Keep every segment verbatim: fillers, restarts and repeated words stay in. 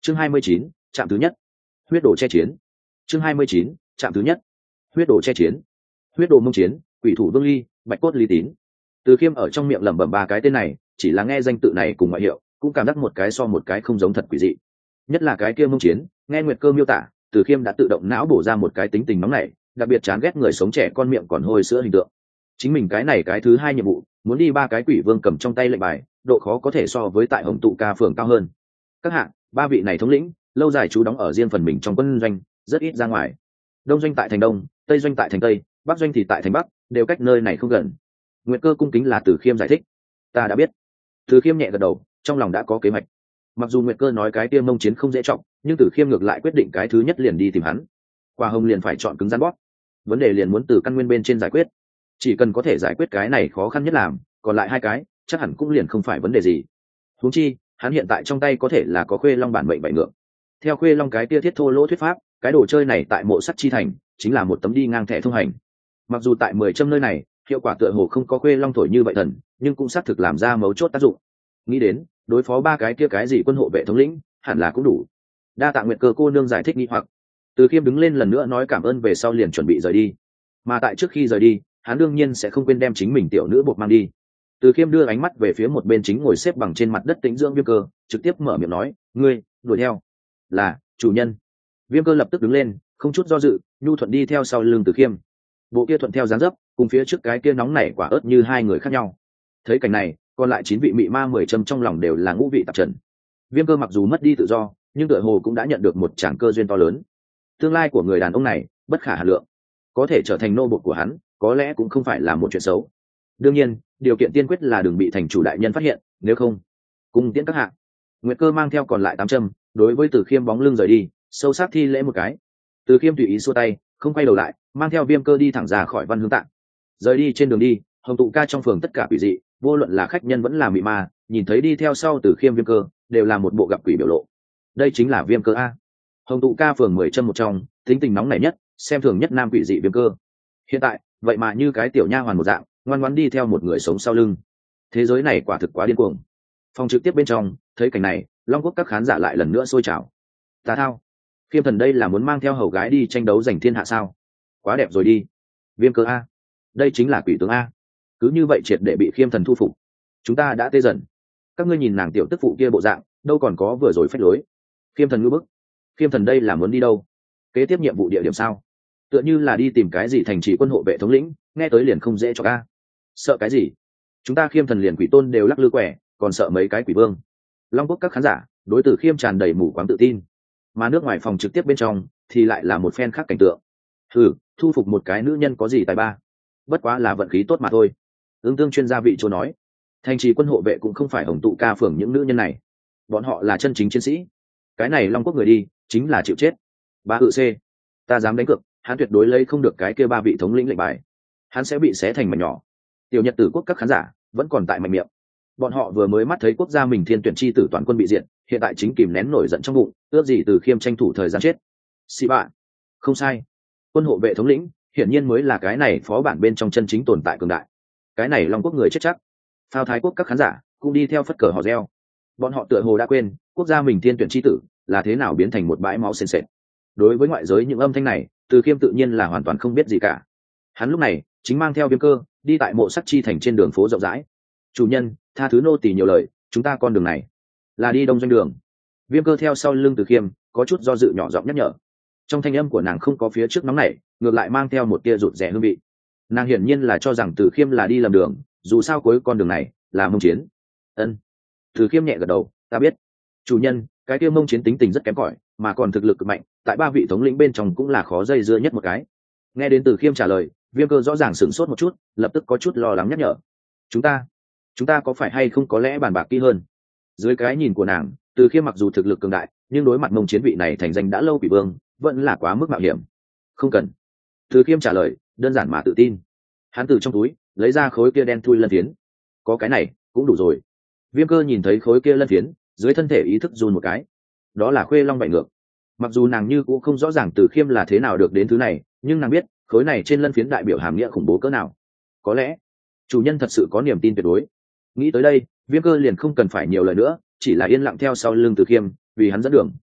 chương hai mươi chín, trạm thứ nhất. Huyết đồ che chiến. chương hai mươi chín, trạm thứ nhất. Huyết đồ che chiến. Huyết đồ mông chiến, quỷ thủ Vương Ly, Bạch cốt Lý Tín. Từ Khiêm ở trong miệng lẩm bẩm ba cái tên này, chỉ là nghe danh tự này cùng ngoại hiệu, cũng cảm giác một cái so một cái không giống thật quỷ dị. Nhất là cái kia mông chiến, nghe Nguyệt Cơ miêu tả, Từ Khiêm đã tự động não bổ ra một cái tính tình nóng nảy, đặc biệt chán ghét người sống trẻ con miệng còn hôi sữa hình tượng. Chính mình cái này cái thứ hai nhiệm vụ, muốn đi ba cái quỷ vương cầm trong tay lệnh bài, độ khó có thể so với tại Hồng Tụ Ca phường cao hơn. Các hạng, ba vị này thống lĩnh, lâu dài trú đóng ở riêng phần mình trong quân doanh, rất ít ra ngoài. Đông doanh tại thành đông, tây doanh tại thành tây, bắc doanh thì tại thành bắc, đều cách nơi này không gần. Nguyệt Cơ cung kính là Từ Khiêm giải thích. Ta đã biết. Từ Khiêm nhẹ gật đầu, trong lòng đã có kế hoạch. Mặc dù Nguyệt Cơ nói cái kia mông chiến không dễ trọng, nhưng Từ Khiêm ngược lại quyết định cái thứ nhất liền đi tìm hắn. Quả hồng liền phải chọn cứng rắn bóp. Vấn đề liền muốn từ căn nguyên bên trên giải quyết. Chỉ cần có thể giải quyết cái này khó khăn nhất làm, còn lại hai cái chắc hẳn cũng liền không phải vấn đề gì. Huống chi, hắn hiện tại trong tay có thể là có Khuê Long bản mệnh bảy ngược. Theo Khuê Long cái kia thiết thô lỗ thuyết pháp, cái đồ chơi này tại Mộ Sắt Chi Thành chính là một tấm đi ngang thẻ thông hành. Mặc dù tại mười châm nơi này, hiệu quả tựa hồ không có Khuê Long thổi như vậy thần, nhưng cũng xác thực làm ra mấu chốt tác dụng. Nghĩ đến, đối phó ba cái kia cái gì quân hộ vệ thống lĩnh, hẳn là cũng đủ. Đa tạ Nguyệt Cơ cô nương giải thích nghi hoặc. Từ Khiêm đứng lên lần nữa nói cảm ơn về sau liền chuẩn bị rời đi. Mà tại trước khi rời đi, hắn đương nhiên sẽ không quên đem chính mình tiểu nữ buộc mang đi. Từ Khiêm đưa ánh mắt về phía một bên chính ngồi xếp bằng trên mặt đất tĩnh dưỡng Viêm Cơ, trực tiếp mở miệng nói, ngươi đuổi theo. Là chủ nhân. Viêm Cơ lập tức đứng lên, không chút do dự, nhu thuận đi theo sau lưng Từ Khiêm. Bộ kia thuận theo dáng dấp, cùng phía trước cái kia nóng nảy quả ớt như hai người khác nhau. Thấy cảnh này, còn lại chín vị mị ma mười châm trong lòng đều là ngũ vị tạp trần. Viêm Cơ mặc dù mất đi tự do, nhưng tựa hồ cũng đã nhận được một tràng cơ duyên to lớn. Tương lai của người đàn ông này bất khả hà lượng, có thể trở thành nô bộc của hắn, có lẽ cũng không phải là một chuyện xấu. Đương nhiên, điều kiện tiên quyết là đừng bị thành chủ đại nhân phát hiện, nếu không, cùng tiễn các hạ. Nguyệt Cơ mang theo còn lại tám châm, đối với Từ Khiêm bóng lưng rời đi, sâu sắc thi lễ một cái. Từ Khiêm tùy ý xua tay, không quay đầu lại, mang theo Viêm Cơ đi thẳng ra khỏi Văn Hương Tạng. Rời đi trên đường đi, Hồng Tụ Ca trong phường tất cả quỷ dị, vô luận là khách nhân vẫn là mị ma, nhìn thấy đi theo sau Từ Khiêm Viêm Cơ, đều là một bộ gặp quỷ biểu lộ. Đây chính là Viêm Cơ a. Hồng Tụ Ca phường mười châm một trong, tính tình nóng nảy nhất, xem thường nhất nam quỷ dị Viêm Cơ. Hiện tại, vậy mà như cái tiểu nha hoàn một dạng, ngoan ngoãn đi theo một người sống sau lưng. Thế giới này quả thực quá điên cuồng. Phòng trực tiếp bên trong, thấy cảnh này, Long Quốc các khán giả lại lần nữa sôi trào. Tà thao, Khiêm thần đây là muốn mang theo hầu gái đi tranh đấu giành thiên hạ sao? Quá đẹp rồi đi. Viêm Cơ a, đây chính là quỷ tướng a. Cứ như vậy triệt để bị Khiêm thần thu phục. Chúng ta đã tê dần. Các ngươi nhìn nàng tiểu tức phụ kia bộ dạng, đâu còn có vừa rồi phách lối. Khiêm thần ngư bức. Khiêm thần đây là muốn đi đâu? Kế tiếp nhiệm vụ địa điểm sao? Tựa như là đi tìm cái gì thành trì quân hộ vệ thống lĩnh, nghe tới liền không dễ cho a. Sợ cái gì? Chúng ta Khiêm thần liền quỷ tôn đều lắc lư quẻ, còn sợ mấy cái quỷ vương. Long Quốc các khán giả đối tử Khiêm tràn đầy mù quáng tự tin, mà nước ngoài phòng trực tiếp bên trong thì lại là một phen khác cảnh tượng. Thử thu phục một cái nữ nhân có gì tài ba, bất quá là vận khí tốt mà thôi. Ứng tương chuyên gia vị chỗ nói, thành trì quân hộ vệ cũng không phải Hồng Tụ Ca phường những nữ nhân này, bọn họ là chân chính chiến sĩ. Cái này Long Quốc người đi chính là chịu chết. Ba hự c, ta dám đánh cược, hắn tuyệt đối lấy không được cái kia ba vị thống lĩnh lệnh bài, hắn sẽ bị xé thành mảnh nhỏ. Tiểu Nhật Tử Quốc các khán giả vẫn còn tại mạnh miệng, bọn họ vừa mới mắt thấy quốc gia mình thiên tuyển chi tử toàn quân bị diệt, hiện tại chính kìm nén nổi giận trong bụng, ước gì Từ Khiêm tranh thủ thời gian chết. Xì bạ, không sai, quân hộ vệ thống lĩnh hiển nhiên mới là cái này phó bản bên trong chân chính tồn tại cường đại. Cái này Long Quốc người chết chắc. Phao Thái Quốc các khán giả cũng đi theo phất cờ hò reo, bọn họ tựa hồ đã quên quốc gia mình thiên tuyển chi tử là thế nào biến thành một bãi máu sền sệt. Đối với ngoại giới những âm thanh này, Từ Khiêm tự nhiên là hoàn toàn không biết gì cả. Hắn lúc này chính mang theo Viêm Cơ đi tại Mộ Sắt Chi Thành trên đường phố rộng rãi. Chủ nhân, tha thứ nô tỳ nhiều lời, chúng ta con đường này là đi đông doanh đường. Viêm Cơ theo sau lưng Từ Khiêm, có chút do dự nhỏ giọng nhắc nhở. Trong thanh âm của nàng không có phía trước nóng nảy, ngược lại mang theo một tia rụt rè hương vị. Nàng hiển nhiên là cho rằng Từ Khiêm là đi lầm đường, dù sao cuối con đường này là Mông Chiến. Ân. Từ Khiêm nhẹ gật đầu, ta biết. Chủ nhân, cái kia Mông Chiến tính tình rất kém cỏi, mà còn thực lực cực mạnh, tại ba vị thống lĩnh bên trong cũng là khó dây dưa nhất một cái. Nghe đến Từ Khiêm trả lời, Viêm Cơ rõ ràng sửng sốt một chút, lập tức có chút lo lắng nhắc nhở. Chúng ta, chúng ta có phải hay không có lẽ bàn bạc kỹ hơn? Dưới cái nhìn của nàng, Từ Khiêm mặc dù thực lực cường đại, nhưng đối mặt Mông Chiến vị này thành danh đã lâu bị vương, vẫn là quá mức mạo hiểm. Không cần. Từ Khiêm trả lời, đơn giản mà tự tin. Hắn từ trong túi lấy ra khối kia đen thui lân phiến. Có cái này cũng đủ rồi. Viêm Cơ nhìn thấy khối kia lân phiến, dưới thân thể ý thức run một cái. Đó là Khuê Long bảy ngược. Mặc dù nàng như cũng không rõ ràng Từ Khiêm là thế nào được đến thứ này, nhưng nàng biết khối này trên lân phiến đại biểu hàm nghĩa khủng bố cỡ nào. Có lẽ chủ nhân thật sự có niềm tin tuyệt đối. Nghĩ tới đây, Viêm Cơ liền không cần phải nhiều lời nữa, chỉ là yên lặng theo sau lưng Từ Khiêm, vì hắn dẫn đường.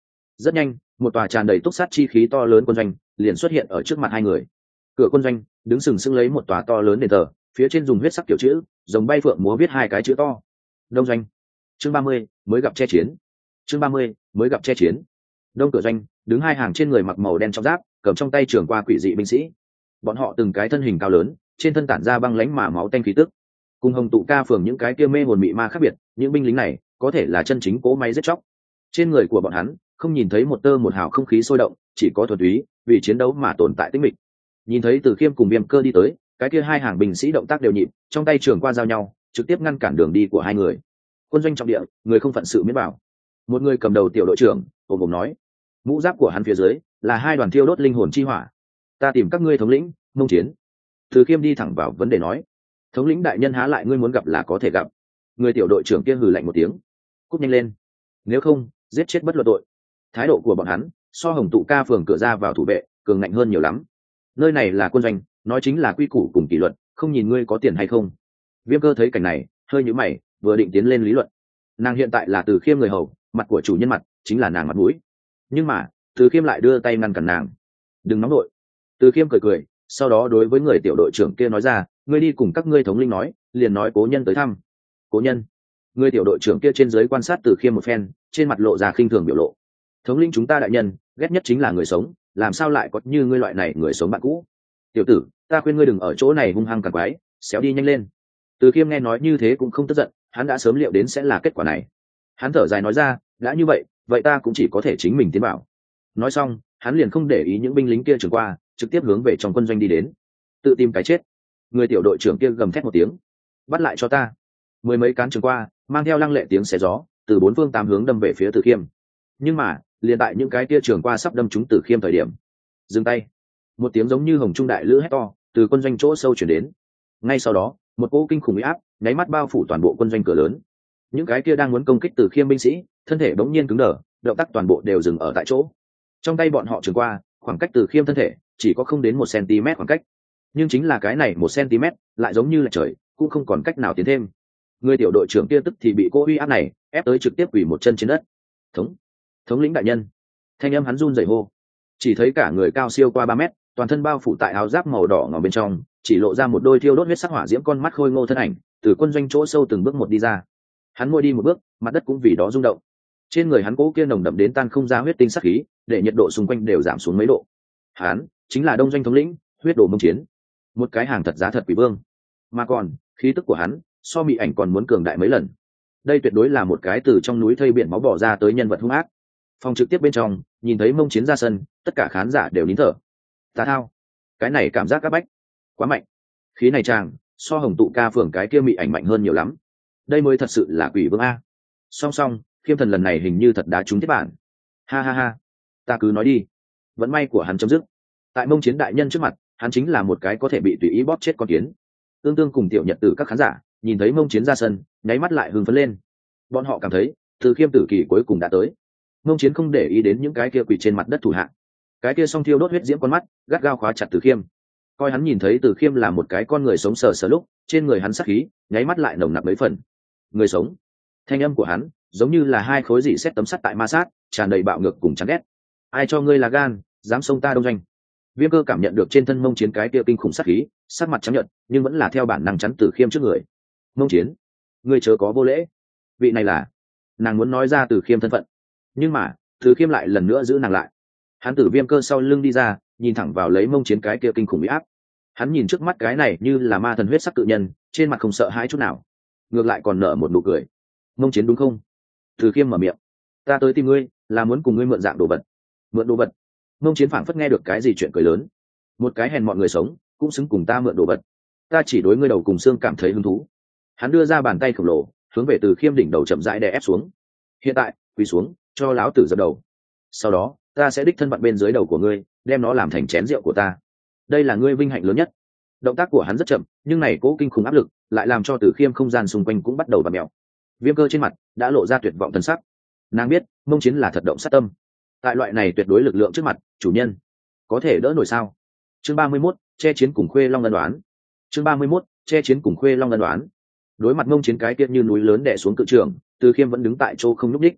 Rất nhanh, một tòa tràn đầy túc sát chi khí to lớn quân doanh liền xuất hiện ở trước mặt hai người. Cửa quân doanh đứng sừng sững lấy một tòa to lớn đền thờ, phía trên dùng huyết sắc kiểu chữ rồng bay phượng múa viết hai cái chữ to: Đông doanh. Chương ba mươi, mới gặp che chiến. Chương ba mươi, mới gặp che chiến. Đông cửa doanh đứng hai hàng trên người mặc màu đen trong giáp, cầm trong tay trường qua quỷ dị binh sĩ. Bọn họ từng cái thân hình cao lớn, trên thân tản ra băng lãnh mà máu tanh khí tức. Cùng Hồng Tụ Ca phường những cái kia mê hồn mị ma khác biệt, những binh lính này có thể là chân chính cỗ máy giết chóc. Trên người của bọn hắn không nhìn thấy một tơ một hào không khí sôi động, chỉ có thuần túy vì chiến đấu mà tồn tại tĩnh mịch. Nhìn thấy Từ Khiêm cùng Viêm Cơ đi tới, cái kia hai hàng binh sĩ động tác đều nhịp, trong tay trường qua giao nhau, trực tiếp ngăn cản đường đi của hai người. Quân doanh trọng địa, người không phận sự miễn bảo. Một người cầm đầu tiểu đội trưởng ồm ồm nói, mũ giáp của hắn phía dưới là hai đoàn thiêu đốt linh hồn chi hỏa. Ta tìm các ngươi thống lĩnh Mông Chiến. Từ Khiêm đi thẳng vào vấn đề nói, thống lĩnh đại nhân há lại ngươi muốn gặp là có thể gặp. Người tiểu đội trưởng kia hừ lạnh một tiếng, cút nhanh lên, nếu không giết chết bất luận tội. Thái độ của bọn hắn so Hồng Tụ Ca phường cửa ra vào thủ vệ cường ngạnh hơn nhiều lắm. Nơi này là quân doanh, nói chính là quy củ cùng kỷ luật, không nhìn ngươi có tiền hay không. Viêm Cơ thấy cảnh này hơi nhíu mày, vừa định tiến lên lý luận. Nàng hiện tại là Từ Khiêm người hầu, mặt của chủ nhân mặt chính là nàng mặt mũi, nhưng mà Từ Khiêm lại đưa tay ngăn cản nàng. Đừng nóng nội. Từ Khiêm cười cười, sau đó đối với người tiểu đội trưởng kia nói ra, ngươi đi cùng các ngươi thống linh nói, liền nói cố nhân tới thăm. Cố nhân? Người tiểu đội trưởng kia trên dưới quan sát Từ Khiêm một phen, trên mặt lộ ra khinh thường biểu lộ. Thống linh chúng ta đại nhân ghét nhất chính là người sống, làm sao lại có như ngươi loại này người sống bạn cũ. Tiểu tử, ta khuyên ngươi đừng ở chỗ này hung hăng cản quái, xéo đi nhanh lên. Từ Khiêm nghe nói như thế cũng không tức giận, hắn đã sớm liệu đến sẽ là kết quả này. Hắn thở dài nói ra, đã như vậy vậy ta cũng chỉ có thể chính mình tiến bảo. Nói xong hắn liền không để ý những binh lính kia trường qua, trực tiếp hướng về trong quân doanh đi đến. Tự tìm cái chết. Người tiểu đội trưởng kia gầm thét một tiếng, bắt lại cho ta. Mười mấy cán trường qua mang theo lăng lệ tiếng xé gió từ bốn phương tám hướng đâm về phía Từ Khiêm. Nhưng mà liền tại những cái kia trường qua sắp đâm trúng Từ Khiêm thời điểm, dừng tay. Một tiếng giống như hồng trung đại lữ hét to từ quân doanh chỗ sâu chuyển đến. Ngay sau đó một cỗ kinh khủng uy áp nháy mắt bao phủ toàn bộ quân doanh cửa lớn. Những cái kia đang muốn công kích Từ Khiêm binh sĩ thân thể bỗng nhiên cứng đờ, động tác toàn bộ đều dừng ở tại chỗ. Trong tay bọn họ trường qua khoảng cách Từ Khiêm thân thể chỉ có không đến một cm khoảng cách, nhưng chính là cái này một cm lại giống như là trời cũng không còn cách nào tiến thêm. Người tiểu đội trưởng kia tức thì bị cô uy áp này ép tới trực tiếp quỳ một chân trên đất. thống thống lĩnh đại nhân. Thanh âm hắn run rẩy hô. Chỉ thấy cả người cao siêu qua ba mét, toàn thân bao phủ tại áo giáp màu đỏ ngòm bên trong, chỉ lộ ra một đôi thiêu đốt huyết sắc hỏa diễm con mắt khôi ngô thân ảnh từ quân doanh chỗ sâu từng bước một đi ra. Hắn môi đi một bước, mặt đất cũng vì đó rung động. Trên người hắn cố kia nồng đậm đến tan không ra huyết tinh sắc khí, để nhiệt độ xung quanh đều giảm xuống mấy độ. Hắn chính là Đông doanh thống lĩnh Huyết Đồ Mông Chiến, một cái hàng thật giá thật quỷ vương. Mà còn khí tức của hắn so mị ảnh còn muốn cường đại mấy lần. Đây tuyệt đối là một cái từ trong núi thây biển máu bỏ ra tới nhân vật hung ác. Phòng trực tiếp bên trong nhìn thấy Mông Chiến ra sân, tất cả khán giả đều nín thở. Tà thao, cái này cảm giác áp bách quá mạnh. Khí này chàng so Hồng Tụ Ca phường cái kia mị ảnh mạnh hơn nhiều lắm. Đây mới thật sự là quỷ vương a. Song song Khiêm Thần lần này hình như thật đá trúng thiết bản. Ha ha ha, ta cứ nói đi. Vận may của hắn chấm dứt. Tại Mông Chiến đại nhân trước mặt, hắn chính là một cái có thể bị tùy ý bóp chết con kiến. Tương tương cùng Tiểu Nhật Tử các khán giả nhìn thấy Mông Chiến ra sân, nháy mắt lại hưng phấn lên. Bọn họ cảm thấy Từ Khiêm tử kỳ cuối cùng đã tới. Mông Chiến không để ý đến những cái kia quỳ trên mặt đất thủ hạ, cái kia song thiêu đốt huyết diễm con mắt gắt gao khóa chặt Từ Khiêm. Coi hắn nhìn thấy Từ Khiêm là một cái con người sống sờ sờ lúc, trên người hắn sát khí nháy mắt lại nồng nặc mấy phần. Người sống. Thanh âm của hắn giống như là hai khối dị sét tấm sắt tại ma sát, tràn đầy bạo ngược cùng chán ghét. Ai cho ngươi là gan, dám xông ta Đông doanh? Viêm Cơ cảm nhận được trên thân Mông Chiến cái kia kinh khủng sát khí, sắc mặt trắng nhợt, nhưng vẫn là theo bản năng chắn Từ Khiêm trước người. Mông Chiến, ngươi chớ có vô lễ. Vị này là. Nàng muốn nói ra Từ Khiêm thân phận, nhưng mà Từ Khiêm lại lần nữa giữ nàng lại. Hắn từ Viêm Cơ sau lưng đi ra, nhìn thẳng vào lấy Mông Chiến cái kia kinh khủng uy áp. Hắn nhìn trước mắt cái này như là ma thần huyết sắc cự nhân, trên mặt không sợ hãi chút nào, ngược lại còn nở một nụ cười. Mông Chiến đúng không? Từ Khiêm mở miệng. Ta tới tìm ngươi là muốn cùng ngươi mượn dạng đồ vật. Mượn đồ vật? Mông Chiến phảng phất nghe được cái gì chuyện cười lớn. Một cái hèn mọn người sống cũng xứng cùng ta mượn đồ vật? Ta chỉ đối ngươi đầu cùng xương cảm thấy hứng thú. Hắn đưa ra bàn tay khổng lồ hướng về Từ Khiêm đỉnh đầu chậm rãi đè ép xuống. Hiện tại quỳ xuống cho lão tử dập đầu, sau đó ta sẽ đích thân vặn bên dưới đầu của ngươi, đem nó làm thành chén rượu của ta. Đây là ngươi vinh hạnh lớn nhất. Động tác của hắn rất chậm, nhưng này cố kinh khủng áp lực lại làm cho Từ Khiêm không gian xung quanh cũng bắt đầu vặn mèo. Viêm Cơ trên mặt đã lộ ra tuyệt vọng thần sắc. Nàng biết Mông Chiến là thật động sát tâm. Tại loại này tuyệt đối lực lượng trước mặt, chủ nhân có thể đỡ nổi sao? Chương ba mươi mốt, che chiến cùng Khuê Long ân đoán. Chương ba mươi mốt, che chiến cùng Khuê Long ân đoán. Đối mặt Mông Chiến cái tiết như núi lớn đè xuống cự trường, Từ Khiêm vẫn đứng tại chỗ không nhúc nhích.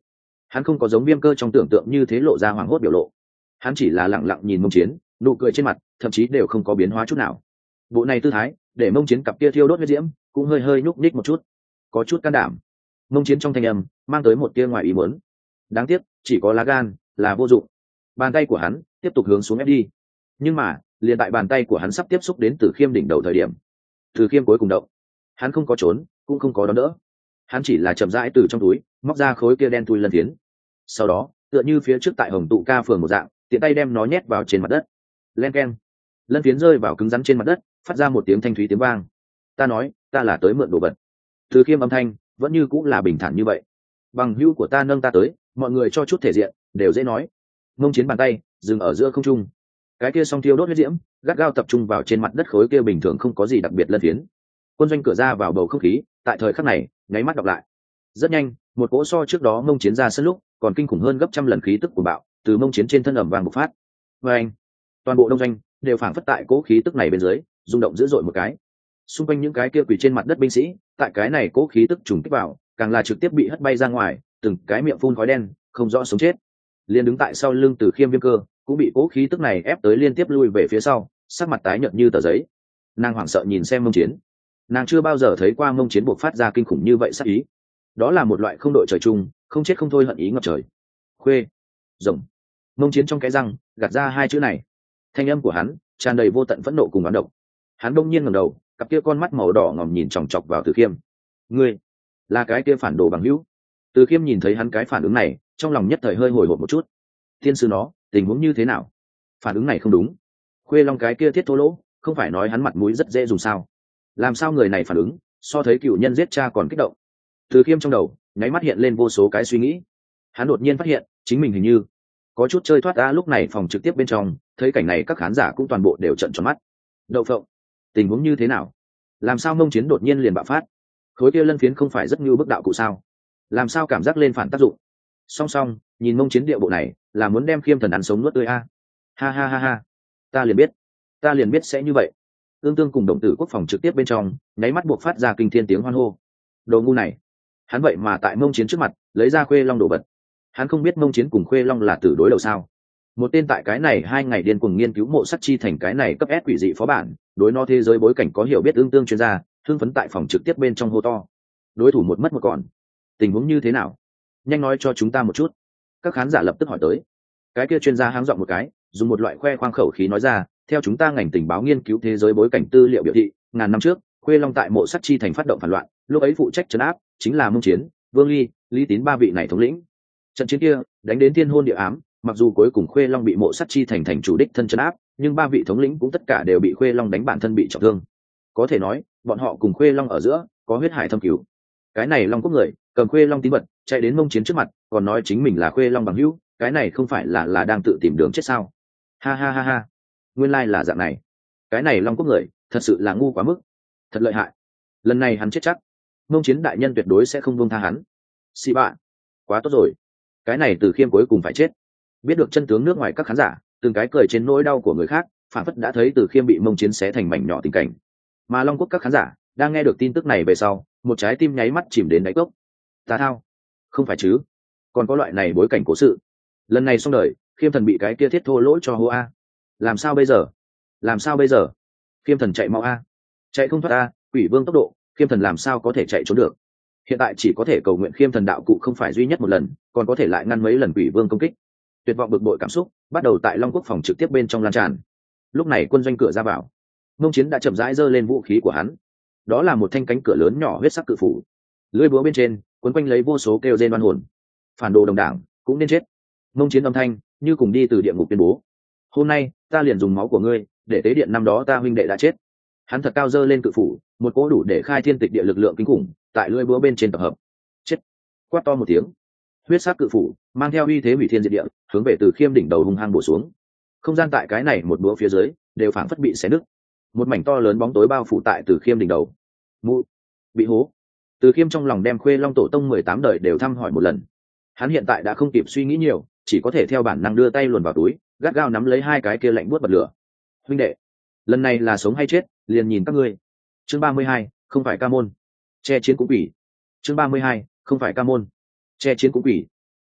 Hắn không có giống Viêm Cơ trong tưởng tượng như thế lộ ra hoảng hốt biểu lộ, hắn chỉ là lặng lặng nhìn Mông Chiến, nụ cười trên mặt thậm chí đều không có biến hóa chút nào. Bộ này tư thái để Mông Chiến cặp kia thiêu đốt huyết diễm cũng hơi hơi nhúc nhích một chút, có chút can đảm. Mông Chiến trong thanh âm mang tới một tia ngoài ý muốn. Đáng tiếc chỉ có lá gan là vô dụng. Bàn tay của hắn tiếp tục hướng xuống ép đi, nhưng mà liền tại bàn tay của hắn sắp tiếp xúc đến Từ Khiêm đỉnh đầu thời điểm, Từ Khiêm cuối cùng động. Hắn không có trốn cũng không có đón đỡ, hắn chỉ là chậm rãi từ trong túi móc ra khối kia đen thui lân phiến, sau đó tựa như phía trước tại Hồng Tụ Ca phường một dạng, tiện tay đem nó nhét vào trên mặt đất. Len keng, lân phiến rơi vào cứng rắn trên mặt đất, phát ra một tiếng thanh thúy tiếng vang. Ta nói, ta là tới mượn đồ vật. Từ Khiêm âm thanh vẫn như cũng là bình thản như vậy. Bằng hữu của ta nâng ta tới, mọi người cho chút thể diện đều dễ nói. Mông Chiến bàn tay dừng ở giữa không trung, cái kia song thiêu đốt huyết diễm gắt gao tập trung vào trên mặt đất khối kia bình thường không có gì đặc biệt lân phiến. Quân doanh cửa ra vào bầu không khí tại thời khắc này nháy mắt đọc lại. Rất nhanh, một cỗ so trước đó Mông Chiến ra sân lúc còn kinh khủng hơn gấp trăm lần khí tức của bạo từ Mông Chiến trên thân ẩm vàng bộc phát. Và anh, toàn bộ đông doanh đều phảng phất tại cỗ khí tức này bên dưới rung động dữ dội một cái. Xung quanh những cái kia quỳ trên mặt đất binh sĩ tại cái này cỗ khí tức trùng kích vào càng là trực tiếp bị hất bay ra ngoài, từng cái miệng phun khói đen không rõ sống chết. Liên đứng tại sau lưng Từ Khiêm Viêm Cơ cũng bị cỗ khí tức này ép tới liên tiếp lui về phía sau, sắc mặt tái nhợt như tờ giấy. Nàng hoảng sợ nhìn xem Mông Chiến, nàng chưa bao giờ thấy qua Mông Chiến buộc phát ra kinh khủng như vậy sát ý. Đó là một loại không đội trời chung, không chết không thôi hận ý ngập trời. Khuê, rồng. Mông Chiến trong cái răng gạt ra hai chữ này, thanh âm của hắn tràn đầy vô tận phẫn nộ cùng oán độc. Hắn đông nhiên ngẩng đầu, cặp kia con mắt màu đỏ ngòm nhìn chòng chọc vào Từ Khiêm. Ngươi là cái kia phản đồ bằng hữu? Từ Khiêm nhìn thấy hắn cái phản ứng này, trong lòng nhất thời hơi hồi hộp một chút. Tiên sư nó, tình huống như thế nào? Phản ứng này không đúng. Khuê Long cái kia thiết thô lỗ, không phải nói hắn mặt mũi rất dễ dùng sao? Làm sao người này phản ứng so thấy cựu nhân giết cha còn kích động? Từ Khiêm trong đầu nháy mắt hiện lên vô số cái suy nghĩ. Hắn đột nhiên phát hiện chính mình hình như có chút chơi thoát ra. Lúc này phòng trực tiếp bên trong thấy cảnh này, các khán giả cũng toàn bộ đều trợn tròn mắt. Đậu phộng, tình huống như thế nào? Làm sao Mông Chiến đột nhiên liền bạo phát? Khối kia lân phiến không phải rất như bức đạo cụ sao? Làm sao cảm giác lên phản tác dụng? Song song nhìn Mông Chiến địa bộ này là muốn đem Khiêm Thần ăn sống nuốt tươi a. Ha ha ha ha, ta liền biết ta liền biết sẽ như vậy. Ương Tương cùng Đồng Tử Quốc phòng trực tiếp bên trong nháy mắt buộc phát ra kinh thiên tiếng hoan hô. Đồ ngu này, hắn vậy mà tại Mông Chiến trước mặt lấy ra Khuê Long đồ vật. Hắn không biết Mông Chiến cùng Khuê Long là tử đối đầu sao? Một tên tại cái này hai ngày điên cuồng nghiên cứu mộ sắt chi thành cái này cấp S quỷ dị phó bản, đối no thế giới bối cảnh có hiểu biết Ương Tương chuyên gia thương phấn tại phòng trực tiếp bên trong hô to. Đối thủ một mất một còn, tình huống như thế nào? Nhanh nói cho chúng ta một chút. Các khán giả lập tức hỏi tới. Cái kia chuyên gia háng giọng một cái, dùng một loại khoe khoang khẩu khí nói ra, theo chúng ta ngành tình báo nghiên cứu thế giới bối cảnh tư liệu biểu thị, ngàn năm trước Khuê Long tại mộ sắt chi thành phát động phản loạn, lúc ấy phụ trách trấn áp chính là Mông Chiến, Vương Ly, Lý Tín ba vị này thống lĩnh. Trận chiến kia đánh đến thiên hôn địa ám, mặc dù cuối cùng Khuê Long bị mộ sắt chi thành thành chủ đích thân trấn áp, nhưng ba vị thống lĩnh cũng tất cả đều bị Khuê Long đánh bản thân bị trọng thương. Có thể nói bọn họ cùng Khuê Long ở giữa có huyết hải thâm cửu. Cái này Long Quốc người cầm Khuê Long tín vật chạy đến Mông Chiến trước mặt, còn nói chính mình là Khuê Long bằng hữu, cái này không phải là là đang tự tìm đường chết sao? Ha ha ha ha, nguyên lai là dạng này. Cái này Long Quốc người thật sự là ngu quá mức, thật lợi hại. Lần này hắn chết chắc, Mông Chiến đại nhân tuyệt đối sẽ không buông tha hắn. Xì bạ, quá tốt rồi, cái này Từ Khiêm cuối cùng phải chết. Biết được chân tướng nước ngoài các khán giả từng cái cười trên nỗi đau của người khác, phản phất đã thấy Từ Khiêm bị Mông Chiến xé thành mảnh nhỏ tình cảnh. Mà Long Quốc các khán giả đang nghe được tin tức này về sau, một trái tim nháy mắt chìm đến đáy cốc. Tà thao, không phải chứ? Còn có loại này bối cảnh cố sự? Lần này xong đời, Khiêm Thần bị cái kia thiết thô lỗ cho hô a. Làm sao bây giờ? Làm sao bây giờ? Khiêm Thần chạy mau a, chạy không thoát a, Quỷ Vương tốc độ, Khiêm Thần làm sao có thể chạy trốn được? Hiện tại chỉ có thể cầu nguyện Khiêm Thần đạo cụ không phải duy nhất một lần, còn có thể lại ngăn mấy lần Quỷ Vương công kích. Tuyệt vọng bực bội cảm xúc bắt đầu tại Long Quốc phòng trực tiếp bên trong lan tràn. Lúc này quân doanh cửa ra vào, Mông Chiến đã chậm rãi giơ lên vũ khí của hắn. Đó là một thanh cánh cửa lớn nhỏ huyết sắc cự phủ, lưỡi búa bên trên quấn quanh lấy vô số kêu rên oan hồn. Phản đồ đồng đảng cũng nên chết. Mông Chiến âm thanh như cùng đi từ địa ngục tuyên bố, hôm nay ta liền dùng máu của ngươi để tế điện năm đó ta huynh đệ đã chết. Hắn thật cao giơ lên cự phủ, một cỗ đủ để khai thiên tịch địa lực lượng kinh khủng tại lưỡi búa bên trên tập hợp. Chết! Quát to một tiếng, huyết sắc cự phủ mang theo uy thế hủy thiên diệt địa hướng về Từ Khiêm đỉnh đầu hung hăng bổ xuống. Không gian tại cái này một búa phía dưới đều phảng phất bị xé nứt, một mảnh to lớn bóng tối bao phủ tại Từ Khiêm đỉnh đầu. Mụ bị hố. Từ Khiêm trong lòng đem Khuê Long tổ tông mười tám đời đều thăm hỏi một lần. Hắn hiện tại đã không kịp suy nghĩ nhiều, chỉ có thể theo bản năng đưa tay luồn vào túi, gắt gao nắm lấy hai cái kia lạnh buốt bật lửa. Huynh đệ, lần này là sống hay chết, liền nhìn các ngươi. Chương ba mươi hai, không phải ca môn. Che chiến cũng quỷ. Chương ba mươi hai, không phải ca môn. Che chiến cũng quỷ.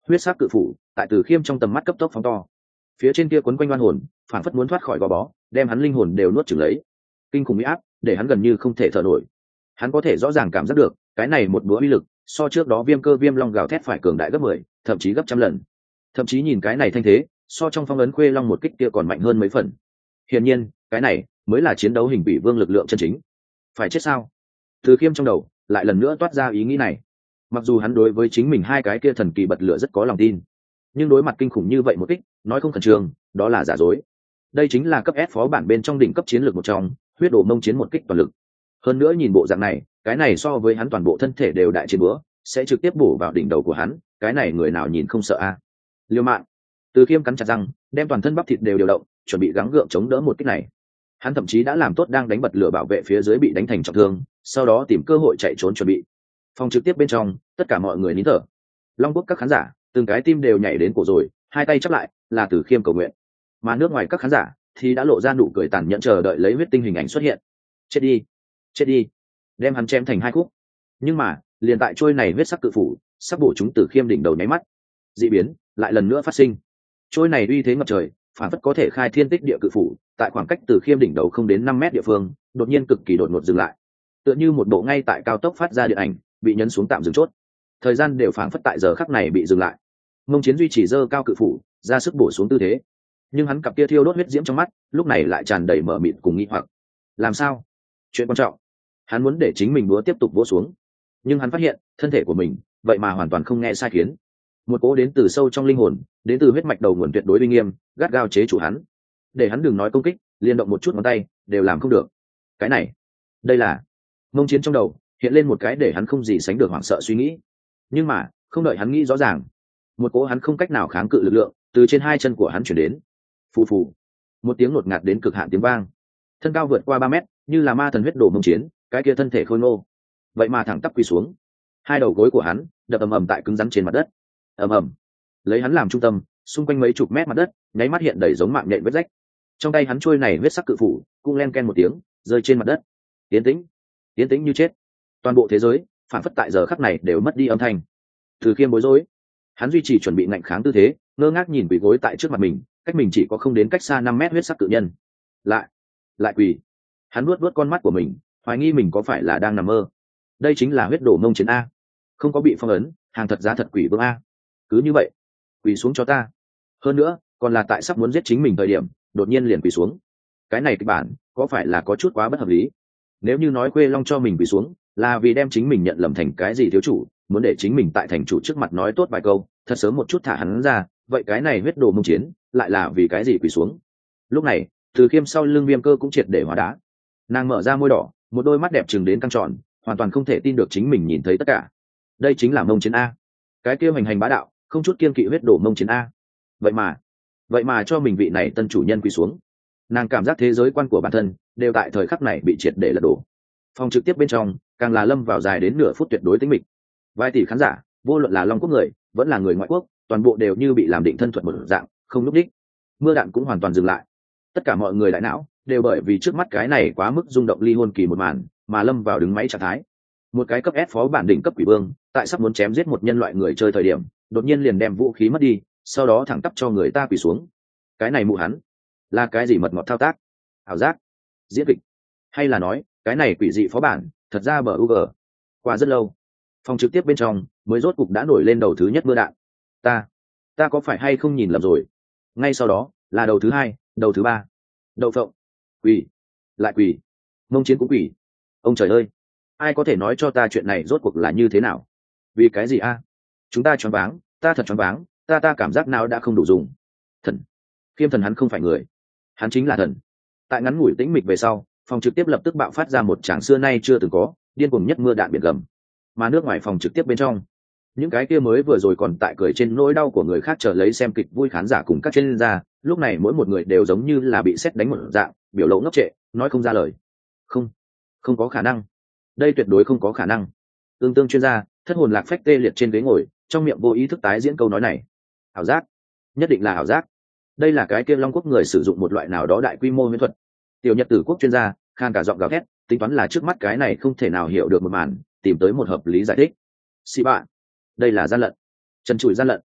huyết sắc cự phủ tại Từ Khiêm trong tầm mắt cấp tốc phóng to, phía trên kia quấn quanh oan hồn phản phất muốn thoát khỏi gò bó, đem hắn linh hồn đều nuốt chửng lấy. Kinh khủng uy áp để hắn gần như không thể thở nổi. Hắn có thể rõ ràng cảm giác được cái này một búa uy lực so trước đó viêm cơ viêm long gào thét phải cường đại gấp mười, thậm chí gấp trăm lần. Thậm chí nhìn cái này thanh thế so trong phong ấn khuê long một kích kia còn mạnh hơn mấy phần. Hiển nhiên cái này mới là chiến đấu hình bị vương lực lượng chân chính. Phải chết sao? Từ Khiêm trong đầu lại lần nữa toát ra ý nghĩ này. Mặc dù hắn đối với chính mình hai cái kia thần kỳ bật lửa rất có lòng tin, nhưng đối mặt kinh khủng như vậy một kích, nói không khẩn trương đó là giả dối. Đây chính là cấp S phó bản bên trong đỉnh cấp chiến lược một trong, huyết đồ mông chiến một kích toàn lực. Hơn nữa nhìn bộ dạng này, cái này so với hắn toàn bộ thân thể đều đại chiến búa sẽ trực tiếp bổ vào đỉnh đầu của hắn, cái này người nào nhìn không sợ a? À? Liêu mạng. Từ Khiêm cắn chặt răng, đem toàn thân bắp thịt đều điều động, chuẩn bị gắng gượng chống đỡ một kích này. Hắn thậm chí đã làm tốt đang đánh bật lửa bảo vệ phía dưới bị đánh thành trọng thương, sau đó tìm cơ hội chạy trốn chuẩn bị. Phòng trực tiếp bên trong, tất cả mọi người nín thở. Long Quốc các khán giả, từng cái tim đều nhảy đến cổ rồi, hai tay chắp lại, là Từ Khiêm cầu nguyện. Mà nước ngoài các khán giả thì đã lộ ra nụ cười tàn nhẫn chờ đợi lấy huyết tinh hình ảnh xuất hiện. Chết đi, chết đi, đem hắn chém thành hai khúc. Nhưng mà, liền tại trôi này huyết sắc cự phủ, sắp bổ chúng Từ Khiêm đỉnh đầu nháy mắt, dị biến lại lần nữa phát sinh. Trôi này uy thế ngập trời, phản phất có thể khai thiên tích địa cự phủ, tại khoảng cách Từ Khiêm đỉnh đầu không đến năm mét địa phương, đột nhiên cực kỳ đột ngột dừng lại. Tựa như một bộ ngay tại cao tốc phát ra điện ảnh, bị nhấn xuống tạm dừng chốt. Thời gian đều phản phất tại giờ khắc này bị dừng lại. Mông Chiến duy trì dơ cao cự phủ, ra sức bổ xuống tư thế. Nhưng hắn cặp kia thiêu đốt huyết diễm trong mắt, lúc này lại tràn đầy mở mịt cùng nghi hoặc. Làm sao? Chuyện quan trọng. Hắn muốn để chính mình búa tiếp tục vỗ xuống, nhưng hắn phát hiện thân thể của mình vậy mà hoàn toàn không nghe sai khiến. Một cỗ đến từ sâu trong linh hồn, đến từ huyết mạch đầu nguồn tuyệt đối uy nghiêm, gắt gao chế chủ hắn, để hắn đừng nói công kích, liên động một chút ngón tay đều làm không được. Cái này, đây là Mông Chiến trong đầu hiện lên một cái để hắn không gì sánh được hoảng sợ suy nghĩ. Nhưng mà không đợi hắn nghĩ rõ ràng, một cỗ hắn không cách nào kháng cự lực lượng từ trên hai chân của hắn chuyển đến. Phù phù, một tiếng ngột ngạt đến cực hạn tiếng vang, thân cao vượt qua ba mét, như là ma thần huyết đồ Mông Chiến, cái kia thân thể khôi ngô, vậy mà thẳng tắp quỳ xuống. Hai đầu gối của hắn đập ầm ầm tại cứng rắn trên mặt đất. Ầm ầm, lấy hắn làm trung tâm, xung quanh mấy chục mét mặt đất nháy mắt hiện đầy giống mạng nhện vết rách. Trong tay hắn trôi này huyết sắc cự phủ cũng len ken một tiếng rơi trên mặt đất. Tiến tĩnh, tiến tĩnh như chết. Toàn bộ thế giới phản phất tại giờ khắc này đều mất đi âm thanh. Từ Khiêm bối rối, hắn duy trì chuẩn bị ngạnh kháng tư thế, ngơ ngác nhìn quỳ gối tại trước mặt mình, cách mình chỉ có không đến cách xa năm mét huyết sắc cự nhân. Lại, lại quỳ. Hắn nuốt nuốt con mắt của mình, hoài nghi mình có phải là đang nằm mơ. Đây chính là huyết đổ Mông Chiến a, không có bị phong ấn, hàng thật giá thật quỷ vương a. Cứ như vậy, quỳ xuống cho ta. Hơn nữa, còn là tại sắp muốn giết chính mình thời điểm, đột nhiên liền quỳ xuống. Cái này kịch bản có phải là có chút quá bất hợp lý? Nếu như nói Khuê Long cho mình quỳ xuống là vì đem chính mình nhận lầm thành cái gì thiếu chủ, muốn để chính mình tại thành chủ trước mặt nói tốt vài câu, thật sớm một chút thả hắn ra, vậy cái này huyết đồ Mông Chiến lại là vì cái gì quỳ xuống? Lúc này, Từ Khiêm sau lưng Viêm Cơ cũng triệt để hóa đá. Nàng mở ra môi đỏ, một đôi mắt đẹp trừng đến căng tròn, hoàn toàn không thể tin được chính mình nhìn thấy tất cả. Đây chính là Mông Chiến a, cái kia hành hành bá đạo, không chút kiên kỵ huyết đổ Mông Chiến a. Vậy mà, vậy mà cho mình vị này tân chủ nhân quỳ xuống. Nàng cảm giác thế giới quan của bản thân đều tại thời khắc này bị triệt để lật đổ. Phòng trực tiếp bên trong càng là lâm vào dài đến nửa phút tuyệt đối tĩnh mịch. Vài tỷ khán giả, vô luận là Long Quốc người vẫn là người ngoại quốc, toàn bộ đều như bị làm định thân thuật một dạng, không lúc đích. Mưa đạn cũng hoàn toàn dừng lại. Tất cả mọi người đại não đều bởi vì trước mắt cái này quá mức rung động ly hôn kỳ một màn mà lâm vào đứng máy trạng thái. Một cái cấp S phó bản đỉnh cấp quỷ vương, tại sắp muốn chém giết một nhân loại người chơi thời điểm, đột nhiên liền đem vũ khí mất đi, sau đó thẳng tắp cho người ta quỳ xuống. Cái này mụ hắn là cái gì mật ngọt thao tác, ảo giác, diễn kịch, hay là nói cái này quỷ dị phó bản thật ra bờ u g. Qua rất lâu, phòng trực tiếp bên trong mới rốt cục đã nổi lên đầu thứ nhất mưa đạn. Ta, ta có phải hay không nhìn lầm rồi? Ngay sau đó là đầu thứ hai, đầu thứ ba. Đậu phộng, quỳ, lại quỳ, Mông Chiến cũng quỳ. Ông trời ơi, ai có thể nói cho ta chuyện này rốt cuộc là như thế nào? Vì cái gì a? Chúng ta choáng váng, ta thật choáng váng, ta ta cảm giác nào đã không đủ dùng. Thần, Khiêm thần hắn không phải người, hắn chính là thần. Tại ngắn ngủi tĩnh mịch về sau, phòng trực tiếp lập tức bạo phát ra một tràng xưa nay chưa từng có, điên cuồng nhất mưa đạn biển gầm. Mà nước ngoài phòng trực tiếp bên trong, những cái kia mới vừa rồi còn tại cười trên nỗi đau của người khác chờ lấy xem kịch vui khán giả cùng các chuyên gia, lúc này mỗi một người đều giống như là bị sét đánh một dạng, biểu lộ ngốc trệ, nói không ra lời. Không, không có khả năng, đây tuyệt đối không có khả năng. Tương tương chuyên gia thất hồn lạc phách tê liệt trên ghế ngồi, trong miệng vô ý thức tái diễn câu nói này. Ảo giác, nhất định là ảo giác. Đây là cái kia Long Quốc người sử dụng một loại nào đó đại quy mô huyễn thuật. Tiểu Nhật Tử Quốc chuyên gia khan cả giọng gào thét, tính toán là trước mắt cái này không thể nào hiểu được một màn, tìm tới một hợp lý giải thích. Xì bạ, đây là gian lận, trần trụi gian lận.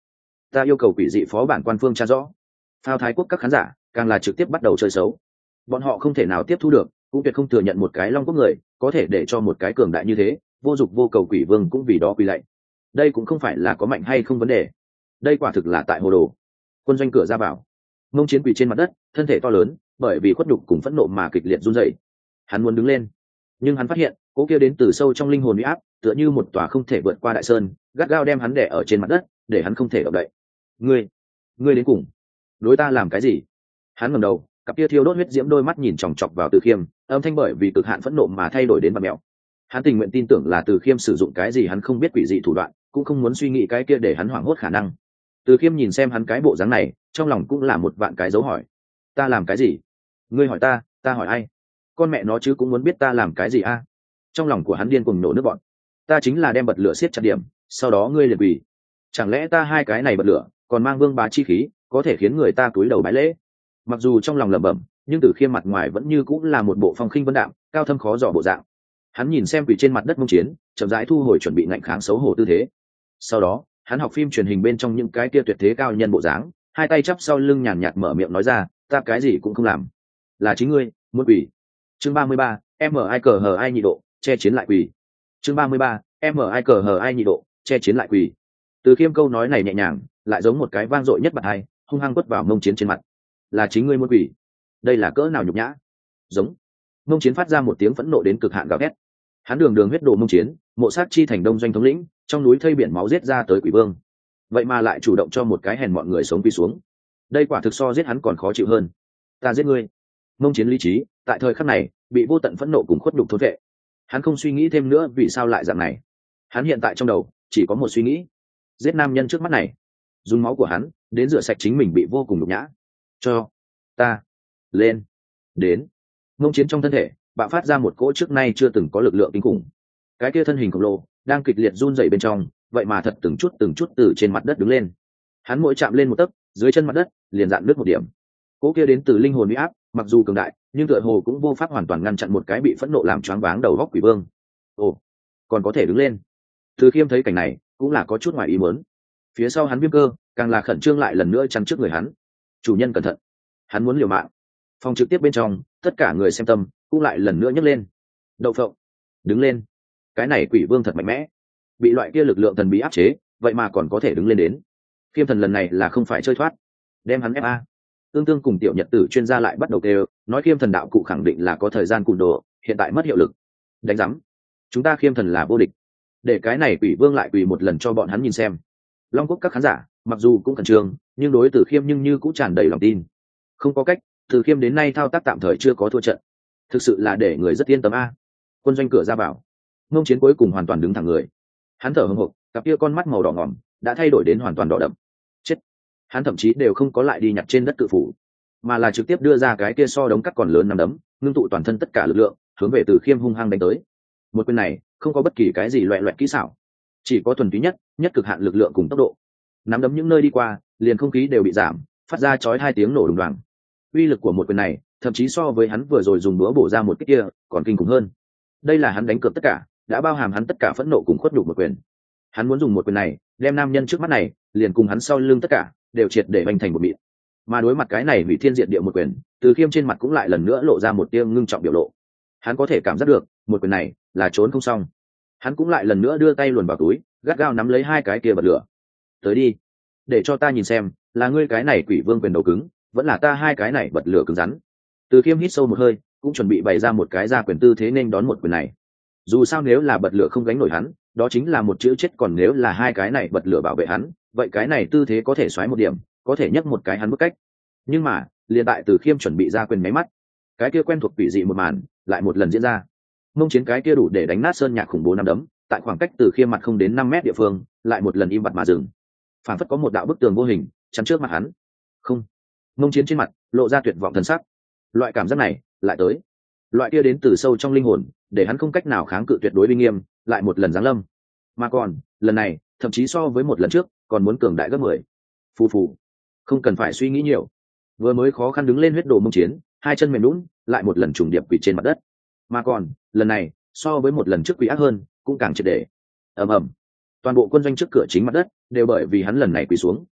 ta yêu cầu quỷ dị phó bản quan phương tra rõ. Phao Thái quốc các khán giả càng là trực tiếp bắt đầu chơi xấu. Bọn họ không thể nào tiếp thu được, cũng tuyệt không thừa nhận một cái Long quốc người có thể để cho một cái cường đại như thế vô dục vô cầu quỷ vương cũng vì đó quỳ lạy. Đây cũng không phải là có mạnh hay không vấn đề, đây quả thực là tại hồ đồ. Quân doanh cửa ra vào, Mông Chiến quỳ trên mặt đất, thân thể to lớn bởi vì khuất nhục cùng phẫn nộ mà kịch liệt run rẩy. Hắn muốn đứng lên, nhưng hắn phát hiện cố kia đến từ sâu trong linh hồn uy áp tựa như một tòa không thể vượt qua đại sơn, gắt gao đem hắn đè ở trên mặt đất, để hắn không thể động đậy. Ngươi, ngươi đến cùng đối ta làm cái gì? Hắn ngẩng đầu, cặp kia thiêu đốt huyết diễm đôi mắt nhìn chòng chọc vào Từ Khiêm, âm thanh bởi vì cực hạn phẫn nộ mà thay đổi đến bặm mẹo. Hắn tình nguyện tin tưởng là Từ Khiêm sử dụng cái gì hắn không biết quỷ dị thủ đoạn, cũng không muốn suy nghĩ cái kia để hắn hoảng hốt khả năng. Từ Khiêm nhìn xem hắn cái bộ dáng này, trong lòng cũng là một vạn cái dấu hỏi. Ta làm cái gì? Ngươi hỏi ta, ta hỏi ai? Con mẹ nó chứ cũng muốn biết ta làm cái gì a? Trong lòng của hắn điên cuồng nổ nước bọn. Ta chính là đem bật lửa siết chặt điểm, sau đó ngươi liền quỳ. Chẳng lẽ ta hai cái này bật lửa còn mang vương bá chi khí, có thể khiến người ta cúi đầu bái lễ? Mặc dù trong lòng lẩm bẩm, nhưng Từ Khiêm mặt ngoài vẫn như cũng là một bộ phong khinh vân đạm, cao thâm khó dò bộ dạng. Hắn nhìn xem quỳ trên mặt đất Mông Chiến, chậm rãi thu hồi chuẩn bị ngạnh kháng xấu hổ tư thế. Sau đó hắn học phim truyền hình bên trong những cái kia tuyệt thế cao nhân bộ dáng, hai tay chắp sau lưng nhàn nhạt mở miệng nói ra, ta cái gì cũng không làm, là chính ngươi muốn quỳ. Chương ba mươi ba, em ai cờ hờ ai nhị độ, che chiến lại quỳ. Chương ba mươi ba, em ai cờ hờ ai nhị độ, che chiến lại quỳ. Từ Khiêm câu nói này nhẹ nhàng, lại giống một cái vang dội nhất bật hai, hung hăng quất vào Mông Chiến trên mặt. Là chính ngươi muốn quỳ? Đây là cỡ nào nhục nhã? Giống. Mông Chiến phát ra một tiếng phẫn nộ đến cực hạn gào thét. Hắn đường đường huyết đồ Mông Chiến, mộ sát chi thành đông doanh thống lĩnh, trong núi thây biển máu giết ra tới quỷ vương, vậy mà lại chủ động cho một cái hèn mọi người sống quỳ xuống. Đây quả thực so giết hắn còn khó chịu hơn. Ta giết ngươi. Mông Chiến lý trí tại thời khắc này bị vô tận phẫn nộ cùng khuất nhục thôn vệ. Hắn không suy nghĩ thêm nữa vì sao lại dạng này. Hắn hiện tại trong đầu chỉ có một suy nghĩ: giết nam nhân trước mắt này, dùng máu của hắn đến rửa sạch chính mình bị vô cùng nhục nhã. Cho ta lên. Đến. Mông Chiến trong thân thể bạo phát ra một cỗ trước nay chưa từng có lực lượng kinh khủng. Cái kia thân hình khổng lồ đang kịch liệt run rẩy bên trong, vậy mà thật từng chút từng chút từ trên mặt đất đứng lên. Hắn mỗi chạm lên một tấc, dưới chân mặt đất liền dạn nước một điểm. Cỗ kia đến từ linh hồn uy áp, mặc dù cường đại, nhưng tựa hồ cũng vô pháp hoàn toàn ngăn chặn một cái bị phẫn nộ làm choáng váng đầu góc quỷ vương. Ồ, còn có thể đứng lên. Từ Khiêm thấy cảnh này cũng là có chút ngoài ý muốn. Phía sau hắn Viêm Cơ càng là khẩn trương lại lần nữa chắn trước người hắn. Chủ nhân cẩn thận, hắn muốn liều mạng. Phòng trực tiếp bên trong, tất cả người xem tâm cũng lại lần nữa nhấc lên. Đậu phộng, đứng lên. Cái này quỷ vương thật mạnh mẽ, bị loại kia lực lượng thần bí áp chế, vậy mà còn có thể đứng lên đến. Khiêm Thần lần này là không phải chơi thoát, đem hắn ép a. Tương Tương cùng Tiểu Nhật Tử chuyên gia lại bắt đầu kêu, nói Khiêm Thần đạo cụ khẳng định là có thời gian cùn đồ, hiện tại mất hiệu lực. Đánh rắm, chúng ta Khiêm Thần là vô địch. Để cái này quỷ vương lại quỷ một lần cho bọn hắn nhìn xem. Long quốc các khán giả mặc dù cũng khẩn trương, nhưng đối Từ Khiêm nhưng như cũng tràn đầy lòng tin. Không có cách, Từ Khiêm đến nay thao tác tạm thời chưa có thua trận, thực sự là để người rất yên tâm a. Quân doanh cửa ra vào, Mông Chiến cuối cùng hoàn toàn đứng thẳng người. Hắn thở hổn hộc, cặp kia con mắt màu đỏ ngòm đã thay đổi đến hoàn toàn đỏ đậm. Chết. Hắn thậm chí đều không có lại đi nhặt trên đất cự phủ, mà là trực tiếp đưa ra cái kia so đống cắt còn lớn nằm đấm, ngưng tụ toàn thân tất cả lực lượng, hướng về Từ Khiêm hung hăng đánh tới. Một quyền này không có bất kỳ cái gì loẹt loẹt kỹ xảo, chỉ có thuần túy nhất nhất cực hạn lực lượng cùng tốc độ. Nắm đấm những nơi đi qua, liền không khí đều bị giảm, phát ra chói hai tiếng nổ đùng đoàng. Uy lực của một quyền này thậm chí so với hắn vừa rồi dùng búa bổ ra một cái kia còn kinh khủng hơn. Đây là hắn đánh cược tất cả, đã bao hàm hắn tất cả phẫn nộ cùng khuất nhục một quyền. Hắn muốn dùng một quyền này đem nam nhân trước mắt này liền cùng hắn sau lưng tất cả đều triệt để bành thành một mịn. Mà đối mặt cái này hủy thiên diệt địa một quyền, Từ Khiêm trên mặt cũng lại lần nữa lộ ra một tia ngưng trọng biểu lộ. Hắn có thể cảm giác được một quyền này là trốn không xong. Hắn cũng lại lần nữa đưa tay luồn vào túi, gắt gao nắm lấy hai cái kia bật lửa. Tới đi, để cho ta nhìn xem là ngươi cái này quỷ vương quyền đầu cứng, vẫn là ta hai cái này bật lửa cứng rắn. Từ Khiêm hít sâu một hơi, cũng chuẩn bị bày ra một cái ra quyền tư thế nên đón một quyền này. Dù sao nếu là bật lửa không gánh nổi hắn, đó chính là một chữ chết, còn nếu là hai cái này bật lửa bảo vệ hắn, vậy cái này tư thế có thể xoáy một điểm, có thể nhấc một cái hắn bức cách. Nhưng mà liền tại Từ Khiêm chuẩn bị ra quyền máy mắt, cái kia quen thuộc quỷ dị một màn lại một lần diễn ra. Mông Chiến cái kia đủ để đánh nát sơn nhạc khủng bố năm đấm, tại khoảng cách Từ Khiêm mặt không đến năm mét địa phương, lại một lần im bặt mà dừng. Phản phất có một đạo bức tường vô hình chắn trước mặt hắn. Không. Mông Chiến trên mặt lộ ra tuyệt vọng thần sắc. Loại cảm giác này lại tới, loại kia đến từ sâu trong linh hồn, để hắn không cách nào kháng cự tuyệt đối uy nghiêm, lại một lần giáng lâm. Mà còn lần này thậm chí so với một lần trước còn muốn cường đại gấp mười. Phù phù. Không cần phải suy nghĩ nhiều, vừa mới khó khăn đứng lên huyết đồ Mông Chiến, hai chân mềm nhũn, lại một lần trùng điệp quỳ trên mặt đất. Mà còn lần này so với một lần trước quỳ ác hơn, cũng càng triệt để. Ầm ầm. Toàn bộ quân doanh trước cửa chính mặt đất đều bởi vì hắn lần này quỳ xuống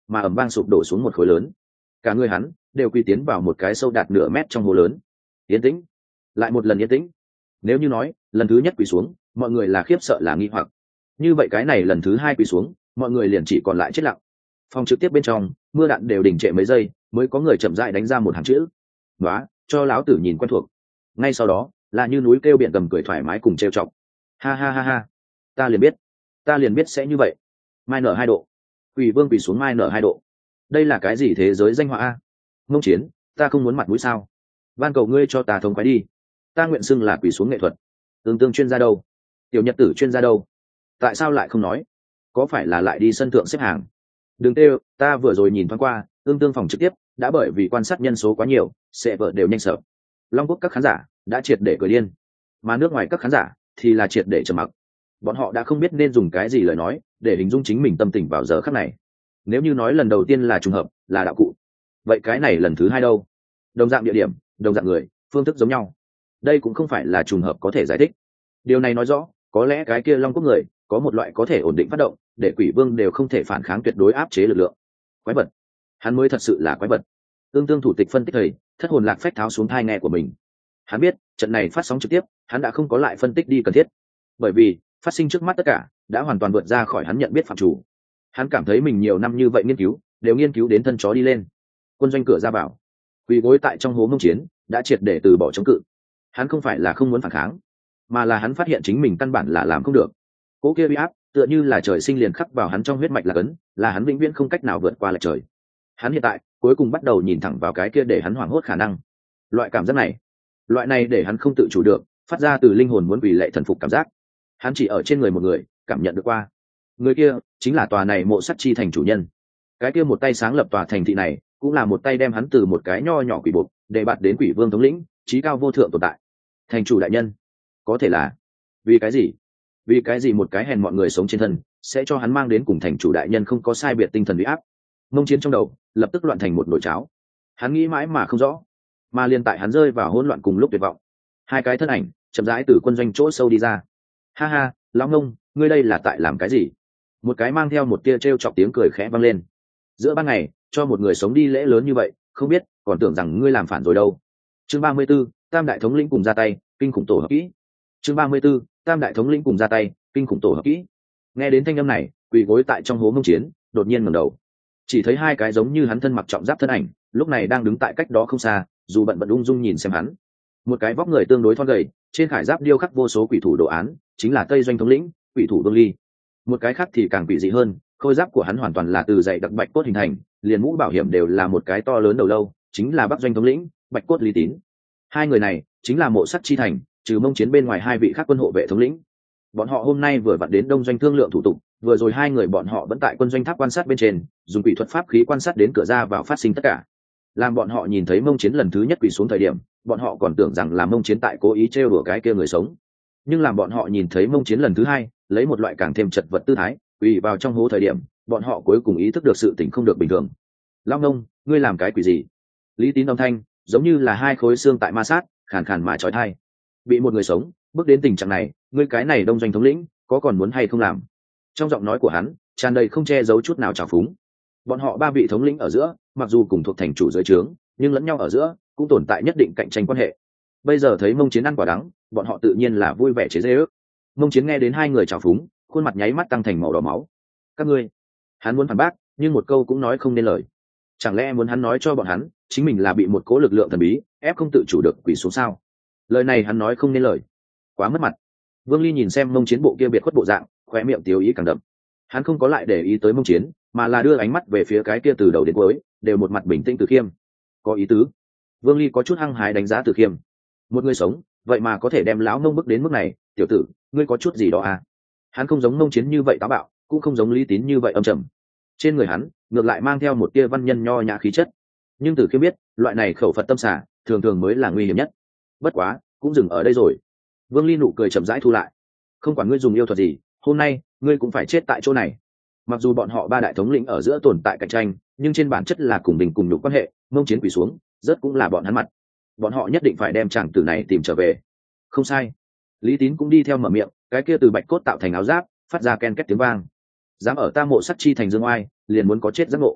mà ầm vang sụp đổ xuống một khối lớn. Cả người hắn đều quy tiến vào một cái sâu đạt nửa mét trong hố lớn. Yên tĩnh, lại một lần yên tĩnh. Nếu như nói lần thứ nhất quỳ xuống mọi người là khiếp sợ là nghi hoặc, như vậy cái này lần thứ hai quỳ xuống mọi người liền chỉ còn lại chết lặng. Phòng trực tiếp bên trong mưa đạn đều đình trệ mấy giây mới có người chậm rãi đánh ra một hàng chữ: "Nóa, cho lão tử nhìn quen thuộc." Ngay sau đó là như núi kêu biển gầm cười thoải mái cùng trêu chọc: "Ha ha ha ha, ta liền biết, ta liền biết sẽ như vậy." Mai nở hai độ, quỷ vương quỳ xuống mai nở hai độ. Đây là cái gì thế giới danh họa a? Ngông Chiến, ta không muốn mặt mũi sao? Van cầu ngươi cho ta thống khoái đi, ta nguyện xưng là quỳ xuống nghệ thuật. Tương tương chuyên gia đâu? Tiểu nhật tử chuyên gia đâu? Tại sao lại không nói? Có phải là lại đi sân thượng xếp hàng? Đừng têu, ta vừa rồi nhìn thoáng qua tương tương phòng trực tiếp đã bởi vì quan sát nhân số quá nhiều sẽ vợ đều nhanh sợ. Long quốc các khán giả đã triệt để cười điên, mà nước ngoài các khán giả thì là triệt để trầm mặc. Bọn họ đã không biết nên dùng cái gì lời nói để hình dung chính mình tâm tình vào giờ khắc này. Nếu như nói lần đầu tiên là trùng hợp, là đạo cụ, vậy cái này lần thứ hai đâu? Đồng dạng địa điểm, đồng dạng người, phương thức giống nhau, đây cũng không phải là trùng hợp có thể giải thích. Điều này nói rõ có lẽ cái kia Long quốc người có một loại có thể ổn định phát động để quỷ vương đều không thể phản kháng tuyệt đối áp chế lực lượng. Quái vật, hắn mới thật sự là quái vật. Tương tương thủ tịch phân tích thầy thất hồn lạc phách tháo xuống thai nghe của mình. Hắn biết trận này phát sóng trực tiếp hắn đã không có lại phân tích đi cần thiết, bởi vì phát sinh trước mắt tất cả đã hoàn toàn vượt ra khỏi hắn nhận biết phạm chủ. Hắn cảm thấy mình nhiều năm như vậy nghiên cứu đều nghiên cứu đến thân chó đi lên. Quân doanh cửa ra vào, quỳ gối tại trong hố Mông Chiến đã triệt để từ bỏ chống cự. Hắn không phải là không muốn phản kháng, mà là hắn phát hiện chính mình căn bản là làm không được. Cố kia bị áp tựa như là trời sinh liền khắc vào hắn trong huyết mạch là cấn, là hắn vĩnh viễn không cách nào vượt qua lại trời. Hắn hiện tại cuối cùng bắt đầu nhìn thẳng vào cái kia để hắn hoảng hốt khả năng. Loại cảm giác này, loại này để hắn không tự chủ được phát ra từ linh hồn muốn vì lệ thần phục cảm giác, hắn chỉ ở trên người một người cảm nhận được qua. Người kia chính là tòa này mộ sắt chi thành chủ nhân. Cái kia một tay sáng lập tòa thành thị này cũng là một tay đem hắn từ một cái nho nhỏ quỷ buộc để bạt đến quỷ vương thống lĩnh trí cao vô thượng tồn tại. Thành chủ đại nhân, có thể là vì cái gì? Vì cái gì một cái hèn mọi người sống trên thân sẽ cho hắn mang đến cùng thành chủ đại nhân không có sai biệt tinh thần uy áp? Mông Chiến trong đầu lập tức loạn thành một nồi cháo. Hắn nghĩ mãi mà không rõ, mà liên tại hắn rơi vào hỗn loạn cùng lúc tuyệt vọng, hai cái thân ảnh chậm rãi từ quân doanh chỗ sâu đi ra. Ha ha, lão Ngông, ngươi đây là tại làm cái gì? Một cái mang theo một tia trêu chọc tiếng cười khẽ vang lên. Giữa ban ngày cho một người sống đi lễ lớn như vậy, không biết còn tưởng rằng ngươi làm phản rồi đâu. Chương ba mươi 34, Tam đại thống lĩnh cùng ra tay, kinh khủng tổ hợp kỹ. Chương ba mươi 34, Tam đại thống lĩnh cùng ra tay, kinh khủng tổ hợp kỹ. Nghe đến thanh âm này, quỳ gối tại trong hố Mông Chiến đột nhiên ngẩng đầu, chỉ thấy hai cái giống như hắn thân mặc trọng giáp thân ảnh lúc này đang đứng tại cách đó không xa, dù bận bận ung dung nhìn xem hắn. Một cái vóc người tương đối thon gầy, trên khải giáp điêu khắc vô số quỷ thủ đồ án, chính là Tây Doanh thống lĩnh quỷ thủ Vương Ly. Một cái khác thì càng quỷ dị hơn, khôi giáp của hắn hoàn toàn là từ dày đặc bạch cốt hình thành, liền mũ bảo hiểm đều là một cái to lớn đầu lâu, chính là Bắc Doanh thống lĩnh Bạch Cốt Lý Tín. Hai người này chính là mộ sắt chi thành trừ Mông Chiến bên ngoài hai vị khác quân hộ vệ thống lĩnh. Bọn họ hôm nay vừa vặn đến Đông Doanh thương lượng thủ tục, vừa rồi hai người bọn họ vẫn tại quân doanh tháp quan sát bên trên, dùng quỷ thuật pháp khí quan sát đến cửa ra vào phát sinh tất cả. Làm bọn họ nhìn thấy Mông Chiến lần thứ nhất quỳ xuống thời điểm, bọn họ còn tưởng rằng là Mông Chiến tại cố ý trêu đùa cái kia người sống. Nhưng làm bọn họ nhìn thấy Mông Chiến lần thứ hai lấy một loại càng thêm chật vật tư thái quỳ vào trong hố thời điểm, bọn họ cuối cùng ý thức được sự tình không được bình thường. Long Nông, ngươi làm cái quỷ gì? Lý Tín âm thanh giống như là hai khối xương tại ma sát, khàn khàn mà chói tai. Bị một người sống bước đến tình trạng này, ngươi cái này Đông Doanh thống lĩnh có còn muốn hay không làm? Trong giọng nói của hắn tràn đầy không che giấu chút nào trào phúng. Bọn họ ba vị thống lĩnh ở giữa mặc dù cùng thuộc thành chủ dưới trướng, nhưng lẫn nhau ở giữa cũng tồn tại nhất định cạnh tranh quan hệ. Bây giờ thấy Mông Chiến ăn quả đắng, bọn họ tự nhiên là vui vẻ chế giễu. Mông Chiến nghe đến hai người trào phúng, khuôn mặt nháy mắt tăng thành màu đỏ máu. Các ngươi, hắn muốn phản bác nhưng một câu cũng nói không nên lời. Chẳng lẽ muốn hắn nói cho bọn hắn chính mình là bị một cố lực lượng thần bí ép không tự chủ được quỳ xuống sao? Lời này hắn nói không nên lời, quá mất mặt. Vương Ly nhìn xem Mông Chiến bộ kia biệt khuất bộ dạng, khóe miệng tiêu ý càng đậm. Hắn không có lại để ý tới Mông Chiến, mà là đưa ánh mắt về phía cái kia từ đầu đến cuối đều một mặt bình tĩnh Từ Khiêm. Có ý tứ. Vương Ly có chút hăng hái đánh giá Từ Khiêm. Một người sống vậy mà có thể đem lão Mông bước đến mức này, tiểu tử ngươi có chút gì đó à? Hắn không giống Mông Chiến như vậy táo bạo, cũng không giống Lý Tín như vậy âm trầm. Trên người hắn ngược lại mang theo một tia văn nhân nho nhã khí chất. Nhưng Từ Khiêm biết loại này khẩu Phật tâm xả thường thường mới là nguy hiểm nhất. Bất quá cũng dừng ở đây rồi. Vương Ly nụ cười chậm rãi thu lại. Không quản ngươi dùng yêu thuật gì, hôm nay ngươi cũng phải chết tại chỗ này. Mặc dù bọn họ ba đại thống lĩnh ở giữa tồn tại cạnh tranh, nhưng trên bản chất là cùng bình cùng nhục quan hệ. Mông Chiến quỳ xuống rất cũng là bọn hắn mặt, bọn họ nhất định phải đem chàng tử này tìm trở về. Không sai. Lý Tín cũng đi theo mở miệng, cái kia từ bạch cốt tạo thành áo giáp phát ra ken két tiếng vang. Dám ở ta mộ sắt chi thành dương oai, liền muốn có chết giác ngộ.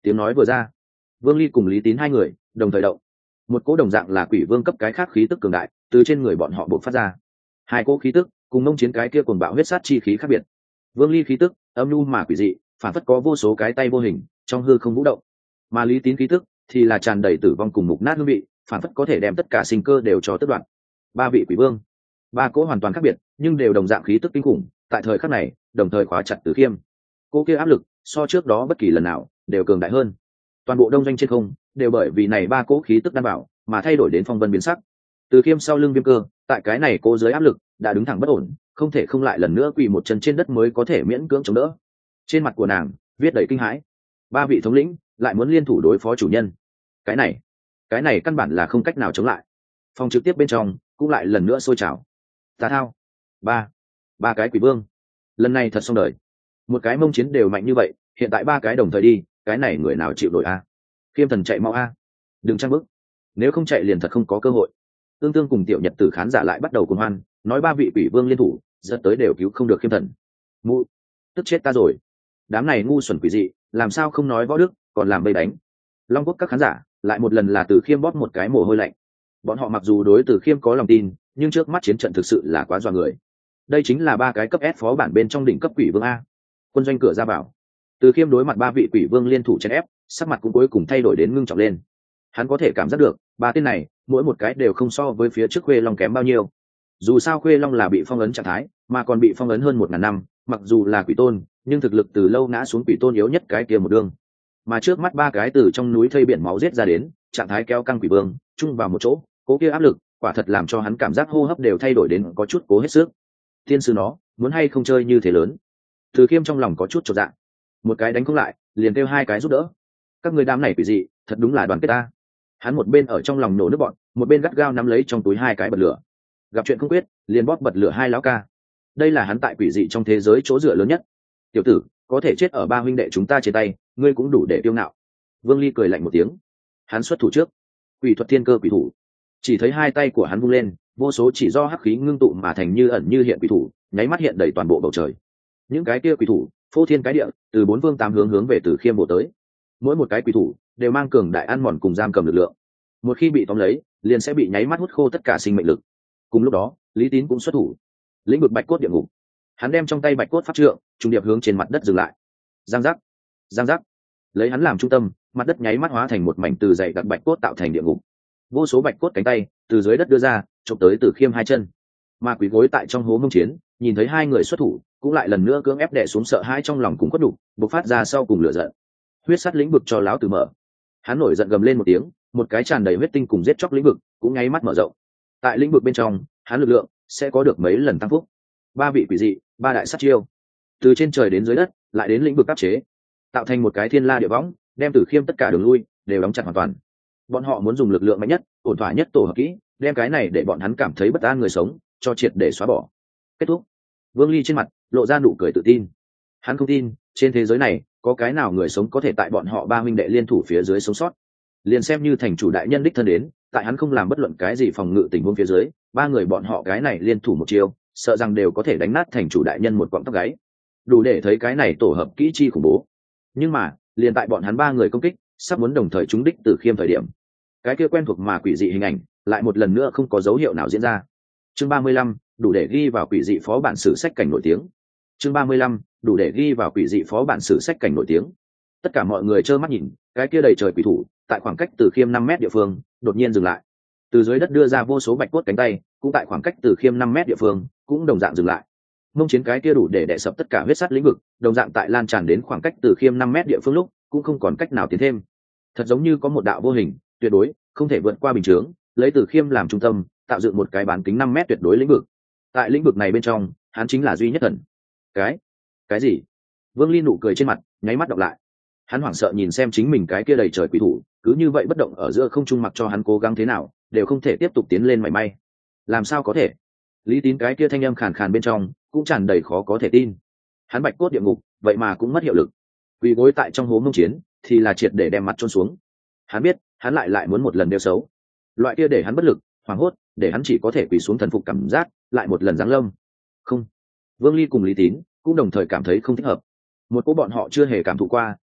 Tiếng nói vừa ra, Vương Ly cùng Lý Tín hai người đồng thời động. Một cỗ đồng dạng là quỷ vương cấp cái khác khí tức cường đại từ trên người bọn họ bộc phát ra. Hai cỗ khí tức cùng mông chiến cái kia cuồng bạo huyết sát chi khí khác biệt. Vương Ly khí tức âm nhu mà quỷ dị, phản phất có vô số cái tay vô hình trong hư không vũ động, mà Lý Tín khí tức thì là tràn đầy tử vong cùng mục nát hương vị, phản phất có thể đem tất cả sinh cơ đều cho tất đoạn. Ba vị quỷ vương, ba cỗ hoàn toàn khác biệt nhưng đều đồng dạng khí tức kinh khủng, tại thời khắc này đồng thời khóa chặt Từ Khiêm. Cỗ kia áp lực so trước đó bất kỳ lần nào đều cường đại hơn. Toàn bộ đông doanh trên không đều bởi vì này ba cỗ khí tức đan bảo mà thay đổi đến phong vân biến sắc. Từ Khiêm sau lưng Viêm Cơ tại cái này cố dưới áp lực đã đứng thẳng bất ổn, không thể không lại lần nữa quỳ một chân trên đất mới có thể miễn cưỡng chống đỡ. Trên mặt của nàng viết đầy kinh hãi. Ba vị thống lĩnh lại muốn liên thủ đối phó chủ nhân, cái này cái này căn bản là không cách nào chống lại. Phòng trực tiếp bên trong cũng lại lần nữa sôi trào. Tà thao, ba ba cái quỷ vương, lần này thật xong đời. Một cái mông chiến đều mạnh như vậy, hiện tại ba cái đồng thời đi, cái này người nào chịu nổi a? Khiêm thần chạy mau a, đừng trang bức, nếu không chạy liền thật không có cơ hội. Tương Tương cùng Tiểu Nhật Tử khán giả lại bắt đầu cuồng hoan, nói ba vị quỷ vương liên thủ dẫn tới đều cứu không được Khiêm thần. Mụ, tức chết ta rồi, đám này ngu xuẩn quỷ dị làm sao không nói võ đức còn làm bây đánh. Long Quốc các khán giả lại một lần là Từ Khiêm bóp một cái mồ hôi lạnh. Bọn họ mặc dù đối Từ Khiêm có lòng tin nhưng trước mắt chiến trận thực sự là quá dọa người. Đây chính là ba cái cấp S phó bản bên trong đỉnh cấp quỷ vương a. Quân doanh cửa ra vào, Từ Khiêm đối mặt ba vị quỷ vương liên thủ chèn ép, sắc mặt cũng cuối cùng thay đổi đến ngưng trọng lên. Hắn có thể cảm giác được ba tên này mỗi một cái đều không so với phía trước Khuê Long kém bao nhiêu. Dù sao Khuê Long là bị phong ấn trạng thái mà còn bị phong ấn hơn một ngàn năm, mặc dù là quỷ tôn nhưng thực lực từ lâu ngã xuống quỷ tôn yếu nhất cái kia một đường. Mà trước mắt ba cái từ trong núi thây biển máu giết ra đến trạng thái kéo căng quỷ vương chung vào một chỗ, cố kia áp lực quả thật làm cho hắn cảm giác hô hấp đều thay đổi đến có chút cố hết sức. Tiên sư nó muốn hay không chơi như thế lớn. Từ Khiêm trong lòng có chút chột dạ, một cái đánh không lại liền kêu hai cái giúp đỡ. Các người đám này quỷ dị thật đúng là đoàn kết ta. Hắn một bên ở trong lòng nổ nước bọn, một bên gắt gao nắm lấy trong túi hai cái bật lửa. Gặp chuyện không quyết liền bóp bật lửa hai lão ca. Đây là hắn tại quỷ dị trong thế giới chỗ dựa lớn nhất. Tiểu tử có thể chết ở ba huynh đệ chúng ta trên tay, ngươi cũng đủ để tiêu ngạo. Vương Ly cười lạnh một tiếng, hắn xuất thủ trước. Quỷ thuật thiên cơ quỷ thủ, chỉ thấy hai tay của hắn vung lên, vô số chỉ do hắc khí ngưng tụ mà thành như ẩn như hiện quỷ thủ nháy mắt hiện đầy toàn bộ bầu trời. Những cái kia quỷ thủ phô thiên cái địa từ bốn phương tám hướng hướng về Từ Khiêm bổ tới. Mỗi một cái quỷ thủ đều mang cường đại ăn mòn cùng giam cầm lực lượng, một khi bị tóm lấy liền sẽ bị nháy mắt hút khô tất cả sinh mệnh lực. Cùng lúc đó Lý Tín cũng xuất thủ, lĩnh vực bạch cốt địa ngục. Hắn đem trong tay bạch cốt pháp trượng trung điệp hướng trên mặt đất dừng lại. Giang giác, giang giác, lấy hắn làm trung tâm, mặt đất nháy mắt hóa thành một mảnh từ dày đặc bạch cốt tạo thành địa ngục. Vô số bạch cốt cánh tay từ dưới đất đưa ra chụp tới Từ Khiêm hai chân. Mà quỷ gối tại trong hố mông chiến nhìn thấy hai người xuất thủ cũng lại lần nữa cưỡng ép đè xuống sợ hãi trong lòng cùng khuất đủ, bộc phát ra sau cùng lửa giận. Huyết sắt lĩnh vực cho lão tử mở. Hắn nổi giận gầm lên một tiếng, một cái tràn đầy huyết tinh cùng giết chóc lĩnh vực cũng nháy mắt mở rộng. Tại lĩnh vực bên trong hắn lực lượng sẽ có được mấy lần tăng phúc. Ba vị quỷ dị, ba đại sát chiêu từ trên trời đến dưới đất lại đến lĩnh vực áp chế, tạo thành một cái thiên la địa võng, đem Từ Khiêm tất cả đường lui đều đóng chặt hoàn toàn. Bọn họ muốn dùng lực lượng mạnh nhất ổn thỏa nhất tổ hợp kỹ, đem cái này để bọn hắn cảm thấy bất an người sống cho triệt để xóa bỏ. Kết thúc. Vương Ly trên mặt lộ ra nụ cười tự tin. Hắn không tin trên thế giới này có cái nào người sống có thể tại bọn họ ba huynh đệ liên thủ phía dưới sống sót. Liền xem như thành chủ đại nhân đích thân đến, tại hắn không làm bất luận cái gì phòng ngự tình huống phía dưới, ba người bọn họ cái này liên thủ một chiêu, sợ rằng đều có thể đánh nát thành chủ đại nhân một quãng tóc gáy. Đủ để thấy cái này tổ hợp kỹ chi khủng bố. Nhưng mà liền tại bọn hắn ba người công kích sắp muốn đồng thời trúng đích Từ Khiêm thời điểm, cái kia quen thuộc mà quỷ dị hình ảnh lại một lần nữa không có dấu hiệu nào diễn ra. Chương ba mươi lăm, đủ để ghi vào quỷ dị phó bản sử sách cảnh nổi tiếng. Chương ba mươi lăm, đủ để ghi vào quỷ dị phó bản sử sách cảnh nổi tiếng. Tất cả mọi người trơ mắt nhìn, cái kia đầy trời quỷ thủ, tại khoảng cách Từ Khiêm năm mét địa phương, đột nhiên dừng lại. Từ dưới đất đưa ra vô số bạch cốt cánh tay, cũng tại khoảng cách Từ Khiêm năm mét địa phương, cũng đồng dạng dừng lại. Mông chiến cái kia đủ để đè sập tất cả huyết sắt lĩnh vực, đồng dạng tại lan tràn đến khoảng cách Từ Khiêm năm mét địa phương lúc, cũng không còn cách nào tiến thêm. Thật giống như có một đạo vô hình, tuyệt đối không thể vượt qua bình chướng, lấy Từ Khiêm làm trung tâm, tạo dựng một cái bán kính năm mét tuyệt đối lĩnh vực. Tại lĩnh vực này bên trong, hắn chính là duy nhất thần. Cái, cái gì? Vương Ly nụ cười trên mặt nháy mắt đọc lại. Hắn hoảng sợ nhìn xem chính mình cái kia đầy trời quỷ thủ, cứ như vậy bất động ở giữa không trung, mặc cho hắn cố gắng thế nào đều không thể tiếp tục tiến lên mảy may. Làm sao có thể? Lý Tín cái kia thanh âm khàn khàn bên trong cũng tràn đầy khó có thể tin. Hắn bạch cốt địa ngục vậy mà cũng mất hiệu lực. Quỳ gối tại trong hố mông chiến thì là triệt để đem mặt chôn xuống. Hắn biết hắn lại lại muốn một lần đeo xấu, loại kia để hắn bất lực hoảng hốt, để hắn chỉ có thể quỳ xuống thần phục cảm giác lại một lần giáng lâm. Không. Vương Ly cùng Lý Tín cũng đồng thời cảm thấy không thích hợp. Một cô bọn họ chưa hề cảm thụ qua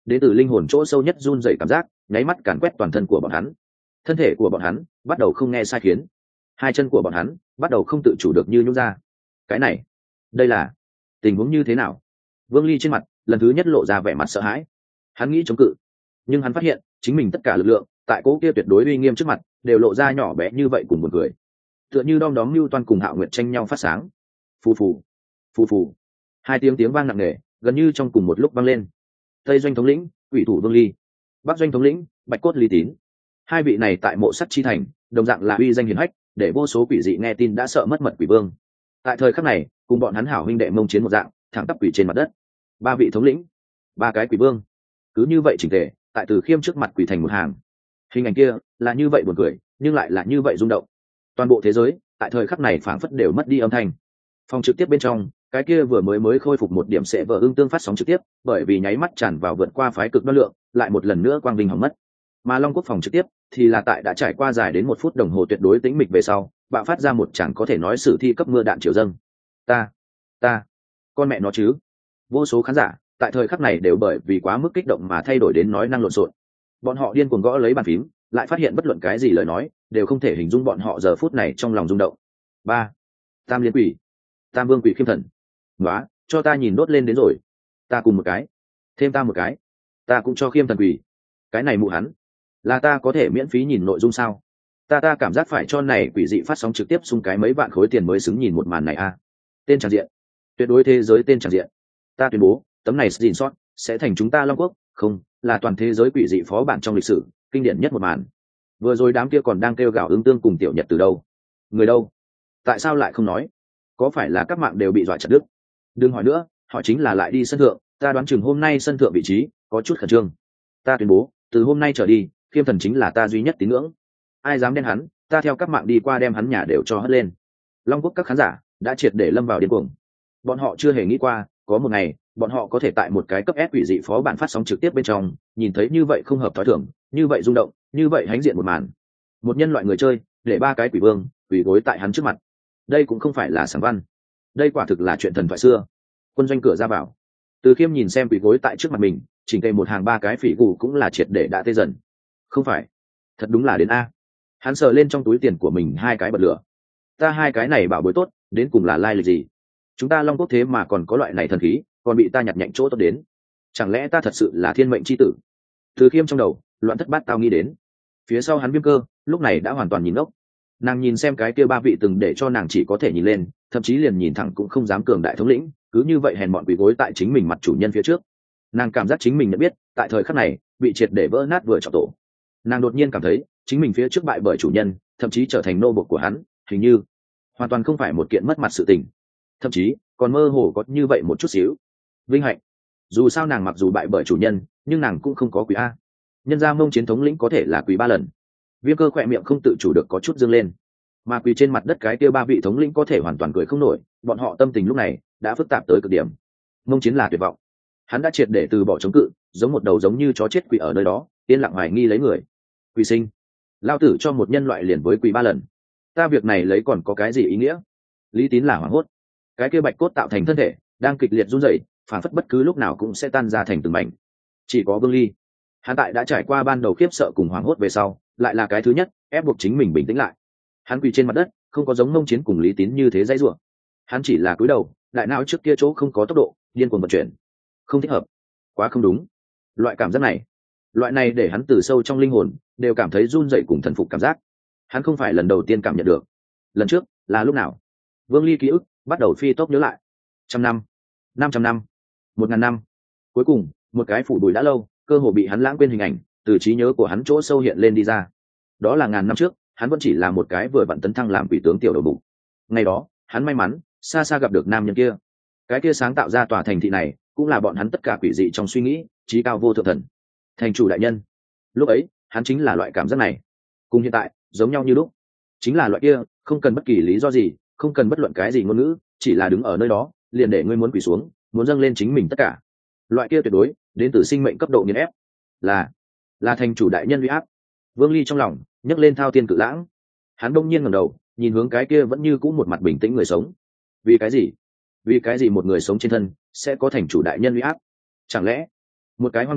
đến từ linh hồn chỗ sâu nhất run rẩy cảm giác nháy mắt càn quét toàn thân của bọn hắn. Thân thể của bọn hắn bắt đầu không nghe sai khiến, hai chân của bọn hắn bắt đầu không tự chủ được như nhún ra. Cái này, đây là tình huống như thế nào? Vương Ly trên mặt lần thứ nhất lộ ra vẻ mặt sợ hãi. Hắn nghĩ chống cự, nhưng hắn phát hiện chính mình tất cả lực lượng tại cố kia tuyệt đối uy nghiêm trước mặt đều lộ ra nhỏ bé như vậy cùng một người, tựa như đom đóm lưu toan cùng Hạo Nguyệt tranh nhau phát sáng. Phù phù, phù phù, hai tiếng tiếng vang nặng nề gần như trong cùng một lúc vang lên. Tây doanh thống lĩnh Quỷ thủ Vương Ly, Bắc doanh thống lĩnh Bạch cốt Lý Tín, hai vị này tại mộ sắt chi thành đồng dạng là uy danh hiển hách, để vô số quỷ dị nghe tin đã sợ mất mật quỷ vương. Tại thời khắc này cùng bọn hắn hảo huynh đệ mông chiến một dạng, thẳng tắp quỷ trên mặt đất. Ba vị thống lĩnh, ba cái quỷ vương, cứ như vậy chỉnh tề tại Từ Khiêm trước mặt quỷ thành một hàng. Hình ảnh kia là như vậy buồn cười, nhưng lại là như vậy rung động. Toàn bộ thế giới tại thời khắc này phảng phất đều mất đi âm thanh. Phòng trực tiếp bên trong, cái kia vừa mới mới khôi phục một điểm sẽ vỡ ương tương phát sóng trực tiếp, bởi vì nháy mắt tràn vào vượt qua phái cực đoan lượng, lại một lần nữa quang vinh hỏng mất. Mà Long Quốc phòng trực tiếp thì là tại đã trải qua dài đến một phút đồng hồ tuyệt đối tĩnh mịch về sau, bạo phát ra một chẳng có thể nói sử thi cấp mưa đạn triều dâng. Ta, ta, con mẹ nó chứ! Vô số khán giả tại thời khắc này đều bởi vì quá mức kích động mà thay đổi đến nói năng lộn xộn. Bọn họ điên cuồng gõ lấy bàn phím, lại phát hiện bất luận cái gì lời nói đều không thể hình dung bọn họ giờ phút này trong lòng rung động. Ba, Tam Liên Quỷ, Tam Vương Quỷ Khiêm Thần, nói cho ta nhìn đốt lên đến rồi, ta cùng một cái, thêm ta một cái, ta cũng cho Khiêm Thần Quỷ. Cái này mụ hắn, là ta có thể miễn phí nhìn nội dung sao? Ta ta cảm giác phải cho này quỷ dị phát sóng trực tiếp xung cái mấy vạn khối tiền mới xứng nhìn một màn này a. À. Tên tràng diện, tuyệt đối thế giới tên tràng diện. Ta tuyên bố, tấm này xin sót sẽ thành chúng ta Long Quốc, không, là toàn thế giới quỷ dị phó bản trong lịch sử, kinh điển nhất một màn. Vừa rồi đám kia còn đang kêu gào ứng tương cùng tiểu nhật từ đâu? Người đâu? Tại sao lại không nói? Có phải là các mạng đều bị dọa chặt đứt? Đừng hỏi nữa, họ chính là lại đi sân thượng, ta đoán chừng hôm nay sân thượng vị trí có chút khẩn trương. Ta tuyên bố, từ hôm nay trở đi, Khiêm Thần chính là ta duy nhất tín ngưỡng. Ai dám đen hắn, ta theo các mạng đi qua đem hắn nhà đều cho hất lên. Long Quốc các khán giả đã triệt để lâm vào điên cuồng. Bọn họ chưa hề nghĩ qua, có một ngày, bọn họ có thể tại một cái cấp S quỷ dị phó bản phát sóng trực tiếp bên trong, nhìn thấy như vậy không hợp thói thường, như vậy rung động, như vậy hãnh diện một màn. Một nhân loại người chơi, để ba cái quỷ vương quỷ gối tại hắn trước mặt. Đây cũng không phải là sáng văn, đây quả thực là chuyện thần thoại xưa. Quân doanh cửa ra vào, Từ Khiêm nhìn xem quỷ gối tại trước mặt mình, chỉnh tề một hàng ba cái phỉ gù cũng là triệt để đã tê dần. Không phải, thật đúng là đến a. Hắn sờ lên trong túi tiền của mình hai cái bật lửa. Ta hai cái này bảo bối tốt, đến cùng là lai lịch gì? Chúng ta Long Quốc thế mà còn có loại này thần khí, còn bị ta nhặt nhạnh chỗ tốt đến. Chẳng lẽ ta thật sự là thiên mệnh chi tử? Từ Khiêm trong đầu loạn thất bát tao nghĩ đến. Phía sau hắn Viêm Cơ lúc này đã hoàn toàn nhìn ngốc. Nàng nhìn xem cái kia ba vị từng để cho nàng chỉ có thể nhìn lên, thậm chí liền nhìn thẳng cũng không dám cường đại thống lĩnh, cứ như vậy hèn mọn quỳ gối tại chính mình mặt chủ nhân phía trước. Nàng cảm giác chính mình nhận biết tại thời khắc này bị triệt để vỡ nát vừa trọng tổ. Nàng đột nhiên cảm thấy chính mình phía trước bại bởi chủ nhân, thậm chí trở thành nô bộc của hắn, hình như hoàn toàn không phải một kiện mất mặt sự tình, thậm chí còn mơ hồ có như vậy một chút xíu vinh hạnh. Dù sao nàng mặc dù bại bởi chủ nhân, nhưng nàng cũng không có quý a. Nhân gia Mông chiến thống lĩnh có thể là quý ba lần. Viêm Cơ khỏe miệng không tự chủ được có chút dương lên, mà quỳ trên mặt đất cái kia ba vị thống lĩnh có thể hoàn toàn cười không nổi. Bọn họ tâm tình lúc này đã phức tạp tới cực điểm. Mông chiến là tuyệt vọng, hắn đã triệt để từ bỏ chống cự, giống một đầu giống như chó chết quỳ ở nơi đó, yên lặng hoài nghi lấy người. Quỳ sinh, lao tử cho một nhân loại liền với quỳ ba lần, ta việc này lấy còn có cái gì ý nghĩa? Lý Tín là hoảng hốt, cái kia bạch cốt tạo thành thân thể đang kịch liệt run rẩy, phản phất bất cứ lúc nào cũng sẽ tan ra thành từng mảnh. Chỉ có Vương Ly, hắn tại đã trải qua ban đầu khiếp sợ cùng hoảng hốt về sau, lại là cái thứ nhất ép buộc chính mình bình tĩnh lại. Hắn quỳ trên mặt đất, không có giống Mông chiến cùng Lý Tín như thế dãy rủa, hắn chỉ là cúi đầu, đại não trước kia chỗ không có tốc độ điên cuồng vận chuyển. Không thích hợp, quá không đúng. Loại cảm giác này, loại này để hắn từ sâu trong linh hồn đều cảm thấy run rẩy cùng thần phục cảm giác. Hắn không phải lần đầu tiên cảm nhận được. Lần trước là lúc nào? Vương Ly ký ức bắt đầu phi tốc nhớ lại. Trăm năm, năm trăm năm, một ngàn năm. Cuối cùng, một cái phủ bụi đã lâu, cơ hồ bị hắn lãng quên hình ảnh, từ trí nhớ của hắn chỗ sâu hiện lên đi ra. Đó là ngàn năm trước, hắn vẫn chỉ là một cái vừa vặn tấn thăng làm quỷ tướng tiểu đầu bụng. Ngày đó, hắn may mắn xa xa gặp được nam nhân kia. Cái kia sáng tạo ra tòa thành thị này, cũng là bọn hắn tất cả quỷ dị trong suy nghĩ, trí cao vô thượng thần, thành chủ đại nhân. Lúc ấy, hắn chính là loại cảm giác này, cùng hiện tại giống nhau như lúc, chính là loại kia không cần bất kỳ lý do gì, không cần bất luận cái gì ngôn ngữ, chỉ là đứng ở nơi đó liền để ngươi muốn quỳ xuống, muốn dâng lên chính mình tất cả. Loại kia tuyệt đối đến từ sinh mệnh cấp độ nghiền ép, là là thành chủ đại nhân uy áp. Vương Ly trong lòng nhấc lên thao thiên cự lãng, hắn đông nhiên ngẩng đầu nhìn hướng cái kia vẫn như cũ một mặt bình tĩnh người sống. Vì cái gì? Vì cái gì một người sống trên thân sẽ có thành chủ đại nhân uy áp? Chẳng lẽ một cái hoang đường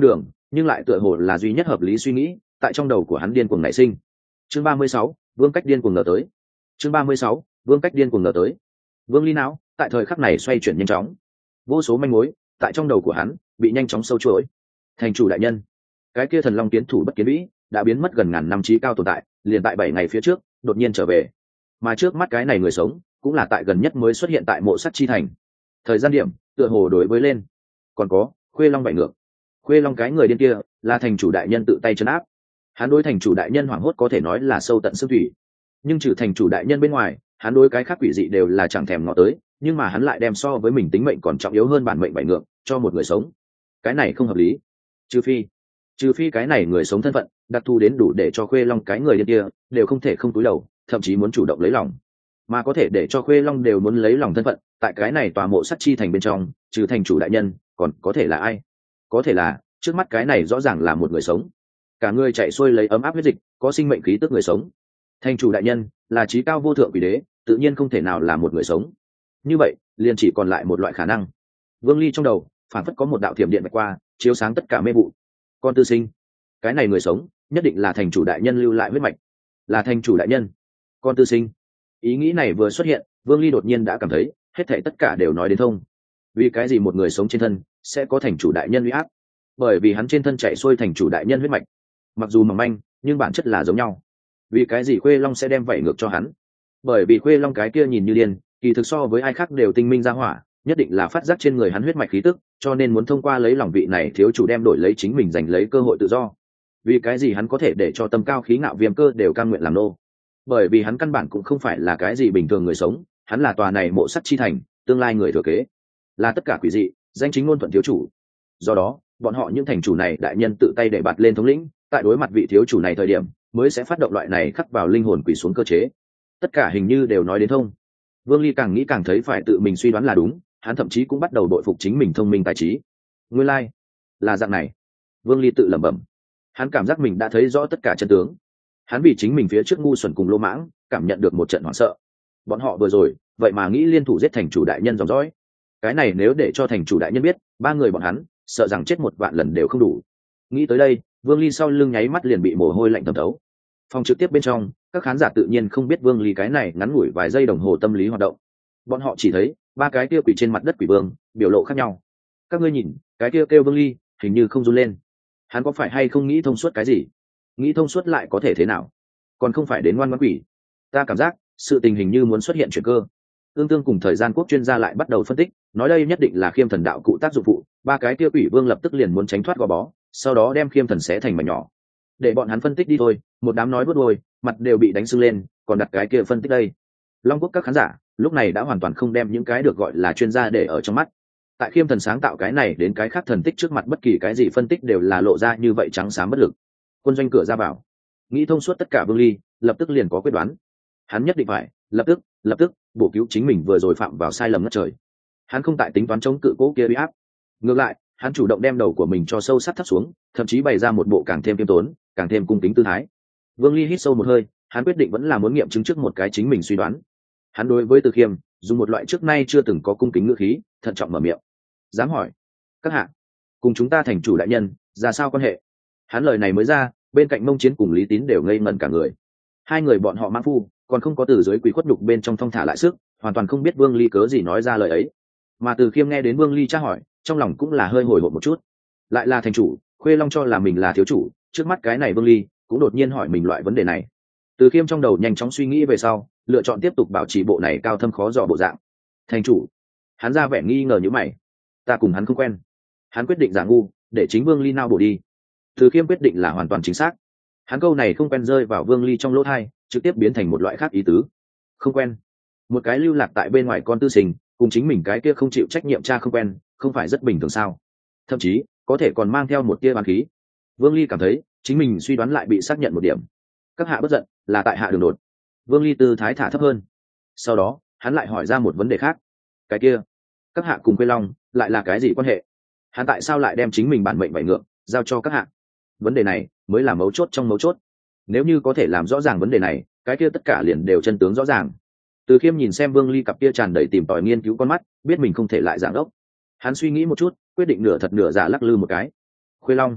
nhưng lại tựa hồ là duy nhất hợp lý suy nghĩ tại trong đầu của hắn điên cuồng nảy sinh. Chương ba mươi sáu, vương cách điên cuồng ngờ tới. Chương ba mươi sáu, vương cách điên cuồng ngờ tới. Vương Ly não tại thời khắc này xoay chuyển nhanh chóng, vô số manh mối tại trong đầu của hắn bị nhanh chóng sâu chuỗi. Thành chủ đại nhân, cái kia thần long kiến thủ bất kiến vĩ đã biến mất gần ngàn năm trí cao tồn tại, liền tại bảy ngày phía trước đột nhiên trở về, mà trước mắt cái này người sống cũng là tại gần nhất mới xuất hiện tại mộ sắt chi thành. Thời gian điểm tựa hồ đối với lên. Còn có khuê long bại ngược, khuê long cái người điên kia là thành chủ đại nhân tự tay trấn áp. Hắn đối thành chủ đại nhân hoảng hốt có thể nói là sâu tận xương thủy, nhưng trừ thành chủ đại nhân bên ngoài, hắn đối cái khác quỷ dị đều là chẳng thèm ngó tới, nhưng mà hắn lại đem so với mình tính mệnh còn trọng yếu hơn bản mệnh bại ngược cho một người sống. Cái này không hợp lý. Trừ phi trừ phi cái này người sống thân phận đặc thù đến đủ để cho khuê long cái người điên kia đều không thể không cúi đầu, thậm chí muốn chủ động lấy lòng, mà có thể để cho khuê long đều muốn lấy lòng thân phận tại cái này tòa mộ sắt chi thành bên trong, trừ thành chủ đại nhân còn có thể là ai? Có thể là trước mắt cái này rõ ràng là một người sống, cả người chạy xuôi lấy ấm áp huyết dịch, có sinh mệnh khí tức người sống. Thành chủ đại nhân là trí cao vô thượng quỷ đế, tự nhiên không thể nào là một người sống. Như vậy liền chỉ còn lại một loại khả năng. Vương Ly trong đầu phản phất có một đạo thiểm điện bạch qua, chiếu sáng tất cả mê vụ. Con tư sinh, cái này người sống nhất định là thành chủ đại nhân lưu lại huyết mạch, là thành chủ đại nhân. Con tư sinh, ý nghĩ này vừa xuất hiện, Vương Ly đột nhiên đã cảm thấy hết thảy tất cả đều nói đến thông. Vì cái gì một người sống trên thân sẽ có thành chủ đại nhân uy áp? Bởi vì hắn trên thân chạy xuôi thành chủ đại nhân huyết mạch, mặc dù mỏng manh nhưng bản chất là giống nhau. Vì cái gì khuê long sẽ đem vẩy ngược cho hắn? Bởi vì khuê long cái kia nhìn như điên, kỳ thực so với ai khác đều tinh minh ra hỏa, nhất định là phát giác trên người hắn huyết mạch khí tức, cho nên muốn thông qua lấy lòng vị này thiếu chủ đem đổi lấy chính mình, giành lấy cơ hội tự do. Vì cái gì hắn có thể để cho tâm cao khí ngạo viêm cơ đều cam nguyện làm nô? Bởi vì hắn căn bản cũng không phải là cái gì bình thường người sống, hắn là tòa này mộ sắt chi thành tương lai người thừa kế, là tất cả quỷ dị danh chính ngôn thuận thiếu chủ. Do đó bọn họ những thành chủ này đại nhân tự tay để bạt lên thống lĩnh, tại đối mặt vị thiếu chủ này thời điểm mới sẽ phát động loại này khắc vào linh hồn quỷ xuống cơ chế. Tất cả hình như đều nói đến thông. Vương Ly càng nghĩ càng thấy phải tự mình suy đoán là đúng, hắn thậm chí cũng bắt đầu đội phục chính mình thông minh tài trí. Nguyên lai là dạng này. Vương Ly tự lẩm bẩm, hắn cảm giác mình đã thấy rõ tất cả chân tướng. Hắn vì chính mình phía trước ngu xuẩn cùng lô mãng cảm nhận được một trận hoảng sợ. Bọn họ vừa rồi vậy mà nghĩ liên thủ giết thành chủ đại nhân dòng dõi. Cái này nếu để cho thành chủ đại nhân biết, ba người bọn hắn sợ rằng chết một vạn lần đều không đủ. Nghĩ tới đây, Vương Ly sau lưng nháy mắt liền bị mồ hôi lạnh thấm thấu. Phòng trực tiếp bên trong, các khán giả tự nhiên không biết Vương Ly cái này ngắn ngủi vài giây đồng hồ tâm lý hoạt động. Bọn họ chỉ thấy ba cái kia quỷ trên mặt đất quỷ vương biểu lộ khác nhau. Các ngươi nhìn, cái kia kêu Vương Ly hình như không run lên. Hắn có phải hay không nghĩ thông suốt cái gì? Nghĩ thông suốt lại có thể thế nào? Còn không phải đến ngoan ngoãn quỷ. Ta cảm giác sự tình hình như muốn xuất hiện chuyển cơ. Ương Tương cùng thời gian quốc chuyên gia lại bắt đầu phân tích, nói đây nhất định là khiêm thần đạo cụ tác dụng phụ. Ba cái kia quỷ vương lập tức liền muốn tránh thoát gò bó, sau đó đem khiêm thần xé thành mảnh nhỏ. Để bọn hắn phân tích đi thôi. Một đám nói bớt đôi, mặt đều bị đánh sưng lên, còn đặt cái kia phân tích đây. Long quốc các khán giả lúc này đã hoàn toàn không đem những cái được gọi là chuyên gia để ở trong mắt. Tại khiêm thần sáng tạo cái này đến cái khác thần tích trước mặt, bất kỳ cái gì phân tích đều là lộ ra như vậy trắng xám bất lực. Quân doanh cửa ra vào, nghĩ thông suốt tất cả, Vương Ly lập tức liền có quyết đoán. Hắn nhất định phải lập tức lập tức bổ cứu chính mình vừa rồi phạm vào sai lầm ngất trời. Hắn không tại tính toán chống cự cố kia uy áp, ngược lại hắn chủ động đem đầu của mình cho sâu sắc thấp xuống, thậm chí bày ra một bộ càng thêm kiêm tốn, càng thêm cung kính tư thái. Vương Ly hít sâu một hơi, hắn quyết định vẫn là muốn nghiệm chứng trước một cái chính mình suy đoán. Hắn đối với Từ Khiêm dùng một loại trước nay chưa từng có cung kính ngữ khí, thận trọng mở miệng. Dám hỏi, các hạ cùng chúng ta thành chủ đại nhân ra sao quan hệ? Hắn lời này mới ra, bên cạnh Mông Chiến cùng Lý Tín đều ngây ngẩn cả người. Hai người bọn họ mãn phu còn không có từ dưới quỷ khuất đục bên trong thong thả lại sức, hoàn toàn không biết Vương Ly cớ gì nói ra lời ấy. Mà Từ Khiêm nghe đến Vương Ly tra hỏi, trong lòng cũng là hơi hồi hộp một chút. Lại là thành chủ, Khuê Long cho là mình là thiếu chủ, trước mắt cái này Vương Ly cũng đột nhiên hỏi mình loại vấn đề này. Từ Khiêm trong đầu nhanh chóng suy nghĩ về sau, lựa chọn tiếp tục bảo trì bộ này cao thâm khó dò bộ dạng. Thành chủ, hắn ra vẻ nghi ngờ như mày. Ta cùng hắn không quen. Hắn quyết định giả ngu, để chính Vương Ly nao bổ đi. Từ Khiêm quyết định là hoàn toàn chính xác. Hắn câu này không quen rơi vào Vương Ly trong lỗ tai, trực tiếp biến thành một loại khác ý tứ. Không quen. Một cái lưu lạc tại bên ngoài con tư sinh, cùng chính mình cái kia không chịu trách nhiệm cha không quen, không phải rất bình thường sao? Thậm chí có thể còn mang theo một tia oán khí. Vương Ly cảm thấy chính mình suy đoán lại bị xác nhận một điểm. Các hạ bất giận, là tại hạ đường đột. Vương Ly tư thái thả thấp hơn. Sau đó hắn lại hỏi ra một vấn đề khác. Cái kia, các hạ cùng Quê Long lại là cái gì quan hệ? Hắn tại sao lại đem chính mình bản mệnh vảy ngược giao cho các hạ? Vấn đề này mới là mấu chốt trong mấu chốt. Nếu như có thể làm rõ ràng vấn đề này, cái kia tất cả liền đều chân tướng rõ ràng. Từ Khiêm nhìn xem Vương Ly cặp kia tràn đầy tìm tòi nghiên cứu con mắt, biết mình không thể lại giảng ốc. Hắn suy nghĩ một chút, quyết định nửa thật nửa giả lắc lư một cái. Khuê Long,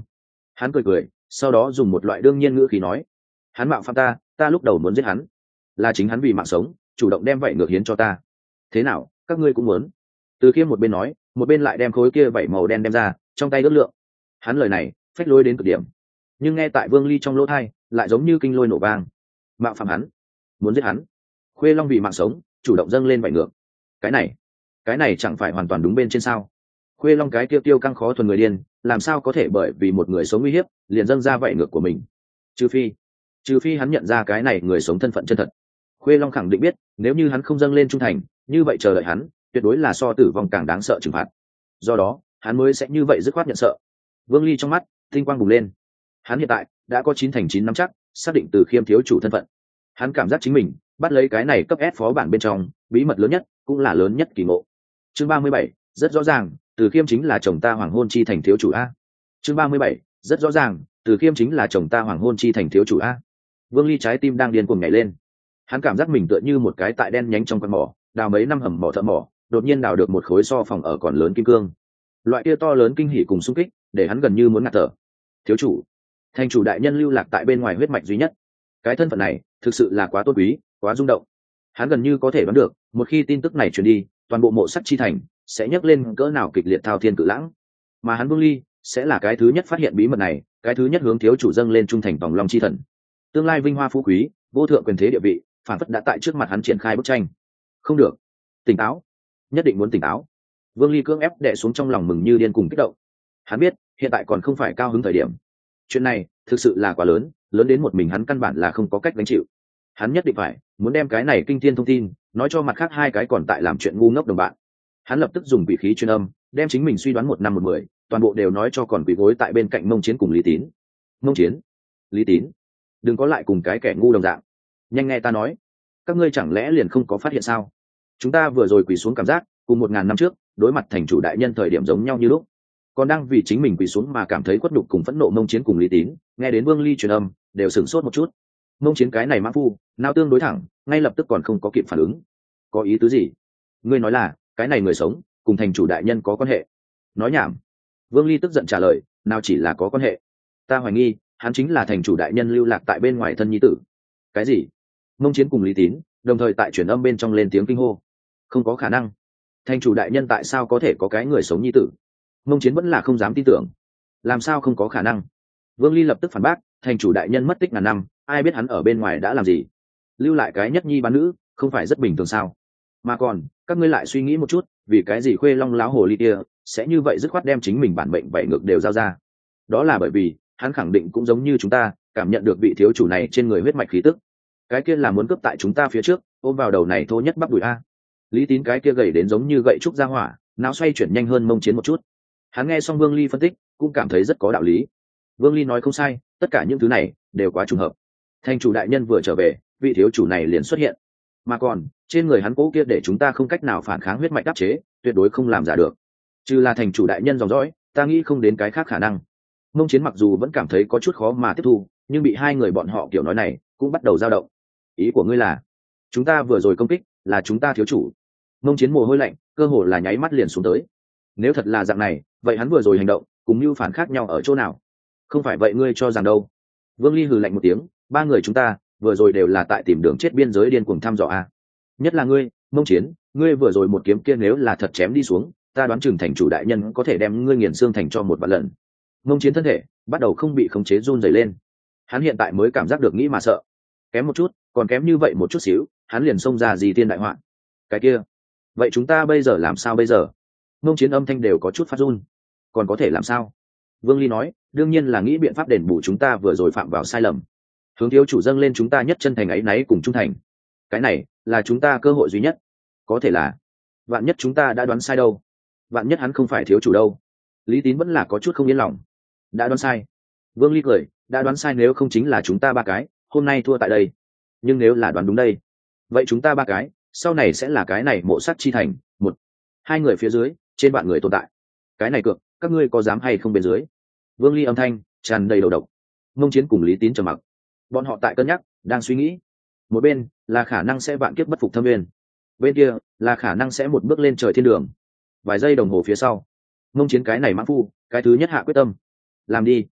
Hắn cười cười, sau đó dùng một loại đương nhiên ngữ khí nói, hắn mạo phạm ta, ta lúc đầu muốn giết hắn, là chính hắn vì mạng sống chủ động đem vảy ngược hiến cho ta. Thế nào, các ngươi cũng muốn? Từ Khiêm một bên nói, một bên lại đem khối kia vảy màu đen đem ra, trong tay ước lượng. Hắn lời này phách lối đến cực điểm, nhưng nghe tại Vương Ly trong lỗ tai lại giống như kinh lôi nổ vang. Mạo phạm hắn, muốn giết hắn, Khuê Long vì mạng sống chủ động dâng lên vảy ngược, cái này cái này chẳng phải hoàn toàn đúng bên trên sao? Khuê Long cái tiêu tiêu căng khó thuần người điên, làm sao có thể bởi vì một người sống uy hiếp liền dâng ra vảy ngược của mình? Trừ phi trừ phi hắn nhận ra cái này người sống thân phận chân thật. Khuê Long khẳng định biết, nếu như hắn không dâng lên trung thành, như vậy chờ đợi hắn tuyệt đối là so tử vong càng đáng sợ trừng phạt. Do đó hắn mới sẽ như vậy dứt khoát nhận sợ. Vương Ly trong mắt tinh quang bùng lên, hắn hiện tại đã có chín thành chín nắm chắc xác định Từ Khiêm thiếu chủ thân phận. Hắn cảm giác chính mình bắt lấy cái này cấp S phó bản bên trong bí mật lớn nhất cũng là lớn nhất kỳ ngộ. Chương ba mươi bảy, rất rõ ràng, Từ Khiêm chính là chồng ta hoàng hôn chi thành thiếu chủ a. Chương ba mươi bảy, rất rõ ràng, Từ Khiêm chính là chồng ta hoàng hôn chi thành thiếu chủ a. Vương Ly trái tim đang điên cuồng nhảy lên. Hắn cảm giác mình tựa như một cái tại đen nhánh trong con mỏ, đào mấy năm hầm mỏ thợ mỏ, đột nhiên đào được một khối so phòng ở còn lớn kim cương. Loại kia to lớn kinh hỉ cùng xung kích, để hắn gần như muốn ngạt thở. Thiếu chủ, thành chủ đại nhân lưu lạc tại bên ngoài huyết mạch duy nhất, cái thân phận này thực sự là quá tôn quý, quá rung động. Hắn gần như có thể đoán được, một khi tin tức này truyền đi, toàn bộ mộ sắt chi thành sẽ nhấc lên cỡ nào kịch liệt thao thiên cự lãng, mà hắn Vương Ly sẽ là cái thứ nhất phát hiện bí mật này, cái thứ nhất hướng thiếu chủ dâng lên trung thành vòng long chi thần. Tương lai vinh hoa phú quý, vô thượng quyền thế địa vị, phản phất đã tại trước mặt hắn triển khai bức tranh. Không được, tỉnh táo, nhất định muốn tỉnh táo. Vương Ly cưỡng ép đè xuống trong lòng mừng như điên cùng kích động. Hắn biết hiện tại còn không phải cao hứng thời điểm, chuyện này thực sự là quá lớn, lớn đến một mình hắn căn bản là không có cách gánh chịu. Hắn nhất định phải muốn đem cái này kinh thiên thông tin nói cho mặt khác hai cái còn tại làm chuyện ngu ngốc đồng bạn. Hắn lập tức dùng vị khí truyền âm, đem chính mình suy đoán một năm một mười toàn bộ đều nói cho còn quỳ gối tại bên cạnh Mông Chiến cùng Lý Tín. Mông Chiến, Lý Tín, đừng có lại cùng cái kẻ ngu đồng dạng, nhanh nghe ta nói, các ngươi chẳng lẽ liền không có phát hiện sao? Chúng ta vừa rồi quỳ xuống cảm giác cùng một ngàn năm trước đối mặt thành chủ đại nhân thời điểm giống nhau như lúc, còn đang vì chính mình quỳ xuống mà cảm thấy khuất nhục cùng phẫn nộ. Mông Chiến cùng Lý Tín nghe đến Vương Ly truyền âm đều sửng sốt một chút. Mông Chiến cái này mã phu não tương đối thẳng, ngay lập tức còn không có kịp phản ứng. Có ý tứ gì? Ngươi nói là cái này người sống cùng thành chủ đại nhân có quan hệ? Nói nhảm. Vương Ly tức giận trả lời, nào chỉ là có quan hệ, ta hoài nghi hắn chính là thành chủ đại nhân lưu lạc tại bên ngoài thân nhi tử. Cái gì? Mông Chiến cùng Lý Tín đồng thời tại truyền âm bên trong lên tiếng kinh hô. Không có khả năng, thành chủ đại nhân tại sao có thể có cái người sống nhi tử? Mông Chiến vẫn là không dám tin tưởng. Làm sao không có khả năng? Vương Ly lập tức phản bác, thành chủ đại nhân mất tích ngàn năm, ai biết hắn ở bên ngoài đã làm gì? Lưu lại cái nhất nhi bán nữ không phải rất bình thường sao? Mà còn các ngươi lại suy nghĩ một chút, vì cái gì Khuê Long láo hồ ly kia sẽ như vậy dứt khoát đem chính mình bản mệnh vảy ngược đều giao ra? Đó là bởi vì hắn khẳng định cũng giống như chúng ta cảm nhận được vị thiếu chủ này trên người huyết mạch khí tức. Cái kia là muốn cướp tại chúng ta phía trước, ôm vào đầu này thô nhất bắp đùi a. Lý Tín cái kia gầy đến giống như gậy trúc ra hỏa, não xoay chuyển nhanh hơn Mông Chiến một chút. Hắn nghe xong Vương Ly phân tích cũng cảm thấy rất có đạo lý. Vương Ly nói không sai, tất cả những thứ này đều quá trùng hợp. Thành chủ đại nhân vừa trở về, vị thiếu chủ này liền xuất hiện, mà còn trên người hắn cố kia để chúng ta không cách nào phản kháng huyết mạch đáp chế, tuyệt đối không làm giả được. Trừ là thành chủ đại nhân dòng dõi, ta nghĩ không đến cái khác khả năng. Mông Chiến mặc dù vẫn cảm thấy có chút khó mà tiếp thu, nhưng bị hai người bọn họ kiểu nói này cũng bắt đầu dao động. Ý của ngươi là chúng ta vừa rồi công kích là chúng ta thiếu chủ? Mông Chiến mồ hôi lạnh cơ hồ là nháy mắt liền xuống tới. Nếu thật là dạng này, vậy hắn vừa rồi hành động cùng mưu phản khác nhau ở chỗ nào? Không phải vậy ngươi cho rằng đâu? Vương Ly hừ lạnh một tiếng, ba người chúng ta vừa rồi đều là tại tìm đường chết biên giới điên cuồng thăm dò a. Nhất là ngươi, Mông Chiến, ngươi vừa rồi một kiếm kia nếu là thật chém đi xuống, ta đoán chừng thành chủ đại nhân có thể đem ngươi nghiền xương thành cho một vạn lần. Mông Chiến thân thể bắt đầu không bị khống chế run rẩy lên. Hắn hiện tại mới cảm giác được nghĩ mà sợ, kém một chút, còn kém như vậy một chút xíu, hắn liền xông ra gì tiên đại họa. Cái kia, vậy chúng ta bây giờ làm sao bây giờ? Mông Chiến âm thanh đều có chút phát run. Còn có thể làm sao? Vương Ly nói, đương nhiên là nghĩ biện pháp đền bù chúng ta vừa rồi phạm vào sai lầm, hướng thiếu chủ dâng lên chúng ta nhất chân thành ấy náy cùng trung thành. Cái này là chúng ta cơ hội duy nhất. Có thể là vạn nhất chúng ta đã đoán sai đâu? Vạn nhất hắn không phải thiếu chủ đâu? Lý Tín vẫn là có chút không yên lòng. Đã đoán sai? Vương Ly cười, đã đoán sai nếu không chính là chúng ta ba cái hôm nay thua tại đây, nhưng nếu là đoán đúng đây, vậy chúng ta ba cái sau này sẽ là cái này mộ sắt chi thành một hai người phía dưới trên vạn người tồn tại. Cái này cược các ngươi có dám hay không bên dưới? Vương Ly âm thanh tràn đầy đầu độc. Mông Chiến cùng Lý Tín trầm mặc, bọn họ tại cân nhắc, đang suy nghĩ. Một bên là khả năng sẽ vạn kiếp bất phục Thâm Nguyên, bên kia là khả năng sẽ một bước lên trời thiên đường. Vài giây đồng hồ phía sau, Mông Chiến cái này mãn phu cái thứ nhất hạ quyết tâm, làm đi.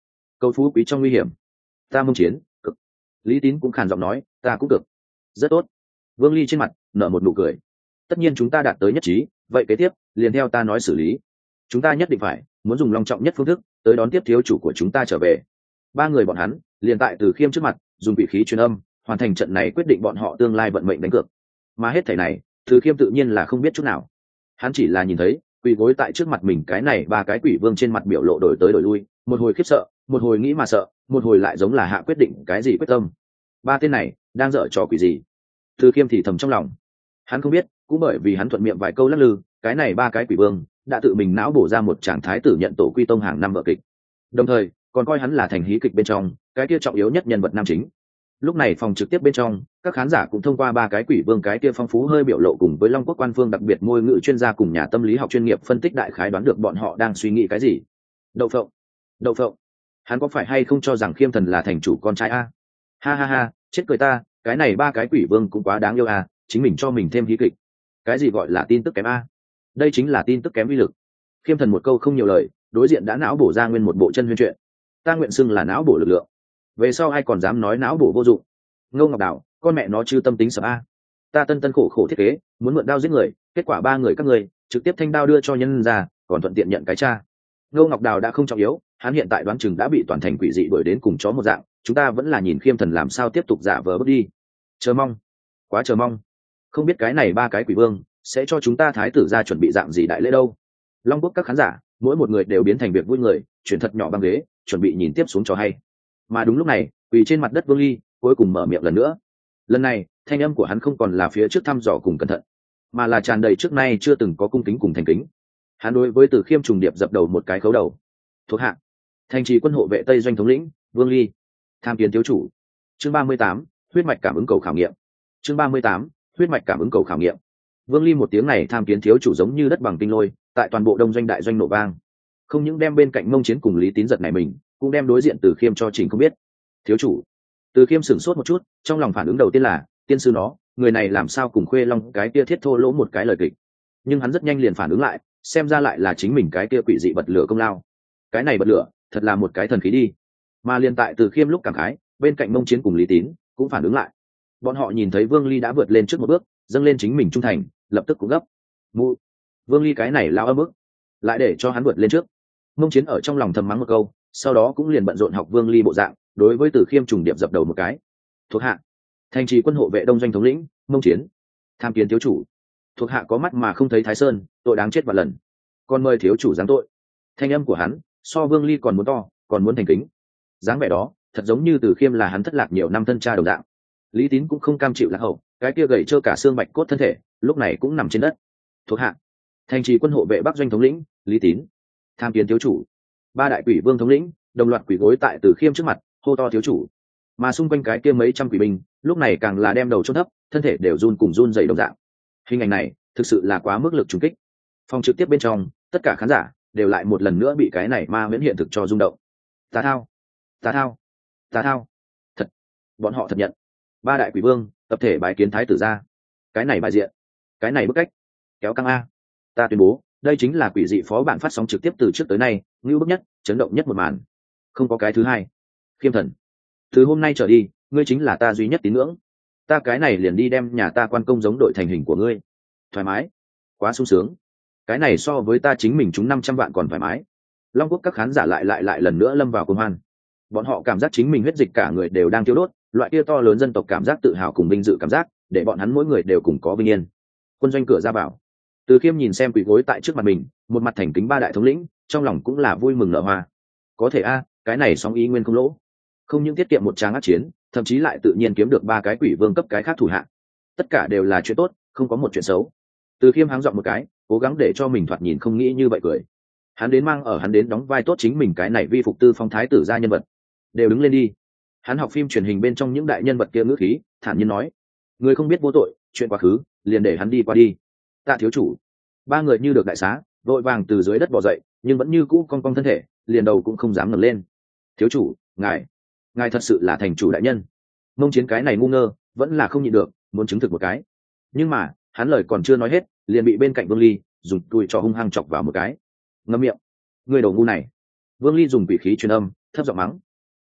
cầu phú quý trong nguy hiểm. Ta mông chiến cực. Lý Tín cũng khàn giọng nói, ta cũng cực. Rất tốt. Vương Ly trên mặt nở một nụ cười. Tất nhiên chúng ta đạt tới nhất trí, vậy kế tiếp liền theo ta nói xử lý. Chúng ta nhất định phải muốn dùng long trọng nhất phương thức tới đón tiếp thiếu chủ của chúng ta trở về. Ba người bọn hắn liền tại Từ Khiêm trước mặt dùng vị khí truyền âm, hoàn thành trận này quyết định bọn họ tương lai vận mệnh đánh cược. Mà hết thảy này, Từ Khiêm tự nhiên là không biết chút nào. Hắn chỉ là nhìn thấy quỳ gối tại trước mặt mình cái này ba cái quỷ vương trên mặt biểu lộ đổi tới đổi lui, một hồi khiếp sợ, một hồi nghĩ mà sợ, một hồi lại giống là hạ quyết định cái gì quyết tâm. Ba tên này đang dở trò quỷ gì? Từ Khiêm thì thầm trong lòng. Hắn không biết, cũng bởi vì hắn thuận miệng vài câu lắc lư, cái này ba cái quỷ vương đã tự mình não bổ ra một trạng thái tử nhận tổ quy tông hàng năm vở kịch, đồng thời còn coi hắn là thành hí kịch bên trong cái kia trọng yếu nhất nhân vật nam chính. Lúc này phòng trực tiếp bên trong, các khán giả cũng thông qua ba cái quỷ vương cái kia phong phú hơi biểu lộ cùng với Long Quốc quan phương đặc biệt ngôn ngữ chuyên gia cùng nhà tâm lý học chuyên nghiệp phân tích đại khái đoán được bọn họ đang suy nghĩ cái gì. Đậu phộng, đậu phộng, hắn có phải hay không cho rằng Khiêm Thần là thành chủ con trai a? Ha ha ha, chết cười ta, cái này ba cái quỷ vương cũng quá đáng yêu a, chính mình cho mình thêm hí kịch. Cái gì gọi là tin tức kém a? Đây chính là tin tức kém uy lực. Khiêm Thần một câu không nhiều lời, đối diện đã não bổ ra nguyên một bộ chân huyên chuyện. Ta nguyện xưng là não bổ lực lượng. Về sau ai còn dám nói não bổ vô dụng? Ngô Ngọc Đào, con mẹ nó chưa tâm tính sợ a. Ta tân tân khổ khổ thiết kế, muốn mượn đao giết người, kết quả ba người các người trực tiếp thanh đao đưa cho nhân ra, còn thuận tiện nhận cái cha. Ngô Ngọc Đào đã không trọng yếu, hắn hiện tại đoán chừng đã bị toàn thành quỷ dị đuổi đến cùng chó một dạng, chúng ta vẫn là nhìn Khiêm Thần làm sao tiếp tục giả vờ bước đi. Chờ mong, quá chờ mong. Không biết cái này ba cái quỷ vương sẽ cho chúng ta thái tử ra chuẩn bị dạng gì đại lễ đâu. Long Quốc các khán giả, mỗi một người đều biến thành việc vui người, chuyển thật nhỏ băng ghế, chuẩn bị nhìn tiếp xuống cho hay. Mà đúng lúc này, quỳ trên mặt đất Vương Ly cuối cùng mở miệng lần nữa. Lần này, thanh âm của hắn không còn là phía trước thăm dò cùng cẩn thận, mà là tràn đầy trước nay chưa từng có cung kính cùng thành kính. Hắn đối với Từ Khiêm trùng điệp dập đầu một cái khấu đầu. Thuộc hạ, thành trì quân hộ vệ Tây doanh thống lĩnh Vương Ly, tham kiến thiếu chủ. Chương ba mươi tám, huyết mạch cảm ứng cầu khảo nghiệm. Chương ba mươi tám, huyết mạch cảm ứng cầu khảo nghiệm. Vương Ly một tiếng này tham kiến thiếu chủ giống như đất bằng tinh lôi, tại toàn bộ đông doanh đại doanh nổ vang. Không những đem bên cạnh Mông Chiến cùng Lý Tín giật này mình, cũng đem đối diện Từ Khiêm cho Trình không biết. Thiếu chủ. Từ Khiêm sửng sốt một chút, trong lòng phản ứng đầu tiên là, tiên sư nó, người này làm sao cùng Khuê Long cái kia thiết thô lỗ một cái lời kịch. Nhưng hắn rất nhanh liền phản ứng lại, xem ra lại là chính mình cái kia quỷ dị bật lửa công lao. Cái này bật lửa, thật là một cái thần khí đi. Mà liền tại Từ Khiêm lúc cảm khái, bên cạnh Mông Chiến cùng Lý Tín cũng phản ứng lại. Bọn họ nhìn thấy Vương Ly đã vượt lên trước một bước, dâng lên chính mình trung thành, lập tức cũng gấp. Mu, Vương Ly cái này lao âm ức, lại để cho hắn vượt lên trước. Mông Chiến ở trong lòng thầm mắng một câu, sau đó cũng liền bận rộn học Vương Ly bộ dạng, đối với Từ Khiêm trùng điệp dập đầu một cái. Thuộc hạ, thành trì quân hộ vệ đông doanh thống lĩnh Mông Chiến, tham kiến thiếu chủ. Thuộc hạ có mắt mà không thấy Thái Sơn, tội đáng chết vạn lần, còn mời thiếu chủ giáng tội. Thanh âm của hắn so Vương Ly còn muốn to, còn muốn thành kính. Dáng vẻ đó thật giống như Từ Khiêm là hắn thất lạc nhiều năm thân cha đồng dạng. Lý Tín cũng không cam chịu lạc hậu, cái kia gầy trơ cả xương bạch cốt thân thể lúc này cũng nằm trên đất. Thuộc hạ, thành trì quân hộ vệ bắc doanh thống lĩnh Lý Tín, tham kiến thiếu chủ. Ba đại quỷ vương thống lĩnh đồng loạt quỷ gối tại Từ Khiêm trước mặt, hô to thiếu chủ. Mà xung quanh cái kia mấy trăm quỷ binh lúc này càng là đem đầu chôn thấp, thân thể đều run cùng run dày đồng dạng. Hình ảnh này thực sự là quá mức lực trùng kích. Phòng trực tiếp bên trong, tất cả khán giả đều lại một lần nữa bị cái này ma miễn hiện thực cho rung động. Tà thao, tà thao, tà thao. Thật, bọn họ thật nhận. Ba đại quỷ vương tập thể bái kiến thái tử ra. Cái này bài diện, cái này bức cách, kéo căng a. Ta tuyên bố, đây chính là quỷ dị phó bản phát sóng trực tiếp từ trước tới nay, ngưu bức nhất, chấn động nhất một màn. Không có cái thứ hai. Khiêm Thần, từ hôm nay trở đi, ngươi chính là ta duy nhất tín ngưỡng. Ta cái này liền đi đem nhà ta quan công giống đội thành hình của ngươi. Thoải mái, quá sung sướng. Cái này so với ta chính mình chúng năm trăm vạn còn thoải mái. Long Quốc các khán giả lại lại lại lần nữa lâm vào cuồng hoan. Bọn họ cảm giác chính mình huyết dịch cả người đều đang thiêu đốt, loại kia to lớn dân tộc cảm giác tự hào cùng vinh dự cảm giác, để bọn hắn mỗi người đều cùng có vinh yên. Quân doanh cửa ra vào, Từ Khiêm nhìn xem quỳ gối tại trước mặt mình, một mặt thành kính ba đại thống lĩnh, trong lòng cũng là vui mừng nở hoa. Có thể a, cái này sóng ý nguyên không lỗ. Không những tiết kiệm một tràng ác chiến, thậm chí lại tự nhiên kiếm được ba cái quỷ vương cấp cái khác thủ hạ. Tất cả đều là chuyện tốt, không có một chuyện xấu. Từ Khiêm háng giọng một cái, cố gắng để cho mình thoạt nhìn không nghĩ như vậy cười. Hắn đến mang ở hắn đến đóng vai tốt chính mình cái này vi phục tư phong thái tử gia nhân vật. Đều đứng lên đi. Hắn học phim truyền hình bên trong những đại nhân vật kia ngữ khí, thản nhiên nói: người không biết vô tội, chuyện quá khứ, liền để hắn đi qua đi. Tạ thiếu chủ. Ba người như được đại xá, vội vàng từ dưới đất bò dậy, nhưng vẫn như cũ cong cong thân thể, liền đầu cũng không dám ngẩng lên. Thiếu chủ, ngài, ngài thật sự là thành chủ đại nhân. Mông Chiến cái này ngu ngơ, vẫn là không nhịn được, muốn chứng thực một cái. Nhưng mà, hắn lời còn chưa nói hết, liền bị bên cạnh Vương Ly dùng tui cho hung hăng chọc vào một cái. Ngậm miệng, người đầu ngu này. Vương Ly dùng vị khí truyền âm, thấp giọng mắng: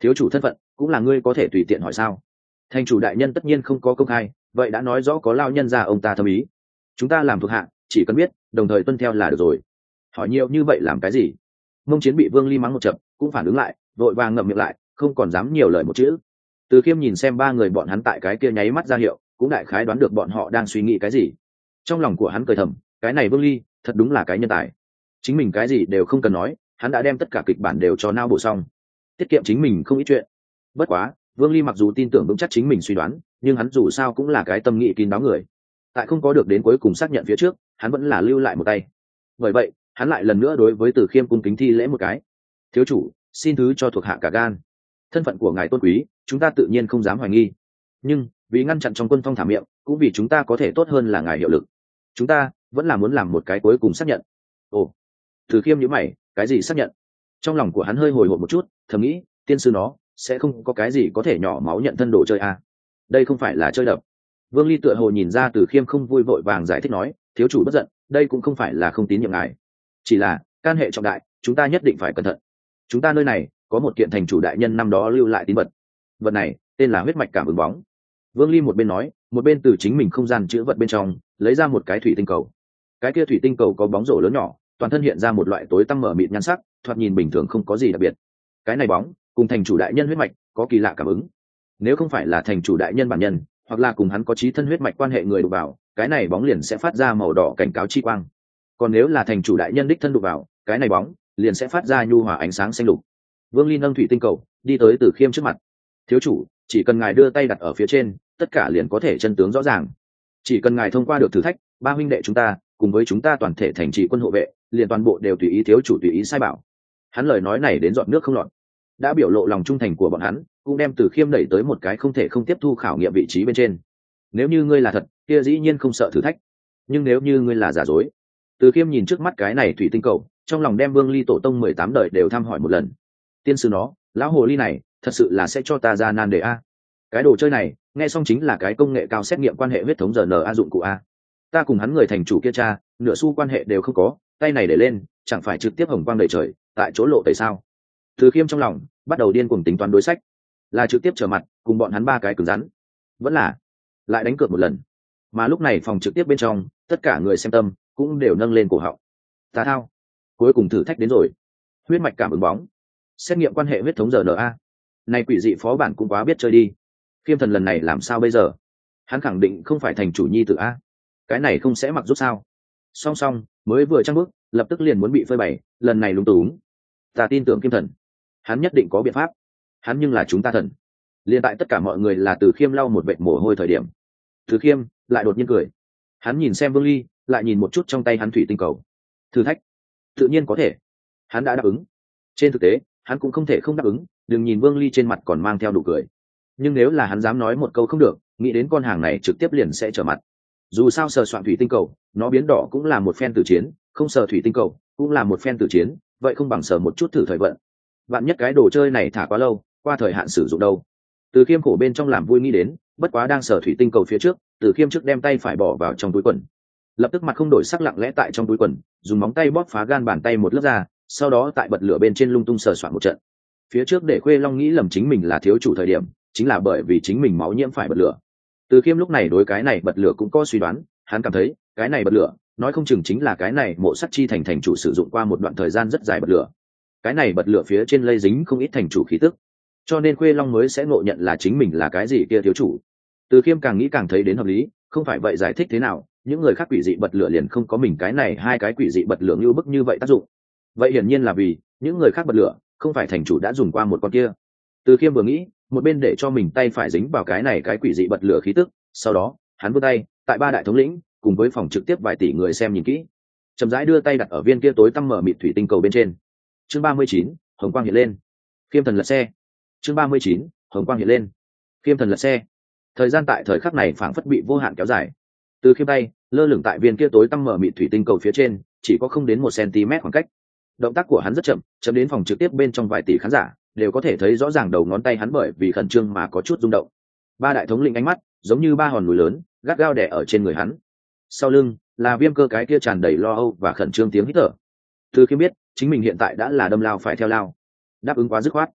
thiếu chủ thân phận cũng là ngươi có thể tùy tiện hỏi sao? Thành chủ đại nhân tất nhiên không có công khai, vậy đã nói rõ có lao nhân ra ông ta thâm ý. Chúng ta làm thuộc hạ chỉ cần biết đồng thời tuân theo là được rồi, hỏi nhiều như vậy làm cái gì? Mông Chiến bị Vương Ly mắng một chập cũng phản ứng lại, vội vàng ngậm miệng lại, không còn dám nhiều lời một chữ. Từ Khiêm nhìn xem ba người bọn hắn tại cái kia nháy mắt ra hiệu, cũng đại khái đoán được bọn họ đang suy nghĩ cái gì. Trong lòng của hắn cười thầm, cái này Vương Ly thật đúng là cái nhân tài, chính mình cái gì đều không cần nói, hắn đã đem tất cả kịch bản đều cho nao bổ xong, tiết kiệm chính mình không ít chuyện. Bất quá Vương Ly mặc dù tin tưởng vững chắc chính mình suy đoán, nhưng hắn dù sao cũng là cái tâm nghị kín đáo người, tại không có được đến cuối cùng xác nhận phía trước, hắn vẫn là lưu lại một tay. Bởi vậy hắn lại lần nữa đối với Từ Khiêm cung kính thi lễ một cái. Thiếu chủ, xin thứ cho thuộc hạ cả gan, thân phận của ngài tôn quý, chúng ta tự nhiên không dám hoài nghi, nhưng vì ngăn chặn trong quân phong thả miệng, cũng vì chúng ta có thể tốt hơn là ngài hiệu lực, chúng ta vẫn là muốn làm một cái cuối cùng xác nhận. Ồ. Từ Khiêm nhíu mày, cái gì xác nhận? Trong lòng của hắn hơi hồi hộp một chút, thầm nghĩ, tiên sư nó sẽ không có cái gì có thể nhỏ máu nhận thân đồ chơi à? Đây không phải là chơi đập. Vương Ly tựa hồ nhìn ra Từ Khiêm không vui, vội vàng giải thích nói, thiếu chủ bất giận, đây cũng không phải là không tín nhiệm ngài, chỉ là can hệ trọng đại, chúng ta nhất định phải cẩn thận. Chúng ta nơi này có một kiện thành chủ đại nhân năm đó lưu lại tín vật, vật này tên là huyết mạch cảm ứng bóng. Vương Ly một bên nói, một bên từ chính mình không gian chữ vật bên trong lấy ra một cái thủy tinh cầu. Cái kia thủy tinh cầu có bóng rổ lớn nhỏ, toàn thân hiện ra một loại tối tăm mở mịt nhan sắc, thoạt nhìn bình thường không có gì đặc biệt. Cái này bóng cùng thành chủ đại nhân huyết mạch có kỳ lạ cảm ứng. Nếu không phải là thành chủ đại nhân bản nhân, hoặc là cùng hắn có chí thân huyết mạch quan hệ người đụng vào, cái này bóng liền sẽ phát ra màu đỏ cảnh cáo chi quang. Còn nếu là thành chủ đại nhân đích thân đụng vào, cái này bóng liền sẽ phát ra nhu hòa ánh sáng xanh lục. Vương Ly nâng thủy tinh cầu đi tới Từ Khiêm trước mặt. Thiếu chủ, chỉ cần ngài đưa tay đặt ở phía trên, tất cả liền có thể chân tướng rõ ràng. Chỉ cần ngài thông qua được thử thách, ba huynh đệ chúng ta cùng với chúng ta toàn thể thành trì quân hộ vệ liền toàn bộ đều tùy ý thiếu chủ tùy ý sai bảo. Hắn lời nói này đến giọt nước không lọt, đã biểu lộ lòng trung thành của bọn hắn, cũng đem Từ Khiêm đẩy tới một cái không thể không tiếp thu khảo nghiệm vị trí bên trên. Nếu như ngươi là thật, kia dĩ nhiên không sợ thử thách, nhưng nếu như ngươi là giả dối. Từ Khiêm nhìn trước mắt cái này thủy tinh cầu, trong lòng đem Vương Ly tổ tông mười tám đời đều thăm hỏi một lần. Tiên sư nó, lão hồ ly này thật sự là sẽ cho ta ra nan đề a. Cái đồ chơi này nghe xong chính là cái công nghệ cao xét nghiệm quan hệ huyết thống rờ en a dụng cụ a. Ta cùng hắn người thành chủ kia cha nửa xu quan hệ đều không có, tay này để lên chẳng phải trực tiếp hồng quang đầy trời, tại chỗ lộ tẩy sao? Từ Khiêm trong lòng bắt đầu điên cuồng tính toán đối sách, là trực tiếp trở mặt cùng bọn hắn ba cái cứng rắn, vẫn là lại đánh cược một lần. Mà lúc này phòng trực tiếp bên trong tất cả người xem tâm cũng đều nâng lên cổ họng. Ta thao, cuối cùng thử thách đến rồi. Huyết mạch cảm ứng bóng, xét nghiệm quan hệ huyết thống rờ en a. Này quỷ dị phó bản cũng quá biết chơi đi. Khiêm thần lần này làm sao bây giờ? Hắn khẳng định không phải thành chủ nhi tử a, cái này không sẽ mặc rút sao? Song song mới vừa trăng bước, lập tức liền muốn bị phơi bày, lần này lúng túng. Ta tin tưởng Khiêm thần, hắn nhất định có biện pháp. Hắn nhưng là chúng ta thần. Liên tại tất cả mọi người là Từ Khiêm lau một vệt mồ hôi thời điểm, Từ Khiêm lại đột nhiên cười. Hắn nhìn xem Vương Ly, lại nhìn một chút trong tay hắn thủy tinh cầu. Thử thách, tự nhiên có thể. Hắn đã đáp ứng. Trên thực tế, hắn cũng không thể không đáp ứng. Đừng nhìn Vương Ly trên mặt còn mang theo nụ cười, nhưng nếu là hắn dám nói một câu không được, nghĩ đến con hàng này trực tiếp liền sẽ trở mặt. Dù sao sờ soạn thủy tinh cầu, nó biến đỏ cũng là một phen tử chiến, không sờ thủy tinh cầu cũng là một phen tử chiến, vậy không bằng sờ một chút thử thời vận. Bạn nhất cái đồ chơi này thả quá lâu, qua thời hạn sử dụng đâu. Từ Khiêm khổ bên trong làm vui nghĩ đến, bất quá đang sờ thủy tinh cầu phía trước, Từ Khiêm trước đem tay phải bỏ vào trong túi quần, lập tức mặt không đổi sắc lặng lẽ tại trong túi quần dùng móng tay bóp phá gan bàn tay một lớp ra, sau đó tại bật lửa bên trên lung tung sờ soạn một trận. Phía trước để Khuê Long nghĩ lầm chính mình là thiếu chủ thời điểm, chính là bởi vì chính mình máu nhiễm phải bật lửa. Từ Khiêm lúc này đối cái này bật lửa cũng có suy đoán, hắn cảm thấy cái này bật lửa nói không chừng chính là cái này Mộ Sắc Chi thành thành chủ sử dụng qua một đoạn thời gian rất dài bật lửa. Cái này bật lửa phía trên lây dính không ít thành chủ khí tức, cho nên Khuê Long mới sẽ ngộ nhận là chính mình là cái gì kia thiếu chủ. Từ Khiêm càng nghĩ càng thấy đến hợp lý, không phải vậy giải thích thế nào những người khác quỷ dị bật lửa liền không có mình cái này hai cái quỷ dị bật lửa như bức như vậy tác dụng. Vậy hiển nhiên là vì những người khác bật lửa không phải thành chủ đã dùng qua một con kia. Từ Khiêm vừa nghĩ, một bên để cho mình tay phải dính vào cái này cái quỷ dị bật lửa khí tức, sau đó hắn vươn tay tại ba đại thống lĩnh cùng với phòng trực tiếp vài tỷ người xem nhìn kỹ, chậm rãi đưa tay đặt ở viên kia tối tăm mở mịt thủy tinh cầu bên trên. Chương ba mươi chín, hồng quang hiện lên. Khiêm thần lật xe. Chương ba mươi chín, hồng quang hiện lên. Khiêm thần lật xe. Thời gian tại thời khắc này phảng phất bị vô hạn kéo dài. Từ Khiêm tay lơ lửng tại viên kia tối tăm mở mịt thủy tinh cầu phía trên, chỉ có không đến một cm khoảng cách. Động tác của hắn rất chậm, chậm đến phòng trực tiếp bên trong vài tỷ khán giả đều có thể thấy rõ ràng đầu ngón tay hắn bởi vì khẩn trương mà có chút rung động. Ba đại thống lĩnh ánh mắt giống như ba hòn núi lớn gắt gao đè ở trên người hắn. Sau lưng là Viêm Cơ cái kia tràn đầy lo âu và khẩn trương tiếng hít thở. Từ Khiêm biết chính mình hiện tại đã là đâm lao phải theo lao, đáp ứng quá dứt khoát.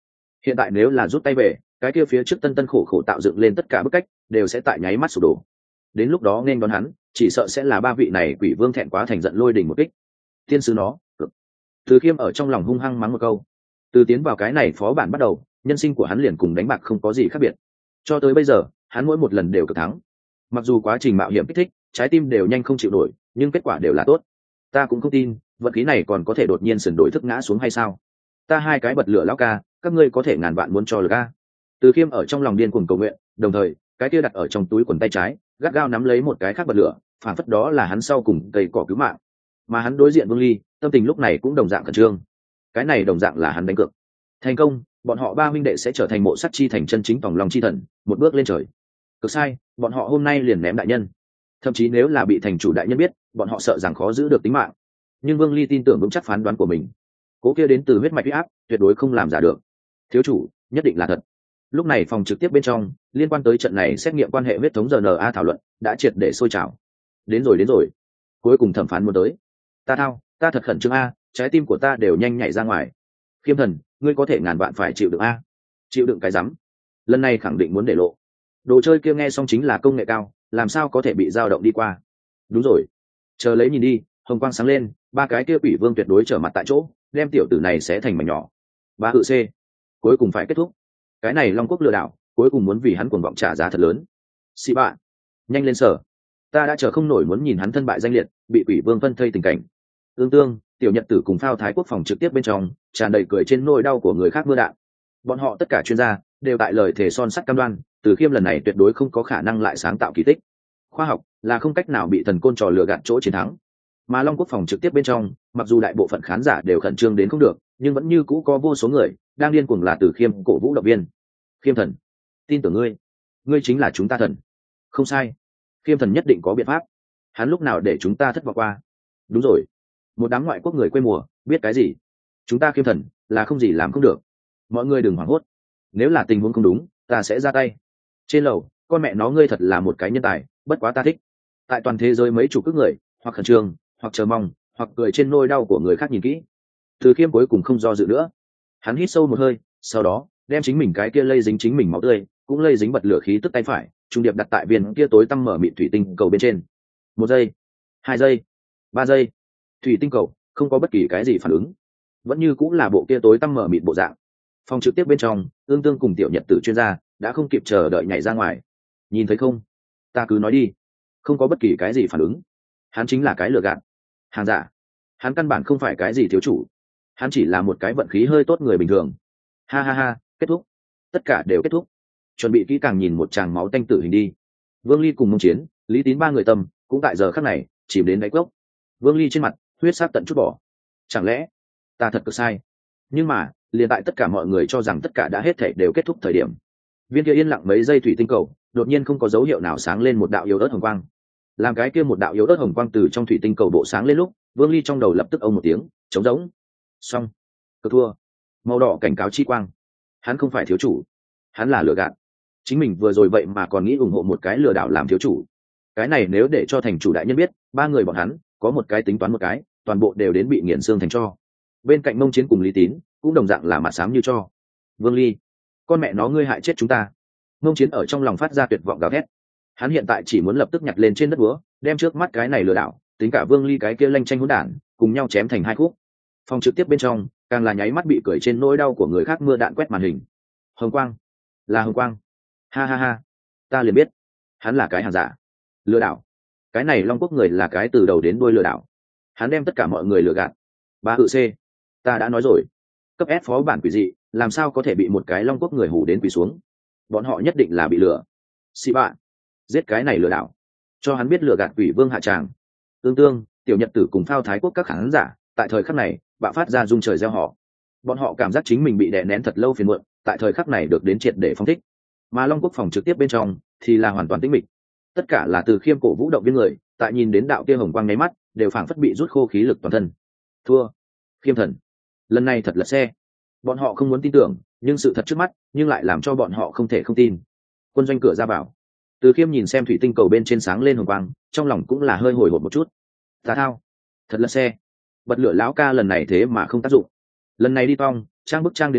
Hiện tại nếu là rút tay về, cái kia phía trước tân tân khổ khổ tạo dựng lên tất cả bức cách đều sẽ tại nháy mắt sụp đổ. Đến lúc đó nên đón hắn chỉ sợ sẽ là ba vị này quỷ vương thẹn quá thành giận lôi đỉnh một kích. Thiên sứ nó cực. Từ Khiêm ở trong lòng hung hăng mắng một câu. Từ tiến vào cái này phó bản bắt đầu, nhân sinh của hắn liền cùng đánh bạc không có gì khác biệt. Cho tới bây giờ hắn mỗi một lần đều cực thắng, mặc dù quá trình mạo hiểm kích thích trái tim đều nhanh không chịu nổi, nhưng kết quả đều là tốt. Ta cũng không tin vận khí này còn có thể đột nhiên sườn đổi thức ngã xuống hay sao. Ta hai cái bật lửa lão ca, các ngươi có thể ngàn vạn muốn cho lực a. Từ Khiêm ở trong lòng điên cuồng cầu nguyện, đồng thời cái kia đặt ở trong túi quần tay trái gắt gao nắm lấy một cái khác bật lửa, phản phất đó là hắn sau cùng cây cỏ cứu mạng. Mà hắn đối diện Vương Ly tâm tình lúc này cũng đồng dạng khẩn trương, cái này đồng dạng là hắn đánh cược. Thành công, bọn họ ba huynh đệ sẽ trở thành mộ sắt chi thành chân chính vòng lòng chi thần, một bước lên trời. Cực sai, bọn họ hôm nay liền ném đại nhân. Thậm chí nếu là bị thành chủ đại nhân biết, bọn họ sợ rằng khó giữ được tính mạng. Nhưng Vương Ly tin tưởng vững chắc phán đoán của mình. Cố kia đến từ huyết mạch huyết áp, tuyệt đối không làm giả được. Thiếu chủ, nhất định là thật. Lúc này phòng trực tiếp bên trong, liên quan tới trận này xét nghiệm quan hệ huyết thống rờ en a thảo luận đã triệt để sôi trào. Đến rồi đến rồi. Cuối cùng thẩm phán muốn tới. Ta thao, ta thật khẩn trương a, trái tim của ta đều nhanh nhảy ra ngoài. Khiêm thần, ngươi có thể ngàn vạn phải chịu đựng a. Chịu đựng cái rắm. Lần này khẳng định muốn để lộ. Đồ chơi kia nghe xong chính là công nghệ cao, làm sao có thể bị dao động đi qua. Đúng rồi, chờ lấy nhìn đi. Hồng quang sáng lên, ba cái kia quỷ vương tuyệt đối trở mặt tại chỗ, đem tiểu tử này sẽ thành mảnh nhỏ. Ba hự c, cuối cùng phải kết thúc. Cái này Long Quốc lừa đảo, cuối cùng muốn vì hắn cuồng vọng trả giá thật lớn. Xì bạ, nhanh lên sở, ta đã chờ không nổi muốn nhìn hắn thân bại danh liệt, bị quỷ vương phân thây tình cảnh. Tương tương, tiểu nhật tử cùng Phao Thái Quốc phòng trực tiếp bên trong, tràn đầy cười trên nỗi đau của người khác mưa đạn. Bọn họ tất cả chuyên gia đều tại lời thề son sắt cam đoan, Từ Khiêm lần này tuyệt đối không có khả năng lại sáng tạo kỳ tích. Khoa học là không cách nào bị thần côn trò lừa gạt chỗ chiến thắng. Mà Long Quốc phòng trực tiếp bên trong, mặc dù đại bộ phận khán giả đều khẩn trương đến không được, nhưng vẫn như cũ có vô số người đang điên cuồng là Từ Khiêm cổ vũ động viên. Khiêm thần, tin tưởng ngươi, ngươi chính là chúng ta thần. Không sai, Khiêm thần nhất định có biện pháp. Hắn lúc nào để chúng ta thất vọng qua. Đúng rồi, một đám ngoại quốc người quê mùa biết cái gì, chúng ta Khiêm thần là không gì làm không được. Mọi người đừng hoảng hốt, nếu là tình huống không đúng ta sẽ ra tay. Trên lầu, con mẹ nó ngươi thật là một cái nhân tài, bất quá ta thích. Tại toàn thế giới mấy chục ức người hoặc khẩn trương hoặc chờ mong hoặc cười trên nỗi đau của người khác nhìn kỹ. Từ Khiêm cuối cùng không do dự nữa, hắn hít sâu một hơi, sau đó đem chính mình cái kia lây dính chính mình máu tươi cũng lây dính bật lửa khí tức tay phải trung điệp đặt tại viên kia tối tăm mở mịn thủy tinh cầu bên trên. Một giây, hai giây, ba giây, thủy tinh cầu không có bất kỳ cái gì phản ứng, vẫn như cũng là bộ kia tối tăm mở mịn bộ dạng. Phòng trực tiếp bên trong, Ương Tương cùng tiểu nhật tử chuyên gia đã không kịp chờ đợi nhảy ra ngoài. Nhìn thấy không, ta cứ nói đi, không có bất kỳ cái gì phản ứng, hắn chính là cái lừa gạt hàng giả, hắn căn bản không phải cái gì thiếu chủ, hắn chỉ là một cái vận khí hơi tốt người bình thường. Ha ha ha, kết thúc, tất cả đều kết thúc. Chuẩn bị kỹ càng nhìn một tràng máu tanh tử hình đi. Vương Ly cùng Mông Chiến, Lý Tín ba người tâm cũng tại giờ khắc này chìm đến đáy cốc. Vương Ly trên mặt huyết sát tận chút bỏ. Chẳng lẽ ta thật cực sai? Nhưng mà liền tại tất cả mọi người cho rằng tất cả đã hết thể đều kết thúc thời điểm, viên kia yên lặng mấy giây thủy tinh cầu đột nhiên không có dấu hiệu nào sáng lên một đạo yếu ớt hồng quang. Làm cái kia một đạo yếu ớt hồng quang từ trong thủy tinh cầu bộ sáng lên lúc, Vương Ly trong đầu lập tức ông một tiếng trống rỗng. Xong, cực thua. Màu đỏ cảnh cáo chi quang, hắn không phải thiếu chủ, hắn là lừa gạt. Chính mình vừa rồi vậy mà còn nghĩ ủng hộ một cái lừa đảo làm thiếu chủ. Cái này nếu để cho thành chủ đại nhân biết, ba người bọn hắn có một cái tính toán một cái, toàn bộ đều đến bị nghiền xương thành cho. Bên cạnh Mông Chiến cùng Lý Tín cũng đồng dạng là mặt xám như cho. Vương Ly, con mẹ nó ngươi hại chết chúng ta. Mông Chiến ở trong lòng phát ra tuyệt vọng gào thét. Hắn hiện tại chỉ muốn lập tức nhặt lên trên đất búa, đem trước mắt cái này lừa đảo, tính cả Vương Ly cái kia lanh chanh hỗn đản, cùng nhau chém thành hai khúc. Phòng trực tiếp bên trong, càng là nháy mắt bị cười trên nỗi đau của người khác mưa đạn quét màn hình. Hồng quang, là hồng quang. Ha ha ha, ta liền biết, hắn là cái hàng giả, lừa đảo. Cái này Long Quốc người là cái từ đầu đến đuôi lừa đảo. Hắn đem tất cả mọi người lừa gạt. Ba hự c, ta đã nói rồi, cấp S phó bản quỷ dị, làm sao có thể bị một cái Long Quốc người hù đến quỳ xuống? Bọn họ nhất định là bị lừa. Xì bạ, giết cái này lừa đảo, cho hắn biết lừa gạt quỷ vương hạ tràng. Tương Tương, tiểu nhật tử cùng Phao Thái Quốc các khán giả tại thời khắc này bạo phát ra rung trời gieo họ. Bọn họ cảm giác chính mình bị đè nén thật lâu phiền muộn, tại thời khắc này được đến triệt để phóng thích. Mà Long Quốc phòng trực tiếp bên trong thì là hoàn toàn tĩnh mịch, tất cả là Từ Khiêm cổ vũ động viên người, tại nhìn đến đạo kia hồng quang nháy mắt đều phảng phất bị rút khô khí lực toàn thân. Thua, Khiêm thần, lần này thật là xe. Bọn họ không muốn tin tưởng, nhưng sự thật trước mắt nhưng lại làm cho bọn họ không thể không tin. Quân doanh cửa ra vào, Từ Khiêm nhìn xem thủy tinh cầu bên trên sáng lên hồng quang, trong lòng cũng là hơi hồi hộp một chút. Tà thao, thật là xe. Bật lửa lão ca lần này thế mà không tác dụng. Lần này đi tong, trang bức trang đến đầu,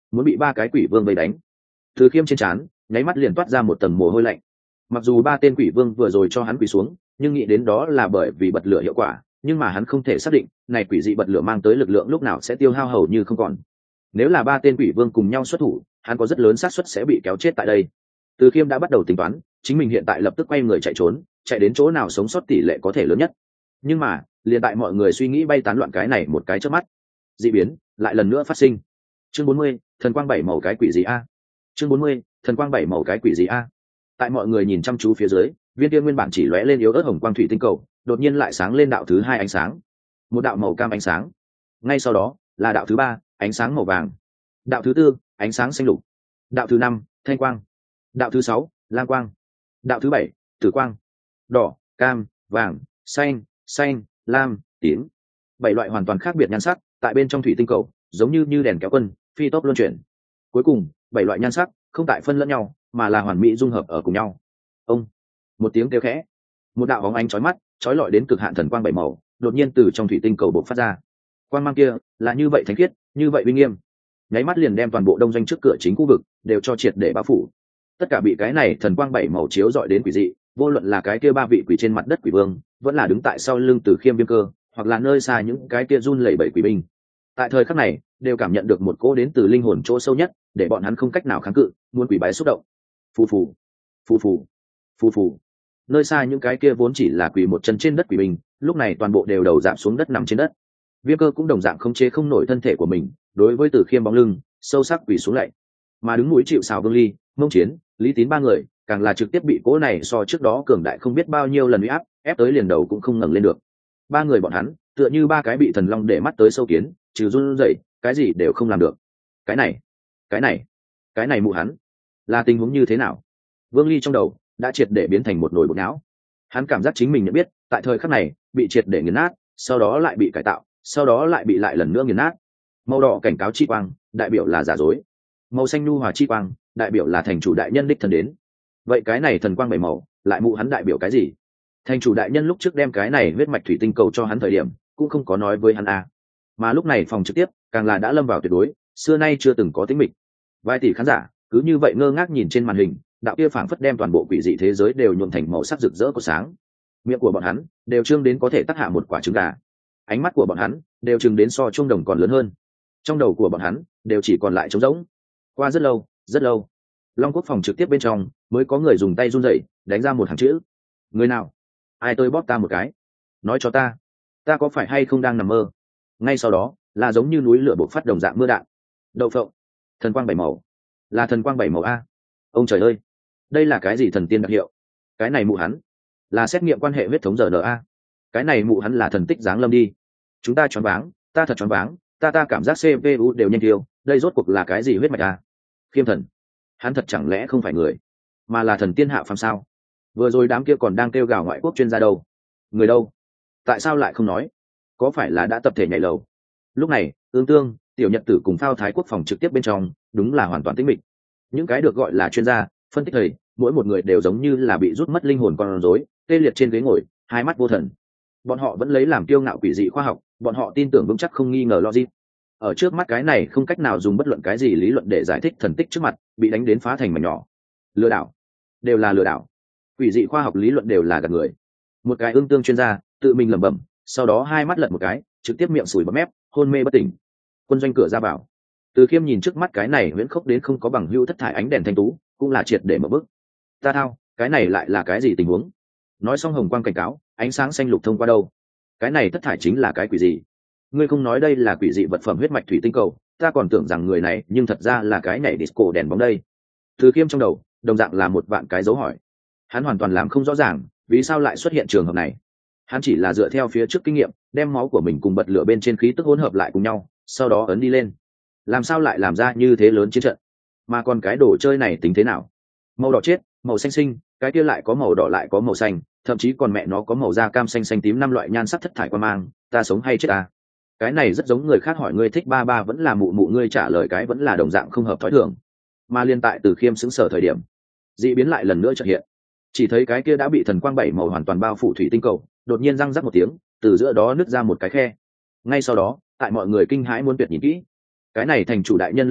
muốn bị ba cái quỷ vương vây đánh. Từ Khiêm trên trán nháy mắt liền toát ra một tầng mồ hôi lạnh. Mặc dù ba tên quỷ vương vừa rồi cho hắn quỳ xuống, nhưng nghĩ đến đó là bởi vì bật lửa hiệu quả, nhưng mà hắn không thể xác định này quỷ dị bật lửa mang tới lực lượng lúc nào sẽ tiêu hao hầu như không còn. Nếu là ba tên quỷ vương cùng nhau xuất thủ, hắn có rất lớn xác suất sẽ bị kéo chết tại đây. Từ Khiêm đã bắt đầu tính toán, chính mình hiện tại lập tức quay người chạy trốn, chạy đến chỗ nào sống sót tỷ lệ có thể lớn nhất. Nhưng mà, liền tại mọi người suy nghĩ bay tán loạn cái này một cái chớp mắt, dị biến lại lần nữa phát sinh. Chương bốn mươi, thần quang bảy màu cái quỷ gì a? Chương bốn mươi, thần quang bảy màu cái quỷ gì a? Tại mọi người nhìn chăm chú phía dưới, viên kia nguyên bản chỉ lóe lên yếu ớt hồng quang thủy tinh cầu, đột nhiên lại sáng lên đạo thứ hai ánh sáng. Một đạo màu cam ánh sáng. Ngay sau đó, là đạo thứ ba, ánh sáng màu vàng. Đạo thứ tư, ánh sáng xanh lục. Đạo thứ năm, thanh quang. Đạo thứ sáu, lam quang. Đạo thứ bảy, tử quang. Đỏ, cam, vàng, xanh, xanh, lam, tím. Bảy loại hoàn toàn khác biệt nhan sắc, tại bên trong thủy tinh cầu, giống như như đèn kéo quân, phi tốc luân chuyển. Cuối cùng, bảy loại nhan sắc không tại phân lẫn nhau, mà là hoàn mỹ dung hợp ở cùng nhau. Ông, một tiếng kêu khẽ, một đạo bóng ánh chói mắt, chói lọi đến cực hạn thần quang bảy màu, đột nhiên từ trong thủy tinh cầu bộc phát ra. Quang mang kia là như vậy thánh khiết, như vậy uy nghiêm, nháy mắt liền đem toàn bộ đông doanh trước cửa chính khu vực đều cho triệt để bao phủ. Tất cả bị cái này thần quang bảy màu chiếu rọi đến quỷ dị, vô luận là cái kia ba vị quỷ trên mặt đất quỷ vương, vẫn là đứng tại sau lưng Từ Khiêm Viêm Cơ, hoặc là nơi xa những cái kia run lẩy bẩy quỷ binh, tại thời khắc này đều cảm nhận được một cỗ đến từ linh hồn chỗ sâu nhất, để bọn hắn không cách nào kháng cự, muốn quỷ bái xúc động. Phù phù, phù phù, phù phù. Nơi xa những cái kia vốn chỉ là quỷ một chân trên đất quỷ binh, lúc này toàn bộ đều đầu giảm xuống đất nằm trên đất. Viêm Cơ cũng đồng dạng không chế không nổi thân thể của mình, đối với Từ Khiêm bóng lưng sâu sắc quỷ xuống lạy. Mà đứng núi chịu sào Vương Ly, Mông Chiến, Lý Tín ba người càng là trực tiếp bị cỗ này so trước đó cường đại không biết bao nhiêu lần uy áp, ép tới liền đầu cũng không ngẩng lên được. Ba người bọn hắn tựa như ba cái bị thần long để mắt tới sâu kiến, trừ run rẩy cái gì đều không làm được. Cái này cái này cái này mụ hắn là tình huống như thế nào? Vương Ly trong đầu đã triệt để biến thành một nồi bột não. Hắn cảm giác chính mình nhận biết tại thời khắc này bị triệt để nghiền nát, sau đó lại bị cải tạo, sau đó lại bị lại lần nữa nghiền nát. Màu đỏ cảnh cáo chi quang đại biểu là giả dối, màu xanh nhu hòa chi quang đại biểu là thành chủ đại nhân đích thân đến. Vậy cái này thần quang bảy màu lại mụ hắn đại biểu cái gì? Thành chủ đại nhân lúc trước đem cái này huyết mạch thủy tinh cầu cho hắn thời điểm cũng không có nói với hắn à. Mà lúc này phòng trực tiếp càng là đã lâm vào tuyệt đối, xưa nay chưa từng có tĩnh mịch. Vài tỷ khán giả cứ như vậy ngơ ngác nhìn trên màn hình, đạo kia phảng phất đem toàn bộ quỷ dị thế giới đều nhuộm thành màu sắc rực rỡ của sáng. Miệng của bọn hắn đều trương đến có thể tắc hạ một quả trứng gà, ánh mắt của bọn hắn đều trừng đến so trung đồng còn lớn hơn, trong đầu của bọn hắn đều chỉ còn lại trống rỗng. Qua rất lâu rất lâu, Long Quốc phòng trực tiếp bên trong mới có người dùng tay run rẩy đánh ra một hàng chữ. Người nào? Ai tôi bóp ta một cái, nói cho ta, ta có phải hay không đang nằm mơ? Ngay sau đó là giống như núi lửa bộc phát đồng dạng mưa đạn. Đậu phộng, thần quang bảy màu, là thần quang bảy màu a. Ông trời ơi, đây là cái gì thần tiên đặc hiệu? Cái này mụ hắn là xét nghiệm quan hệ huyết thống giờ n a. Cái này mụ hắn là thần tích giáng lâm đi. Chúng ta choáng váng, ta thật choáng váng, ta ta cảm giác xê pê u đều nhanh tiêu. Đây rốt cuộc là cái gì huyết mạch a? Khiêm thần, hắn thật chẳng lẽ không phải người, mà là thần tiên hạ phàm sao? Vừa rồi đám kia còn đang kêu gào ngoại quốc chuyên gia đâu? Người đâu? Tại sao lại không nói? Có phải là đã tập thể nhảy lầu? Lúc này Ương Tương, Tiểu Nhật Tử cùng Phao Thái Quốc phòng trực tiếp bên trong đúng là hoàn toàn tĩnh mịch. Những cái được gọi là chuyên gia phân tích thầy, mỗi một người đều giống như là bị rút mất linh hồn con rối, tê liệt trên ghế ngồi, hai mắt vô thần. Bọn họ vẫn lấy làm kiêu ngạo quỷ dị khoa học, bọn họ tin tưởng vững chắc không nghi ngờ logic. Ở trước mắt cái này không cách nào dùng bất luận cái gì lý luận để giải thích thần tích trước mặt, bị đánh đến phá thành mảnh nhỏ. Lừa đảo, đều là lừa đảo. Quỷ dị khoa học lý luận đều là gạt người. Một cái Ương Tương chuyên gia tự mình lẩm bẩm, sau đó hai mắt lật một cái, trực tiếp miệng sùi bọt mép, hôn mê bất tỉnh. Quân doanh cửa ra vào, Từ Khiêm nhìn trước mắt cái này huyễn khốc đến không có bằng hữu thất thải ánh đèn thanh tú, cũng là triệt để mở bức. Ta thao, cái này lại là cái gì tình huống? Nói xong hồng quang cảnh cáo, ánh sáng xanh lục thông qua đâu? Cái này thất thải chính là cái quỷ gì? Ngươi không nói đây là quỷ dị vật phẩm huyết mạch thủy tinh cầu, ta còn tưởng rằng người này, nhưng thật ra là cái nhảy disco đèn bóng đây. Từ Khiêm trong đầu đồng dạng là một vạn cái dấu hỏi. Hắn hoàn toàn làm không rõ ràng vì sao lại xuất hiện trường hợp này. Hắn chỉ là dựa theo phía trước kinh nghiệm, đem máu của mình cùng bật lửa bên trên khí tức hỗn hợp lại cùng nhau, sau đó ấn đi lên. Làm sao lại làm ra như thế lớn chiến trận? Mà còn cái đồ chơi này tính thế nào? Màu đỏ chết, màu xanh sinh, cái kia lại có màu đỏ lại có màu xanh, thậm chí còn mẹ nó có màu da cam xanh xanh tím năm loại nhan sắc thất thải qua mang, ta sống hay chết ta? Cái này rất giống người khác hỏi ngươi thích ba ba vẫn là mụ mụ, ngươi trả lời cái vẫn là đồng dạng không hợp thói thường. Mà liên tại Từ Khiêm xứng sở thời điểm, dị biến lại lần nữa chợt hiện. Chỉ thấy cái kia đã bị thần quang bảy màu hoàn toàn bao phủ thủy tinh cầu, đột nhiên răng rắc một tiếng, từ giữa đó nứt ra một cái khe. Ngay sau đó, tại mọi người kinh hãi muốn tuyệt nhìn kỹ, cái này thành chủ đại nhân lưu lại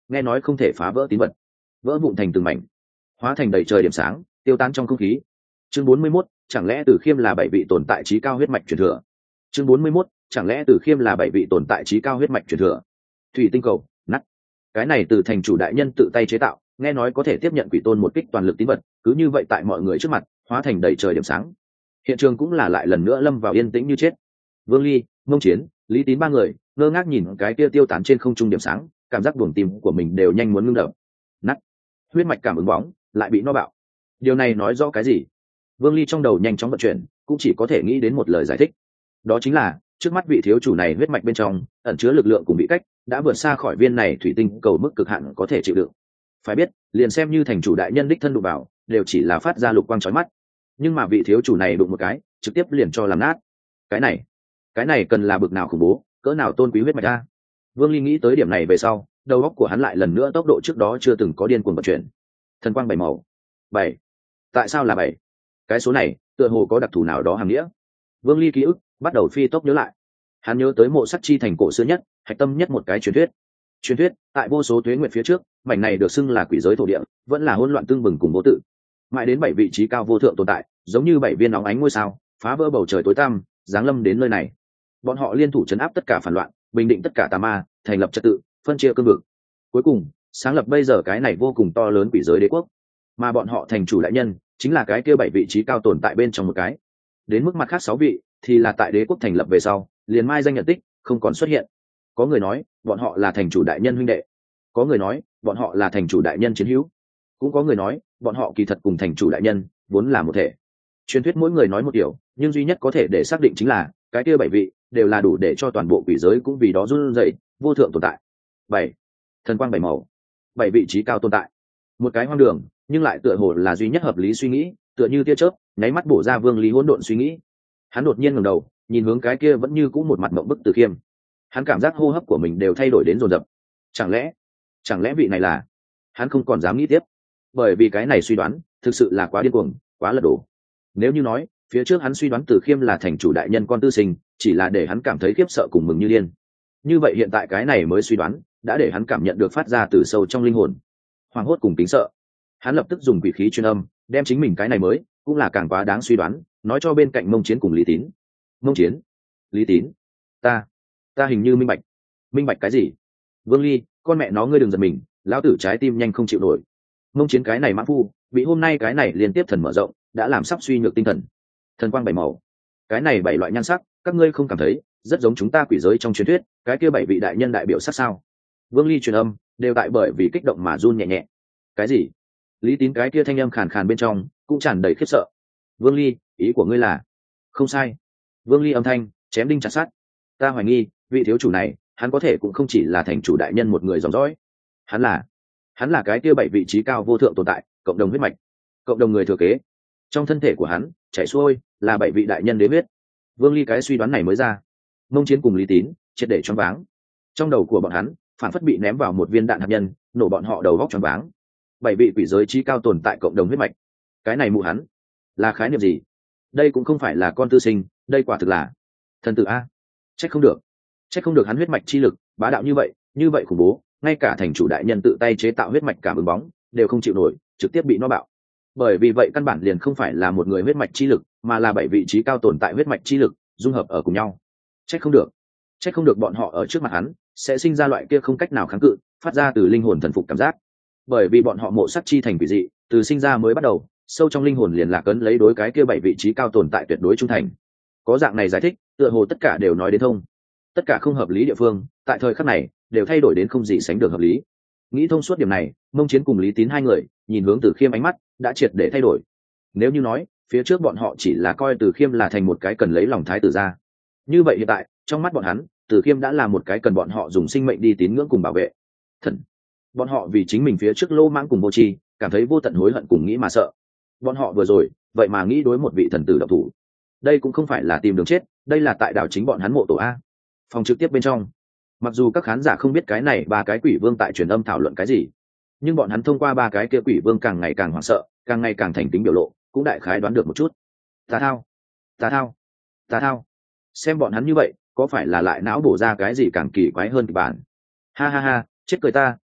nghe nói không thể phá vỡ tín vật, vỡ vụn thành từng mảnh, hóa thành đầy trời điểm sáng tiêu tán trong không khí. Chương bốn mươi 41, chẳng lẽ Tử Khiêm là bảy vị tồn tại trí cao huyết mạch truyền thừa? Chương bốn mươi 41, chẳng lẽ Tử Khiêm là bảy vị tồn tại trí cao huyết mạch truyền thừa? Thủy tinh cầu, nắt. Cái này từ thành chủ đại nhân tự tay chế tạo, nghe nói có thể tiếp nhận quỷ tôn một kích toàn lực tín vật, cứ như vậy tại mọi người trước mặt, hóa thành đầy trời điểm sáng. Hiện trường cũng là lại lần nữa lâm vào yên tĩnh như chết. Vương Ly, Mông Chiến, Lý Tín ba người ngơ ngác nhìn cái kia tiêu tán trên không trung điểm sáng, cảm giác buồng tim của mình đều nhanh muốn ngưng đập. Nắt. Huyết mạch cảm ứng bóng lại bị no bạo. Điều này nói rõ cái gì? Vương Ly trong đầu nhanh chóng vận chuyển, cũng chỉ có thể nghĩ đến một lời giải thích. Đó chính là, trước mắt vị thiếu chủ này huyết mạch bên trong ẩn chứa lực lượng cùng bị cách đã vượt xa khỏi viên này thủy tinh cầu mức cực hạn có thể chịu đựng. Phải biết, liền xem như thành chủ đại nhân đích thân đụng vào, đều chỉ là phát ra lục quang chói mắt. Nhưng mà vị thiếu chủ này đụng một cái, trực tiếp liền cho làm nát. Cái này, cái này cần là bực nào khủng bố, cỡ nào tôn quý huyết mạch a. Vương Ly nghĩ tới điểm này về sau, đầu óc của hắn lại lần nữa tốc độ trước đó chưa từng có điên cuồng vận chuyển. Thần quang bảy màu. Bảy. Tại sao là bảy? Cái số này, tựa hồ có đặc thù nào đó hàm nghĩa. Vương Ly ký ức bắt đầu phi tốc nhớ lại. Hắn nhớ tới Mộ Sắc Chi thành cổ xưa nhất, hạch tâm nhất một cái truyền thuyết. Truyền thuyết, tại vô số tuế nguyệt phía trước, mảnh này được xưng là quỷ giới thổ địa, vẫn là hỗn loạn tương bừng cùng vô tự. Mãi đến bảy vị trí cao vô thượng tồn tại, giống như bảy viên óng ánh ngôi sao, phá vỡ bầu trời tối tăm, giáng lâm đến nơi này. Bọn họ liên thủ trấn áp tất cả phản loạn, bình định tất cả tà ma, thành lập trật tự, phân chia cương vực. Cuối cùng, sáng lập bây giờ cái này vô cùng to lớn quỷ giới đế quốc. Mà bọn họ thành chủ đại nhân, chính là cái kia bảy vị trí cao tồn tại bên trong một cái. Đến mức mặt khác sáu vị, thì là tại đế quốc thành lập về sau, liền mai danh nhận tích, không còn xuất hiện. Có người nói, bọn họ là thành chủ đại nhân huynh đệ. Có người nói, bọn họ là thành chủ đại nhân chiến hữu. Cũng có người nói, bọn họ kỳ thật cùng thành chủ đại nhân vốn là một thể. Truyền thuyết mỗi người nói một điều, nhưng duy nhất có thể để xác định chính là cái kia bảy vị đều là đủ để cho toàn bộ quỷ giới cũng vì đó run rẩy, vô thượng tồn tại. Bảy, thần quang bảy màu, bảy vị trí cao tồn tại. Một cái hoang đường, nhưng lại tựa hồ là duy nhất hợp lý suy nghĩ, tựa như tia chớp, nháy mắt bổ ra Vương Lý hỗn độn suy nghĩ. Hắn đột nhiên ngẩng đầu, nhìn hướng cái kia vẫn như cũ một mặt mộng bức Từ Khiêm. Hắn cảm giác hô hấp của mình đều thay đổi đến dồn dập. Chẳng lẽ, chẳng lẽ vị này là? Hắn không còn dám nghĩ tiếp, bởi vì cái này suy đoán thực sự là quá điên cuồng, quá lật đổ. Nếu như nói phía trước hắn suy đoán Từ Khiêm là thành chủ đại nhân con tư sinh, chỉ là để hắn cảm thấy khiếp sợ cùng mừng như điên, như vậy hiện tại cái này mới suy đoán đã để hắn cảm nhận được phát ra từ sâu trong linh hồn hoảng hốt cùng kính sợ. Hắn lập tức dùng quỷ khí truyền âm, đem chính mình cái này mới cũng là càng quá đáng suy đoán nói cho bên cạnh Mông Chiến cùng Lý Tín. Mông Chiến, Lý Tín, ta ta hình như minh bạch. Minh bạch cái gì? Vương Ly, con mẹ nó ngươi đừng giật mình, lão tử trái tim nhanh không chịu nổi. Mông Chiến cái này mã phu bị hôm nay cái này liên tiếp thần mở rộng đã làm sắp suy nhược tinh thần. Thần quang bảy màu, cái này bảy loại nhan sắc, các ngươi không cảm thấy rất giống chúng ta quỷ giới trong truyền thuyết cái kia bảy vị đại nhân đại biểu sắc sao? Vương Ly truyền âm đều tại bởi vì kích động mà run nhẹ nhẹ. Cái gì? Lý Tín cái kia thanh âm khàn khàn bên trong cũng tràn đầy khiếp sợ. Vương Ly, ý của ngươi là? Không sai. Vương Ly âm thanh chém đinh chặt sắt. Ta hoài nghi vị thiếu chủ này, hắn có thể cũng không chỉ là thành chủ đại nhân một người dòng dõi. Hắn là, hắn là cái kia bảy vị trí cao vô thượng tồn tại, cộng đồng huyết mạch, cộng đồng người thừa kế. Trong thân thể của hắn chảy xuôi là bảy vị đại nhân đế huyết. Vương Ly cái suy đoán này mới ra. Mông Chiến cùng Lý Tín triệt để choáng váng. Trong đầu của bọn hắn phản phất bị ném vào một viên đạn hạt nhân, nổ bọn họ đầu góc choáng váng. Bảy vị quỷ giới trí cao tồn tại cộng đồng huyết mạch, cái này mụ hắn là khái niệm gì? Đây cũng không phải là con tư sinh, đây quả thực là thần tử a. Trách không được, trách không được hắn huyết mạch chi lực bá đạo như vậy, như vậy khủng bố, ngay cả thành chủ đại nhân tự tay chế tạo huyết mạch cảm ứng bóng đều không chịu nổi, trực tiếp bị nó bạo. Bởi vì vậy căn bản liền không phải là một người huyết mạch chi lực, mà là bảy vị trí cao tồn tại huyết mạch chi lực dung hợp ở cùng nhau. Trách không được, trách không được bọn họ ở trước mặt hắn sẽ sinh ra loại kia không cách nào kháng cự, phát ra từ linh hồn thần phục cảm giác. Bởi vì bọn họ Mộ Sắc Chi thành quỷ dị, từ sinh ra mới bắt đầu, sâu trong linh hồn liền lạc ấn lấy đối cái kia bảy vị trí cao tồn tại tuyệt đối trung thành. Có dạng này giải thích, tựa hồ tất cả đều nói đến thông. Tất cả không hợp lý địa phương, tại thời khắc này đều thay đổi đến không gì sánh được hợp lý. Nghĩ thông suốt điểm này, Mông Chiến cùng Lý Tín hai người nhìn hướng Từ Khiêm ánh mắt đã triệt để thay đổi. Nếu như nói phía trước bọn họ chỉ là coi Từ Khiêm là thành một cái cần lấy lòng thái tử ra, như vậy hiện tại trong mắt bọn hắn, Từ Khiêm đã là một cái cần bọn họ dùng sinh mệnh đi tín ngưỡng cùng bảo vệ. Thần, bọn họ vì chính mình phía trước lô mãng cùng vô tri cảm thấy vô tận hối hận cùng nghĩ mà sợ. Bọn họ vừa rồi vậy mà nghĩ đối một vị thần tử độc thủ, đây cũng không phải là tìm đường chết, đây là tại đảo chính bọn hắn mộ tổ a. Phòng trực tiếp bên trong, mặc dù các khán giả không biết cái này ba cái quỷ vương tại truyền âm thảo luận cái gì, nhưng bọn hắn thông qua ba cái kia quỷ vương càng ngày càng hoảng sợ, càng ngày càng thành tính biểu lộ, cũng đại khái đoán được một chút. Tà thao, tà thao, tà thao. Xem bọn hắn như vậy, có phải là lại não bổ ra cái gì càng kỳ quái hơn kịch bản? Ha ha ha, chết cười ta,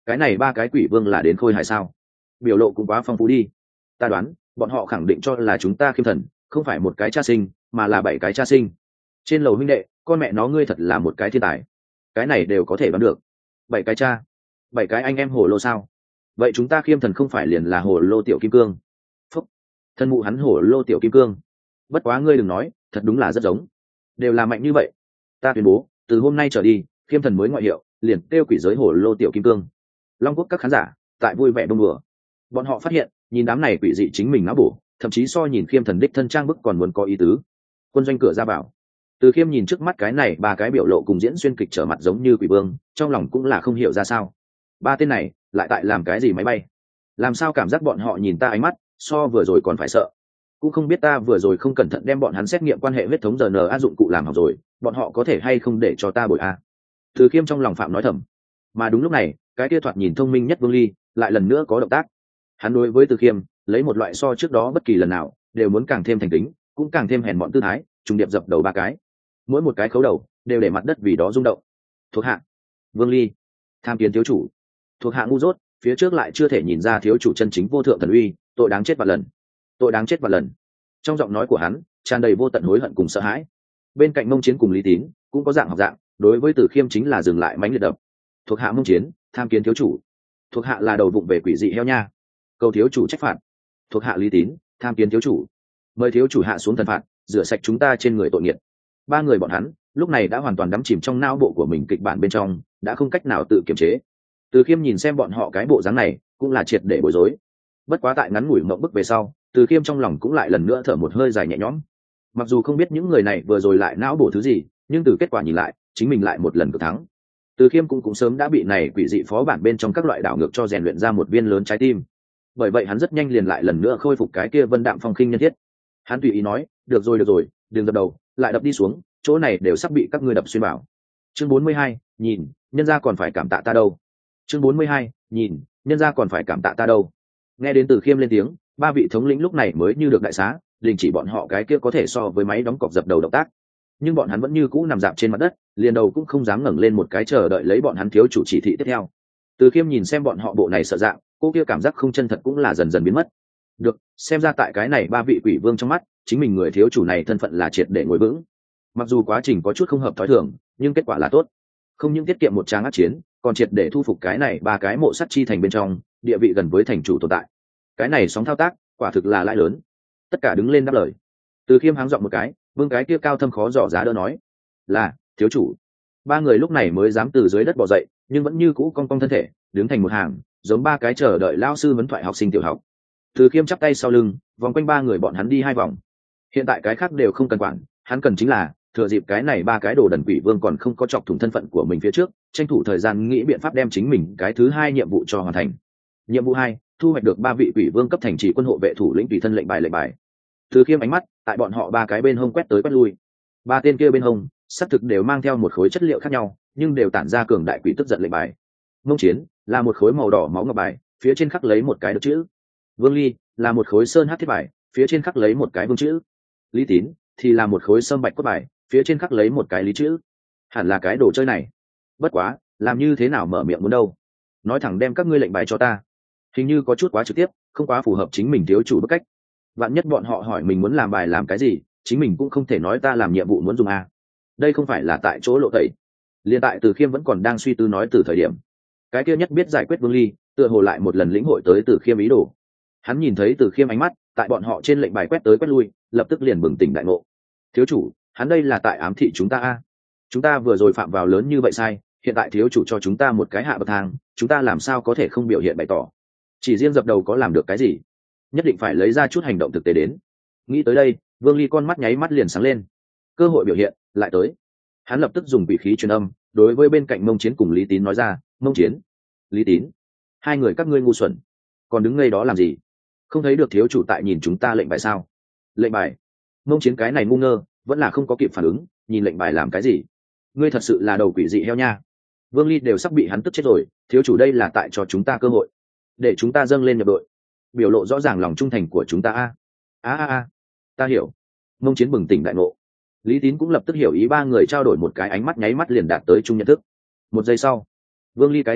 cái này ba cái quỷ vương là đến khôi hài sao? Biểu lộ cũng quá phong phú đi. Ta đoán bọn họ khẳng định cho là chúng ta khiêm thần không phải một cái cha sinh mà là bảy cái cha sinh. Trên lầu huynh đệ, con mẹ nó ngươi thật là một cái thiên tài, cái này đều có thể đoán được. Bảy cái cha, bảy cái anh em hồ lô sao? Vậy chúng ta khiêm thần không phải liền là hồ lô tiểu kim cương? Phúc, thân mụ hắn hồ lô tiểu kim cương. Bất quá ngươi đừng nói, thật đúng là rất giống, đều là mạnh như vậy. Ta tuyên bố từ hôm nay trở đi, khiêm thần mới ngoại hiệu liền kêu quỷ giới hồ lô tiểu kim cương. Long quốc các khán giả tại vui vẻ đông đùa, bọn họ phát hiện nhìn đám này quỷ dị chính mình não bổ, thậm chí so nhìn khiêm thần đích thân trang bức còn muốn có ý tứ. Quân doanh cửa ra vào, Từ Khiêm nhìn trước mắt cái này ba cái biểu lộ cùng diễn xuyên kịch trở mặt giống như quỷ vương, trong lòng cũng là không hiểu ra sao. Ba tên này lại tại làm cái gì máy bay? Làm sao cảm giác bọn họ nhìn ta ánh mắt so vừa rồi còn phải sợ? Cũng không biết ta vừa rồi không cẩn thận đem bọn hắn xét nghiệm quan hệ huyết thống rờ en a dụng cụ làm học rồi, bọn họ có thể hay không để cho ta bồi a? Từ Khiêm trong lòng phạm nói thầm. Mà đúng lúc này, cái kia thoạt nhìn thông minh nhất Vương Ly lại lần nữa có động tác. Hắn đối với Từ Khiêm lấy một loại so trước đó bất kỳ lần nào đều muốn càng thêm thành kính, cũng càng thêm hèn mọn tư thái, trùng điệp dập đầu ba cái, mỗi một cái khấu đầu đều để mặt đất vì đó rung động. Thuộc hạ Vương Ly, tham kiến thiếu chủ. Thuộc hạ ngu dốt, phía trước lại chưa thể nhìn ra thiếu chủ chân chính vô thượng thần uy, tội đáng chết vạn lần, tội đáng chết vạn lần. Trong giọng nói của hắn tràn đầy vô tận hối hận cùng sợ hãi. Bên cạnh Mông Chiến cùng Lý Tín cũng có dạng học dạng, đối với Từ Khiêm chính là dừng lại mãnh liệt đập. Thuộc hạ Mông Chiến, tham kiến thiếu chủ. Thuộc hạ là đầu vụng về quỷ dị heo nha, cầu thiếu chủ trách phạt. Thuộc hạ Lý Tín, tham kiến thiếu chủ, mời thiếu chủ hạ xuống thần phạt, rửa sạch chúng ta trên người tội nghiệt. Ba người bọn hắn lúc này đã hoàn toàn đắm chìm trong não bộ của mình kịch bản bên trong, đã không cách nào tự kiềm chế. Từ Khiêm nhìn xem bọn họ cái bộ dáng này cũng là triệt để bối rối. Bất quá tại ngắn ngủi mộng bức về sau, Từ Khiêm trong lòng cũng lại lần nữa thở một hơi dài nhẹ nhõm. Mặc dù không biết những người này vừa rồi lại não bổ thứ gì, nhưng từ kết quả nhìn lại, chính mình lại một lần cực thắng. Từ Khiêm cũng cũng sớm đã bị này quỷ dị phó bản bên trong các loại đảo ngược cho rèn luyện ra một viên lớn trái tim. Bởi vậy hắn rất nhanh liền lại lần nữa khôi phục cái kia vân đạm phong khinh nhân thiết. Hắn tùy ý nói, được rồi được rồi, đừng dập đầu, lại đập đi xuống, chỗ này đều sắp bị các ngươi đập xuyên bảo. Chương bốn mươi hai, nhìn, nhân gia còn phải cảm tạ ta đâu. Chương bốn mươi hai, nhìn, nhân gia còn phải cảm tạ ta đâu. Nghe đến Từ Khiêm lên tiếng, ba vị thống lĩnh lúc này mới như được đại xá, đình chỉ bọn họ cái kia có thể so với máy đóng cọc dập đầu động tác. Nhưng bọn hắn vẫn như cũ nằm dạp trên mặt đất, liền đầu cũng không dám ngẩng lên một cái chờ đợi lấy bọn hắn thiếu chủ chỉ thị tiếp theo. Từ Khiêm nhìn xem bọn họ bộ này sợ dạng, cô kia cảm giác không chân thật cũng là dần dần biến mất. Được, xem ra tại cái này ba vị quỷ vương trong mắt, chính mình người thiếu chủ này thân phận là triệt để ngồi vững. Mặc dù quá trình có chút không hợp thói thường, nhưng kết quả là tốt. Không những tiết kiệm một tràng ác chiến, còn triệt để thu phục cái này ba cái mộ sắt chi thành bên trong, địa vị gần với thành chủ tồn tại. Cái này sóng thao tác, quả thực là lãi lớn. Tất cả đứng lên đáp lời. Từ Khiêm háng giọng một cái, vương cái kia cao thâm khó dò giá đỡ nói, là thiếu chủ. Ba người lúc này mới dám từ dưới đất bò dậy, nhưng vẫn như cũ cong cong thân thể, đứng thành một hàng, giống ba cái chờ đợi lao sư vấn thoại học sinh tiểu học. Từ Khiêm chắp tay sau lưng, vòng quanh ba người bọn hắn đi hai vòng. Hiện tại cái khác đều không cần quản, hắn cần chính là thừa dịp cái này ba cái đồ đần quỷ vương còn không có chọc thủng thân phận của mình phía trước, tranh thủ thời gian nghĩ biện pháp đem chính mình cái thứ hai nhiệm vụ cho hoàn thành. Nhiệm vụ hai, thu hoạch được ba vị quỷ vương cấp thành trì quân hộ vệ thủ lĩnh tùy thân lệnh bài lệnh bài. Từ Khiêm ánh mắt tại bọn họ ba cái bên hông quét tới quét lui. Ba tên kia bên hông xác thực đều mang theo một khối chất liệu khác nhau, nhưng đều tản ra cường đại quỷ tức giận lệnh bài. Mông Chiến là một khối màu đỏ máu ngọc bài, phía trên khắc lấy một cái được chữ. Vương Ly là một khối sơn hắc thiết bài, phía trên khắc lấy một cái vương chữ. Lý Tín thì là một khối sâm bạch cốt bài, phía trên khắc lấy một cái lý chữ. Hẳn là cái đồ chơi này. Bất quá, làm như thế nào mở miệng muốn đâu? Nói thẳng đem các ngươi lệnh bài cho ta. Hình như có chút quá trực tiếp, không quá phù hợp chính mình thiếu chủ bức cách. Vạn nhất bọn họ hỏi mình muốn làm bài làm cái gì, chính mình cũng không thể nói ta làm nhiệm vụ muốn dùng a. Đây không phải là tại chỗ lộ tẩy. Liên tại Từ Khiêm vẫn còn đang suy tư nói từ thời điểm, cái kia nhất biết giải quyết Vương Ly, tựa hồ lại một lần lĩnh hội tới Từ Khiêm ý đồ. Hắn nhìn thấy Từ Khiêm ánh mắt tại bọn họ trên lệnh bài quét tới quét lui, lập tức liền bừng tỉnh đại ngộ. Thiếu chủ, hắn đây là tại ám thị chúng ta a. Chúng ta vừa rồi phạm vào lớn như vậy sai, hiện tại thiếu chủ cho chúng ta một cái hạ bậc thang, chúng ta làm sao có thể không biểu hiện bày tỏ? Chỉ riêng dập đầu có làm được cái gì? Nhất định phải lấy ra chút hành động thực tế đến. Nghĩ tới đây, Vương Ly con mắt nháy mắt liền sáng lên. Cơ hội biểu hiện lại tới. Hắn lập tức dùng vị khí truyền âm, đối với bên cạnh Mông Chiến cùng Lý Tín nói ra, Mông Chiến, Lý Tín, hai người các ngươi ngu xuẩn, còn đứng ngây đó làm gì? Không thấy được thiếu chủ tại nhìn chúng ta lệnh bài sao? Lệnh bài? Mông Chiến cái này ngu ngơ, vẫn là không có kịp phản ứng, nhìn lệnh bài làm cái gì? Ngươi thật sự là đầu quỷ dị heo nha. Vương Ly đều sắp bị hắn tức chết rồi, thiếu chủ đây là tại cho chúng ta cơ hội, để chúng ta dâng lên nhập đội, biểu lộ rõ ràng lòng trung thành của chúng ta a. A a a, ta hiểu. Mông Chiến bừng tỉnh đại ngộ. Lý Tín cũng lập tức hiểu ý, ba người trao đổi một cái ánh mắt nháy mắt liền đạt tới chung nhận thức. Một giây sau, Vương Ly cái thứ nhất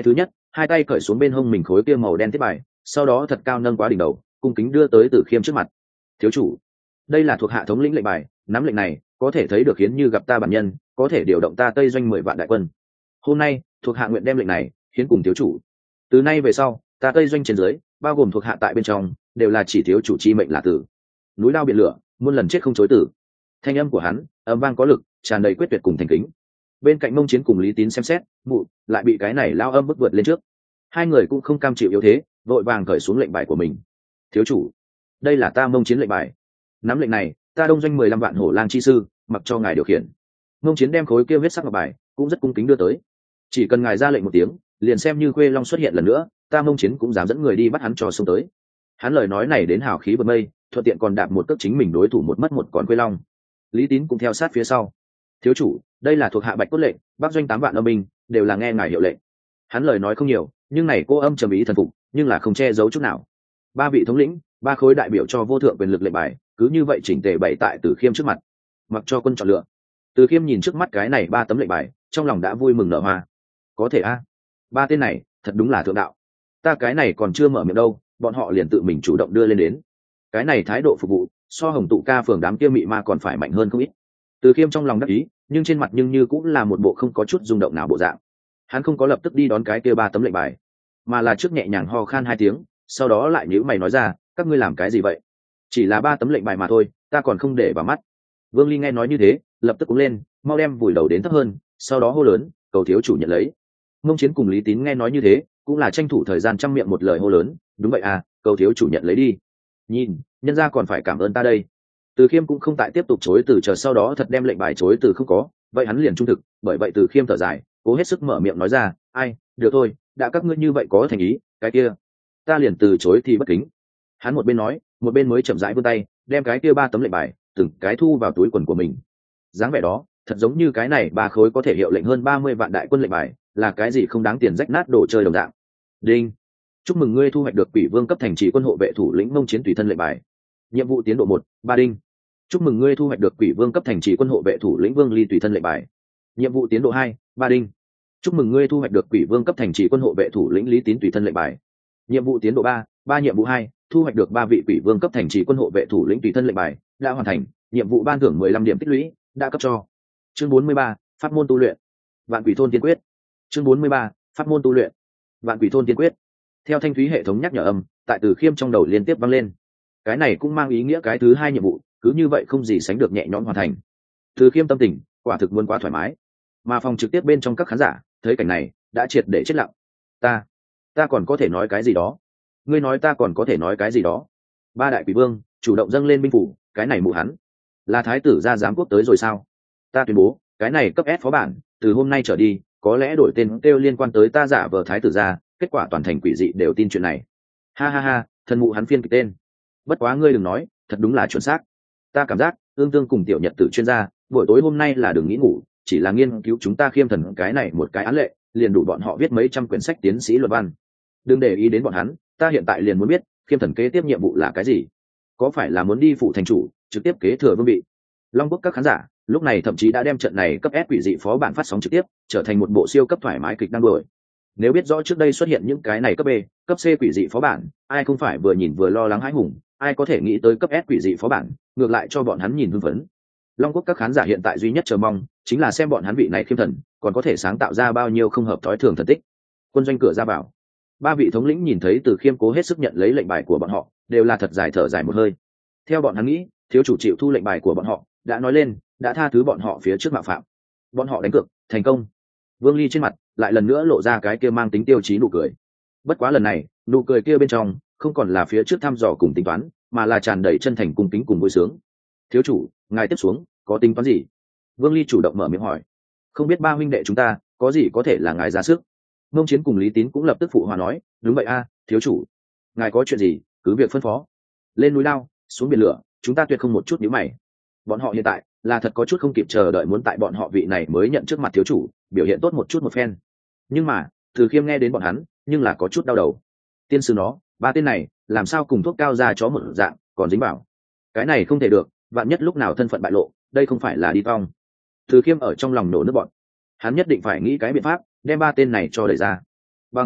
hai tay cởi xuống bên hông mình khối kia màu đen thiết bài, sau đó thật cao nâng quá đỉnh đầu, cung kính đưa tới Tử Khiêm trước mặt. Thiếu chủ, đây là thuộc hạ thống lĩnh lệnh bài, nắm lệnh này có thể thấy được hiến như gặp ta bản nhân, có thể điều động ta tây doanh mười vạn đại quân. Hôm nay thuộc hạ nguyện đem lệnh này hiến cùng thiếu chủ. Từ nay về sau, ta tây doanh trên dưới, bao gồm thuộc hạ tại bên trong, đều là chỉ thiếu chủ chi mệnh là tử. Núi lao biển lửa, muôn lần chết không chối tử. Thanh âm của hắn âm vang có lực, tràn đầy quyết tuyệt cùng thành kính. Bên cạnh Mông Chiến cùng Lý Tín xem xét, mụ lại bị cái này lao âm bức vượt lên trước. Hai người cũng không cam chịu yếu thế, vội vàng cởi xuống lệnh bài của mình. Thiếu chủ, đây là ta Mông Chiến lệnh bài. Nắm lệnh này, ta đông doanh mười lăm vạn hổ lang chi sư, mặc cho ngài điều khiển. Mông Chiến đem khối kia huyết sắc ngọc bài cũng rất cung kính đưa tới. Chỉ cần ngài ra lệnh một tiếng, liền xem như Khuê Long xuất hiện lần nữa, ta Mông Chiến cũng dám dẫn người đi bắt hắn cho xông tới. Hắn lời nói này đến hào khí bật mây, thuận tiện còn đạp một cước chính mình đối thủ một mất một còn Khuê Long. Lý Tín cũng theo sát phía sau. Thiếu chủ, đây là thuộc hạ Bạch Cốt lệnh, bắc doanh tám vạn âm binh đều là nghe ngài hiệu lệnh. Hắn lời nói không nhiều, nhưng này cô âm trầm ý thần phục, nhưng là không che giấu chút nào. Ba vị thống lĩnh, ba khối đại biểu cho vô thượng quyền lực lệnh bài, cứ như vậy chỉnh tề bày tại Tử Khiêm trước mặt, mặc cho quân chọn lựa. Tử Khiêm nhìn trước mắt cái này ba tấm lệnh bài, trong lòng đã vui mừng nở hoa. Có thể a, ba tên này thật đúng là thượng đạo. Ta cái này còn chưa mở miệng đâu, bọn họ liền tự mình chủ động đưa lên đến. Cái này thái độ phục vụ, so Hồng Tụ ca phường đám kia mị ma còn phải mạnh hơn không ít. Tử Khiêm trong lòng đắc ý, nhưng trên mặt nhưng như cũng là một bộ không có chút rung động nào bộ dạng. Hắn không có lập tức đi đón cái kia ba tấm lệnh bài, mà là trước nhẹ nhàng ho khan hai tiếng, sau đó lại nhíu mày nói ra, các ngươi làm cái gì vậy? Chỉ là ba tấm lệnh bài mà thôi, ta còn không để vào mắt. Vương Ly nghe nói như thế, lập tức cũng lên, mau đem vùi đầu đến thấp hơn, sau đó hô lớn, cầu thiếu chủ nhận lấy. Mông Chiến cùng Lý Tín nghe nói như thế, cũng là tranh thủ thời gian trăm miệng một lời hô lớn, đúng vậy à, cầu thiếu chủ nhận lấy đi. Nhìn, nhân gia còn phải cảm ơn ta đây. Từ Khiêm cũng không tại tiếp tục chối từ, chờ sau đó thật đem lệnh bài chối từ không có, vậy hắn liền trung thực, bởi vậy Từ Khiêm thở dài, cố hết sức mở miệng nói ra, ai, được thôi, đã các ngươi như vậy có thành ý, cái kia, ta liền từ chối thì bất kính. Hắn một bên nói, một bên mới chậm rãi vươn tay, đem cái kia ba tấm lệnh bài từng cái thu vào túi quần của mình. Dáng vẻ đó, thật giống như cái này ba khối có thể hiệu lệnh hơn ba mươi vạn đại quân lệnh bài, là cái gì không đáng tiền rách nát đồ chơi đồng dạng. Đinh, chúc mừng ngươi thu hoạch được Quỷ Vương cấp thành trì quân hộ vệ thủ lĩnh Mông Chiến tùy thân lệnh bài. Nhiệm vụ tiến độ một, ba đinh. Chúc mừng ngươi thu hoạch được Quỷ Vương cấp thành trì quân hộ vệ thủ lĩnh Vương Ly tùy thân lệnh bài. Nhiệm vụ tiến độ hai, ba đinh. Chúc mừng ngươi thu hoạch được Quỷ Vương cấp thành trì quân hộ vệ thủ lĩnh Lý Tín tùy thân lệnh bài. Nhiệm vụ tiến độ ba, ba nhiệm vụ hai, thu hoạch được ba vị Quỷ Vương cấp thành trì quân hộ vệ thủ lĩnh tùy thân lệnh bài, đã hoàn thành. Nhiệm vụ ban thưởng mười lăm điểm tích lũy, đã cấp cho. Chương bốn mươi ba, pháp môn tu luyện. Vạn Quỷ thôn tiên quyết. Chương bốn mươi ba, pháp môn tu luyện. Vạn Quỷ thôn tiên quyết. Theo thanh thúy hệ thống nhắc nhở âm, tại Từ Khiêm trong đầu liên tiếp vang lên. Cái này cũng mang ý nghĩa cái thứ hai nhiệm vụ, cứ như vậy không gì sánh được nhẹ nhõm hoàn thành. Từ Khiêm tâm tình quả thực luôn quá thoải mái, mà phòng trực tiếp bên trong các khán giả thấy cảnh này đã triệt để chết lặng. Ta, ta còn có thể nói cái gì đó? Ngươi nói ta còn có thể nói cái gì đó? Ba đại quỷ vương chủ động dâng lên binh phủ, cái này mụ hắn là thái tử gia giám quốc tới rồi sao? Ta tuyên bố, cái này cấp S phó bản, từ hôm nay trở đi, có lẽ đổi tên kêu liên quan tới ta giả vờ thái tử gia, kết quả toàn thành quỷ dị đều tin chuyện này. Ha ha ha, thần mụ hắn phiên kịch tên. Bất quá ngươi đừng nói, thật đúng là chuẩn xác. Ta cảm giác ương tương cùng tiểu nhật tử chuyên gia buổi tối hôm nay là đừng nghĩ ngủ, chỉ là nghiên cứu chúng ta Khiêm thần cái này một cái án lệ, liền đủ bọn họ viết mấy trăm quyển sách tiến sĩ luận văn. Đừng để ý đến bọn hắn, ta hiện tại liền muốn biết Khiêm thần kế tiếp nhiệm vụ là cái gì. Có phải là muốn đi phụ thành chủ, trực tiếp kế thừa vương vị? Long Quốc các khán giả lúc này thậm chí đã đem trận này cấp S quỷ dị phó bản phát sóng trực tiếp trở thành một bộ siêu cấp thoải mái kịch đang đổi. Nếu biết rõ trước đây xuất hiện những cái này cấp B, cấp C quỷ dị phó bản, ai không phải vừa nhìn vừa lo lắng hãi hùng, ai có thể nghĩ tới cấp S quỷ dị phó bản, ngược lại cho bọn hắn nhìn hưng phấn. Long Quốc các khán giả hiện tại duy nhất chờ mong chính là xem bọn hắn vị này Khiêm thần còn có thể sáng tạo ra bao nhiêu không hợp thói thường thần tích. Quân doanh cửa ra vào, ba vị thống lĩnh nhìn thấy Từ Khiêm cố hết sức nhận lấy lệnh bài của bọn họ, đều là thật dài thở dài một hơi. Theo bọn hắn nghĩ, thiếu chủ chịu thu lệnh bài của bọn họ, đã nói lên, đã tha thứ bọn họ phía trước mạo phạm. Bọn họ đánh cược, thành công. Vương Ly trên mặt lại lần nữa lộ ra cái kia mang tính tiêu chí nụ cười. Bất quá lần này, nụ cười kia bên trong không còn là phía trước thăm dò cùng tính toán, mà là tràn đầy chân thành cung kính cùng vui sướng. Thiếu chủ, ngài tiếp xuống có tính toán gì? Vương Ly chủ động mở miệng hỏi. Không biết ba huynh đệ chúng ta có gì có thể là ngài ra sức? Mông Chiến cùng Lý Tín cũng lập tức phụ hòa nói, đúng vậy a, thiếu chủ, ngài có chuyện gì cứ việc phân phó. Lên núi lao, xuống biển lửa, chúng ta tuyệt không một chút nhíu mày. Bọn họ hiện tại là thật có chút không kịp chờ đợi muốn tại bọn họ vị này mới nhận trước mặt thiếu chủ biểu hiện tốt một chút một phen. Nhưng mà Từ Khiêm nghe đến bọn hắn nhưng là có chút đau đầu. Tiên sư nó, ba tên này làm sao cùng thuốc cao ra chó một dạng còn dính bảo? Cái này không thể được, vạn nhất lúc nào thân phận bại lộ, đây không phải là đi tong. Từ Khiêm ở trong lòng nổ nước bọn, hắn nhất định phải nghĩ cái biện pháp đem ba tên này cho đẩy ra, bằng không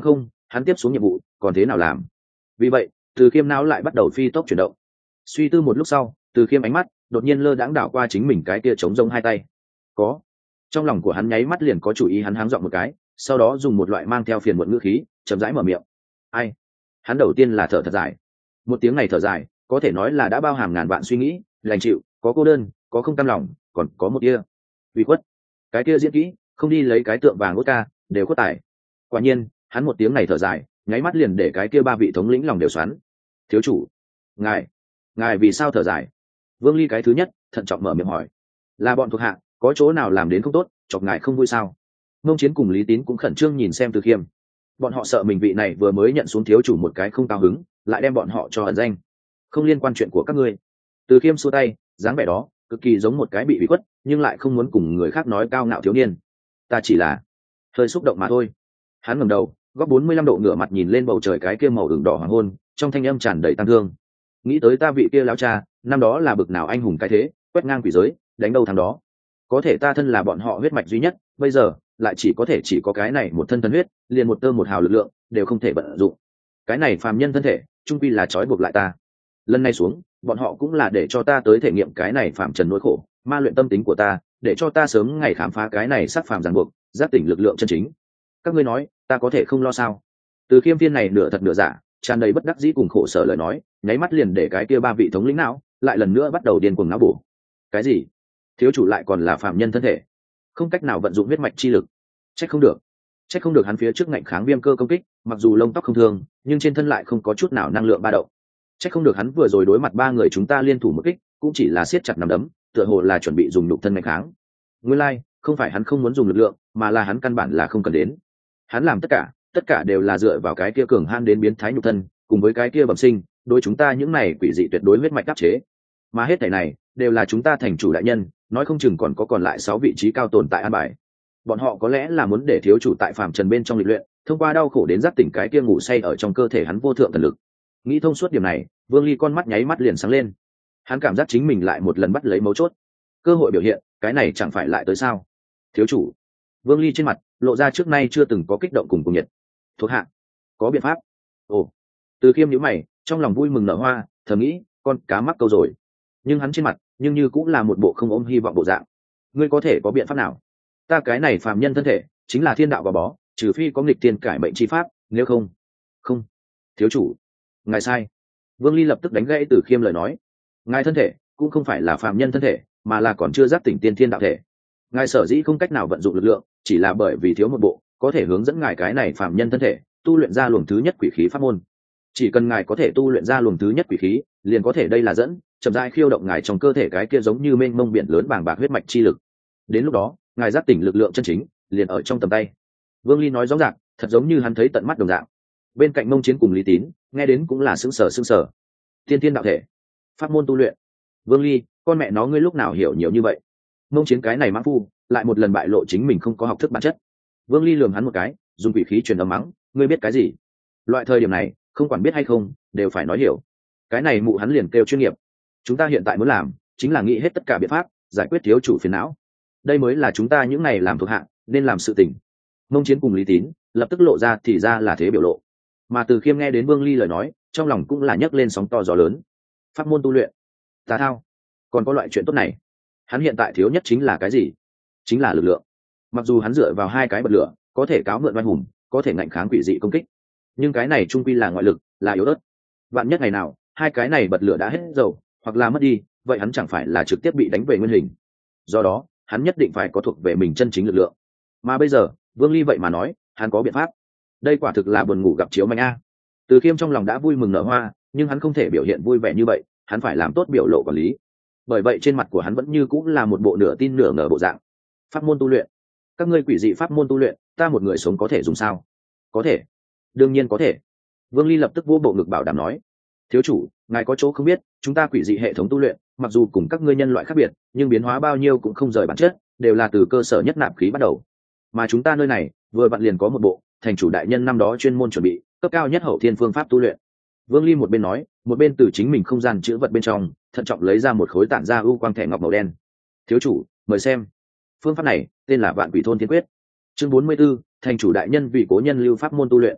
hắn tiếp xuống nhiệm vụ còn thế nào làm? Vì vậy Từ Khiêm não lại bắt đầu phi tốc chuyển động. Suy tư một lúc sau, Từ Khiêm ánh mắt đột nhiên lơ đãng đảo qua chính mình cái kia trống rông hai tay. Có. Trong lòng của hắn nháy mắt liền có chủ ý, hắn háng giọng một cái, sau đó dùng một loại mang theo phiền muộn ngữ khí chậm rãi mở miệng. Ai? Hắn đầu tiên là thở thật dài. Một tiếng này thở dài có thể nói là đã bao hàm ngàn vạn suy nghĩ, lành chịu, có cô đơn, có không cam lòng, còn có một kia uy khuất. Cái kia diễn kỹ không đi lấy cái tượng vàng Oscar đều có tài. Quả nhiên hắn một tiếng này thở dài nháy mắt liền để cái kia ba vị thống lĩnh lòng đều xoắn. Thiếu chủ, ngài ngài vì sao thở dài? Vương Ly cái thứ nhất thận trọng mở miệng hỏi. Là bọn thuộc hạ có chỗ nào làm đến không tốt chọc ngài không vui sao? Mông Chiến cùng Lý Tín cũng khẩn trương nhìn xem Từ Khiêm. Bọn họ sợ mình vị này vừa mới nhận xuống thiếu chủ một cái không cao hứng lại đem bọn họ cho ẩn danh. Không liên quan chuyện của các ngươi. Từ Khiêm xua tay, dáng vẻ đó cực kỳ giống một cái bị bị khuất nhưng lại không muốn cùng người khác nói cao ngạo thiếu niên. Ta chỉ là hơi xúc động mà thôi. Hắn ngẩng đầu góc bốn mươi lăm độ ngửa mặt nhìn lên bầu trời cái kia màu ửng đỏ hoàng hôn, trong thanh âm tràn đầy tăng thương. Nghĩ tới ta vị kia lão cha năm đó là bực nào anh hùng cái thế, quét ngang quỷ giới, đánh đâu thắng đó. Có thể ta thân là bọn họ huyết mạch duy nhất, bây giờ lại chỉ có thể chỉ có cái này một thân thân huyết, liền một tơ một hào lực lượng đều không thể vận dụng. Cái này phàm nhân thân thể trung quy là trói buộc lại ta. Lần này xuống bọn họ cũng là để cho ta tới thể nghiệm cái này phàm trần nỗi khổ, ma luyện tâm tính của ta, để cho ta sớm ngày khám phá cái này sắc phàm ràng buộc, giác tỉnh lực lượng chân chính. Các ngươi nói ta có thể không lo sao? Từ Khiêm viên này nửa thật nửa giả, tràn đầy bất đắc dĩ cùng khổ sở lời nói, nháy mắt liền để cái kia ba vị thống lĩnh não lại lần nữa bắt đầu điên cuồng não bổ. Cái gì? Thiếu chủ lại còn là phàm nhân thân thể, không cách nào vận dụng huyết mạch chi lực? Trách không được, trách không được hắn phía trước ngạnh kháng viêm cơ công kích, mặc dù lông tóc không thương, nhưng trên thân lại không có chút nào năng lượng ba động. Trách không được hắn vừa rồi đối mặt ba người chúng ta liên thủ một kích, cũng chỉ là siết chặt nắm đấm, tựa hồ là chuẩn bị dùng nhục thân ngạnh kháng. Nguyên lai, like, không phải hắn không muốn dùng lực lượng, mà là hắn căn bản là không cần đến. Hắn làm tất cả, tất cả đều là dựa vào cái kia cường han đến biến thái nhục thân, cùng với cái kia bẩm sinh, đối chúng ta những này quỷ dị tuyệt đối huyết mạch áp chế. Mà hết thảy này, đều là chúng ta thành chủ đại nhân, nói không chừng còn có còn lại sáu vị trí cao tồn tại an bài. Bọn họ có lẽ là muốn để thiếu chủ tại phàm trần bên trong lịch luyện, thông qua đau khổ đến giác tỉnh cái kia ngủ say ở trong cơ thể hắn vô thượng thần lực. Nghĩ thông suốt điểm này, Vương Ly con mắt nháy mắt liền sáng lên. Hắn cảm giác chính mình lại một lần bắt lấy mấu chốt. Cơ hội biểu hiện, cái này chẳng phải lại tới sao? Thiếu chủ. Vương Ly trên mặt lộ ra trước nay chưa từng có kích động cùng cuồng nhiệt. Thuộc hạ có biện pháp. Ồ. Từ Khiêm nhíu mày, trong lòng vui mừng nở hoa, thầm nghĩ, con cá mắc câu rồi. Nhưng hắn trên mặt, nhưng như cũng là một bộ không ôm hy vọng bộ dạng. Ngươi có thể có biện pháp nào? Ta cái này phàm nhân thân thể, chính là thiên đạo gò bó, trừ phi có nghịch tiên cải mệnh chi pháp, nếu không. Không. Thiếu chủ, ngài sai. Vương Ly lập tức đánh gãy Từ Khiêm lời nói. Ngài thân thể cũng không phải là phàm nhân thân thể, mà là còn chưa giác tỉnh tiên thiên đạo thể. Ngài sở dĩ không cách nào vận dụng lực lượng, chỉ là bởi vì thiếu một bộ có thể hướng dẫn ngài cái này phàm nhân thân thể tu luyện ra luồng thứ nhất quỷ khí pháp môn. Chỉ cần ngài có thể tu luyện ra luồng thứ nhất quỷ khí, liền có thể đây là dẫn chậm rãi khiêu động ngài trong cơ thể cái kia giống như mênh mông biển lớn bàng bạc huyết mạch chi lực. Đến lúc đó, ngài giác tỉnh lực lượng chân chính liền ở trong tầm tay. Vương Ly nói rõ ràng, thật giống như hắn thấy tận mắt đồng dạng. Bên cạnh Mông Chiến cùng Lý Tín nghe đến cũng là sững sờ sững sờ. Tiên thiên đạo thể, pháp môn tu luyện. Vương Ly, con mẹ nó ngươi lúc nào hiểu nhiều như vậy? Mông Chiến cái này mãng phu lại một lần bại lộ chính mình không có học thức bản chất. Vương Ly lườm hắn một cái, dùng quỷ khí truyền âm mắng, ngươi biết cái gì? Loại thời điểm này, không quản biết hay không, đều phải nói hiểu. Cái này mụ hắn liền kêu chuyên nghiệp. Chúng ta hiện tại muốn làm, chính là nghĩ hết tất cả biện pháp, giải quyết thiếu chủ phiền não. Đây mới là chúng ta những này làm thuộc hạ nên làm sự tình. Mông Chiến cùng Lý Tín lập tức lộ ra thì ra là thế biểu lộ. Mà Từ Khiêm nghe đến Vương Ly lời nói, trong lòng cũng là nhấc lên sóng to gió lớn. Pháp môn tu luyện, tà thao, còn có loại chuyện tốt này. Hắn hiện tại thiếu nhất chính là cái gì? Chính là lực lượng. Mặc dù hắn dựa vào hai cái bật lửa, có thể cáo mượn oai hùng, có thể ngạnh kháng quỷ dị công kích, nhưng cái này trung quy là ngoại lực, là yếu ớt. Vạn nhất ngày nào hai cái này bật lửa đã hết dầu hoặc là mất đi, vậy hắn chẳng phải là trực tiếp bị đánh về nguyên hình. Do đó hắn nhất định phải có thuộc về mình chân chính lực lượng. Mà bây giờ Vương Ly vậy mà nói hắn có biện pháp, đây quả thực là buồn ngủ gặp chiếu manh a. Từ Khiêm trong lòng đã vui mừng nở hoa, nhưng hắn không thể biểu hiện vui vẻ như vậy, hắn phải làm tốt biểu lộ quản lý. Bởi vậy trên mặt của hắn vẫn như cũng là một bộ nửa tin nửa ngờ bộ dạng. Pháp môn tu luyện, các ngươi quỷ dị pháp môn tu luyện, ta một người sống có thể dùng sao? Có thể, đương nhiên có thể. Vương Ly lập tức vỗ bộ ngực bảo đảm nói, thiếu chủ, ngài có chỗ không biết, chúng ta quỷ dị hệ thống tu luyện mặc dù cùng các ngươi nhân loại khác biệt, nhưng biến hóa bao nhiêu cũng không rời bản chất, đều là từ cơ sở nhất nạp khí bắt đầu. Mà chúng ta nơi này vừa vặn liền có một bộ thành chủ đại nhân năm đó chuyên môn chuẩn bị cấp cao nhất hậu thiên phương pháp tu luyện. Vương Ly một bên nói, một bên từ chính mình không gian chữ vật bên trong thận trọng lấy ra một khối tản ra ưu quang thẻ ngọc màu đen. Thiếu chủ, mời xem. Phương pháp này tên là Vạn Quỷ Thôn Thiên Quyết. Chương bốn mươi 44, thành chủ đại nhân vì cố nhân lưu pháp môn tu luyện.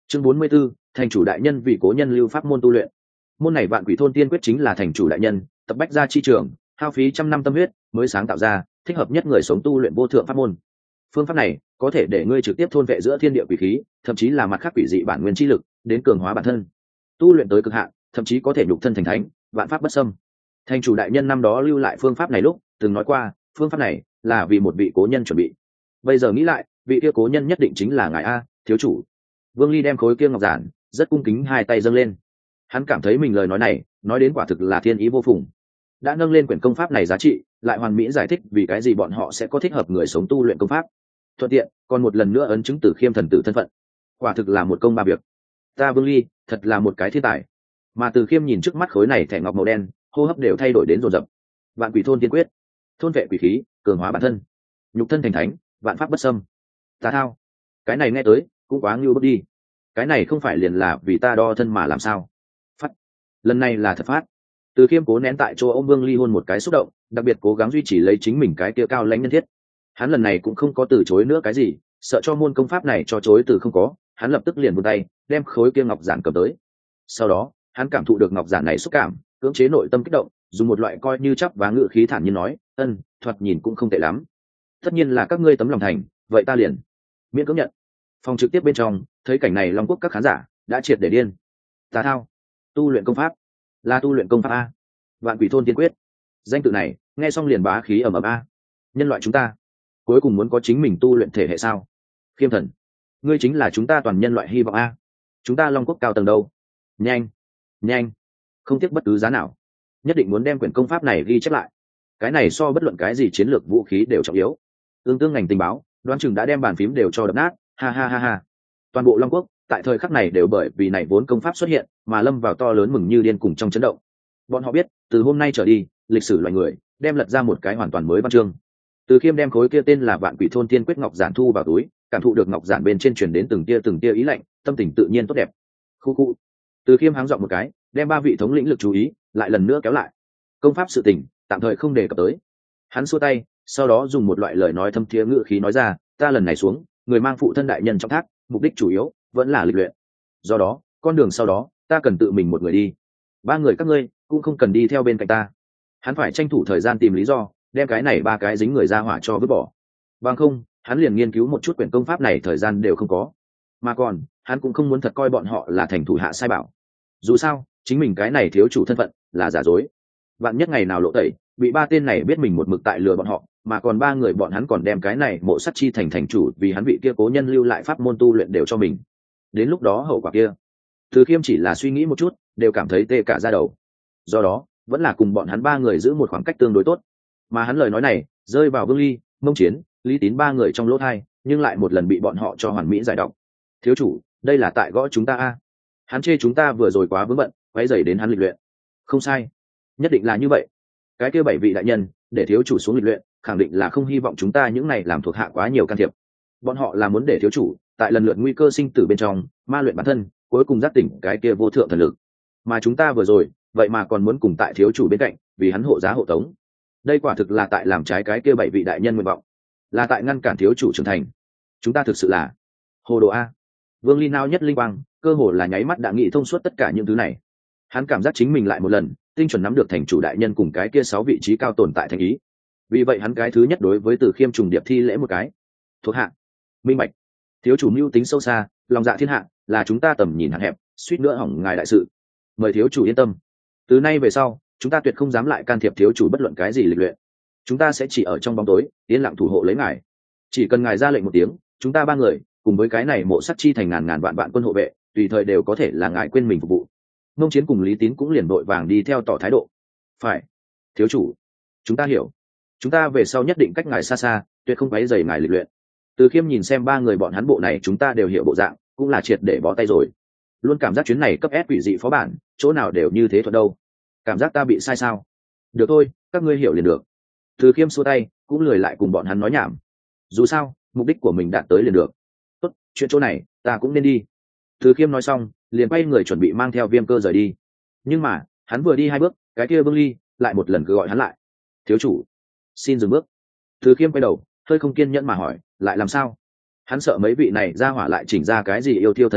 Chương bốn mươi 44, thành chủ đại nhân vì cố nhân lưu pháp môn tu luyện. Môn này Vạn Quỷ thôn tiên quyết chính là thành chủ đại nhân tập bách ra chi trường, hao phí trăm năm tâm huyết mới sáng tạo ra, thích hợp nhất người sống tu luyện vô thượng pháp môn. Phương pháp này có thể để ngươi trực tiếp thôn vệ giữa thiên địa quỷ khí, thậm chí là mặt khác quỷ dị bản nguyên chi lực, đến cường hóa bản thân. Tu luyện tới cực hạn, thậm chí có thể nhục thân thành thánh, vạn pháp bất xâm. Thành chủ đại nhân năm đó lưu lại phương pháp này lúc, từng nói qua, phương pháp này là vì một vị cố nhân chuẩn bị. Bây giờ nghĩ lại, vị kia cố nhân nhất định chính là ngài a, thiếu chủ. Vương Ly đem khối kia ngọc giản, rất cung kính hai tay dâng lên. Hắn cảm thấy mình lời nói này, nói đến quả thực là thiên ý vô phùng. Đã nâng lên quyển công pháp này giá trị, lại hoàn mỹ giải thích vì cái gì bọn họ sẽ có thích hợp người sống tu luyện công pháp. Thuận tiện, còn một lần nữa ấn chứng Tử Khiêm thần tử thân phận. Quả thực là một công ba việc. Ta Vương Ly, thật là một cái thiên tài. Mà Tử Khiêm nhìn trước mắt khối này thẻ ngọc màu đen, hô hấp đều thay đổi đến rồn rập. Vạn Quỷ thôn tiên quyết, thôn vệ quỷ khí, cường hóa bản thân, nhục thân thành thánh, vạn pháp bất xâm. Ta thao, cái này nghe tới cũng quá ngưu bức đi. Cái này không phải liền là vì ta đo thân mà làm sao? Phát, lần này là thật phát. Từ Khiêm cố nén tại chỗ ông Vương Ly hôn một cái xúc động, đặc biệt cố gắng duy trì lấy chính mình cái kia cao lãnh nhân thiết. Hắn lần này cũng không có từ chối nữa cái gì, sợ cho môn công pháp này cho chối từ không có, hắn lập tức liền buông tay, đem khối kia ngọc giản cầm tới. Sau đó, hắn cảm thụ được ngọc giản này xúc cảm, cưỡng chế nội tâm kích động, dùng một loại coi như chắp và ngự khí thản nhiên nói, "Ân, thoạt nhìn cũng không tệ lắm. Tất nhiên là các ngươi tấm lòng thành, vậy ta liền miễn cưỡng nhận." Phòng trực tiếp bên trong, thấy cảnh này Long Quốc các khán giả đã triệt để điên. Ta thao, tu luyện công pháp, là tu luyện công pháp a. Vạn Quỷ thôn tiên quyết, danh tự này nghe xong liền bá khí ầm ầm a. Nhân loại chúng ta cuối cùng muốn có chính mình tu luyện thể hệ sao? Khiêm thần, ngươi chính là chúng ta toàn nhân loại hy vọng a. Chúng ta Long Quốc cao tầng đâu? Nhanh, nhanh, không tiếc bất cứ giá nào, nhất định muốn đem quyển công pháp này ghi chép lại. Cái này so bất luận cái gì chiến lược vũ khí đều trọng yếu. Tương tương ngành tình báo, đoán chừng đã đem bàn phím đều cho đập nát. Ha ha ha ha. Toàn bộ Long Quốc tại thời khắc này đều bởi vì này vốn công pháp xuất hiện mà lâm vào to lớn mừng như điên cùng trong chấn động. Bọn họ biết, từ hôm nay trở đi, lịch sử loài người đem lật ra một cái hoàn toàn mới văn chương. Từ Khiêm đem khối kia tên là Vạn Quỷ thôn tiên quyết ngọc giản thu vào túi, cảm thụ được ngọc giản bên trên truyền đến từng tia từng tia ý lạnh, tâm tình tự nhiên tốt đẹp. Khu khu. Từ Khiêm háng giọng một cái, đem ba vị thống lĩnh lực chú ý lại lần nữa kéo lại. Công pháp sự tình, tạm thời không đề cập tới. Hắn xua tay, sau đó dùng một loại lời nói thâm thiế ngữ khí nói ra, ta lần này xuống, người mang phụ thân đại nhân trong thác, mục đích chủ yếu vẫn là lịch luyện. Do đó, con đường sau đó, ta cần tự mình một người đi. Ba người các ngươi cũng không cần đi theo bên cạnh ta. Hắn phải tranh thủ thời gian tìm lý do, đem cái này ba cái dính người ra hỏa cho vứt bỏ. Bằng không, hắn liền nghiên cứu một chút quyển công pháp này thời gian đều không có. Mà còn, hắn cũng không muốn thật coi bọn họ là thành thủ hạ sai bảo. Dù sao, chính mình cái này thiếu chủ thân phận là giả dối. Vạn nhất ngày nào lộ tẩy, bị ba tên này biết mình một mực tại lừa bọn họ, mà còn ba người bọn hắn còn đem cái này mộ sắt chi thành thành chủ vì hắn bị kia cố nhân lưu lại pháp môn tu luyện đều cho mình. Đến lúc đó hậu quả kia, Từ Khiêm chỉ là suy nghĩ một chút, đều cảm thấy tê cả da đầu. Do đó, vẫn là cùng bọn hắn ba người giữ một khoảng cách tương đối tốt. Mà hắn lời nói này rơi vào Vương Ly, Mông Chiến, Lý Tín ba người trong lỗ thai, nhưng lại một lần bị bọn họ cho hoàn mỹ giải độc. Thiếu chủ, đây là tại gõ chúng ta a. Hắn chê chúng ta vừa rồi quá vướng bận, quấy rầy đến hắn lịch luyện. Không sai, nhất định là như vậy. Cái kia bảy vị đại nhân để thiếu chủ xuống lịch luyện, khẳng định là không hy vọng chúng ta những này làm thuộc hạ quá nhiều can thiệp. Bọn họ là muốn để thiếu chủ tại lần lượt nguy cơ sinh tử bên trong ma luyện bản thân, cuối cùng giác tỉnh cái kia vô thượng thần lực. Mà chúng ta vừa rồi vậy mà còn muốn cùng tại thiếu chủ bên cạnh vì hắn hộ giá hộ tống. Đây quả thực là tại làm trái cái kia bảy vị đại nhân nguyện vọng, là tại ngăn cản thiếu chủ trưởng thành. Chúng ta thực sự là hồ đồ a. Vương Ly nao nhất linh quang, cơ hồ là nháy mắt đã nghĩ thông suốt tất cả những thứ này. Hắn cảm giác chính mình lại một lần tinh chuẩn nắm được thành chủ đại nhân cùng cái kia sáu vị trí cao tồn tại thành ý. Vì vậy hắn cái thứ nhất đối với Từ Khiêm trùng điệp thi lễ một cái. Thuộc hạ minh bạch. Thiếu chủ mưu tính sâu xa, lòng dạ thiên hạ, là chúng ta tầm nhìn hạn hẹp, suýt nữa hỏng ngài đại sự. Mời thiếu chủ yên tâm. Từ nay về sau, chúng ta tuyệt không dám lại can thiệp thiếu chủ bất luận cái gì lịch luyện. Chúng ta sẽ chỉ ở trong bóng tối yên lặng thủ hộ lấy ngài. Chỉ cần ngài ra lệnh một tiếng, chúng ta ba người cùng với cái này mộ sắt chi thành ngàn ngàn vạn vạn quân hộ vệ, tùy thời đều có thể là ngài quên mình phục vụ. Mông Chiến cùng Lý Tín cũng liền vội vàng đi theo tỏ thái độ. Phải, thiếu chủ, chúng ta hiểu. Chúng ta về sau nhất định cách ngài xa xa, tuyệt không quấy rầy ngài lịch luyện. Từ Khiêm nhìn xem ba người bọn hắn bộ này chúng ta đều hiểu bộ dạng, cũng là triệt để bó tay rồi. Luôn cảm giác chuyến này cấp S quỷ dị phó bản, chỗ nào đều như thế thuật đâu. Cảm giác ta bị sai sao? Được thôi, các ngươi hiểu liền được. Từ Khiêm xua tay, cũng lười lại cùng bọn hắn nói nhảm. Dù sao, mục đích của mình đạt tới liền được. Tốt, chuyện chỗ này, ta cũng nên đi. Từ Khiêm nói xong, liền quay người chuẩn bị mang theo Viêm Cơ rời đi. Nhưng mà, hắn vừa đi hai bước, cái kia Vương Ly lại một lần cứ gọi hắn lại. Thiếu chủ, xin dừng bước. Từ Khiêm quay đầu, hơi không kiên nhẫn mà hỏi, lại làm sao? Hắn sợ mấy vị này ra hỏa lại chỉnh ra cái gì yêu thiêu thân đến,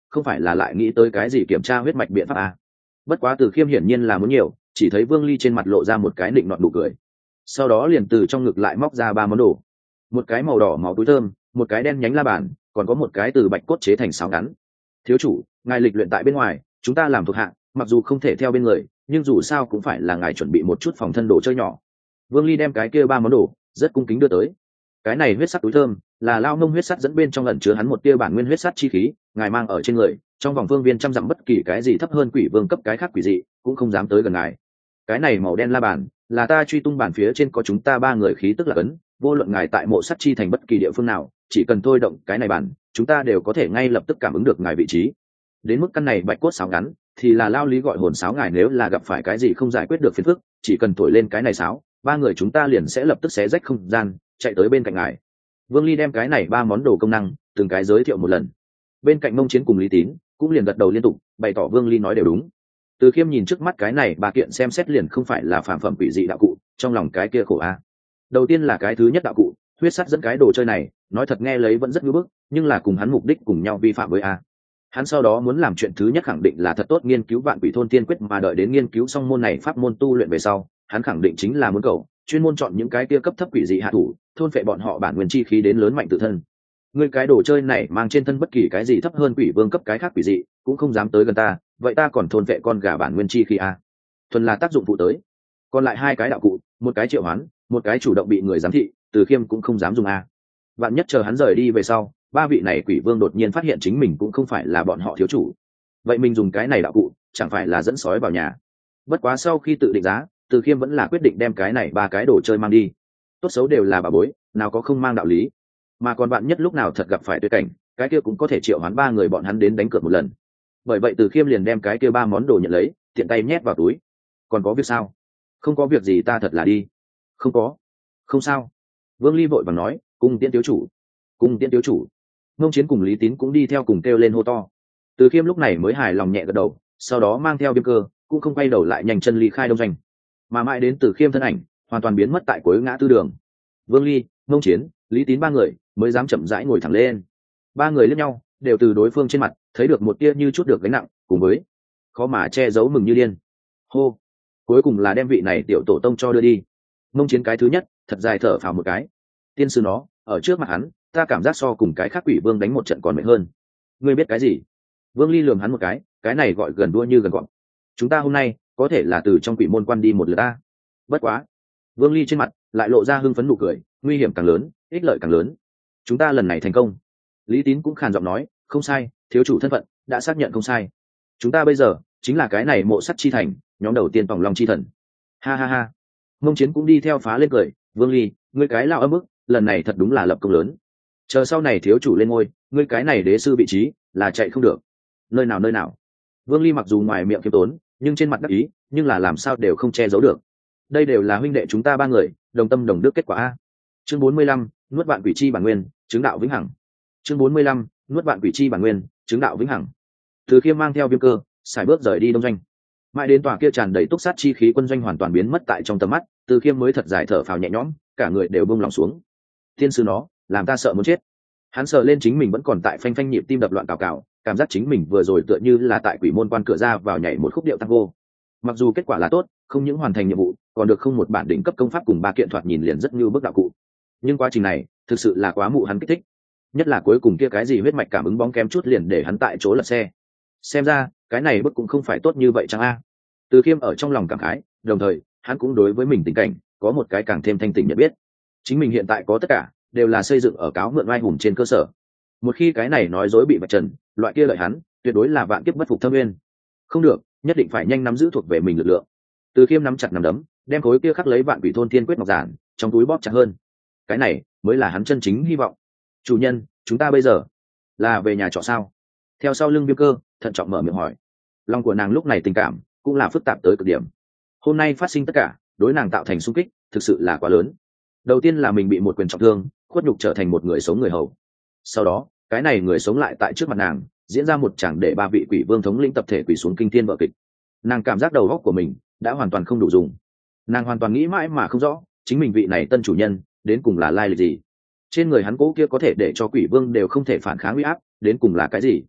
không phải là lại nghĩ tới cái gì kiểm tra huyết mạch biện pháp à. Bất quá Từ Khiêm hiển nhiên là muốn nhiều, chỉ thấy Vương Ly trên mặt lộ ra một cái định nọt nụ cười, sau đó liền từ trong ngực lại móc ra ba món đồ, một cái màu đỏ máu túi thơm, một cái đen nhánh la bàn, còn có một cái từ bạch cốt chế thành sáo ngắn. Thiếu chủ, ngài lịch luyện tại bên ngoài, chúng ta làm thuộc hạ, mặc dù không thể theo bên người, nhưng dù sao cũng phải là ngài chuẩn bị một chút phòng thân đồ chơi nhỏ. Vương Ly đem cái kia ba món đồ rất cung kính đưa tới. Cái này huyết sắt túi thơm là lao nông huyết sắt dẫn bên trong ẩn chứa hắn một tia bản nguyên huyết sắt chi khí, ngài mang ở trên người, trong vòng phương viên trăm dặm bất kỳ cái gì thấp hơn quỷ vương cấp cái khác quỷ dị cũng không dám tới gần ngài. Cái này màu đen la bàn là ta truy tung bản phía trên có chúng ta ba người khí tức là ấn, vô luận ngài tại mộ sắt chi thành bất kỳ địa phương nào, chỉ cần thôi động cái này bản, chúng ta đều có thể ngay lập tức cảm ứng được ngài vị trí. Đến mức căn này bạch cốt sáo ngắn thì là lao lý gọi hồn sáo, ngài nếu là gặp phải cái gì không giải quyết được phiền phức, chỉ cần thổi lên cái này sáo, ba người chúng ta liền sẽ lập tức xé rách không gian, chạy tới bên cạnh ngài. Vương Ly đem cái này ba món đồ công năng từng cái giới thiệu một lần. Bên cạnh Mông Chiến cùng Lý Tín cũng liền gật đầu liên tục, bày tỏ Vương Ly nói đều đúng. Từ Khiêm nhìn trước mắt cái này ba kiện xem xét liền không phải là phàm phẩm quỷ dị đạo cụ, trong lòng cái kia khổ a. Đầu tiên là cái thứ nhất đạo cụ, huyết sắt dẫn cái đồ chơi này, nói thật nghe lấy vẫn rất ngưỡng bức, nhưng là cùng hắn mục đích cùng nhau vi phạm với a. Hắn sau đó muốn làm chuyện thứ nhất khẳng định là thật tốt nghiên cứu vạn quỷ thôn tiên quyết, mà đợi đến nghiên cứu xong môn này pháp môn tu luyện về sau, hắn khẳng định chính là muốn cầu chuyên môn chọn những cái kia cấp thấp quỷ dị hạ thủ, thôn phệ bọn họ bản nguyên chi khí đến lớn mạnh tự thân. Ngươi cái đồ chơi này mang trên thân bất kỳ cái gì thấp hơn quỷ vương cấp cái khác quỷ dị cũng không dám tới gần ta, vậy ta còn thôn phệ con gà bản nguyên chi khí a? Thuần là tác dụng phụ tới. Còn lại hai cái đạo cụ, một cái triệu hoán, một cái chủ động bị người giám thị, Từ Khiêm cũng không dám dùng a. Vạn nhất chờ hắn rời đi về sau, ba vị này quỷ vương đột nhiên phát hiện chính mình cũng không phải là bọn họ thiếu chủ, vậy mình dùng cái này đạo cụ chẳng phải là dẫn sói vào nhà. Bất quá sau khi tự định giá, Từ Khiêm vẫn là quyết định đem cái này ba cái đồ chơi mang đi, tốt xấu đều là bà bối, nào có không mang đạo lý. Mà còn bạn nhất lúc nào thật gặp phải tuyệt cảnh, cái kia cũng có thể triệu hoán ba người bọn hắn đến đánh cược một lần. Bởi vậy Từ Khiêm liền đem cái kia ba món đồ nhận lấy, tiện tay nhét vào túi. Còn có việc sao? Không có việc gì, ta thật là đi. Không có. Không sao. Vương Ly vội vàng nói, cung tiễn thiếu chủ, cung tiễn thiếu chủ. Mông Chiến cùng Lý Tín cũng đi theo cùng kêu lên hô to. Từ Khiêm lúc này mới hài lòng nhẹ gật đầu, sau đó mang theo Viêm Cơ cũng không quay đầu lại nhanh chân ly khai đông doanh. Mà mãi đến Từ Khiêm thân ảnh hoàn toàn biến mất tại cuối ngã tư đường, Vương Ly, Mông Chiến, Lý Tín ba người mới dám chậm rãi ngồi thẳng lên. Ba người liếc nhau, đều từ đối phương trên mặt thấy được một tia như chút được gánh nặng, cùng với khó mà che giấu mừng như điên. Hô, cuối cùng là đem vị này tiểu tổ tông cho đưa đi. Mông Chiến cái thứ nhất thật dài thở phào một cái. Tiên sư nó ở trước mặt hắn, ta cảm giác so cùng cái khác quỷ vương đánh một trận còn mệt hơn. Ngươi biết cái gì? Vương Ly lườm hắn một cái, cái này gọi gần đua như gần gọn. Chúng ta hôm nay có thể là từ trong quỷ môn quan đi một lượt ta. Bất quá, Vương Ly trên mặt lại lộ ra hưng phấn nụ cười, nguy hiểm càng lớn, ích lợi càng lớn. Chúng ta lần này thành công. Lý Tín cũng khàn giọng nói, không sai, thiếu chủ thân phận đã xác nhận không sai. Chúng ta bây giờ chính là cái này mộ sắt chi thành nhóm đầu tiên vòng long chi thần. Ha ha ha. Mông Chiến cũng đi theo phá lên cười, Vương Ly, ngươi cái lao âm ức, lần này thật đúng là lập công lớn. Chờ sau này thiếu chủ lên ngôi, ngươi cái này đế sư vị trí là chạy không được. Nơi nào nơi nào. Vương Ly mặc dù ngoài miệng khiêm tốn, nhưng trên mặt đắc ý, nhưng là làm sao đều không che giấu được. Đây đều là huynh đệ chúng ta ba người, đồng tâm đồng đức kết quả a. Chương bốn mươi lăm, nuốt vạn quỷ chi bản nguyên, chứng đạo vĩnh hằng. Chương bốn mươi lăm, nuốt vạn quỷ chi bản nguyên, chứng đạo vĩnh hằng. Từ Khiêm mang theo Viêm Cơ, xài bước rời đi đông doanh. Mãi đến tòa kia tràn đầy túc sát chi khí quân doanh hoàn toàn biến mất tại trong tầm mắt, Từ Khiêm mới thật dài thở phào nhẹ nhõm, cả người đều buông lòng xuống. Tiên sư nó, làm ta sợ muốn chết. Hắn sợ lên chính mình vẫn còn tại phanh phanh nhịp tim đập loạn cào cào, cảm giác chính mình vừa rồi tựa như là tại quỷ môn quan cửa ra vào nhảy một khúc điệu tango. Mặc dù kết quả là tốt, không những hoàn thành nhiệm vụ, còn được không một bản đỉnh cấp công pháp cùng ba kiện thoạt nhìn liền rất như bức đạo cụ. Nhưng quá trình này thực sự là quá mụ hắn kích thích, nhất là cuối cùng kia cái gì huyết mạch cảm ứng bóng kém chút liền để hắn tại chỗ lật xe. Xem ra cái này bức cũng không phải tốt như vậy chăng a? Từ Khiêm ở trong lòng cảm khái, đồng thời hắn cũng đối với mình tình cảnh có một cái càng thêm thanh tỉnh nhận biết. Chính mình hiện tại có tất cả đều là xây dựng ở cáo mượn oai hùng trên cơ sở. Một khi cái này nói dối bị vạch trần, loại kia lợi hắn tuyệt đối là vạn kiếp bất phục thâm nguyên. Không được, nhất định phải nhanh nắm giữ thuộc về mình lực lượng. Từ Khiêm nắm chặt nắm đấm, đem khối kia khắc lấy vạn quỷ thôn tiên quyết ngọc giản trong túi bóp chặt hơn. Cái này mới là hắn chân chính hy vọng. Chủ nhân, chúng ta bây giờ là về nhà trọ sao? Theo sau lưng Viêm Cơ thận trọng mở miệng hỏi. Lòng của nàng lúc này tình cảm cũng là phức tạp tới cực điểm. Hôm nay phát sinh tất cả đối nàng tạo thành xung kích thực sự là quá lớn. Đầu tiên là mình bị một quyền trọng thương, khuất nhục trở thành một người sống người hầu. Sau đó cái này người sống lại tại trước mặt nàng diễn ra một chẳng để ba vị quỷ vương thống lĩnh tập thể quỷ xuống kinh thiên vở kịch. Nàng cảm giác đầu óc của mình đã hoàn toàn không đủ dùng. Nàng hoàn toàn nghĩ mãi mà không rõ chính mình vị này tân chủ nhân đến cùng là lai lịch gì. Trên người hắn cố kia có thể để cho quỷ vương đều không thể phản kháng uy áp đến cùng là cái gì.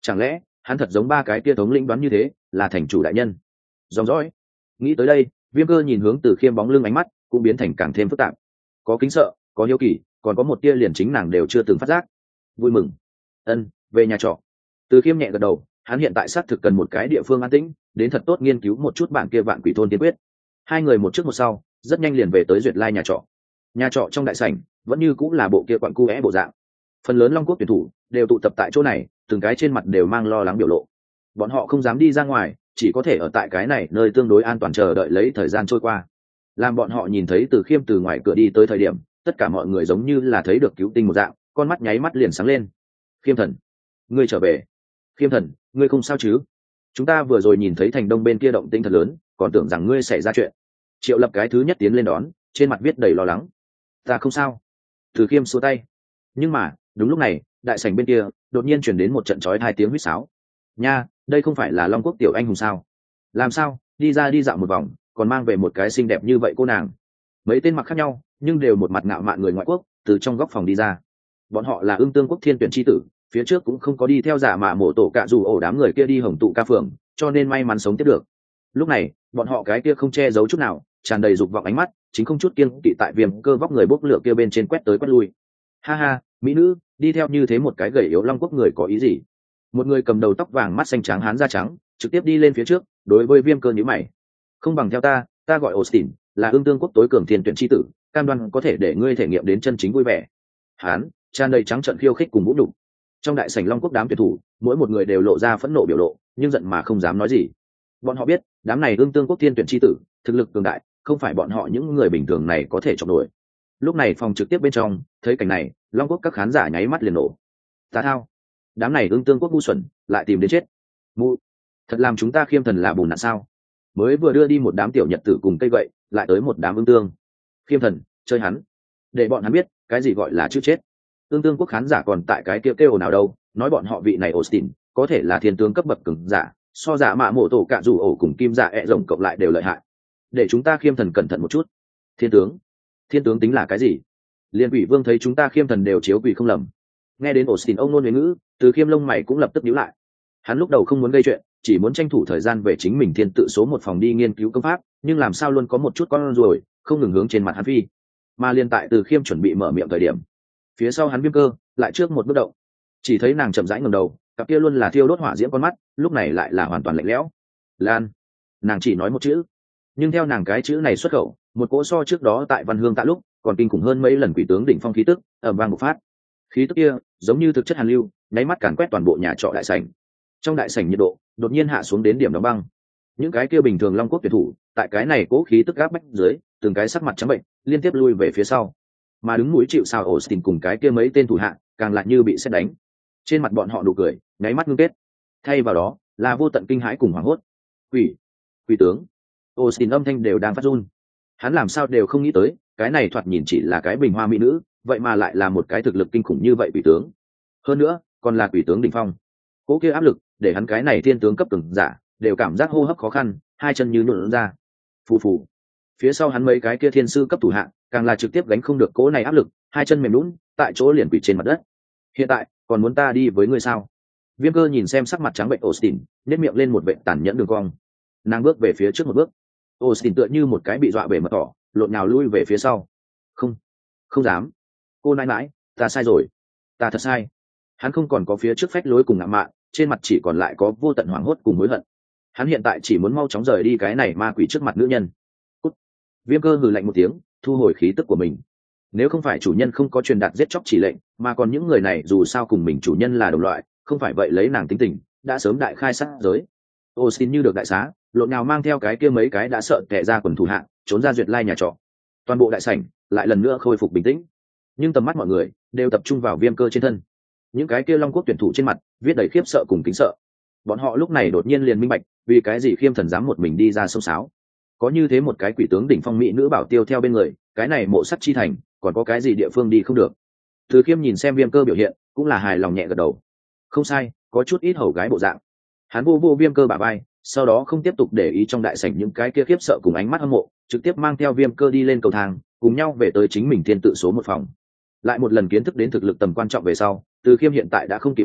Chẳng lẽ hắn thật giống ba cái kia thống lĩnh đoán như thế, là thành chủ đại nhân dòng dõi? Nghĩ tới đây, Viêm Cơ nhìn hướng Từ Khiêm bóng lưng, ánh mắt cũng biến thành càng thêm phức tạp, có kính sợ, có hiếu kỳ, còn có một tia liền chính nàng đều chưa từng phát giác vui mừng. Ân, về nhà trọ. Từ Khiêm nhẹ gật đầu, hắn hiện tại xác thực cần một cái địa phương an tĩnh, đến thật tốt nghiên cứu một chút bản kia Vạn Quỷ Thôn tiên quyết. Hai người một trước một sau, rất nhanh liền về tới Duyệt Lai nhà trọ. Nhà trọ trong đại sảnh vẫn như cũng là bộ kia quặn cu é bộ dạng. Phần lớn Long Quốc tuyển thủ đều tụ tập tại chỗ này, từng cái trên mặt đều mang lo lắng biểu lộ. Bọn họ không dám đi ra ngoài, chỉ có thể ở tại cái này nơi tương đối an toàn chờ đợi lấy thời gian trôi qua. Làm bọn họ nhìn thấy Từ Khiêm từ ngoài cửa đi tới thời điểm, tất cả mọi người giống như là thấy được cứu tinh một dạng, con mắt nháy mắt liền sáng lên. Khiêm thần, ngươi trở về. Khiêm thần, ngươi không sao chứ? Chúng ta vừa rồi nhìn thấy thành đông bên kia động tĩnh thật lớn, còn tưởng rằng ngươi xảy ra chuyện. Triệu Lập cái thứ nhất tiến lên đón, trên mặt viết đầy lo lắng. Ta không sao. Từ Khiêm xua tay. Nhưng mà đúng lúc này, đại sảnh bên kia đột nhiên truyền đến một trận chói hai tiếng huýt sáo. Nha, đây không phải là Long Quốc tiểu anh hùng sao? Làm sao đi ra đi dạo một vòng, còn mang về một cái xinh đẹp như vậy cô nàng? Mấy tên mặc khác nhau, nhưng đều một mặt ngạo mạn người ngoại quốc, từ trong góc phòng đi ra. Bọn họ là Ưng Tương Quốc thiên tuyển chi tử, phía trước cũng không có đi theo giả mạ mổ tổ cạ dù ổ đám người kia đi hồng tụ ca phường, cho nên may mắn sống tiếp được. Lúc này bọn họ cái kia không che giấu chút nào, tràn đầy dục vọng ánh mắt, chính không chút kiêng kỵ tại Viêm Cơ vóc người bốc lửa kia bên trên quét tới quét lui. Ha ha, mỹ nữ đi theo như thế một cái gầy yếu Long Quốc người có ý gì? Một người cầm đầu tóc vàng mắt xanh trắng hán da trắng trực tiếp đi lên phía trước, đối với Viêm Cơ nhíu mày. Không bằng theo ta, ta gọi Austin, là Ưng Tương Quốc tối cường thiên tuyển chi tử, cam đoan có thể để ngươi thể nghiệm đến chân chính vui vẻ. Hán tràn đầy trắng trợn khiêu khích cùng vũ đục. Trong đại sảnh Long Quốc đám tuyển thủ, mỗi một người đều lộ ra phẫn nộ biểu lộ, nhưng giận mà không dám nói gì. Bọn họ biết, đám này Ưng Tương Quốc thiên tuyển chi tử, thực lực cường đại, không phải bọn họ những người bình thường này có thể chống nổi. Lúc này phòng trực tiếp bên trong, thấy cảnh này, Long Quốc các khán giả nháy mắt liền nổ. Ta thao, đám này Ưng Tương Quốc ngu xuẩn, lại tìm đến chết. Ngu, thật làm chúng ta Khiêm thần là bùn nạn sao? Mới vừa đưa đi một đám tiểu nhật tử cùng cây gậy, lại tới một đám Ưng Tương. Khiêm thần, chơi hắn, để bọn hắn biết cái gì gọi là chữ chết. Ưng Tương Quốc khán giả còn tại cái kia kêu nào đâu, nói bọn họ vị này Austin có thể là thiên tướng cấp bậc cường giả, so giả mạ mổ tổ cạ dù ổ cùng kim giả ẹ rồng cộng lại đều lợi hại. Để chúng ta Khiêm thần cẩn thận một chút. Thiên tướng, thiên tướng tính là cái gì? Liên Quỷ Vương thấy chúng ta Khiêm thần đều chiếu quỷ không lầm. Nghe đến Austin ông nôn huế ngữ, Từ Khiêm lông mày cũng lập tức nhíu lại. Hắn lúc đầu không muốn gây chuyện, chỉ muốn tranh thủ thời gian về chính mình thiên tự số một phòng đi nghiên cứu công pháp, nhưng làm sao luôn có một chút con ruồi không ngừng hướng trên mặt hắn phi. Mà liên tại Từ Khiêm chuẩn bị mở miệng thời điểm, phía sau hắn Viêm Cơ lại trước một bước động. Chỉ thấy nàng chậm rãi ngẩng đầu, cặp kia luôn là thiêu đốt hỏa diễm con mắt, lúc này lại là hoàn toàn lạnh lẽo. Lan. Nàng chỉ nói một chữ, nhưng theo nàng cái chữ này xuất khẩu, một cỗ so trước đó tại Văn Hương Tạ lúc còn kinh khủng hơn mấy lần quỷ tướng đỉnh phong khí tức ầm vang bộc phát. Khí tức kia giống như thực chất hàn lưu, nháy mắt càn quét toàn bộ nhà trọ đại sảnh. Trong đại sảnh nhiệt độ đột nhiên hạ xuống đến điểm đóng băng. Những cái kia bình thường Long Quốc tuyển thủ tại cái này cố khí tức gáp bách dưới, từng cái sắc mặt trắng bệnh, liên tiếp lui về phía sau. Mà đứng mũi chịu sào Austin cùng cái kia mấy tên thủ hạ, càng lại như bị sét đánh. Trên mặt bọn họ nụ cười nháy mắt ngưng kết, thay vào đó là vô tận kinh hãi cùng hoảng hốt. Quỷ, quỷ tướng. Austin âm thanh đều đang phát run. Hắn làm sao đều không nghĩ tới, cái này thoạt nhìn chỉ là cái bình hoa mỹ nữ, vậy mà lại là một cái thực lực kinh khủng như vậy quỷ tướng. Hơn nữa, còn là quỷ tướng đỉnh phong. Cố kia áp lực, để hắn cái này thiên tướng cấp cường giả đều cảm giác hô hấp khó khăn, hai chân như nhũn ra. Phù phù. Phía sau hắn mấy cái kia thiên sư cấp thủ hạ, càng là trực tiếp gánh không được cố này áp lực, hai chân mềm nhũn, tại chỗ liền quỳ trên mặt đất. Hiện tại, còn muốn ta đi với ngươi sao? Viêm Cơ nhìn xem sắc mặt trắng bệnh Austin, nhếch miệng lên một vệt tàn nhẫn đường cong. Nàng bước về phía trước một bước. Austin tựa như một cái bị dọa bể mật thỏ, lộn nhào lui về phía sau. Không, không dám. Cô nãi nãi, ta sai rồi, ta thật sai. Hắn không còn có phía trước phách lối cùng ngạo mạn, trên mặt chỉ còn lại có vô tận hoảng hốt cùng hối hận. Hắn hiện tại chỉ muốn mau chóng rời đi cái này ma quỷ trước mặt nữ nhân. Cút. Viêm Cơ hừ lạnh một tiếng, thu hồi khí tức của mình. Nếu không phải chủ nhân không có truyền đạt giết chóc chỉ lệnh, mà còn những người này dù sao cùng mình chủ nhân là đồng loại, không phải vậy lấy nàng tính tình, đã sớm đại khai sát giới. Austin như được đại xá, lộn nào mang theo cái kia mấy cái đã sợ tè ra quần thủ hạ, trốn ra Duyệt Lai nhà trọ. Toàn bộ đại sảnh lại lần nữa khôi phục bình tĩnh, nhưng tầm mắt mọi người đều tập trung vào Viêm Cơ trên thân. Những cái kia Long Quốc tuyển thủ trên mặt viết đầy khiếp sợ cùng kính sợ. Bọn họ lúc này đột nhiên liền minh bạch, vì cái gì Khiêm thần dám một mình đi ra sông sáo. Có như thế một cái quỷ tướng đỉnh phong mỹ nữ bảo tiêu theo bên người, cái này mộ sắt chi thành, còn có cái gì địa phương đi không được. Từ Khiêm nhìn xem Viêm Cơ biểu hiện, cũng là hài lòng nhẹ gật đầu. Không sai, có chút ít hầu gái bộ dạng. Hắn vô vô Viêm Cơ bả vai, sau đó không tiếp tục để ý trong đại sảnh những cái kia khiếp sợ cùng ánh mắt hâm mộ, trực tiếp mang theo Viêm Cơ đi lên cầu thang, cùng nhau về tới chính mình thiên tự số một phòng. Lại một lần kiến thức đến thực lực tầm quan trọng về sau, Từ Khiêm hiện tại đã không kịp chờ đợi,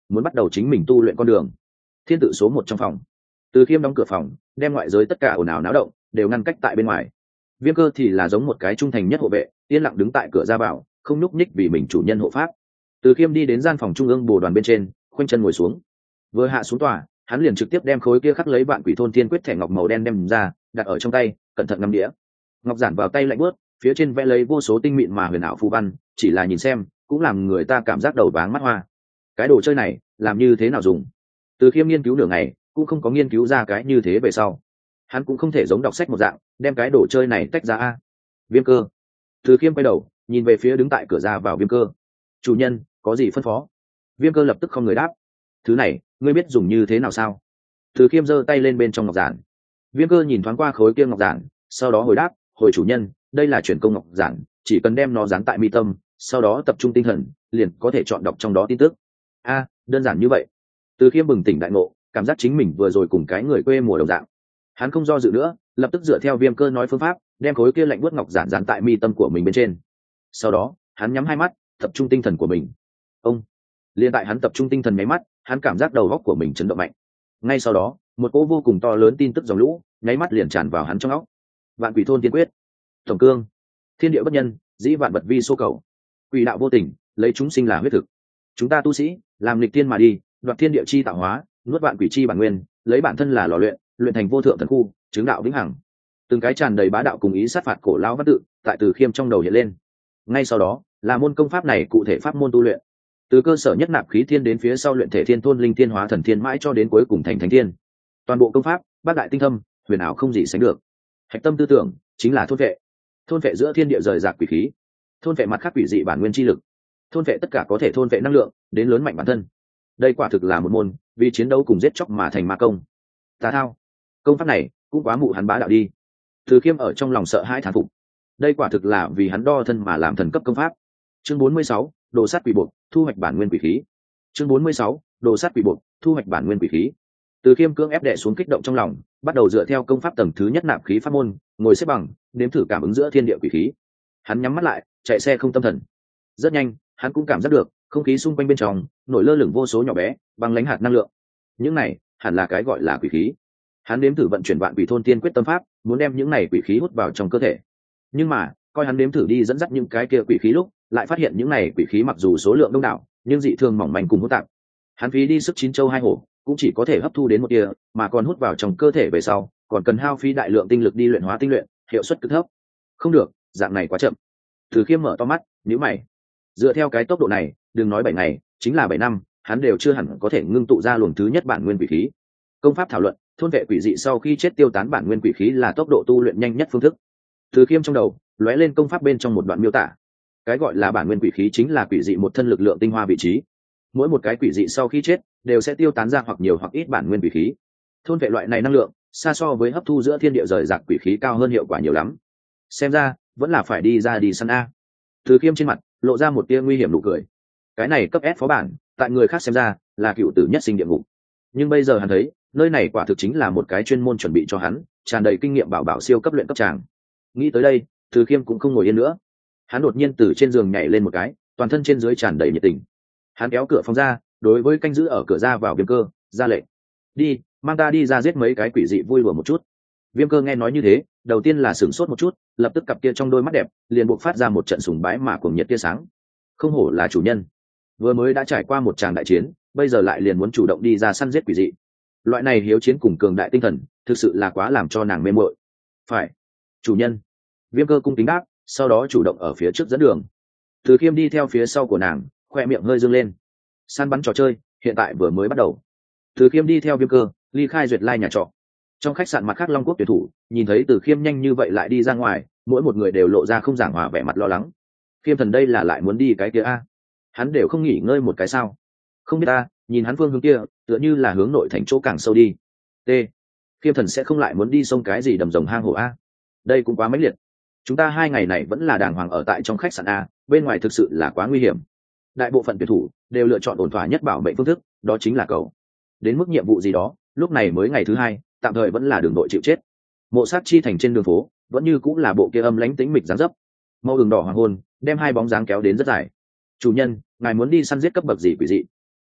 muốn bắt đầu chính mình tu luyện con đường. Thiên tự số một trong phòng, Từ Khiêm đóng cửa phòng, đem ngoại giới tất cả ồn ào náo động đều ngăn cách tại bên ngoài. Viêm Cơ thì là giống một cái trung thành nhất hộ vệ, yên lặng đứng tại cửa ra vào, không nhúc nhích vì mình chủ nhân hộ pháp. Từ Khiêm đi đến gian phòng trung ương bồ đoàn bên trên, khoanh chân ngồi xuống. Vừa hạ xuống tòa, hắn liền trực tiếp đem khối kia khắc lấy Vạn Quỷ thôn thiên quyết thẻ ngọc màu đen đem ra, đặt ở trong tay, cẩn thận ngắm đĩa. Ngọc giản vào tay lạnh bớt, phía trên vẽ lấy vô số tinh mịn mà huyền ảo phù văn, chỉ là nhìn xem cũng làm người ta cảm giác đầu váng mắt hoa. Cái đồ chơi này làm như thế nào dùng? Từ Khiêm nghiên cứu nửa ngày cũng không có nghiên cứu ra cái như thế về sau. Hắn cũng không thể giống đọc sách một dạng đem cái đồ chơi này tách ra a. Viêm Cơ. Từ Khiêm quay đầu nhìn về phía đứng tại cửa ra vào Viêm Cơ. Chủ nhân, có gì phân phó? Viêm Cơ lập tức không người đáp. Thứ này ngươi biết dùng như thế nào sao? Từ Khiêm giơ tay lên bên trong ngọc giản. Viêm Cơ nhìn thoáng qua khối kia ngọc giản, sau đó hồi đáp, hồi chủ nhân, đây là truyền công ngọc giản, chỉ cần đem nó dán tại mi tâm, sau đó tập trung tinh thần, liền có thể chọn đọc trong đó tin tức. A, đơn giản như vậy. Từ Khiêm bừng tỉnh đại ngộ, cảm giác chính mình vừa rồi cùng cái người quê mùa đồng dạng. Hắn không do dự nữa, lập tức dựa theo Viêm Cơ nói phương pháp, đem khối kia lạnh buốt ngọc giản dán tại mi tâm của mình bên trên. Sau đó, hắn nhắm hai mắt, tập trung tinh thần của mình. Ông, liền tại hắn tập trung tinh thần mấy mắt, hắn cảm giác đầu óc của mình chấn động mạnh. Ngay sau đó, một cỗ vô cùng to lớn tin tức dòng lũ, nháy mắt liền tràn vào hắn trong óc. Vạn Quỷ thôn tiên quyết, tổng cương, thiên địa bất nhân, dĩ vạn vật vi số cầu, quỷ đạo vô tình, lấy chúng sinh là huyết thực. Chúng ta tu sĩ, làm nghịch thiên mà đi, đoạt thiên địa chi tạo hóa, nuốt vạn quỷ chi bản nguyên, lấy bản thân là lò luyện, luyện thành vô thượng thần khu, chứng đạo vĩnh hằng. Từng cái tràn đầy bá đạo cùng ý sát phạt cổ lão văn tự, tại Từ Khiêm trong đầu hiện lên. Ngay sau đó, là môn công pháp này cụ thể pháp môn tu luyện. Từ cơ sở nhất nạp khí thiên đến phía sau luyện thể thiên thôn linh thiên hóa thần thiên mãi cho đến cuối cùng thành thánh thiên. Toàn bộ công pháp, bát đại tinh thâm, huyền ảo không gì sánh được. Hạch tâm tư tưởng chính là thôn vệ. Thôn vệ giữa thiên địa rời rạc quỷ khí, thôn vệ mặt khác quỷ dị bản nguyên chi lực, thôn vệ tất cả có thể thôn vệ năng lượng đến lớn mạnh bản thân. Đây quả thực là một môn vì chiến đấu cùng giết chóc mà thành ma công. Tà thao, công pháp này cũng quá mụ hắn bá đạo đi. Từ Khiêm ở trong lòng sợ hãi thán phục. Đây quả thực là vì hắn đo thân mà làm thần cấp công pháp. Chương bốn mươi sáu, đồ sát quỷ buộc, thu hoạch bản nguyên quỷ khí. Chương bốn mươi sáu, đồ sát quỷ buộc, thu hoạch bản nguyên quỷ khí. Từ Khiêm cưỡng ép đè xuống kích động trong lòng, bắt đầu dựa theo công pháp tầng thứ nhất nạp khí pháp môn, ngồi xếp bằng, nếm thử cảm ứng giữa thiên địa quỷ khí. Hắn nhắm mắt lại, chạy xe không tâm thần. Rất nhanh, hắn cũng cảm giác được không khí xung quanh bên trong nổi lơ lửng vô số nhỏ bé, băng lãnh hạt năng lượng. Những này hẳn là cái gọi là quỷ khí. Hắn nếm thử vận chuyển vạn quỷ thôn tiên quyết tâm pháp, muốn đem những này quỷ khí hút vào trong cơ thể. Nhưng mà, coi hắn nếm thử đi dẫn dắt những cái kia quỷ khí lúc, lại phát hiện những này quỷ khí mặc dù số lượng đông đảo, nhưng dị thường mỏng manh cùng hỗn tạp. Hắn phí đi sức chín châu hai hổ, cũng chỉ có thể hấp thu đến một tia, mà còn hút vào trong cơ thể về sau, còn cần hao phí đại lượng tinh lực đi luyện hóa tinh luyện, hiệu suất cực thấp. Không được, dạng này quá chậm. Từ Khiêm mở to mắt, nhíu mày. Dựa theo cái tốc độ này, đừng nói bảy ngày, chính là bảy năm, hắn đều chưa hẳn có thể ngưng tụ ra luồng thứ nhất bản nguyên quỷ khí. Công pháp thảo luận, thôn vệ quỷ dị sau khi chết tiêu tán bản nguyên quỷ khí là tốc độ tu luyện nhanh nhất phương thức. Từ Khiêm trong đầu lóe lên công pháp bên trong một đoạn miêu tả. Cái gọi là bản nguyên quỷ khí chính là quỷ dị một thân lực lượng tinh hoa vị trí. Mỗi một cái quỷ dị sau khi chết đều sẽ tiêu tán ra hoặc nhiều hoặc ít bản nguyên quỷ khí. Thôn vệ loại này năng lượng xa so với hấp thu giữa thiên địa rời rạc quỷ khí cao hơn hiệu quả nhiều lắm. Xem ra vẫn là phải đi ra đi săn a. Từ Khiêm trên mặt lộ ra một tia nguy hiểm nụ cười. Cái này cấp S phó bản, tại người khác xem ra là cựu tử nhất sinh địa ngục, nhưng bây giờ hắn thấy nơi này quả thực chính là một cái chuyên môn chuẩn bị cho hắn, tràn đầy kinh nghiệm bảo bảo siêu cấp luyện cấp tràng. Nghĩ tới đây, Từ Khiêm cũng không ngồi yên nữa. Hắn đột nhiên từ trên giường nhảy lên một cái, toàn thân trên dưới tràn đầy nhiệt tình. Hắn kéo cửa phòng ra, đối với canh giữ ở cửa ra vào Viêm Cơ ra lệnh: đi, mang ta đi ra giết mấy cái quỷ dị vui đùa một chút. Viêm Cơ nghe nói như thế, đầu tiên là sửng sốt một chút, lập tức cặp kia trong đôi mắt đẹp liền buộc phát ra một trận sùng bái mà cuồng nhiệt tia sáng. Không hổ là chủ nhân, vừa mới đã trải qua một tràng đại chiến, bây giờ lại liền muốn chủ động đi ra săn giết quỷ dị. Loại này hiếu chiến cùng cường đại tinh thần, thực sự là quá làm cho nàng mê mội. Phải, chủ nhân. Viêm Cơ cung kính đáp, sau đó chủ động ở phía trước dẫn đường. Từ Khiêm đi theo phía sau của nàng, khoe miệng hơi dương lên. Săn bắn trò chơi hiện tại vừa mới bắt đầu. Từ Khiêm đi theo Viêm Cơ ly khai Duyệt Lai nhà trọ. Trong khách sạn mặt khác Long Quốc tuyển thủ nhìn thấy Từ Khiêm nhanh như vậy lại đi ra ngoài, mỗi một người đều lộ ra không giảng hòa vẻ mặt lo lắng. Khiêm thần đây là lại muốn đi cái kia a? Hắn đều không nghỉ ngơi một cái sao? Không biết ta, nhìn hắn phương hướng kia, tựa như là hướng nội thành chỗ càng sâu đi. T. Khiêm thần sẽ không lại muốn đi sông cái gì đầm rồng hang hổ a? Đây cũng quá mãnh liệt. Chúng ta hai ngày này vẫn là đàng hoàng ở tại trong khách sạn a, bên ngoài thực sự là quá nguy hiểm. Đại bộ phận tuyển thủ đều lựa chọn ổn thỏa nhất bảo mệnh phương thức, đó chính là cầu. Đến mức nhiệm vụ gì đó, lúc này mới ngày thứ hai, tạm thời vẫn là đường đội chịu chết. Mộ sát chi thành trên đường phố vẫn như cũng là bộ kia âm lãnh tĩnh mịch dáng dấp. Màu đường đỏ hoàng hôn đem hai bóng dáng kéo đến rất dài. Chủ nhân, ngài muốn đi săn giết cấp bậc gì quỷ dị?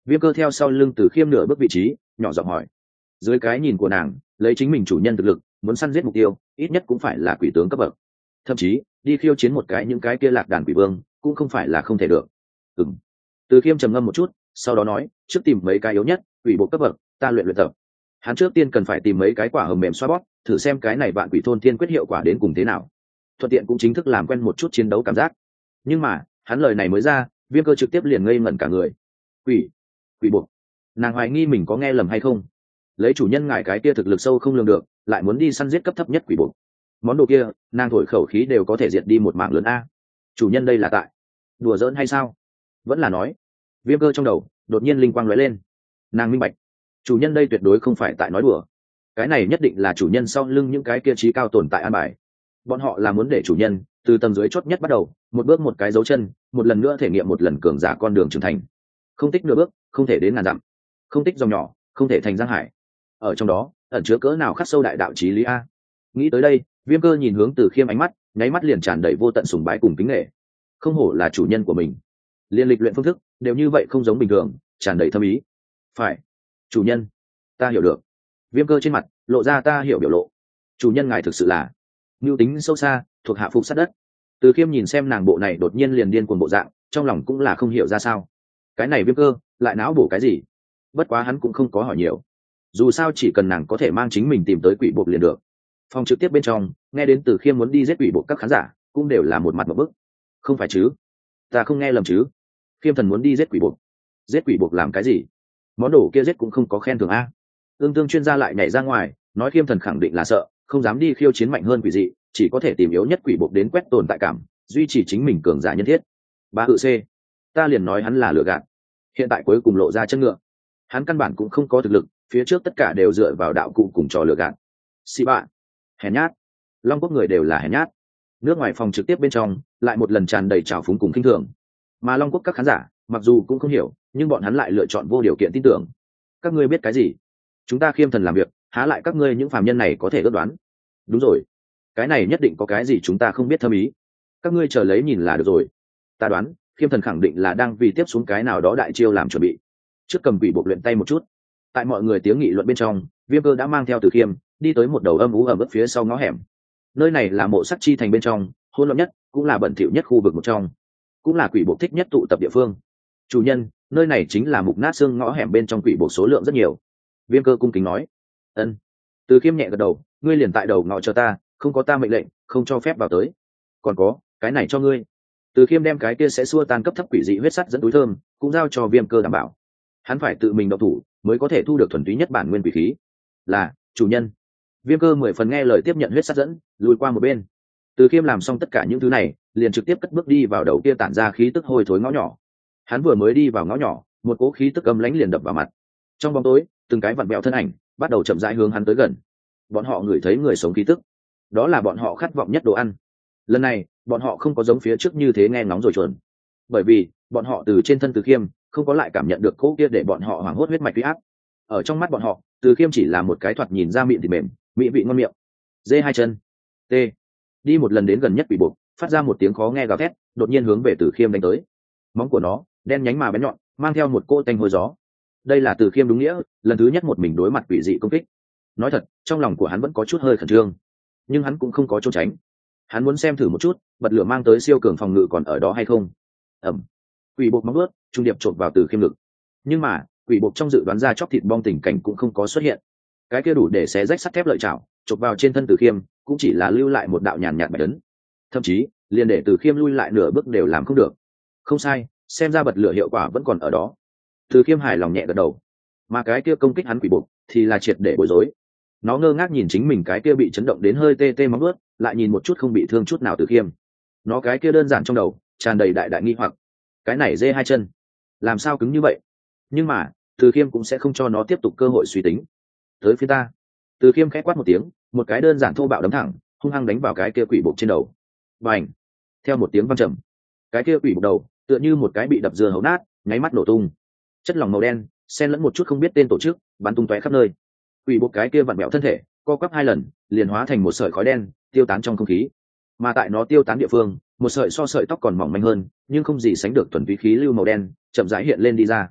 Viêm Cơ theo sau lưng Từ Khiêm nửa bước vị trí, nhỏ giọng hỏi. Dưới cái nhìn của nàng, lấy chính mình chủ nhân thực lực, muốn săn giết mục tiêu, ít nhất cũng phải là quỷ tướng cấp bậc. Thậm chí, đi khiêu chiến một cái những cái kia lạc đàn quỷ vương, cũng không phải là không thể được. Ừm. Từ Khiêm trầm ngâm một chút, sau đó nói, trước tìm mấy cái yếu nhất, quỷ bộ cấp bậc, ta luyện luyện tập. Hắn trước tiên cần phải tìm mấy cái quả hầm mềm xoa bóp, thử xem cái này vạn quỷ thôn thiên quyết hiệu quả đến cùng thế nào. Thuận tiện cũng chính thức làm quen một chút chiến đấu cảm giác. Nhưng mà, hắn lời này mới ra, Viêm Cơ trực tiếp liền ngây ngẩn cả người. Quỷ, quỷ bộ. Nàng hoài nghi mình có nghe lầm hay không. Lấy chủ nhân ngài cái kia thực lực sâu không lường được, lại muốn đi săn giết cấp thấp nhất quỷ bộ. Món đồ kia, nàng thổi khẩu khí đều có thể diệt đi một mạng lớn a. Chủ nhân đây là tại đùa giỡn hay sao? Vẫn là nói. Viêm Cơ trong đầu đột nhiên linh quang lóe lên. Nàng minh bạch, chủ nhân đây tuyệt đối không phải tại nói đùa. Cái này nhất định là chủ nhân sau lưng những cái kia trí cao tồn tại an bài. Bọn họ là muốn để chủ nhân từ tầng dưới chót nhất bắt đầu, một bước một cái dấu chân, một lần nữa thể nghiệm một lần cường giả con đường trưởng thành. Không tích nửa bước, không thể đến ngàn dặm. Không tích dòng nhỏ, không thể thành giang hải. Ở trong đó ẩn chứa cỡ nào khắc sâu đại đạo chí lý a. Nghĩ tới đây, Viêm Cơ nhìn hướng Từ Khiêm ánh mắt, nháy mắt liền tràn đầy vô tận sùng bái cùng kính nể. Không hổ là chủ nhân của mình, liên lịch luyện phương thức đều như vậy không giống bình thường, tràn đầy thâm ý. Phải, chủ nhân, ta hiểu được. Viêm Cơ trên mặt lộ ra ta hiểu biểu lộ. Chủ nhân ngài thực sự là mưu tính sâu xa, thuộc hạ phục sát đất. Từ Khiêm nhìn xem nàng bộ này đột nhiên liền điên cuồng bộ dạng, trong lòng cũng là không hiểu ra sao. Cái này Viêm Cơ lại não bổ cái gì? Bất quá hắn cũng không có hỏi nhiều. Dù sao chỉ cần nàng có thể mang chính mình tìm tới quỷ bộ liền được. Phòng trực tiếp bên trong, nghe đến Từ Khiêm muốn đi giết quỷ bộ, các khán giả cũng đều là một mặt một bức. Không phải chứ? Ta không nghe lầm chứ? Khiêm thần muốn đi giết quỷ bộ. Giết quỷ bộ làm cái gì? Món đồ kia giết cũng không có khen thưởng a. Ương Tương chuyên gia lại nhảy ra ngoài, nói Khiêm thần khẳng định là sợ, không dám đi khiêu chiến mạnh hơn quỷ dị, chỉ có thể tìm yếu nhất quỷ bộ đến quét tồn tại cảm, duy trì chính mình cường giả nhân thiết. Ba hự C, ta liền nói hắn là lừa gạt. Hiện tại cuối cùng lộ ra chân ngựa. Hắn căn bản cũng không có thực lực, phía trước tất cả đều dựa vào đạo cụ cùng trò lừa gạt. Xì bạ, hèn nhát. Long Quốc người đều là hèn nhát. Nước ngoài phòng trực tiếp bên trong lại một lần tràn đầy trào phúng cùng khinh thường. Mà Long Quốc các khán giả mặc dù cũng không hiểu, nhưng bọn hắn lại lựa chọn vô điều kiện tin tưởng. Các ngươi biết cái gì? Chúng ta Khiêm thần làm việc, há lại các ngươi những phàm nhân này có thể ước đoán? Đúng rồi, cái này nhất định có cái gì chúng ta không biết thâm ý. Các ngươi chờ lấy nhìn là được rồi. Ta đoán Khiêm thần khẳng định là đang vì tiếp xuống cái nào đó đại chiêu làm chuẩn bị. Trước cầm quỷ bộ luyện tay một chút. Tại mọi người tiếng nghị luận bên trong, Viêm Cơ đã mang theo Từ Khiêm đi tới một đầu âm ú ẩm ướt phía sau ngõ hẻm. Nơi này là mộ sắc chi thành bên trong hỗn loạn nhất, cũng là bẩn thỉu nhất khu vực một trong, cũng là quỷ bộ thích nhất tụ tập địa phương. Chủ nhân, nơi này chính là mục nát xương ngõ hẻm bên trong quỷ bộ số lượng rất nhiều. Viêm Cơ cung kính nói. Ân. Từ Khiêm nhẹ gật đầu, ngươi liền tại đầu ngõ chờ ta, không có ta mệnh lệnh không cho phép vào tới. Còn có cái này cho ngươi. Từ Khiêm đem cái kia sẽ xua tan cấp thấp quỷ dị huyết sắt dẫn túi thơm cũng giao cho Viêm Cơ đảm bảo. Hắn phải tự mình động thủ mới có thể thu được thuần túy nhất bản nguyên quỷ khí. Là chủ nhân. Viêm Cơ mười phần nghe lời tiếp nhận huyết sắt dẫn, lùi qua một bên. Từ Khiêm làm xong tất cả những thứ này, liền trực tiếp cất bước đi vào đầu kia tản ra khí tức hôi thối ngõ nhỏ. Hắn vừa mới đi vào ngõ nhỏ, một cỗ khí tức âm lãnh liền đập vào mặt. Trong bóng tối, từng cái vặn vẹo thân ảnh bắt đầu chậm rãi hướng hắn tới gần. Bọn họ ngửi thấy người sống khí tức, đó là bọn họ khát vọng nhất đồ ăn. Lần này, bọn họ không có giống phía trước như thế nghe ngóng rồi chuồn, bởi vì bọn họ từ trên thân Từ Khiêm không có lại cảm nhận được cỗ kia để bọn họ hoảng hốt huyết mạch uy áp. Ở trong mắt bọn họ, Từ Khiêm chỉ là một cái thoạt nhìn ra mịn thịt mềm, mỹ vị ngon miệng. Dê hai chân, t đi một lần đến gần nhất quỷ bộ, phát ra một tiếng khó nghe gào thét, đột nhiên hướng về Từ Khiêm đánh tới. Móng của nó đen nhánh mà bén nhọn, mang theo một cỗ tanh hôi gió. Đây là Từ Khiêm đúng nghĩa lần thứ nhất một mình đối mặt quỷ dị công kích. Nói thật, trong lòng của hắn vẫn có chút hơi khẩn trương, nhưng hắn cũng không có trốn tránh. Hắn muốn xem thử một chút bật lửa mang tới siêu cường phòng ngự còn ở đó hay không. Ẩm. Quỷ bộ móng ướt trung điệp chộp vào Từ Khiêm ngực, nhưng mà quỷ bộ trong dự đoán ra chóc thịt bong tình cảnh cũng không có xuất hiện. Cái kia đủ để xé rách sắt thép lợi chảo chộp vào trên thân Từ Khiêm cũng chỉ là lưu lại một đạo nhàn nhạt bạch ấn, thậm chí liền để Từ Khiêm lui lại nửa bước đều làm không được. Không sai, xem ra bật lửa hiệu quả vẫn còn ở đó. Từ Khiêm hài lòng nhẹ gật đầu. Mà cái kia công kích hắn quỷ bộ thì là triệt để bối rối. Nó ngơ ngác nhìn chính mình cái kia bị chấn động đến hơi tê tê móng ướt, lại nhìn một chút không bị thương chút nào Từ Khiêm. Nó cái kia đơn giản trong đầu tràn đầy đại đại nghi hoặc. Cái này dê hai chân làm sao cứng như vậy? Nhưng mà Từ Khiêm cũng sẽ không cho nó tiếp tục cơ hội suy tính. Tới phía ta. Từ Khiêm khẽ quát một tiếng, một cái đơn giản thô bạo đấm thẳng hung hăng đánh vào cái kia quỷ bộ trên đầu. Bành. Theo một tiếng vang trầm, cái kia quỷ bộ đầu tựa như một cái bị đập dưa hấu nát, nháy mắt nổ tung. Chất lỏng màu đen xen lẫn một chút không biết tên tổ chức bắn tung tóe khắp nơi. Quỷ bộ cái kia vặn bẹo thân thể co quắp hai lần, liền hóa thành một sợi khói đen tiêu tán trong không khí. Mà tại nó tiêu tán địa phương, một sợi so sợi tóc còn mỏng manh hơn nhưng không gì sánh được thuần túy khí lưu màu đen chậm rãi hiện lên đi ra.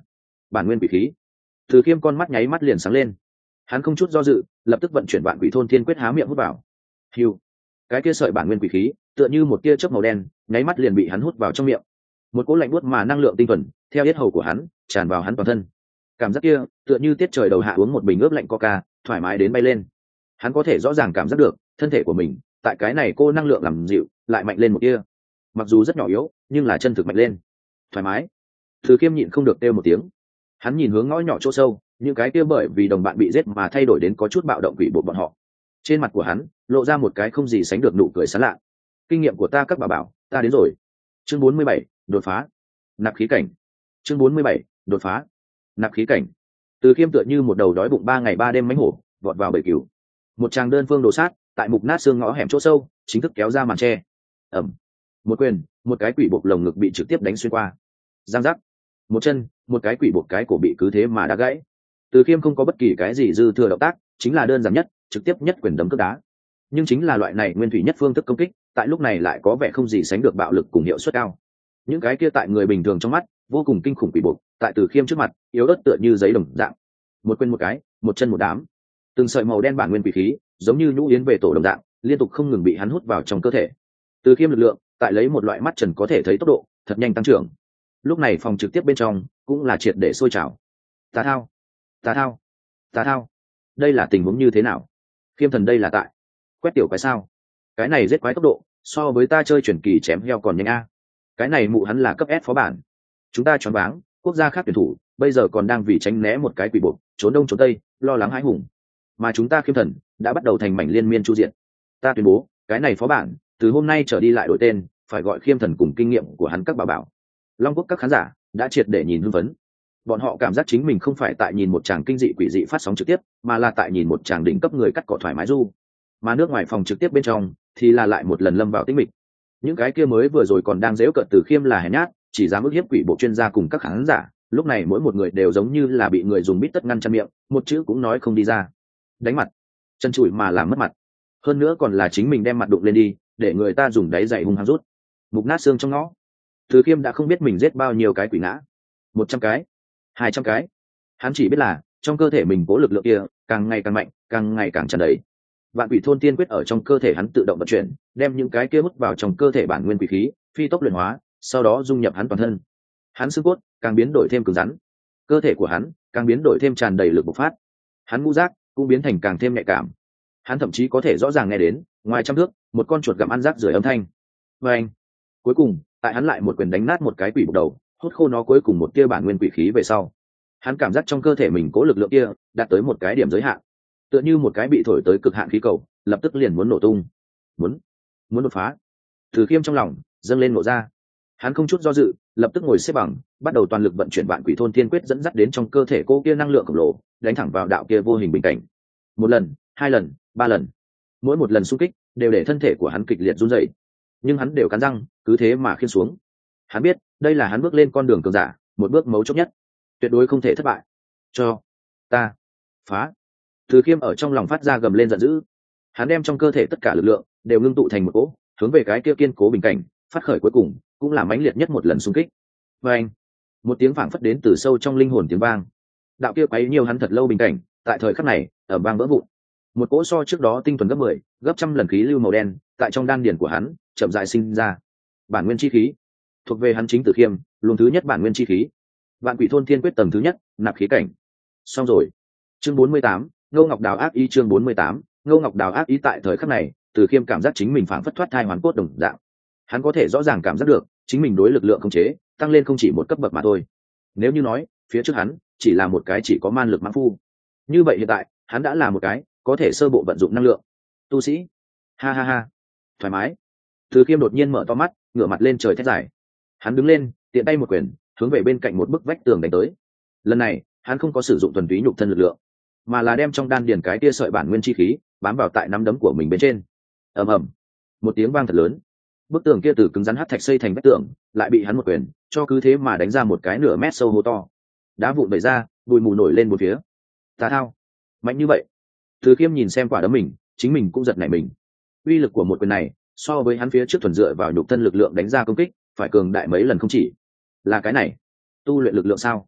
bản nguyên quỷ khí. Từ Khiêm con mắt nháy mắt liền sáng lên, hắn không chút do dự lập tức vận chuyển vạn quỷ thôn thiên quyết há miệng hút vào. Hiu, cái kia sợi bản nguyên quỷ khí tựa như một tia chớp màu đen nháy mắt liền bị hắn hút vào trong miệng. Một cỗ lạnh buốt mà năng lượng tinh thuần theo yết hầu của hắn tràn vào hắn toàn thân. Cảm giác kia tựa như tiết trời đầu hạ uống một bình ướp lạnh coca, thoải mái đến bay lên. Hắn có thể rõ ràng cảm giác được thân thể của mình tại cái này cô năng lượng làm dịu lại mạnh lên một tia, mặc dù rất nhỏ yếu nhưng là chân thực mạnh lên, thoải mái. Từ Khiêm nhịn không được kêu một tiếng. Hắn nhìn hướng ngõ nhỏ chỗ sâu, những cái kia bởi vì đồng bạn bị giết mà thay đổi đến có chút bạo động quỷ bộ bọn họ. Trên mặt của hắn lộ ra một cái không gì sánh được nụ cười sán lạ. Kinh nghiệm của ta các bà bảo, ta đến rồi. Chương bốn mươi bảy, đột phá. Nạp khí cảnh. Chương bốn mươi bảy, đột phá. Nạp khí cảnh. Từ Khiêm tựa như một đầu đói bụng ba ngày ba đêm mánh hổ, vọt vào bầy cừu. Một tràng đơn phương đồ sát, tại mục nát xương ngõ hẻm chỗ sâu, chính thức kéo ra màn che. Ầm. Một quyền, một cái quỷ bột lồng ngực bị trực tiếp đánh xuyên qua. Giang giác. Một chân, một cái quỷ bột cái cổ bị cứ thế mà đã gãy. Từ Khiêm không có bất kỳ cái gì dư thừa động tác, chính là đơn giản nhất, trực tiếp nhất quyền đấm cước đá. Nhưng chính là loại này nguyên thủy nhất phương thức công kích, tại lúc này lại có vẻ không gì sánh được bạo lực cùng hiệu suất cao. Những cái kia tại người bình thường trong mắt vô cùng kinh khủng quỷ bột, tại Từ Khiêm trước mặt yếu ớt tựa như giấy đồng dạng. Một quyền một cái, một chân một đám, từng sợi màu đen bản nguyên quỷ khí giống như nhũ yến về tổ đồng dạng liên tục không ngừng bị hắn hút vào trong cơ thể. Từ Khiêm lực lượng tại lấy một loại mắt trần có thể thấy tốc độ thật nhanh tăng trưởng. Lúc này phòng trực tiếp bên trong cũng là triệt để sôi trào. Tà thao, tà thao, tà thao, đây là tình huống như thế nào? Khiêm thần đây là tại quét tiểu quái sao? Cái này giết quái tốc độ so với ta chơi chuyển kỳ chém heo còn nhanh a. Cái này mụ hắn là cấp S phó bản. Chúng ta choáng váng, quốc gia khác tuyển thủ bây giờ còn đang vì tránh né một cái quỷ bộ trốn đông trốn tây, lo lắng hãi hùng, mà chúng ta Khiêm thần đã bắt đầu thành mảnh liên miên chu diện. Ta tuyên bố cái này phó bản từ hôm nay trở đi lại đổi tên, phải gọi Khiêm thần cùng kinh nghiệm của hắn các bảo bảo. Long quốc các khán giả đã triệt để nhìn hưng phấn. Bọn họ cảm giác chính mình không phải tại nhìn một tràng kinh dị quỷ dị phát sóng trực tiếp, mà là tại nhìn một tràng đỉnh cấp người cắt cỏ thoải mái du. Mà nước ngoài phòng trực tiếp bên trong thì là lại một lần lâm vào tĩnh mịch. Những cái kia mới vừa rồi còn đang giễu cợt Từ Khiêm là hèn nhát, chỉ dám ức hiếp quỷ bộ chuyên gia cùng các khán giả, lúc này mỗi một người đều giống như là bị người dùng bít tất ngăn chặn miệng, một chữ cũng nói không đi ra. Đánh mặt, chân chùi mà làm mất mặt, hơn nữa còn là chính mình đem mặt đụng lên đi, để người ta dùng đáy giày hung hăng rút. Mục nát xương trong ngõ, Từ Khiêm đã không biết mình giết bao nhiêu cái quỷ ngã, một trăm cái, hai trăm cái. Hắn chỉ biết là trong cơ thể mình cố lực lượng kia càng ngày càng mạnh, càng ngày càng tràn đầy. Vạn quỷ thôn tiên quyết ở trong cơ thể hắn tự động vận chuyển, đem những cái kia hút vào trong cơ thể bản nguyên quỷ khí phi tốc luyện hóa, sau đó dung nhập hắn toàn thân. Hắn xương cốt càng biến đổi thêm cứng rắn, cơ thể của hắn càng biến đổi thêm tràn đầy lực bộc phát. Hắn ngũ giác cũng biến thành càng thêm nhạy cảm. Hắn thậm chí có thể rõ ràng nghe đến ngoài trăm thước một con chuột gặm ăn rác rưởi âm thanh. Và anh, cuối cùng tại hắn lại một quyền đánh nát một cái quỷ bột đầu, hút khô nó cuối cùng một tia bản nguyên quỷ khí về sau, hắn cảm giác trong cơ thể mình cố lực lượng kia đạt tới một cái điểm giới hạn, tựa như một cái bị thổi tới cực hạn khí cầu, lập tức liền muốn nổ tung, muốn muốn đột phá. Từ Khiêm trong lòng dâng lên nộ ra, hắn không chút do dự lập tức ngồi xếp bằng, bắt đầu toàn lực vận chuyển vạn quỷ thôn thiên quyết dẫn dắt đến trong cơ thể cô kia năng lượng khổng lồ, đánh thẳng vào đạo kia vô hình bình cảnh. Một lần, hai lần, ba lần, mỗi một lần xung kích đều để thân thể của hắn kịch liệt run rẩy, nhưng hắn đều cắn răng cứ thế mà khiên xuống. Hắn biết đây là hắn bước lên con đường cường giả một bước mấu chốt nhất, tuyệt đối không thể thất bại. Cho ta phá. Từ Khiêm ở trong lòng phát ra gầm lên giận dữ. Hắn đem trong cơ thể tất cả lực lượng đều ngưng tụ thành một cỗ, hướng về cái kia kiên cố bình cảnh phát khởi, cuối cùng cũng là mãnh liệt nhất một lần xung kích. Và anh, một tiếng phảng phất đến từ sâu trong linh hồn tiếng vang. Đạo kia quấy nhiều hắn thật lâu bình cảnh, tại thời khắc này ở vang vỡ vụn. Một cỗ so trước đó tinh thuần gấp mười, gấp trăm lần khí lưu màu đen tại trong đan điền của hắn chậm rãi sinh ra. Bản nguyên chi khí thuộc về hắn chính Từ Khiêm, luồng thứ nhất bản nguyên chi khí. Vạn quỷ thôn thiên quyết tầng thứ nhất, nạp khí cảnh. Xong rồi. Chương bốn mươi tám, Ngô Ngọc Đào ác ý. Chương bốn mươi tám, Ngô Ngọc Đào ác ý. Tại thời khắc này, Từ Khiêm cảm giác chính mình phảng phất thoát thai hoàn cốt đồng dạng. Hắn có thể rõ ràng cảm giác được chính mình đối lực lượng khống chế tăng lên không chỉ một cấp bậc mà thôi. Nếu như nói phía trước hắn chỉ là một cái chỉ có man lực mãng phu, như vậy hiện tại hắn đã là một cái có thể sơ bộ vận dụng năng lượng tu sĩ. Ha ha ha, thoải mái. Từ Khiêm đột nhiên mở to mắt, ngửa mặt lên trời thét dài. Hắn đứng lên, tiện tay một quyền hướng về bên cạnh một bức vách tường đánh tới. Lần này hắn không có sử dụng thuần túy nhục thân lực lượng, mà là đem trong đan điền cái tia sợi bản nguyên chi khí bám vào tại nắm đấm của mình bên trên. Ầm ầm, một tiếng vang thật lớn, bức tường kia từ cứng rắn hắc thạch xây thành vách tường lại bị hắn một quyền cho cứ thế mà đánh ra một cái nửa mét sâu hố to. Đá vụn vẩy ra, bụi mù nổi lên một phía. Tà thao, mạnh như vậy. Từ Khiêm nhìn xem quả đấm mình, chính mình cũng giật nảy mình. Uy lực của một quyền này so với hắn phía trước thuần dựa vào nhục thân lực lượng đánh ra công kích phải cường đại mấy lần không chỉ. Là cái này tu luyện lực lượng sao?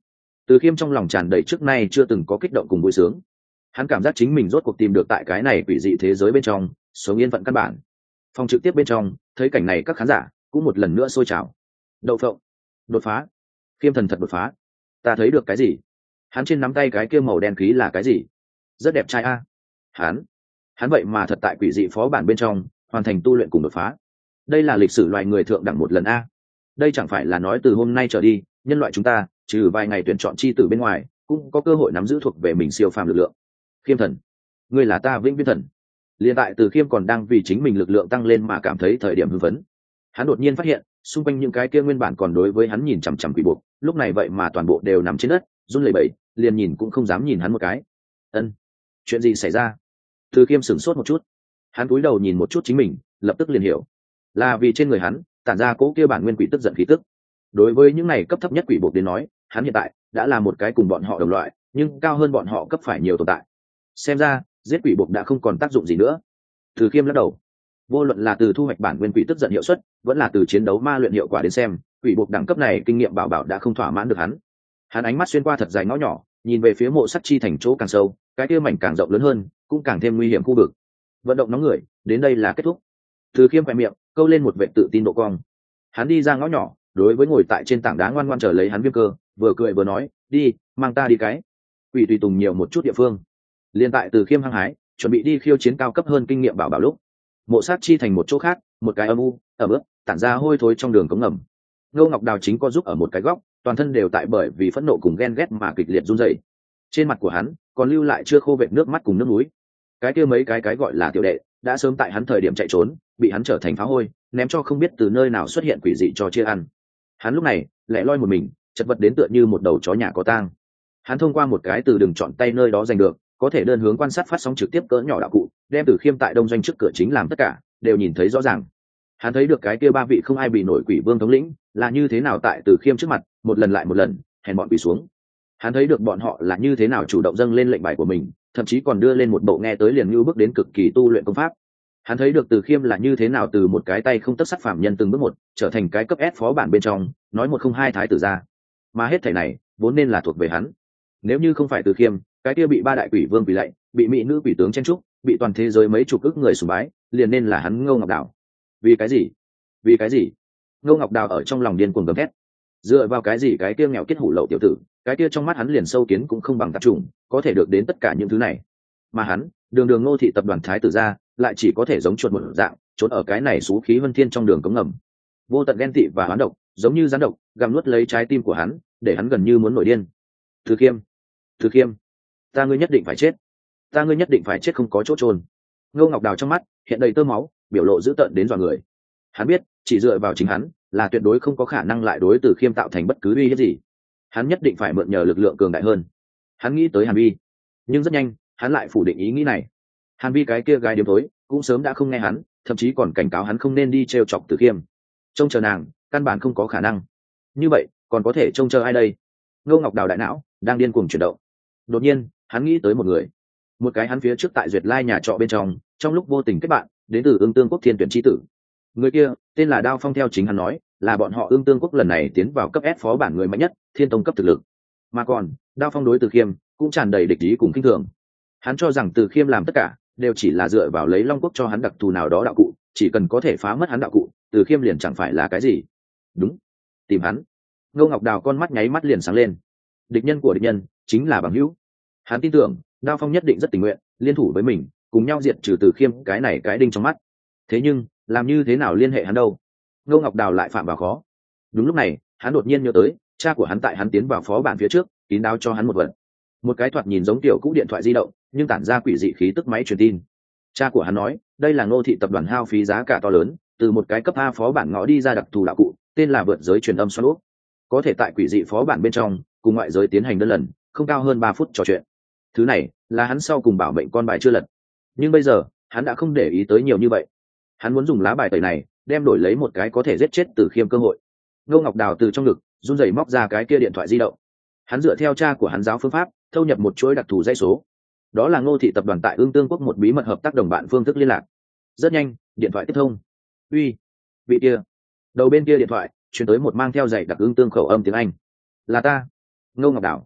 Từ Khiêm trong lòng tràn đầy trước nay chưa từng có kích động cùng vui sướng. Hắn cảm giác chính mình rốt cuộc tìm được tại cái này quỷ dị thế giới bên trong sống yên phận căn bản. Phòng trực tiếp bên trong thấy cảnh này, các khán giả cũng một lần nữa sôi trào. Đậu phộng, đột phá. Khiêm thần thật đột phá. Ta thấy được cái gì? Hắn trên nắm tay cái kia màu đen khí là cái gì? Rất đẹp trai a. Hắn, hắn vậy mà thật tại quỷ dị phó bản bên trong hoàn thành tu luyện cùng đột phá. Đây là lịch sử loài người thượng đẳng một lần a. Đây chẳng phải là nói từ hôm nay trở đi, nhân loại chúng ta trừ vài ngày tuyển chọn chi tử bên ngoài, cũng có cơ hội nắm giữ thuộc về mình siêu phàm lực lượng. Khiêm thần, ngươi là ta vĩnh viễn thần. Liên tại Từ Khiêm còn đang vì chính mình lực lượng tăng lên mà cảm thấy thời điểm hưng phấn, hắn đột nhiên phát hiện xung quanh những cái kia nguyên bản còn đối với hắn nhìn chằm chằm quỷ buộc, lúc này vậy mà toàn bộ đều nằm trên đất run lẩy bẩy, liền nhìn cũng không dám nhìn hắn một cái. Ân, chuyện gì xảy ra? Từ Khiêm sửng sốt một chút, hắn cúi đầu nhìn một chút chính mình, lập tức liền hiểu, là vì trên người hắn tản ra cỗ kia bản nguyên quỷ tức giận khí tức. Đối với những này cấp thấp nhất quỷ buộc đến nói, hắn hiện tại đã là một cái cùng bọn họ đồng loại nhưng cao hơn bọn họ cấp phải nhiều tồn tại. Xem ra giết quỷ buộc đã không còn tác dụng gì nữa. Từ Khiêm lắc đầu, vô luận là từ thu hoạch bản nguyên quỷ tức giận hiệu suất, vẫn là từ chiến đấu ma luyện hiệu quả đến xem, quỷ buộc đẳng cấp này kinh nghiệm bảo bảo đã không thỏa mãn được hắn. Hắn ánh mắt xuyên qua thật dài ngõ nhỏ, nhìn về phía mộ sắt chi thành chỗ càng sâu, cái kia mảnh càng rộng lớn hơn, cũng càng thêm nguy hiểm khu vực. Vận động nóng người, đến đây là kết thúc. Từ Khiêm khẽ miệng câu lên một vệ tự tin độ cong. Hắn đi ra ngõ nhỏ, đối với ngồi tại trên tảng đá ngoan ngoan chờ lấy hắn Viêm Cơ, vừa cười vừa nói, đi, mang ta đi cái quỷ tùy tùng nhiều một chút địa phương. Liên tại Từ Khiêm hăng hái chuẩn bị đi khiêu chiến cao cấp hơn kinh nghiệm bảo bảo lúc, mộ sát chi thành một chỗ khác, một cái âm u ẩm ướt tản ra hôi thối trong đường cống ngầm. Ngô Ngọc Đào chính có giúp ở một cái góc, toàn thân đều tại bởi vì phẫn nộ cùng ghen ghét mà kịch liệt run rẩy. Trên mặt của hắn còn lưu lại chưa khô vệt nước mắt cùng nước mũi. Cái kia mấy cái cái gọi là tiểu đệ đã sớm tại hắn thời điểm chạy trốn, bị hắn trở thành phá hôi, ném cho không biết từ nơi nào xuất hiện quỷ dị cho chia ăn. Hắn lúc này lẻ loi một mình, chật vật đến tựa như một đầu chó nhà có tang. Hắn thông qua một cái từ đường chọn tay nơi đó giành được, có thể đơn hướng quan sát phát sóng trực tiếp cỡ nhỏ đạo cụ, đem Từ Khiêm tại đông doanh trước cửa chính làm tất cả đều nhìn thấy rõ ràng. Hắn thấy được cái kia ba vị không ai bị nổi quỷ vương thống lĩnh là như thế nào tại Từ Khiêm trước mặt một lần lại một lần hèn bọn quỷ xuống. Hắn thấy được bọn họ là như thế nào chủ động dâng lên lệnh bài của mình, thậm chí còn đưa lên một bộ nghe tới liền như bước đến cực kỳ tu luyện công pháp. Hắn thấy được Từ Khiêm là như thế nào từ một cái tay không tất sắt phạm nhân từng bước một trở thành cái cấp S phó bản bên trong nói một không hai thái tử ra, mà hết thảy này vốn nên là thuộc về hắn. Nếu như không phải Từ Khiêm, cái kia bị ba đại quỷ vương quỳ lạy, bị mỹ nữ quỷ tướng chen trúc, bị toàn thế giới mấy chục ức người sùng bái, liền nên là hắn Ngô Ngọc Đào. Vì cái gì? Vì cái gì? Ngô Ngọc Đào ở trong lòng điên cuồng gầm thét. Dựa vào cái gì cái kia nghèo kết hủ lậu tiểu tử, cái kia trong mắt hắn liền sâu kiến cũng không bằng tạp trùng, có thể được đến tất cả những thứ này. Mà hắn, đường đường Ngô thị tập đoàn thái tử ra, lại chỉ có thể giống chuột một dạng, trốn ở cái này xú khí vân thiên trong đường cống ngầm. Vô tận ghen tị và hoán độc, giống như rắn độc, gặm nuốt lấy trái tim của hắn, để hắn gần như muốn nổi điên. Từ Khiêm, Từ Khiêm, ta ngươi nhất định phải chết, ta ngươi nhất định phải chết không có chỗ trôn. Ngô Ngọc Đào trong mắt hiện đầy tơ máu, biểu lộ dữ tợn đến dọa người. Hắn biết, chỉ dựa vào chính hắn là tuyệt đối không có khả năng lại đối Từ Khiêm tạo thành bất cứ uy hiếp gì. Hắn nhất định phải mượn nhờ lực lượng cường đại hơn. Hắn nghĩ tới Hàn Vi, nhưng rất nhanh hắn lại phủ định ý nghĩ này. Hàn Vi cái kia gái điếm tối cũng sớm đã không nghe hắn, thậm chí còn cảnh cáo hắn không nên đi trêu chọc Từ Khiêm. Trông chờ nàng căn bản không có khả năng. Như vậy còn có thể trông chờ ai đây? Ngô Ngọc Đào đại não đang điên cuồng chuyển động. Đột nhiên hắn nghĩ tới một người, một cái hắn phía trước tại Duyệt Lai nhà trọ bên trong trong lúc vô tình kết bạn đến từ Ưng Tương Quốc Thiên Tuyển chi tử. Người kia tên là Đao Phong, theo chính hắn nói là bọn họ Ưng Tương Quốc lần này tiến vào cấp S phó bản người mạnh nhất, thiên tông cấp thực lực. Mà còn Đao Phong đối Từ Khiêm cũng tràn đầy địch ý cùng khinh thường. Hắn cho rằng Từ Khiêm làm tất cả đều chỉ là dựa vào lấy Long Quốc cho hắn đặc thù nào đó đạo cụ, chỉ cần có thể phá mất hắn đạo cụ, Từ Khiêm liền chẳng phải là cái gì. Đúng, tìm hắn. Ngô Ngọc Đào con mắt nháy mắt liền sáng lên. Địch nhân của địch nhân chính là bằng hữu. Hắn tin tưởng Đao Phong nhất định rất tình nguyện liên thủ với mình, cùng nhau diệt trừ Từ Khiêm cái này cái đinh trong mắt. Thế nhưng làm như thế nào liên hệ hắn đâu? Ngô Ngọc Đào lại phạm vào khó. Đúng lúc này hắn đột nhiên nhớ tới cha của hắn tại hắn tiến vào phó bản phía trước kín đáo cho hắn một vật, một cái thoạt nhìn giống tiểu cũ điện thoại di động nhưng tản ra quỷ dị khí tức máy truyền tin. Cha của hắn nói đây là Ngô thị tập đoàn hao phí giá cả to lớn từ một cái cấp A phó bản ngõ đi ra đặc thù đạo cụ, tên là vượt giới truyền âm xoắn úp, có thể tại quỷ dị phó bản bên trong cùng ngoại giới tiến hành đơn lần không cao hơn ba phút trò chuyện. Thứ này là hắn sau cùng bảo mệnh con bài chưa lật, nhưng bây giờ hắn đã không để ý tới nhiều như vậy. Hắn muốn dùng lá bài tẩy này đem đổi lấy một cái có thể giết chết Từ Khiêm cơ hội. Ngô Ngọc Đào từ trong ngực run rẩy móc ra cái kia điện thoại di động. Hắn dựa theo cha của hắn giáo phương pháp thâu nhập một chuỗi đặc thù dây số, đó là Ngô thị tập đoàn tại Ưng Tương Quốc một bí mật hợp tác đồng bạn phương thức liên lạc. Rất nhanh điện thoại tiếp thông. Uy, vị kia. Đầu bên kia điện thoại truyền tới một mang theo dạy đặc Ưng Tương khẩu âm tiếng Anh. Là ta, Ngô Ngọc Đào,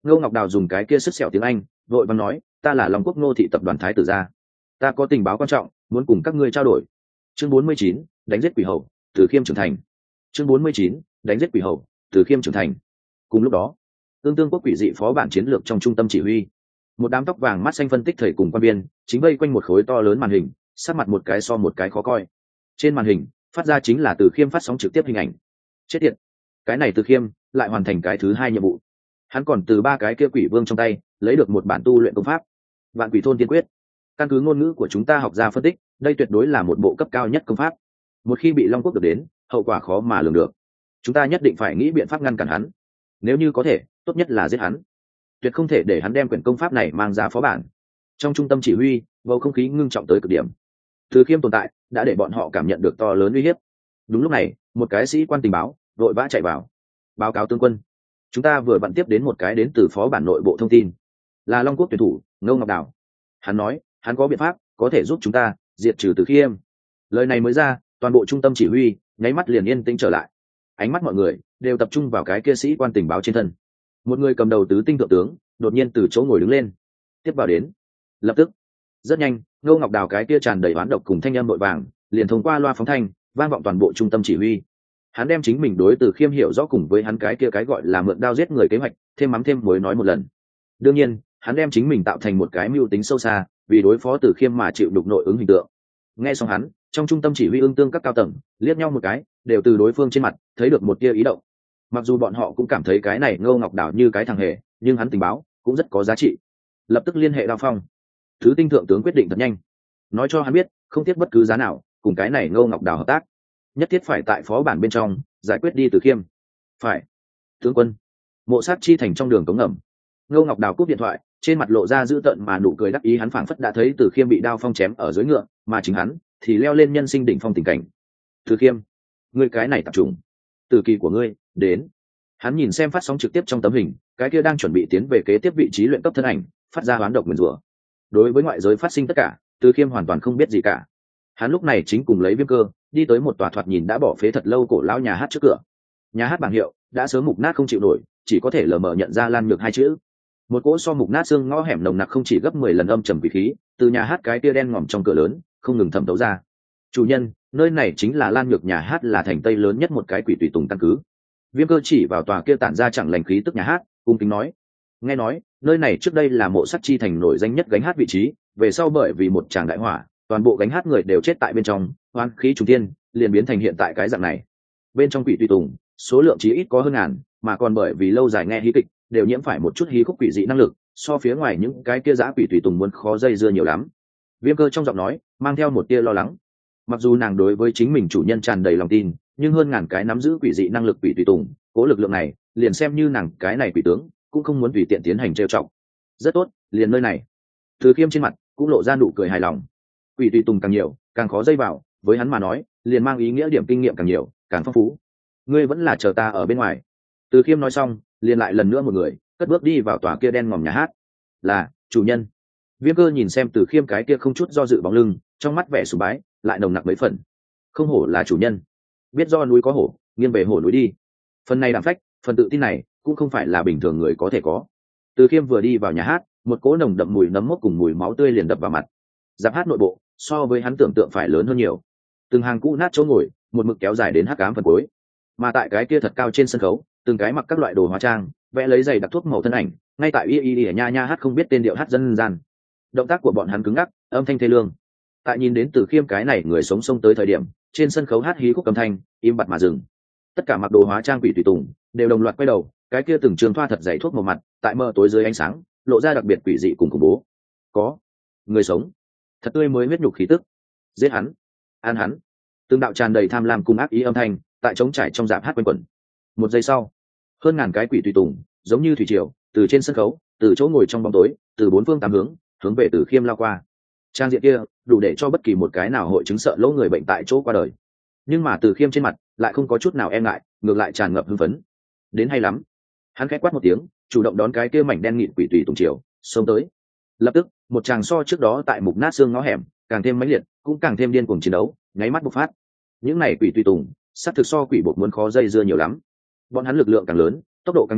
Ngô Ngọc Đào dùng cái kia sứt sẹo tiếng Anh vội vàng nói, ta là Long Quốc Ngô thị tập đoàn Thái tử gia, ta có tình báo quan trọng muốn cùng các ngươi trao đổi. Chương bốn mươi chín, đánh giết quỷ hầu, Từ Khiêm trưởng thành. Chương bốn mươi chín, đánh giết quỷ hầu, Từ Khiêm trưởng thành. Cùng lúc đó, Ương Tương Quốc quỷ dị phó bản chiến lược trong trung tâm chỉ huy, một đám tóc vàng mắt xanh phân tích thầy cùng quan viên chính vây quanh một khối to lớn màn hình, sát mặt một cái so một cái khó coi. Trên màn hình phát ra chính là Từ Khiêm phát sóng trực tiếp hình ảnh. Chết tiệt, cái này Từ Khiêm lại hoàn thành cái thứ hai nhiệm vụ. Hắn còn từ ba cái kia quỷ vương trong tay lấy được một bản tu luyện công pháp Vạn Quỷ Thôn Tiên Quyết. Căn cứ ngôn ngữ của chúng ta học ra phân tích, đây tuyệt đối là một bộ cấp cao nhất công pháp. Một khi bị Long Quốc được đến, hậu quả khó mà lường được. Chúng ta nhất định phải nghĩ biện pháp ngăn cản hắn. Nếu như có thể, tốt nhất là giết hắn. Tuyệt không thể để hắn đem quyển công pháp này mang ra phó bản. Trong trung tâm chỉ huy, bầu không khí ngưng trọng tới cực điểm. Từ Khiêm tồn tại đã để bọn họ cảm nhận được to lớn uy hiếp. Đúng lúc này, một cái sĩ quan tình báo vội vã chạy vào, báo cáo tướng quân, chúng ta vừa vặn tiếp đến một cái đến từ phó bản nội bộ thông tin, là Long Quốc tuyển thủ Ngô Ngọc Đào. Hắn nói hắn có biện pháp có thể giúp chúng ta diệt trừ Từ Khiêm. Lời này mới ra, toàn bộ trung tâm chỉ huy nháy mắt liền yên tĩnh trở lại, ánh mắt mọi người đều tập trung vào cái kia sĩ quan tình báo trên thân. Một người cầm đầu tứ tinh thượng tướng đột nhiên từ chỗ ngồi đứng lên, tiếp vào đến. Lập tức, rất nhanh, Ngô Ngọc Đào cái kia tràn đầy oán độc cùng thanh âm vội vàng liền thông qua loa phóng thanh vang vọng toàn bộ trung tâm chỉ huy. Hắn đem chính mình đối Từ Khiêm hiểu rõ cùng với hắn cái kia cái gọi là mượn đao giết người kế hoạch thêm mắm thêm muối nói một lần. Đương nhiên, hắn đem chính mình tạo thành một cái mưu tính sâu xa vì đối phó Từ Khiêm mà chịu đục nội ứng hình tượng. Nghe xong hắn, trong trung tâm chỉ huy Ương Tương các cao tầng liếc nhau một cái, đều từ đối phương trên mặt thấy được một tia ý động. Mặc dù bọn họ cũng cảm thấy cái này Ngô Ngọc Đào như cái thằng hề, nhưng hắn tình báo cũng rất có giá trị. Lập tức liên hệ Đao Phong. Thứ tinh thượng tướng quyết định thật nhanh, nói cho hắn biết không tiếc bất cứ giá nào cùng cái này Ngô Ngọc Đào hợp tác, nhất thiết phải tại phó bản bên trong giải quyết đi Từ Khiêm. Phải, tướng quân. Mộ Sát Chi thành trong đường cống ngầm, Ngô Ngọc Đào cúp điện thoại, trên mặt lộ ra dữ tợn mà nụ cười đắc ý. Hắn phảng phất đã thấy Từ Khiêm bị Đao Phong chém ở dưới ngựa, mà chính hắn thì leo lên nhân sinh đỉnh phong tình cảnh. Từ Khiêm, ngươi cái này tập trung, từ kỳ của ngươi đến. Hắn nhìn xem phát sóng trực tiếp trong tấm hình, cái kia đang chuẩn bị tiến về kế tiếp vị trí luyện cấp thân ảnh phát ra hoán độc nguyền rủa. Đối với ngoại giới phát sinh tất cả, Từ Khiêm hoàn toàn không biết gì cả. Hắn lúc này chính cùng lấy Viêm Cơ đi tới một tòa thoạt nhìn đã bỏ phế thật lâu cổ lão nhà hát trước cửa. Nhà hát bảng hiệu đã sớm mục nát không chịu nổi, chỉ có thể lờ mờ nhận ra Lan Nhược hai chữ. Một cỗ so mục nát xương ngõ hẻm nồng nặc không chỉ gấp mười lần âm trầm quỷ khí từ nhà hát cái tia đen ngòm trong cửa lớn không ngừng thẩm thấu ra. Chủ nhân, nơi này chính là Lan Nhược nhà hát, là thành tây lớn nhất một cái quỷ tùy tùng căn cứ. Viêm Cơ chỉ vào tòa kia tản ra chẳng lành khí tức nhà hát, cung kính nói. Nghe nói nơi này trước đây là Mộ Sát Chi thành nổi danh nhất gánh hát vị trí, về sau bởi vì một tràng đại hỏa, toàn bộ gánh hát người đều chết tại bên trong, oan khí trùng thiên, liền biến thành hiện tại cái dạng này. Bên trong quỷ tùy tùng số lượng chí ít có hơn ngàn, mà còn bởi vì lâu dài nghe hí kịch đều nhiễm phải một chút hí khúc quỷ dị năng lực, so phía ngoài những cái kia dã quỷ tùy tùng muốn khó dây dưa nhiều lắm. Viêm Cơ trong giọng nói mang theo một tia lo lắng. Mặc dù nàng đối với chính mình chủ nhân tràn đầy lòng tin, nhưng hơn ngàn cái nắm giữ quỷ dị năng lực quỷ tùy tùng, cố lực lượng này liền xem như nàng cái này quỷ tướng cũng không muốn tùy tiện tiến hành trêu chọc. Rất tốt, liền nơi này. Từ Khiêm trên mặt cũng lộ ra nụ cười hài lòng. Quỷ tùy tùng càng nhiều càng khó dây vào, với hắn mà nói liền mang ý nghĩa điểm kinh nghiệm càng nhiều càng phong phú. Ngươi vẫn là chờ ta ở bên ngoài. Từ Khiêm nói xong liền lại lần nữa một người cất bước đi vào tòa kia đen ngòm nhà hát. Là chủ nhân. Viêm Cơ nhìn xem Từ Khiêm cái kia không chút do dự bóng lưng, trong mắt vẻ sùng bái lại nồng nặc mấy phần. Không hổ là chủ nhân, biết do núi có hổ nghiêng về hổ núi đi. Phần này đảm phách, phần tự tin này cũng không phải là bình thường người có thể có. Từ Khiêm vừa đi vào nhà hát, một cỗ nồng đậm mùi nấm mốc cùng mùi máu tươi liền đập vào mặt. Giáp hát nội bộ so với hắn tưởng tượng phải lớn hơn nhiều, từng hàng cũ nát chỗ ngồi một mực kéo dài đến hắc ám phần cuối, mà tại cái kia thật cao trên sân khấu, từng cái mặc các loại đồ hóa trang vẽ lấy giày đặc thuốc màu thân ảnh ngay tại y y y nha nha hát không biết tên điệu hát dân gian. Động tác của bọn hắn cứng ngắc, âm thanh thê lương. Tại nhìn đến Từ Khiêm cái này người sống sông tới thời điểm, trên sân khấu hát hí khúc âm thanh im bặt mà dừng. Tất cả mặc đồ hóa trang quỷ tùy tùng đều đồng loạt quay đầu, cái kia từng trường thoa thật dày thuốc màu mặt tại mờ tối dưới ánh sáng lộ ra đặc biệt quỷ dị cùng khủng bố. Có người sống, thật tươi mới huyết nhục khí tức. Giết hắn, ăn hắn. Từng đạo tràn đầy tham lam cùng ác ý âm thanh tại trống trải trong dạp hát quanh quẩn. Một giây sau, hơn ngàn cái quỷ tùy tùng giống như thủy triều từ trên sân khấu, từ chỗ ngồi trong bóng tối, từ bốn phương tám hướng hướng về Từ Khiêm lao qua. Trang diện kia đủ để cho bất kỳ một cái nào hội chứng sợ lỗ người bệnh tại chỗ qua đời. Nhưng mà Từ Khiêm trên mặt lại không có chút nào e ngại, ngược lại tràn ngập hưng phấn. Đến hay lắm. Hắn khẽ quát một tiếng, chủ động đón cái kia mảnh đen nghịt quỷ tùy tùng chiều xông tới. Lập tức một tràng so trước đó tại mục nát xương ngõ hẻm càng thêm mãnh liệt, cũng càng thêm điên cuồng chiến đấu nháy mắt bộc phát. Những này quỷ tùy tùng sát thực so quỷ bột muốn khó dây dưa nhiều lắm. Bọn hắn lực lượng càng lớn, tốc độ càng nhanh,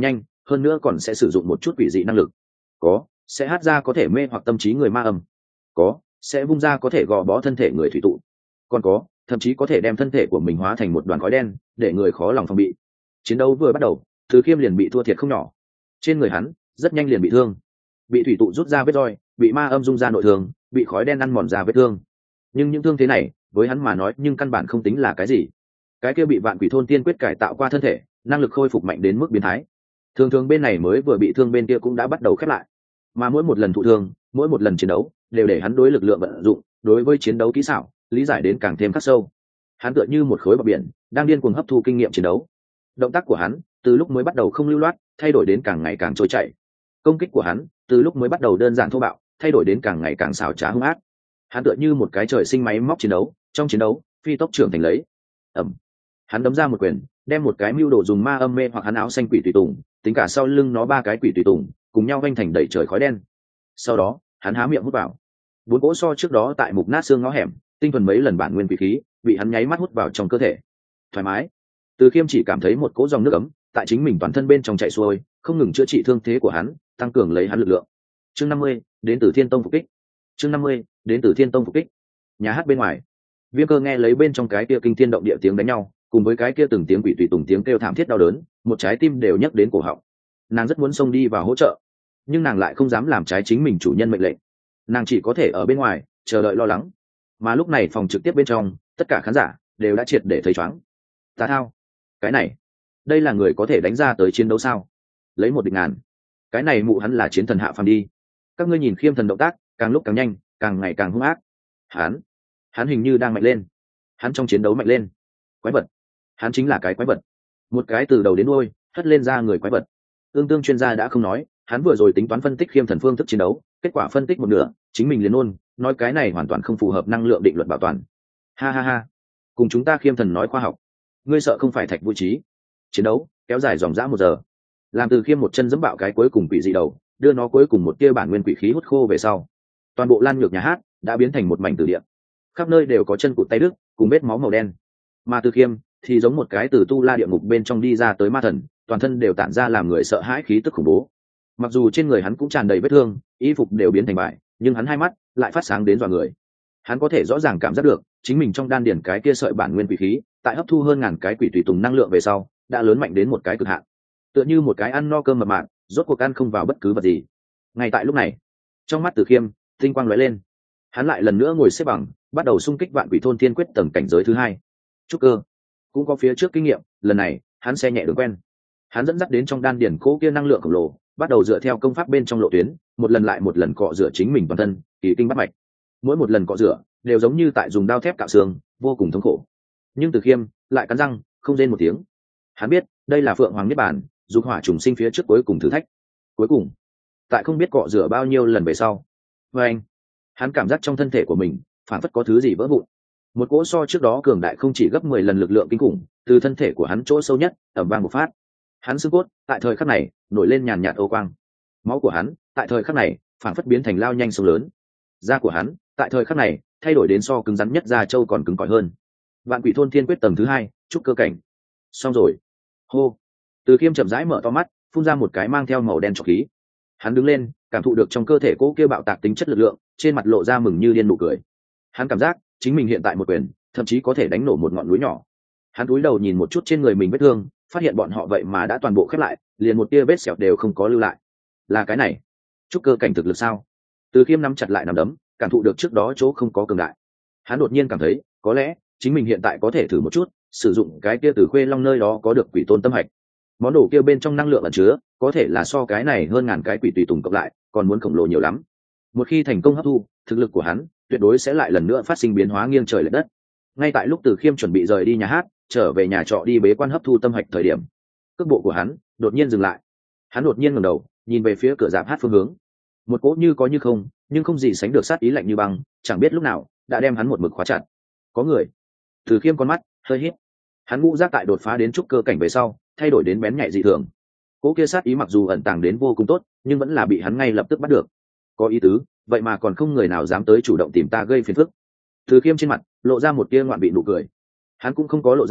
hơn nữa còn sẽ sử dụng một chút quỷ dị năng lực. Có sẽ hát ra có thể mê hoặc tâm trí người ma âm, có sẽ vung ra có thể gò bó thân thể người thủy tụ, còn có thậm chí có thể đem thân thể của mình hóa thành một đoàn khói đen để người khó lòng phòng bị. Chiến đấu vừa bắt đầu, Từ Khiêm liền bị thua thiệt không nhỏ. Trên người hắn rất nhanh liền bị thương, bị thủy tụ rút ra vết roi, bị ma âm dung ra nội thương, bị khói đen ăn mòn ra vết thương. Nhưng những thương thế này với hắn mà nói nhưng căn bản không tính là cái gì. Cái kia bị vạn quỷ thôn tiên quyết cải tạo qua thân thể, năng lực khôi phục mạnh đến mức biến thái. Thường thường bên này mới vừa bị thương bên kia cũng đã bắt đầu khép lại, mà mỗi một lần thụ thương, mỗi một lần chiến đấu đều để hắn đối lực lượng vận dụng, đối với chiến đấu kỹ xảo lý giải đến càng thêm khắc sâu. Hắn tựa như một khối bọt biển đang điên cuồng hấp thu kinh nghiệm chiến đấu. Động tác của hắn từ lúc mới bắt đầu không lưu loát, thay đổi đến càng ngày càng trôi chảy. Công kích của hắn từ lúc mới bắt đầu đơn giản thô bạo, thay đổi đến càng ngày càng xảo trá hung ác. Hắn tựa như một cái trời sinh máy móc chiến đấu, trong chiến đấu phi tốc trưởng thành lấy. Ầm. Hắn đấm ra một quyền, đem một cái mưu đồ dùng ma âm mê hoặc hắn áo xanh quỷ tùy tùng, tính cả sau lưng nó ba cái quỷ tùy tùng, cùng nhau vanh thành đầy trời khói đen. Sau đó hắn há miệng hút vào bốn cỗ so trước đó tại mục nát xương ngõ hẻm tinh thuần mấy lần bản nguyên quỷ khí bị hắn nháy mắt hút vào trong cơ thể. Thoải mái. Từ Khiêm chỉ cảm thấy một cỗ dòng nước ấm tại chính mình toàn thân bên trong chạy xuôi, không ngừng chữa trị thương thế của hắn, tăng cường lấy hắn lực lượng. Chương năm mươi, đến từ Thiên Tông phục kích. Chương năm mươi, đến từ Thiên Tông phục kích. Nhà hát bên ngoài, Viêm Cơ nghe lấy bên trong cái kia kinh thiên động địa tiếng đánh nhau, cùng với cái kia từng tiếng quỷ tùy tùng tiếng kêu thảm thiết đau đớn, một trái tim đều nhấc đến cổ họng. Nàng rất muốn xông đi vào hỗ trợ, nhưng nàng lại không dám làm trái chính mình chủ nhân mệnh lệnh. Nàng chỉ có thể ở bên ngoài chờ đợi lo lắng. Mà lúc này phòng trực tiếp bên trong, tất cả khán giả đều đã triệt để thấy choáng. Tà thao, cái này, đây là người có thể đánh ra tới chiến đấu sao? Lấy một địch ngàn, cái này mụ hắn là chiến thần hạ phàm đi. Các ngươi nhìn Khiêm thần động tác, càng lúc càng nhanh, càng ngày càng hung ác. Hắn, hắn hình như đang mạnh lên. Hắn trong chiến đấu mạnh lên. Quái vật, hắn chính là cái quái vật. Một cái từ đầu đến đuôi hất lên ra người quái vật. Ương Tương chuyên gia đã không nói, hắn vừa rồi tính toán phân tích Khiêm thần phương thức chiến đấu, kết quả phân tích một nửa, chính mình liền ôn, nói cái này hoàn toàn không phù hợp năng lượng định luật bảo toàn. Ha ha ha, cùng chúng ta Khiêm thần nói khoa học, ngươi sợ không phải Thạch Vui Trí. Chiến đấu kéo dài dòng dã một giờ, làm Từ Khiêm một chân giẫm bạo cái cuối cùng quỷ dị đầu, đưa nó cuối cùng một tia bản nguyên quỷ khí hút khô về sau, toàn bộ lan nhược nhà hát đã biến thành một mảnh tử địa, khắp nơi đều có chân cụt tay đứt cùng vết máu màu đen. Mà Từ Khiêm thì giống một cái từ tu la địa ngục bên trong đi ra tới ma thần, toàn thân đều tản ra làm người sợ hãi khí tức khủng bố. Mặc dù trên người hắn cũng tràn đầy vết thương, y phục đều biến thành bại, nhưng hắn hai mắt lại phát sáng đến dọa người. Hắn có thể rõ ràng cảm giác được chính mình trong đan điển cái kia sợi bản nguyên quỷ khí, tại hấp thu hơn ngàn cái quỷ tùy tùng năng lượng về sau, đã lớn mạnh đến một cái cực hạn, tựa như một cái ăn no cơm mập mạp, rốt cuộc ăn không vào bất cứ vật gì. Ngay tại lúc này, trong mắt Từ Khiêm tinh quang lóe lên, hắn lại lần nữa ngồi xếp bằng, bắt đầu xung kích vạn quỷ thôn tiên quyết tầng cảnh giới thứ hai. Trúc Cơ cũng có phía trước kinh nghiệm, lần này hắn xe nhẹ đường quen, hắn dẫn dắt đến trong đan điển cố kia năng lượng khổng lồ, bắt đầu dựa theo công pháp bên trong lộ tuyến, một lần lại một lần cọ rửa chính mình toàn thân, kỳ kinh bắt mạch. Mỗi một lần cọ rửa đều giống như tại dùng đao thép cạo xương, vô cùng thống khổ. Nhưng Từ Khiêm lại cắn răng, không rên một tiếng. Hắn biết, đây là Phượng Hoàng Niết Bàn, dục hỏa trùng sinh phía trước cuối cùng thử thách. Cuối cùng, tại không biết cọ rửa bao nhiêu lần về sau, với anh, hắn cảm giác trong thân thể của mình phản phất có thứ gì vỡ vụn. Một cỗ so trước đó cường đại không chỉ gấp mười lần lực lượng kinh khủng, từ thân thể của hắn chỗ sâu nhất ầm vang một phát. Hắn xương cốt tại thời khắc này nổi lên nhàn nhạt ô quang, máu của hắn tại thời khắc này phản phất biến thành lao nhanh sông lớn, da của hắn tại thời khắc này thay đổi đến so cứng rắn nhất da trâu còn cứng cỏi hơn. Vạn quỷ thôn thiên quyết tầng thứ hai, trúc cơ cảnh. Xong rồi. Hô. Từ Khiêm chậm rãi mở to mắt, phun ra một cái mang theo màu đen trọc khí. Hắn đứng lên, cảm thụ được trong cơ thể cỗ kia bạo tạc tính chất lực lượng, trên mặt lộ ra mừng như điên nụ cười. Hắn cảm giác chính mình hiện tại một quyền thậm chí có thể đánh nổ một ngọn núi nhỏ. Hắn cúi đầu nhìn một chút trên người mình vết thương, phát hiện bọn họ vậy mà đã toàn bộ khép lại, liền một tia vết sẹo đều không có lưu lại. Là cái này, trúc cơ cảnh thực lực sao? Từ Khiêm nắm chặt lại nắm đấm, cảm thụ được trước đó chỗ không có cường đại. Hắn đột nhiên cảm thấy, có lẽ chính mình hiện tại có thể thử một chút, sử dụng cái kia từ Khuê Long nơi đó có được quỷ tôn tâm hạch. Món đồ kia bên trong năng lượng ẩn chứa, có thể là so cái này hơn ngàn cái quỷ tùy tùng cộng lại, còn muốn khổng lồ nhiều lắm. Một khi thành công hấp thu, thực lực của hắn tuyệt đối sẽ lại lần nữa phát sinh biến hóa nghiêng trời lệch đất. Ngay tại lúc Từ Khiêm chuẩn bị rời đi nhà hát, trở về nhà trọ đi bế quan hấp thu tâm hạch thời điểm, cước bộ của hắn đột nhiên dừng lại. Hắn đột nhiên ngẩng đầu, nhìn về phía cửa rạp hát phương hướng. Một cỗ như có như không, nhưng không gì sánh được sát ý lạnh như băng, chẳng biết lúc nào đã đem hắn một mực khóa chặt. Có người. Từ Khiêm con mắt hơi híp. Hắn ngũ giác tại đột phá đến trúc cơ cảnh về sau, thay đổi đến bén nhạy dị thường. Cỗ kia sát ý mặc dù ẩn tàng đến vô cùng tốt, nhưng vẫn là bị hắn ngay lập tức bắt được. Có ý tứ, vậy mà còn không người nào dám tới chủ động tìm ta gây phiền phức. Từ Khiêm trên mặt lộ ra một tia ngoạn vị nụ cười. Hắn cũng không có lộ ra,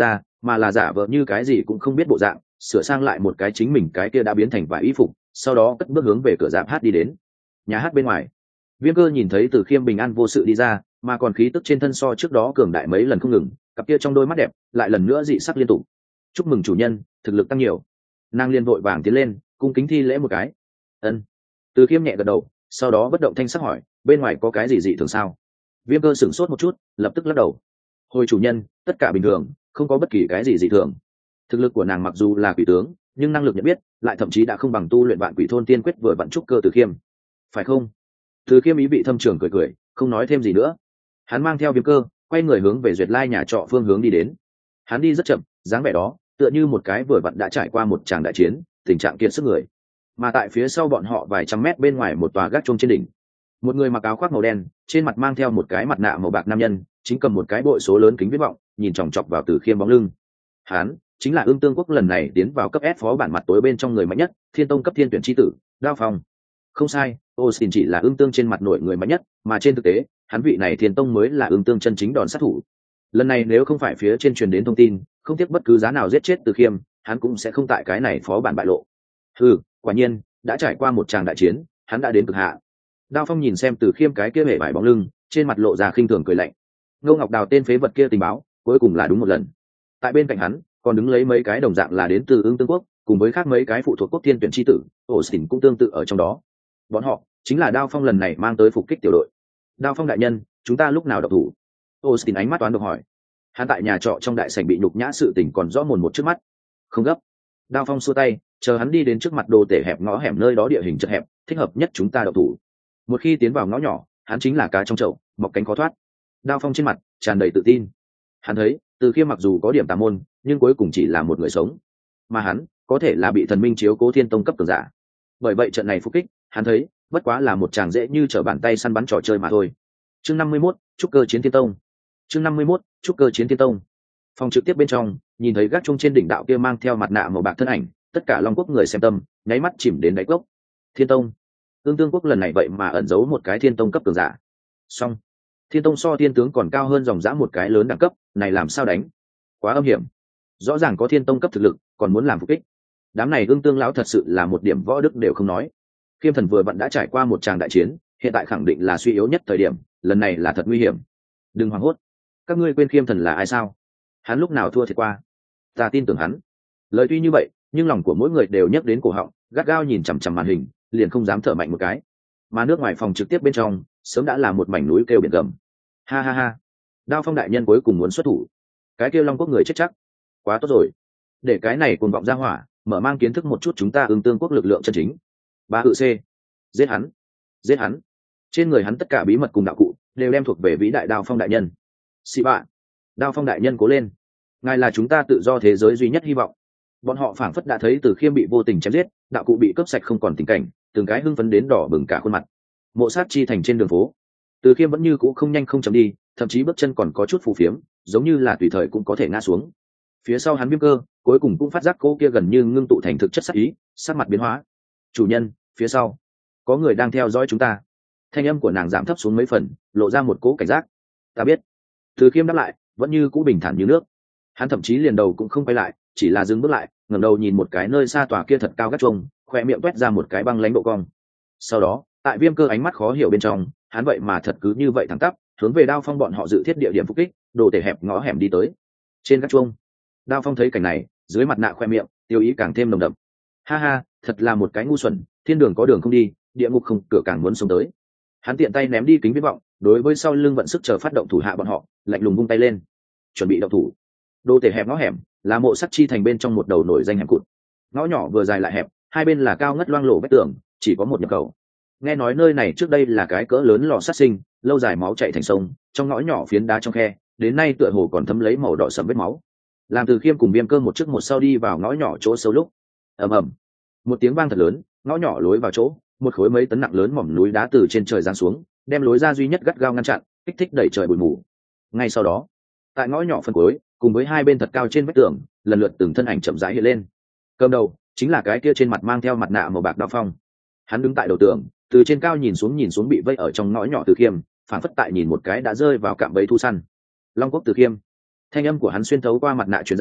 mà là giả vờ như cái gì cũng không biết bộ dạng, sửa sang lại một cái chính mình cái kia đã biến thành vải y phục, sau đó cất bước hướng về cửa dạp hát đi đến. Nhà hát bên ngoài, Viêm Cơ nhìn thấy Từ Khiêm bình an vô sự đi ra, mà còn khí tức trên thân so trước đó cường đại mấy lần không ngừng, cặp kia trong đôi mắt đẹp lại lần nữa dị sắc liên tục. Chúc mừng chủ nhân, thực lực tăng nhiều. Nàng liên vội vàng tiến lên, cung kính thi lễ một cái. Ân. Từ Khiêm nhẹ gật đầu, sau đó bất động thanh sắc hỏi, bên ngoài có cái gì dị thường sao? Viêm Cơ sửng sốt một chút, lập tức lắc đầu. Hồi chủ nhân, tất cả bình thường, không có bất kỳ cái gì dị thường. Thực lực của nàng mặc dù là quỷ tướng, nhưng năng lực nhận biết lại thậm chí đã không bằng tu luyện vạn quỷ thôn tiên quyết vừa vặn trúc cơ Từ Khiêm. Phải không? Từ Khiêm ý vị thâm trường cười cười, không nói thêm gì nữa. Hắn mang theo Viêm Cơ, quay người hướng về Duyệt Lai nhà trọ phương hướng đi đến. Hắn đi rất chậm, dáng vẻ đó tựa như một cái vừa vặn đã trải qua một tràng đại chiến, tình trạng kiệt sức người. Mà tại phía sau bọn họ vài trăm mét bên ngoài một tòa gác chuông trên đỉnh, một người mặc áo khoác màu đen, trên mặt mang theo một cái mặt nạ màu bạc nam nhân, chính cầm một cái bội số lớn kính viễn vọng, nhìn chòng chọc vào Từ Khiêm bóng lưng. Hắn chính là Ưng Tương Quốc lần này tiến vào cấp S phó bản mặt tối bên trong người mạnh nhất, Thiên Tông cấp thiên tuyển chi tử, Đao Phong. Không sai, Austin chỉ là Ưng Tương trên mặt nổi người mạnh nhất, mà trên thực tế, hắn vị này Thiên Tông mới là Ưng Tương chân chính đòn sát thủ. Lần này nếu không phải phía trên truyền đến thông tin, không tiếc bất cứ giá nào giết chết Từ Khiêm, hắn cũng sẽ không tại cái này phó bản bại lộ. Ừ, quả nhiên, đã trải qua một tràng đại chiến, hắn đã đến cực hạ. Đao Phong nhìn xem Từ Khiêm cái kia hề vải bóng lưng, trên mặt lộ ra khinh thường cười lạnh. Ngô Ngọc Đào tên phế vật kia tình báo, cuối cùng là đúng một lần. Tại bên cạnh hắn, còn đứng lấy mấy cái đồng dạng là đến từ Ưng Tương Quốc, cùng với khác mấy cái phụ thuộc quốc thiên tuyển chi tử, Austin cũng tương tự ở trong đó. Bọn họ chính là Đao Phong lần này mang tới phục kích tiểu đội. Đao Phong đại nhân, chúng ta lúc nào động thủ? Austin ánh mắt toán độc hỏi. Hắn tại nhà trọ trong đại sảnh bị nhục nhã sự tình còn rõ mồn một trước mắt. Không gấp. Đao Phong xua tay, chờ hắn đi đến trước mặt đồ tể hẹp ngõ hẻm nơi đó địa hình chật hẹp, thích hợp nhất chúng ta động thủ. Một khi tiến vào ngõ nhỏ, hắn chính là cá trong chậu, mọc cánh khó thoát. Đao Phong trên mặt tràn đầy tự tin. Hắn thấy, Từ Khiêm mặc dù có điểm tà môn, nhưng cuối cùng chỉ là một người sống, mà hắn có thể là bị thần minh chiếu cố Thiên Tông cấp cường giả. Bởi vậy trận này phục kích, hắn thấy bất quá là một tràng dễ như trở bàn tay săn bắn trò chơi mà thôi. Chương năm mươi mốt, trúc cơ chiến Thiên Tông. Chương năm mươi mốt, trúc cơ chiến Thiên Tông. Phòng trực tiếp bên trong, nhìn thấy gác chuông trên đỉnh đạo kia mang theo mặt nạ màu bạc thân ảnh, tất cả Long Quốc người xem tâm nháy mắt chìm đến đáy cốc. Thiên Tông, Ưng Tương Quốc lần này vậy mà ẩn giấu một cái Thiên Tông cấp cường giả. Song, Thiên Tông so Thiên tướng còn cao hơn dòng dã một cái lớn đẳng cấp, này làm sao đánh? Quá âm hiểm. Rõ ràng có Thiên Tông cấp thực lực, còn muốn làm phục kích. Đám này Ưng Tương lão thật sự là một điểm võ đức đều không nói. Khiêm Thần vừa vặn đã trải qua một tràng đại chiến, hiện tại khẳng định là suy yếu nhất thời điểm, lần này là thật nguy hiểm. Đừng hoảng hốt. Các ngươi quên Khiêm Thần là ai sao? Hắn lúc nào thua thiệt qua? Ta tin tưởng hắn. Lời tuy như vậy, nhưng lòng của mỗi người đều nhấc đến cổ họng, gắt gao nhìn chằm chằm màn hình, liền không dám thở mạnh một cái. Mà nước ngoài phòng trực tiếp bên trong, sớm đã là một mảnh núi kêu biển gầm. Ha ha ha. Đao Phong đại nhân cuối cùng muốn xuất thủ. Cái kêu Long Quốc người chết chắc. Quá tốt rồi. Để cái này cuồng vọng ra hỏa, mở mang kiến thức một chút chúng ta Ưng Tương Quốc lực lượng chân chính. Ba hự C. Giết hắn. Giết hắn. Trên người hắn tất cả bí mật cùng đạo cụ đều đem thuộc về vĩ đại Đao Phong đại nhân. Xì bạ. Đao Phong đại nhân cố lên. Ngài là chúng ta tự do thế giới duy nhất hy vọng. Bọn họ phảng phất đã thấy Từ Khiêm bị vô tình chém giết, đạo cụ bị cướp sạch không còn tình cảnh, từng cái hưng phấn đến đỏ bừng cả khuôn mặt. Mộ Sát chi thành trên đường phố, Từ Khiêm vẫn như cũ không nhanh không chậm đi, thậm chí bước chân còn có chút phù phiếm, giống như là tùy thời cũng có thể ngã xuống. Phía sau hắn Viêm Cơ cuối cùng cũng phát giác cô kia gần như ngưng tụ thành thực chất sắc ý, sắc mặt biến hóa. Chủ nhân, phía sau có người đang theo dõi chúng ta. Thanh âm của nàng giảm thấp xuống mấy phần, lộ ra một cỗ cảnh giác. Ta biết. Từ Khiêm đáp lại, vẫn như cũ bình thản như nước. Hắn thậm chí liền đầu cũng không quay lại, chỉ là dừng bước lại, ngẩng đầu nhìn một cái nơi xa tòa kia thật cao gác chuông, khoe miệng toét ra một cái băng lãnh độ cong. Sau đó, tại Viêm Cơ ánh mắt khó hiểu bên trong, hắn vậy mà thật cứ như vậy thẳng tắp, hướng về Đao Phong bọn họ dự thiết địa điểm phục kích, đồ tể hẹp ngõ hẻm đi tới. Trên gác chuông, Đao Phong thấy cảnh này, dưới mặt nạ khoe miệng, tiêu ý càng thêm nồng đậm. Ha ha, thật là một cái ngu xuẩn, thiên đường có đường không đi, địa ngục không cửa càng muốn sống tới. Hắn tiện tay ném đi kính viễn vọng, đối với sau lưng vận sức chờ phát động thủ hạ bọn họ, lạnh lùng vung tay lên, chuẩn bị động thủ. Đồ tể hẹp ngõ hẻm là Mộ Sát chi thành bên trong một đầu nổi danh hẻm cụt. Ngõ nhỏ vừa dài lại hẹp, hai bên là cao ngất loang lổ vách tường, chỉ có một nhập khẩu. Nghe nói nơi này trước đây là cái cỡ lớn lò sát sinh, lâu dài máu chảy thành sông, trong ngõ nhỏ phiến đá trong khe, đến nay tựa hồ còn thấm lấy màu đỏ sẫm vết máu. Làm Từ Khiêm cùng Viêm Cơ một trước một sau đi vào ngõ nhỏ chỗ sâu lúc, ầm ầm, một tiếng vang thật lớn, ngõ nhỏ lối vào chỗ, một khối mấy tấn nặng lớn mỏm núi đá từ trên trời giáng xuống, đem lối ra duy nhất gắt gao ngăn chặn, kích thích đẩy trời bụi mù. Ngay sau đó, tại ngõ nhỏ phân cuối, cùng với hai bên thật cao trên vách tường, lần lượt từng thân ảnh chậm rãi hiện lên. Cầm đầu chính là cái kia trên mặt mang theo mặt nạ màu bạc Đao Phong. Hắn đứng tại đầu tường, từ trên cao nhìn xuống nhìn xuống bị vây ở trong ngõ nhỏ Từ Khiêm, phản phất tại nhìn một cái đã rơi vào cạm bẫy thu săn. Long Quốc Từ Khiêm. Thanh âm của hắn xuyên thấu qua mặt nạ truyền ra,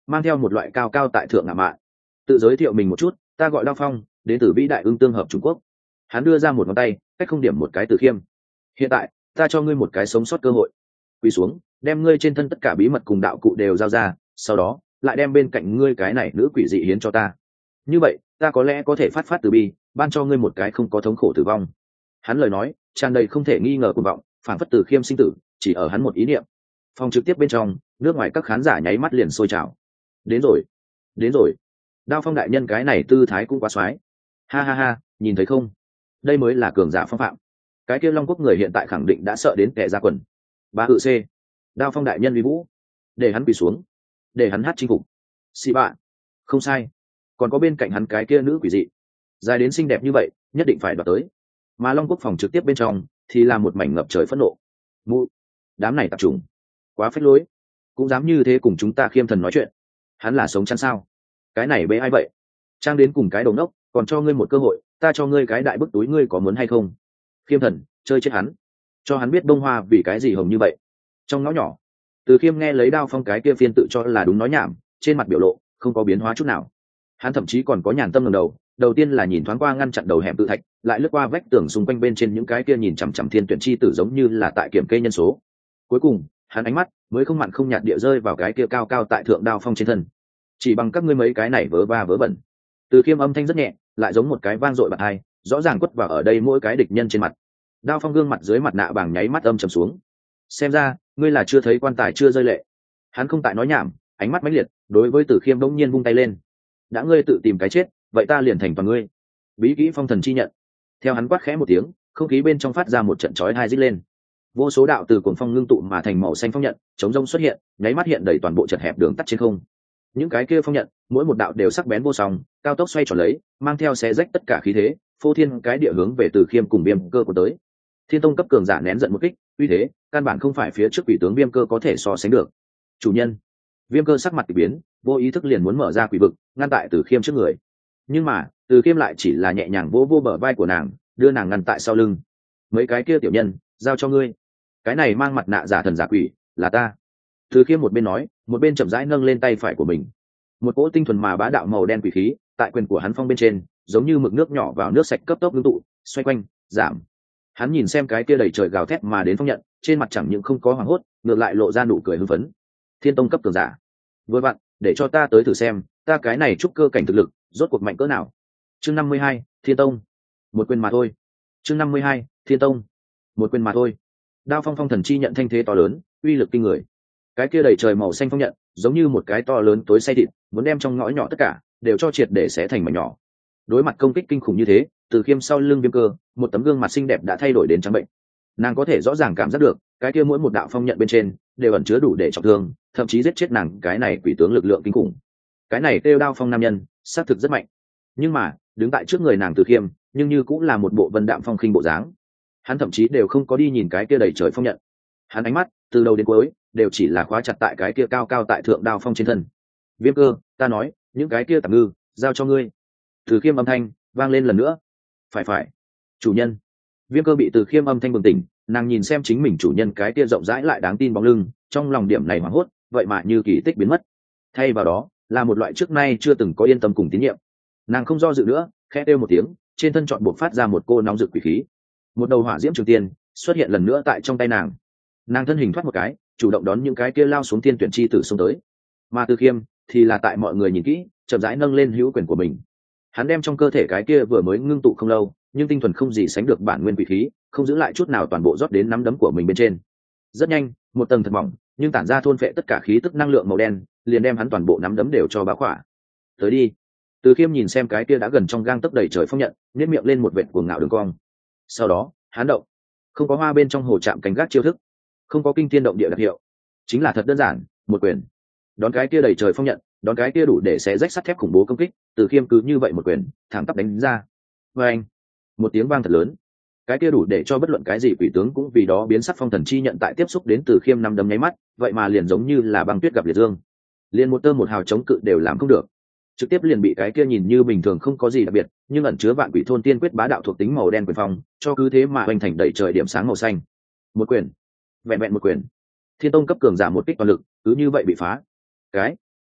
mang theo một loại cao cao tại thượng ngạo mạn. Tự giới thiệu mình một chút, ta gọi Đao Phong, đến từ vĩ đại ưng tương hợp Trung Quốc. Hắn đưa ra một ngón tay, cách không điểm một cái Từ Khiêm. Hiện tại ta cho ngươi một cái sống sót cơ hội. Quỳ xuống, đem ngươi trên thân tất cả bí mật cùng đạo cụ đều giao ra, sau đó lại đem bên cạnh ngươi cái này nữ quỷ dị hiến cho ta. Như vậy ta có lẽ có thể phát phát từ bi, ban cho ngươi một cái không có thống khổ tử vong. Hắn lời nói tràn đầy không thể nghi ngờ cuồng vọng, phản phất Từ Khiêm sinh tử chỉ ở hắn một ý niệm. Phòng trực tiếp bên trong, nước ngoài các khán giả nháy mắt liền sôi trào. Đến rồi, đến rồi. Đao Phong đại nhân cái này tư thái cũng quá xoái. Ha ha ha, nhìn thấy không? Đây mới là cường giả phong phạm. Cái kia Long Quốc người hiện tại khẳng định đã sợ đến kẻ ra quần. Ba hự c. Đao Phong đại nhân uy vũ, để hắn quỳ xuống, để hắn hát chinh phục. Xì bạ. Không sai. Còn có bên cạnh hắn cái kia nữ quỷ dị, dài đến xinh đẹp như vậy, nhất định phải đoạt tới. Mà Long Quốc phòng trực tiếp bên trong thì là một mảnh ngập trời phẫn nộ. Mụ, đám này tập trung, quá phách lối, cũng dám như thế cùng chúng ta Khiêm thần nói chuyện. Hắn là sống chắn sao? Cái này bế ai vậy? Trang đến cùng cái đồng đốc, còn cho ngươi một cơ hội, ta cho ngươi cái đại bức túi, ngươi có muốn hay không? Khiêm thần, chơi chết hắn, cho hắn biết Đông Hoa vì cái gì hồng như vậy. Trong ngõ nhỏ, Từ Khiêm nghe lấy Đao Phong cái kia phiên tự cho là đúng nói nhảm, trên mặt biểu lộ không có biến hóa chút nào. Hắn thậm chí còn có nhàn tâm ngẩng đầu, đầu tiên là nhìn thoáng qua ngăn chặn đầu hẻm tự thạch, lại lướt qua vách tường xung quanh bên trên những cái kia nhìn chằm chằm thiên tuyển chi tử giống như là tại kiểm kê nhân số. Cuối cùng, hắn ánh mắt mới không mặn không nhạt địa rơi vào cái kia cao cao tại thượng Đao Phong trên thân. Chỉ bằng các ngươi mấy cái này vớ va vớ vẩn. Từ Khiêm âm thanh rất nhẹ, lại giống một cái vang dội bạt hai, rõ ràng quất vào ở đây mỗi cái địch nhân trên mặt. Đao Phong gương mặt dưới mặt nạ bàng nháy mắt âm trầm xuống. Xem ra, ngươi là chưa thấy quan tài chưa rơi lệ. Hắn không tại nói nhảm, ánh mắt mãnh liệt, đối với Từ Khiêm bỗng nhiên vung tay lên. Đã ngươi tự tìm cái chết, vậy ta liền thành toàn ngươi. Bí kỹ phong thần chi nhận. Theo hắn quát khẽ một tiếng, không khí bên trong phát ra một trận chói tai rít lên. Vô số đạo từ cuồng phong ngưng tụ mà thành màu xanh phong nhận, chống rông xuất hiện, nháy mắt hiện đầy toàn bộ chật hẹp đường tắt trên không. Những cái kia phong nhận, mỗi một đạo đều sắc bén vô song, cao tốc xoay tròn lấy, mang theo xé rách tất cả khí thế, phô thiên cái địa hướng về Từ Khiêm cùng Viêm Cơ của tới. Thiên tông cấp cường giả nén giận một kích, uy thế, căn bản không phải phía trước quỷ tướng Viêm Cơ có thể so sánh được. Chủ nhân. Viêm Cơ sắc mặt kỳ biến, vô ý thức liền muốn mở ra quỷ vực, ngăn tại Từ Khiêm trước người. Nhưng mà, Từ Khiêm lại chỉ là nhẹ nhàng vỗ vỗ bờ vai của nàng, đưa nàng ngăn tại sau lưng. Mấy cái kia tiểu nhân, giao cho ngươi. Cái này mang mặt nạ giả thần giả quỷ, là ta. Từ Khiêm một bên nói, một bên chậm rãi nâng lên tay phải của mình. Một cỗ tinh thuần mà bá đạo màu đen quỷ khí, tại quyền của hắn phong bên trên, giống như mực nước nhỏ vào nước sạch cấp tốc ngưng tụ, xoay quanh, giảm. Hắn nhìn xem cái kia đầy trời gào thét mà đến phong nhận, trên mặt chẳng những không có hoảng hốt, ngược lại lộ ra nụ cười hưng phấn. Thiên tông cấp cường giả, vừa vặn, để cho ta tới thử xem, ta cái này trúc cơ cảnh thực lực, rốt cuộc mạnh cỡ nào. Chương năm mươi hai, Thiên tông. Một quyền mà thôi. Chương năm mươi hai, Thiên tông. Một quyền mà thôi. Đao Phong phong thần chi nhận thanh thế to lớn, uy lực kinh người. Cái kia đầy trời màu xanh phong nhận, giống như một cái to lớn tối xay thịt, muốn đem trong ngõ nhỏ tất cả đều cho triệt để xé thành mảnh nhỏ. Đối mặt công kích kinh khủng như thế, Từ Khiêm sau lưng Viêm Cơ, một tấm gương mặt xinh đẹp đã thay đổi đến trắng bệnh. Nàng có thể rõ ràng cảm giác được, cái kia mỗi một đạo phong nhận bên trên đều ẩn chứa đủ để trọng thương, thậm chí giết chết nàng cái này quỷ tướng lực lượng kinh khủng. Cái này kêu Đao Phong nam nhân, xác thực rất mạnh. Nhưng mà, đứng tại trước người nàng Từ Khiêm, nhưng như cũng là một bộ vân đạm phong khinh bộ dáng. Hắn thậm chí đều không có đi nhìn cái kia đầy trời phong nhận. Hắn ánh mắt từ đầu đến cuối đều chỉ là khóa chặt tại cái kia cao cao tại thượng Đao Phong trên thân. Viêm Cơ, ta nói, những cái kia tạm ngư, giao cho ngươi. Từ Khiêm âm thanh vang lên lần nữa. Phải phải, chủ nhân. Viêm Cơ bị Từ Khiêm âm thanh bừng tỉnh, nàng nhìn xem chính mình chủ nhân cái kia rộng rãi lại đáng tin bóng lưng, trong lòng điểm này hoảng hốt, vậy mà như kỳ tích biến mất. Thay vào đó, là một loại trước nay chưa từng có yên tâm cùng tín nhiệm. Nàng không do dự nữa, khẽ kêu một tiếng, trên thân chọn buộc phát ra một cô nóng rực quỷ khí. Một đầu hỏa diễm trường tiên xuất hiện lần nữa tại trong tay nàng. Nàng thân hình thoát một cái, chủ động đón những cái kia lao xuống tiên tuyển chi tử xông tới. Mà Từ Khiêm thì là tại mọi người nhìn kỹ, chậm rãi nâng lên hữu quyền của mình. Hắn đem trong cơ thể cái kia vừa mới ngưng tụ không lâu, nhưng tinh thuần không gì sánh được bản nguyên quỷ khí, không giữ lại chút nào toàn bộ rót đến nắm đấm của mình bên trên. Rất nhanh, một tầng thật mỏng, nhưng tản ra thôn phệ tất cả khí tức năng lượng màu đen, liền đem hắn toàn bộ nắm đấm đều cho bá khỏa. Tới đi. Từ Khiêm nhìn xem cái kia đã gần trong gang tấc đầy trời phong nhận, nhếch miệng lên một vệt cuồng ngạo đường cong. Sau đó, hắn động. Không có hoa bên trong hồ chạm cánh gác chiêu thức, không có kinh thiên động địa đặc hiệu, chính là thật đơn giản, một quyền. Đón cái kia đầy trời phong nhận, đón cái kia đủ để xé rách sắt thép khủng bố công kích, Từ Khiêm cứ như vậy một quyền, thẳng tắp đánh ra. Và anh, một tiếng vang thật lớn. Cái kia đủ để cho bất luận cái gì quỷ tướng cũng vì đó biến sắc phong thần chi nhận tại tiếp xúc đến Từ Khiêm năm đấm nháy mắt, vậy mà liền giống như là băng tuyết gặp liệt dương. Liền một tơ một hào chống cự đều làm không được. Trực tiếp liền bị cái kia nhìn như bình thường không có gì đặc biệt, nhưng ẩn chứa vạn quỷ thôn tiên quyết bá đạo thuộc tính màu đen quyền phong, cho cứ thế mà hoành thành đầy trời điểm sáng màu xanh. Một quyền, vẹn vẹn một quyền, Thiên tông cấp cường giả một kích toàn lực, cứ như vậy bị phá. Cái,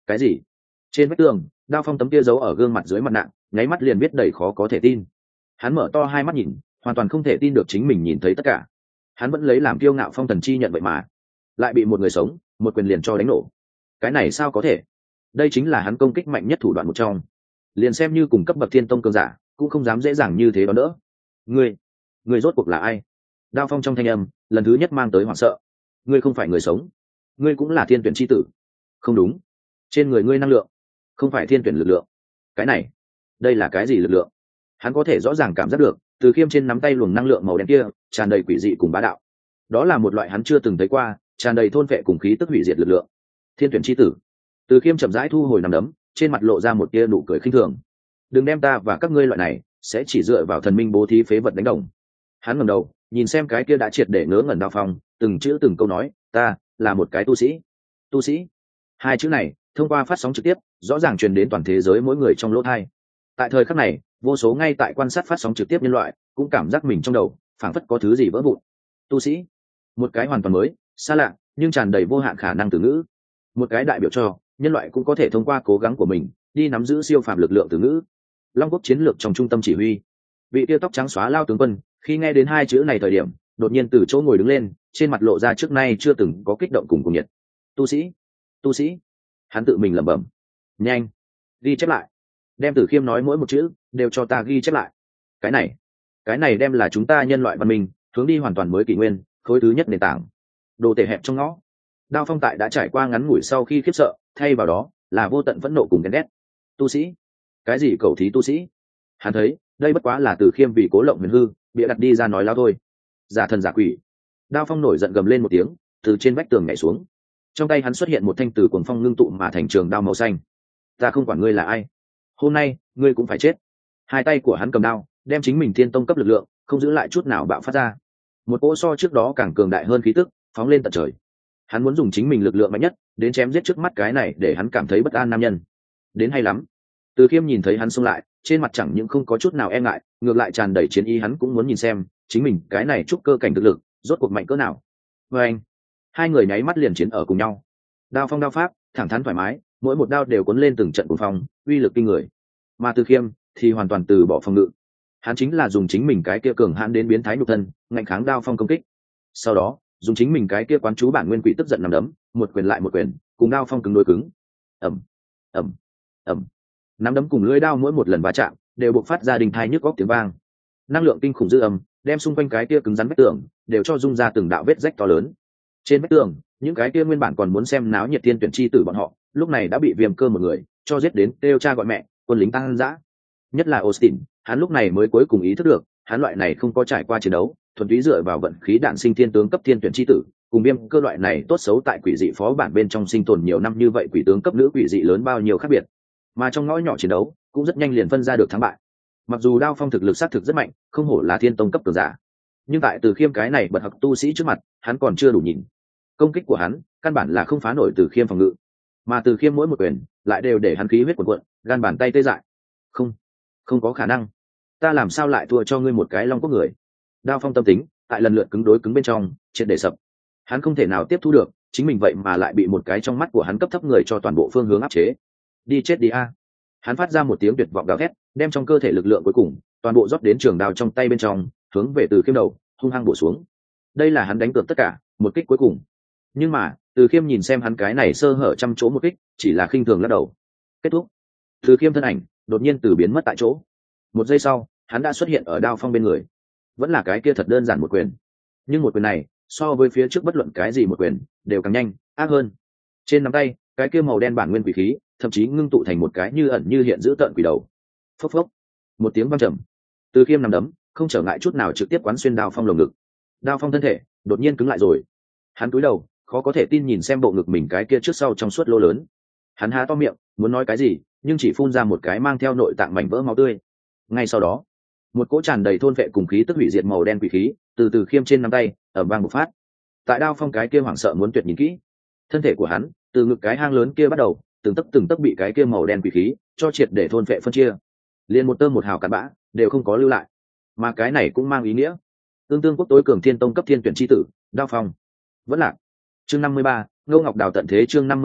Cái gì? Trên vách tường, Đao Phong tấm kia giấu ở gương mặt dưới mặt nạ nháy mắt liền biết đầy khó có thể tin. Hắn mở to hai mắt nhìn, hoàn toàn không thể tin được chính mình nhìn thấy tất cả. Hắn vẫn lấy làm kiêu ngạo phong thần chi nhận vậy mà lại bị một người sống một quyền liền cho đánh nổ. Cái này sao có thể? Đây chính là hắn công kích mạnh nhất thủ đoạn một trong, liền xem như cùng cấp bậc thiên tông cường giả cũng không dám dễ dàng như thế đó nữa. Ngươi, ngươi rốt cuộc là ai? Đao Phong trong thanh âm lần thứ nhất mang tới hoảng sợ. Ngươi không phải người sống, ngươi cũng là thiên tuyển chi tử. Không đúng, trên người ngươi năng lượng không phải thiên tuyển lực lượng. Cái này, đây là cái gì lực lượng? Hắn có thể rõ ràng cảm giác được từ khiêm trên nắm tay luồng năng lượng màu đen kia tràn đầy quỷ dị cùng bá đạo. Đó là một loại hắn chưa từng thấy qua, tràn đầy thôn vệ cùng khí tức hủy diệt lực lượng. Thiên tuyển chi tử. Từ khiêm chậm rãi thu hồi nắm đấm, trên mặt lộ ra một tia nụ cười khinh thường. Đừng đem ta và các ngươi loại này sẽ chỉ dựa vào thần minh bố thí phế vật đánh đồng. Hắn ngẩng đầu nhìn xem cái kia đã triệt để ngớ ngẩn Đao Phong, từng chữ từng câu nói, ta là một cái tu sĩ. Tu sĩ. Hai chữ này thông qua phát sóng trực tiếp rõ ràng truyền đến toàn thế giới mỗi người trong lỗ tai. Tại thời khắc này, vô số ngay tại quan sát phát sóng trực tiếp nhân loại cũng cảm giác mình trong đầu phảng phất có thứ gì vỡ vụn. Tu sĩ, một cái hoàn toàn mới, xa lạ nhưng tràn đầy vô hạn khả năng từ ngữ, một cái đại biểu cho nhân loại cũng có thể thông qua cố gắng của mình đi nắm giữ siêu phàm lực lượng từ ngữ. Long Quốc chiến lược trong trung tâm chỉ huy, vị tiêu tóc trắng xóa lao tướng quân khi nghe đến hai chữ này thời điểm đột nhiên từ chỗ ngồi đứng lên, trên mặt lộ ra trước nay chưa từng có kích động cùng cuồng nhiệt. Tu sĩ, tu sĩ, hắn tự mình lẩm bẩm. Nhanh, ghi chép lại, đem Tử Khiêm nói mỗi một chữ đều cho ta ghi chép lại. Cái này, cái này đem là chúng ta nhân loại văn minh hướng đi hoàn toàn mới kỷ nguyên khối thứ nhất nền tảng. Đồ tể hẹp trong ngõ. Đao Phong tại đã trải qua ngắn ngủi sau khi khiếp sợ, thay vào đó là vô tận phẫn nộ cùng ghen ghét. Tu sĩ, cái gì cầu thí tu sĩ? Hắn thấy đây bất quá là Từ Khiêm vì cố lộng huyền hư bịa đặt đi ra nói láo thôi. Giả thần giả quỷ. Đao Phong nổi giận gầm lên một tiếng, từ trên vách tường nhảy xuống. Trong tay hắn xuất hiện một thanh từ cuồng phong ngưng tụ mà thành trường đao màu xanh. Ta không quản ngươi là ai, hôm nay ngươi cũng phải chết. Hai tay của hắn cầm đao, đem chính mình thiên tông cấp lực lượng không giữ lại chút nào bạo phát ra. Một cỗ so trước đó càng cường đại hơn khí tức phóng lên tận trời. Hắn muốn dùng chính mình lực lượng mạnh nhất đến chém giết trước mắt cái này để hắn cảm thấy bất an nam nhân. Đến hay lắm. Từ Khiêm nhìn thấy hắn xông lại, trên mặt chẳng những không có chút nào e ngại, ngược lại tràn đầy chiến ý. Hắn cũng muốn nhìn xem chính mình cái này trúc cơ cảnh thực lực rốt cuộc mạnh cỡ nào. Và anh, hai người nháy mắt liền chiến ở cùng nhau. Đao phong đao pháp thẳng thắn thoải mái, mỗi một đao đều cuốn lên từng trận cuồng phong, uy lực kinh người. Mà Từ Khiêm thì hoàn toàn từ bỏ phòng ngự, hắn chính là dùng chính mình cái kia cường hãn đến biến thái nhục thân ngạnh kháng đao phong công kích, sau đó dùng chính mình cái kia quán chú bản nguyên quỷ tức giận nằm đấm, một quyền lại một quyền cùng đao phong cứng đối cứng. Ẩm, ẩm, ẩm. Nắm đấm cùng lưỡi đao mỗi một lần va chạm đều bộc phát ra đình thai nhức góc tiếng vang, năng lượng kinh khủng dư âm đem xung quanh cái kia cứng rắn vách tường đều cho rung ra từng đạo vết rách to lớn. Trên vách tường, những cái kia nguyên bản còn muốn xem náo nhiệt tiên tuyển chi tử bọn họ lúc này đã bị Viêm Cơ một người cho giết đến kêu cha gọi mẹ, quân lính tăng dã. Nhất là Austin, hắn lúc này mới cuối cùng ý thức được, hắn loại này không có trải qua chiến đấu, thuần túy dựa vào vận khí đạn sinh thiên tướng cấp thiên tuyển chi tử, cùng Viêm Cơ loại này tốt xấu tại quỷ dị phó bản bên trong sinh tồn nhiều năm như vậy quỷ tướng cấp nữ quỷ dị lớn bao nhiêu khác biệt. Mà trong ngõ nhỏ chiến đấu, cũng rất nhanh liền phân ra được thắng bại. Mặc dù Đao Phong thực lực sát thực rất mạnh, không hổ là thiên tông cấp cường giả, nhưng tại Từ Khiêm cái này bật học tu sĩ trước mặt, hắn còn chưa đủ nhìn. Công kích của hắn căn bản là không phá nổi Từ Khiêm phòng ngự, mà Từ Khiêm mỗi một quyền lại đều để hắn khí huyết cuồn cuộn, gan bàn tay tê dại. Không, không có khả năng, ta làm sao lại thua cho ngươi một cái Long Quốc người? Đao Phong tâm tính tại lần lượt cứng đối cứng bên trong triệt để sập. Hắn không thể nào tiếp thu được chính mình vậy mà lại bị một cái trong mắt của hắn cấp thấp người cho toàn bộ phương hướng áp chế. Đi chết đi a! Hắn phát ra một tiếng tuyệt vọng gào thét, đem trong cơ thể lực lượng cuối cùng toàn bộ rót đến trường đao trong tay bên trong, hướng về Từ Khiêm đầu hung hăng bổ xuống. Đây là hắn đánh cược tất cả, một kích cuối cùng. Nhưng mà Từ Khiêm nhìn xem hắn cái này sơ hở trăm chỗ một kích, chỉ là khinh thường lắc đầu. Kết thúc. Từ Khiêm thân ảnh đột nhiên từ biến mất tại chỗ. Một giây sau, hắn đã xuất hiện ở Đao Phong bên người. Vẫn là cái kia thật đơn giản một quyền, nhưng một quyền này so với phía trước bất luận cái gì một quyền đều càng nhanh, ác hơn. Trên nắm tay, cái kia màu đen bản nguyên quỷ khí thậm chí ngưng tụ thành một cái như ẩn như hiện giữ tợn quỷ đầu. Phốc phốc, một tiếng vang trầm. Từ Khiêm nằm đấm không trở ngại chút nào trực tiếp quán xuyên Đao Phong lồng ngực. Đao Phong thân thể đột nhiên cứng lại rồi. Hắn cúi đầu, khó có thể tin nhìn xem bộ ngực mình cái kia trước sau trong suốt lỗ lớn. Hắn há to miệng muốn nói cái gì, nhưng chỉ phun ra một cái mang theo nội tạng mảnh vỡ máu tươi. Ngay sau đó, một cỗ tràn đầy thôn vệ cùng khí tức hủy diệt màu đen quỷ khí từ Từ Khiêm trên nắm tay ầm vang bộc phát. Tại Đao Phong cái kia hoảng sợ muốn tuyệt nhìn kỹ, thân thể của hắn từ ngực cái hang lớn kia bắt đầu từng tấc từng tấc bị cái kia màu đen quỷ khí cho triệt để thôn vệ phân chia, liền một tơ một hào cặn bã đều không có lưu lại. Mà cái này cũng mang ý nghĩa tương tương quốc tối cường thiên tông cấp thiên tuyển chi tử Đao Phong vẫn lạc. Chương năm mươi ba, Ngô Ngọc Đào tận thế. Chương năm mươi ba,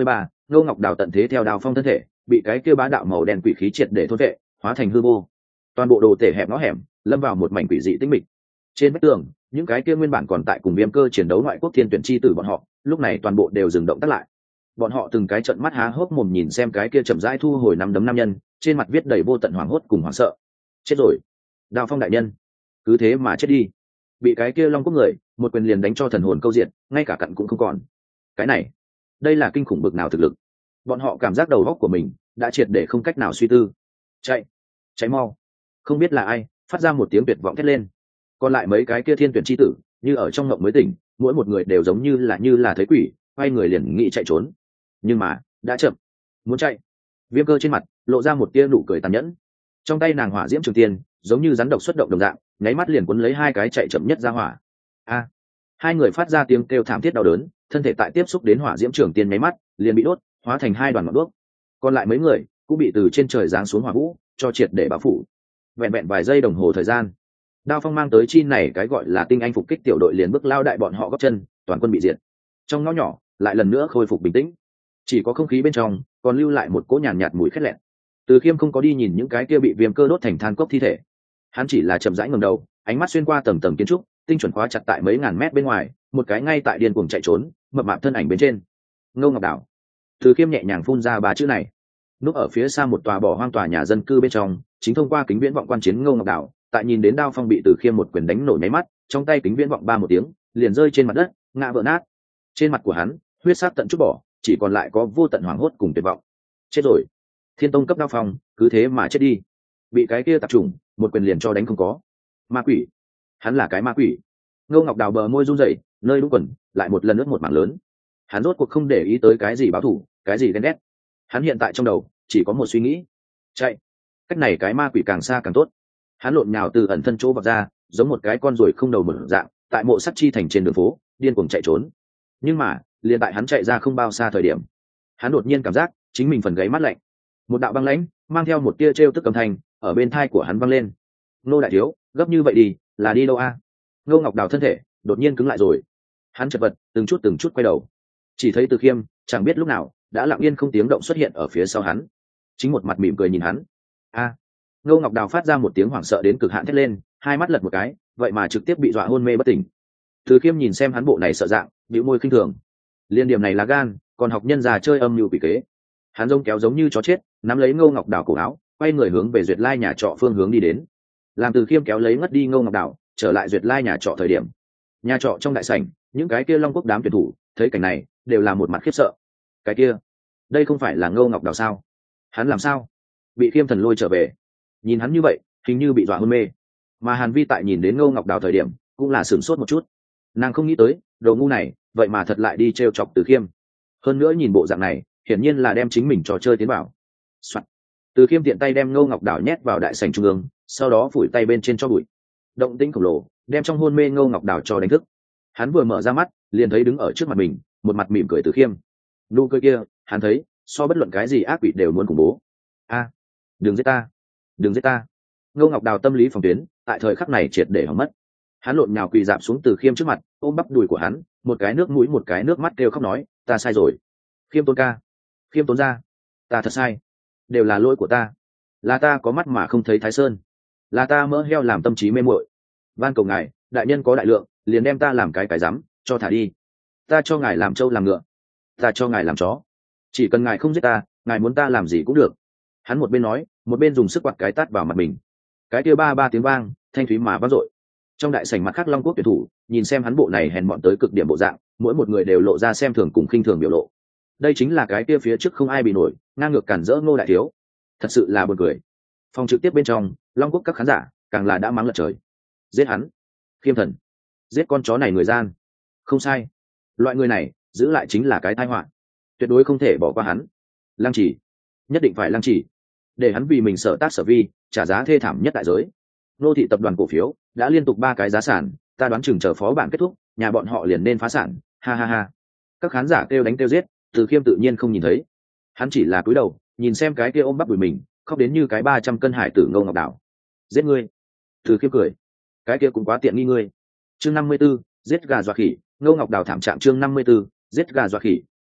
Ngô Ngọc Đào tận thế theo Đao Phong thân thể bị cái kia bá đạo màu đen quỷ khí triệt để thôn vệ, hóa thành hư vô. Toàn bộ đồ tể hẹp ngõ hẻm lâm vào một mảnh quỷ dị tĩnh mịch. Trên vách tường, những cái kia nguyên bản còn tại cùng Viêm Cơ chiến đấu ngoại quốc thiên tuyển chi tử bọn họ, lúc này toàn bộ đều dừng động tác lại. Bọn họ từng cái trợn mắt há hốc mồm nhìn xem cái kia chậm rãi thu hồi năm đấm nam nhân, trên mặt viết đầy vô tận hoảng hốt cùng hoảng sợ. Chết rồi, Đao Phong đại nhân, cứ thế mà chết đi. Bị cái kia Long Quốc người một quyền liền đánh cho thần hồn câu diện, ngay cả cặn cũng không còn. Cái này, đây là kinh khủng bực nào thực lực. Bọn họ cảm giác đầu óc của mình đã triệt để không cách nào suy tư. Chạy, chạy mau. Không biết là ai phát ra một tiếng tuyệt vọng thét lên. Còn lại mấy cái kia thiên tuyển chi tử như ở trong ngộng mới tỉnh, mỗi một người đều giống như là như là thấy quỷ, quay người liền nghĩ chạy trốn. Nhưng mà đã chậm. Muốn chạy, Viêm Cơ trên mặt lộ ra một tia nụ cười tàn nhẫn. Trong tay nàng hỏa diễm trường tiên giống như rắn độc xuất động đồng dạng, nháy mắt liền cuốn lấy hai cái chạy chậm nhất ra hỏa. A! Hai người phát ra tiếng kêu thảm thiết đau đớn, thân thể tại tiếp xúc đến hỏa diễm trường tiên nháy mắt liền bị đốt, hóa thành hai đoàn ngọn đuốc. Còn lại mấy người cũng bị từ trên trời giáng xuống hỏa vũ cho triệt để bao phủ. Vẹn vẹn vài giây đồng hồ thời gian, Đao Phong mang tới chi này cái gọi là tinh anh phục kích tiểu đội liền bước lao đại bọn họ góp chân, toàn quân bị diệt. Trong ngõ nhỏ lại lần nữa khôi phục bình tĩnh, chỉ có không khí bên trong còn lưu lại một cỗ nhàn nhạt, nhạt mùi khét lẹn. Từ Khiêm không có đi nhìn những cái kia bị Viêm Cơ đốt thành than cốc thi thể, hắn chỉ là chậm rãi ngẩng đầu, ánh mắt xuyên qua tầng tầng kiến trúc, tinh chuẩn khóa chặt tại mấy ngàn mét bên ngoài, một cái ngay tại điên cuồng chạy trốn, mập mạp thân ảnh bên trên. Ngô Ngọc Đảo. Từ Khiêm nhẹ nhàng phun ra ba chữ này. Núp ở phía xa một tòa bỏ hoang tòa nhà dân cư bên trong, chính thông qua kính viễn vọng quan chiến Ngô Ngọc Đảo, tại nhìn đến Đao Phong bị Từ Khiêm một quyền đánh nổ nháy mắt, trong tay kính viễn vọng ba một tiếng, liền rơi trên mặt đất, ngã vỡ nát. Trên mặt của hắn, huyết sắc tận chút bỏ, chỉ còn lại có vô tận hoảng hốt cùng tuyệt vọng. Chết rồi. Thiên tông cấp Đao Phong, cứ thế mà chết đi. Bị cái kia tạp trùng, một quyền liền cho đánh không có. Ma quỷ. Hắn là cái ma quỷ. Ngô Ngọc Đào bờ môi run rẩy, nơi đúng quần lại một lần nữa một mảng lớn. Hắn rốt cuộc không để ý tới cái gì báo thù, cái gì ghen ghét. Hắn hiện tại trong đầu chỉ có một suy nghĩ: chạy. Cách này cái ma quỷ càng xa càng tốt. Hắn lộn nhào từ ẩn thân chỗ vọt ra, giống một cái con ruồi không đầu mở dạng, tại mộ sắt chi thành trên đường phố điên cuồng chạy trốn. Nhưng mà liền tại hắn chạy ra không bao xa thời điểm, hắn đột nhiên cảm giác chính mình phần gáy mát lạnh. Một đạo băng lãnh mang theo một tia trêu tức âm thanh ở bên thai của hắn văng lên. Ngô đại thiếu, gấp như vậy đi là đi đâu a? Ngô Ngọc Đào thân thể đột nhiên cứng lại rồi, hắn chật vật từng chút từng chút quay đầu, chỉ thấy Từ Khiêm chẳng biết lúc nào đã lặng yên không tiếng động xuất hiện ở phía sau hắn, chính một mặt mỉm cười nhìn hắn. A! Ngô Ngọc Đào phát ra một tiếng hoảng sợ đến cực hạn thét lên, hai mắt lật một cái, vậy mà trực tiếp bị dọa hôn mê bất tỉnh. Từ Khiêm nhìn xem hắn bộ này sợ dạng, bĩu môi khinh thường. Liên điểm này là gan, còn học nhân già chơi âm mưu quỷ kế. Hắn rông kéo giống như chó chết, nắm lấy Ngô Ngọc Đào cổ áo, quay người hướng về Duyệt Lai nhà trọ phương hướng đi đến. Làm Từ Khiêm kéo lấy ngất đi Ngô Ngọc Đào trở lại Duyệt Lai nhà trọ thời điểm, nhà trọ trong đại sảnh, những cái kia Long Quốc đám tuyển thủ thấy cảnh này đều là một mặt khiếp sợ. Cái kia, đây không phải là Ngô Ngọc Đào sao? Hắn làm sao bị Khiêm thần lôi trở về? Nhìn hắn như vậy, hình như bị dọa hôn mê. Mà Hàn Vi tại nhìn đến Ngô Ngọc Đào thời điểm cũng là sửng sốt một chút, nàng không nghĩ tới đồ ngu này vậy mà thật lại đi trêu chọc Từ Khiêm. Hơn nữa nhìn bộ dạng này, hiển nhiên là đem chính mình trò chơi tiến vào. Soạn. Từ Khiêm tiện tay đem Ngô Ngọc Đào nhét vào đại sảnh trung ương, sau đó phủi tay bên trên cho bụi. Động tĩnh khổng lồ đem trong hôn mê Ngô Ngọc Đào cho đánh thức. Hắn vừa mở ra mắt liền thấy đứng ở trước mặt mình một mặt mỉm cười Từ Khiêm. Nụ cười kia hắn thấy so bất luận cái gì ác quỷ đều muốn khủng bố. A, đừng giết ta, đừng giết ta. Ngô Ngọc Đào tâm lý phòng tuyến tại thời khắc này triệt để hỏng mất. Hắn lộn nhào quỳ dạp xuống Từ Khiêm trước mặt, ôm bắp đùi của hắn, một cái nước mũi một cái nước mắt kêu khóc nói: ta sai rồi, Khiêm Tốn ca, Khiêm Tốn ra, ta thật sai, đều là lỗi của ta, là ta có mắt mà không thấy Thái Sơn, là ta mỡ heo làm tâm trí mê muội. Van cầu ngài, đại nhân có đại lượng, liền đem ta làm cái cái rắm cho thả đi. Ta cho ngài làm trâu làm ngựa, ta cho ngài làm chó, chỉ cần ngài không giết ta, ngài muốn ta làm gì cũng được. Hắn một bên nói, một bên dùng sức quạt cái tát vào mặt mình. Cái kia ba ba tiếng vang, thanh thúy mà vang dội. Trong đại sảnh mặt khác Long Quốc tuyển thủ nhìn xem hắn bộ này hèn mọn tới cực điểm bộ dạng, mỗi một người đều lộ ra xem thường cùng khinh thường biểu lộ. Đây chính là cái kia phía trước không ai bị nổi, ngang ngược cản rỡ Ngô đại thiếu, thật sự là buồn cười. Phòng trực tiếp bên trong, Long Quốc các khán giả càng là đã mắng lật trời. Giết hắn, Khiêm thần, giết con chó này người gian. Không sai, loại người này giữ lại chính là cái tai họa, tuyệt đối không thể bỏ qua hắn. Lăng Chỉ, nhất định phải lăng chỉ, để hắn vì mình sợ tác sở vi trả giá thê thảm nhất đại giới. Nô thị tập đoàn cổ phiếu đã liên tục ba cái giá sản, ta đoán chừng chờ phó bản kết thúc, nhà bọn họ liền nên phá sản. Ha ha ha. Các khán giả kêu đánh kêu giết, Từ Khiêm tự nhiên không nhìn thấy, hắn chỉ là cúi đầu nhìn xem cái kia ôm bắp đùi mình khóc đến như cái ba trăm cân hải tử Ngô Ngọc Đào. Giết ngươi. Từ Khiêm cười, cái kia cũng quá tiện nghi ngươi. Chương năm mươi 54, giết gà dọa khỉ. Ngô Ngọc Đào thảm trạng. Chương năm mươi 54, giết gà dọa khỉ.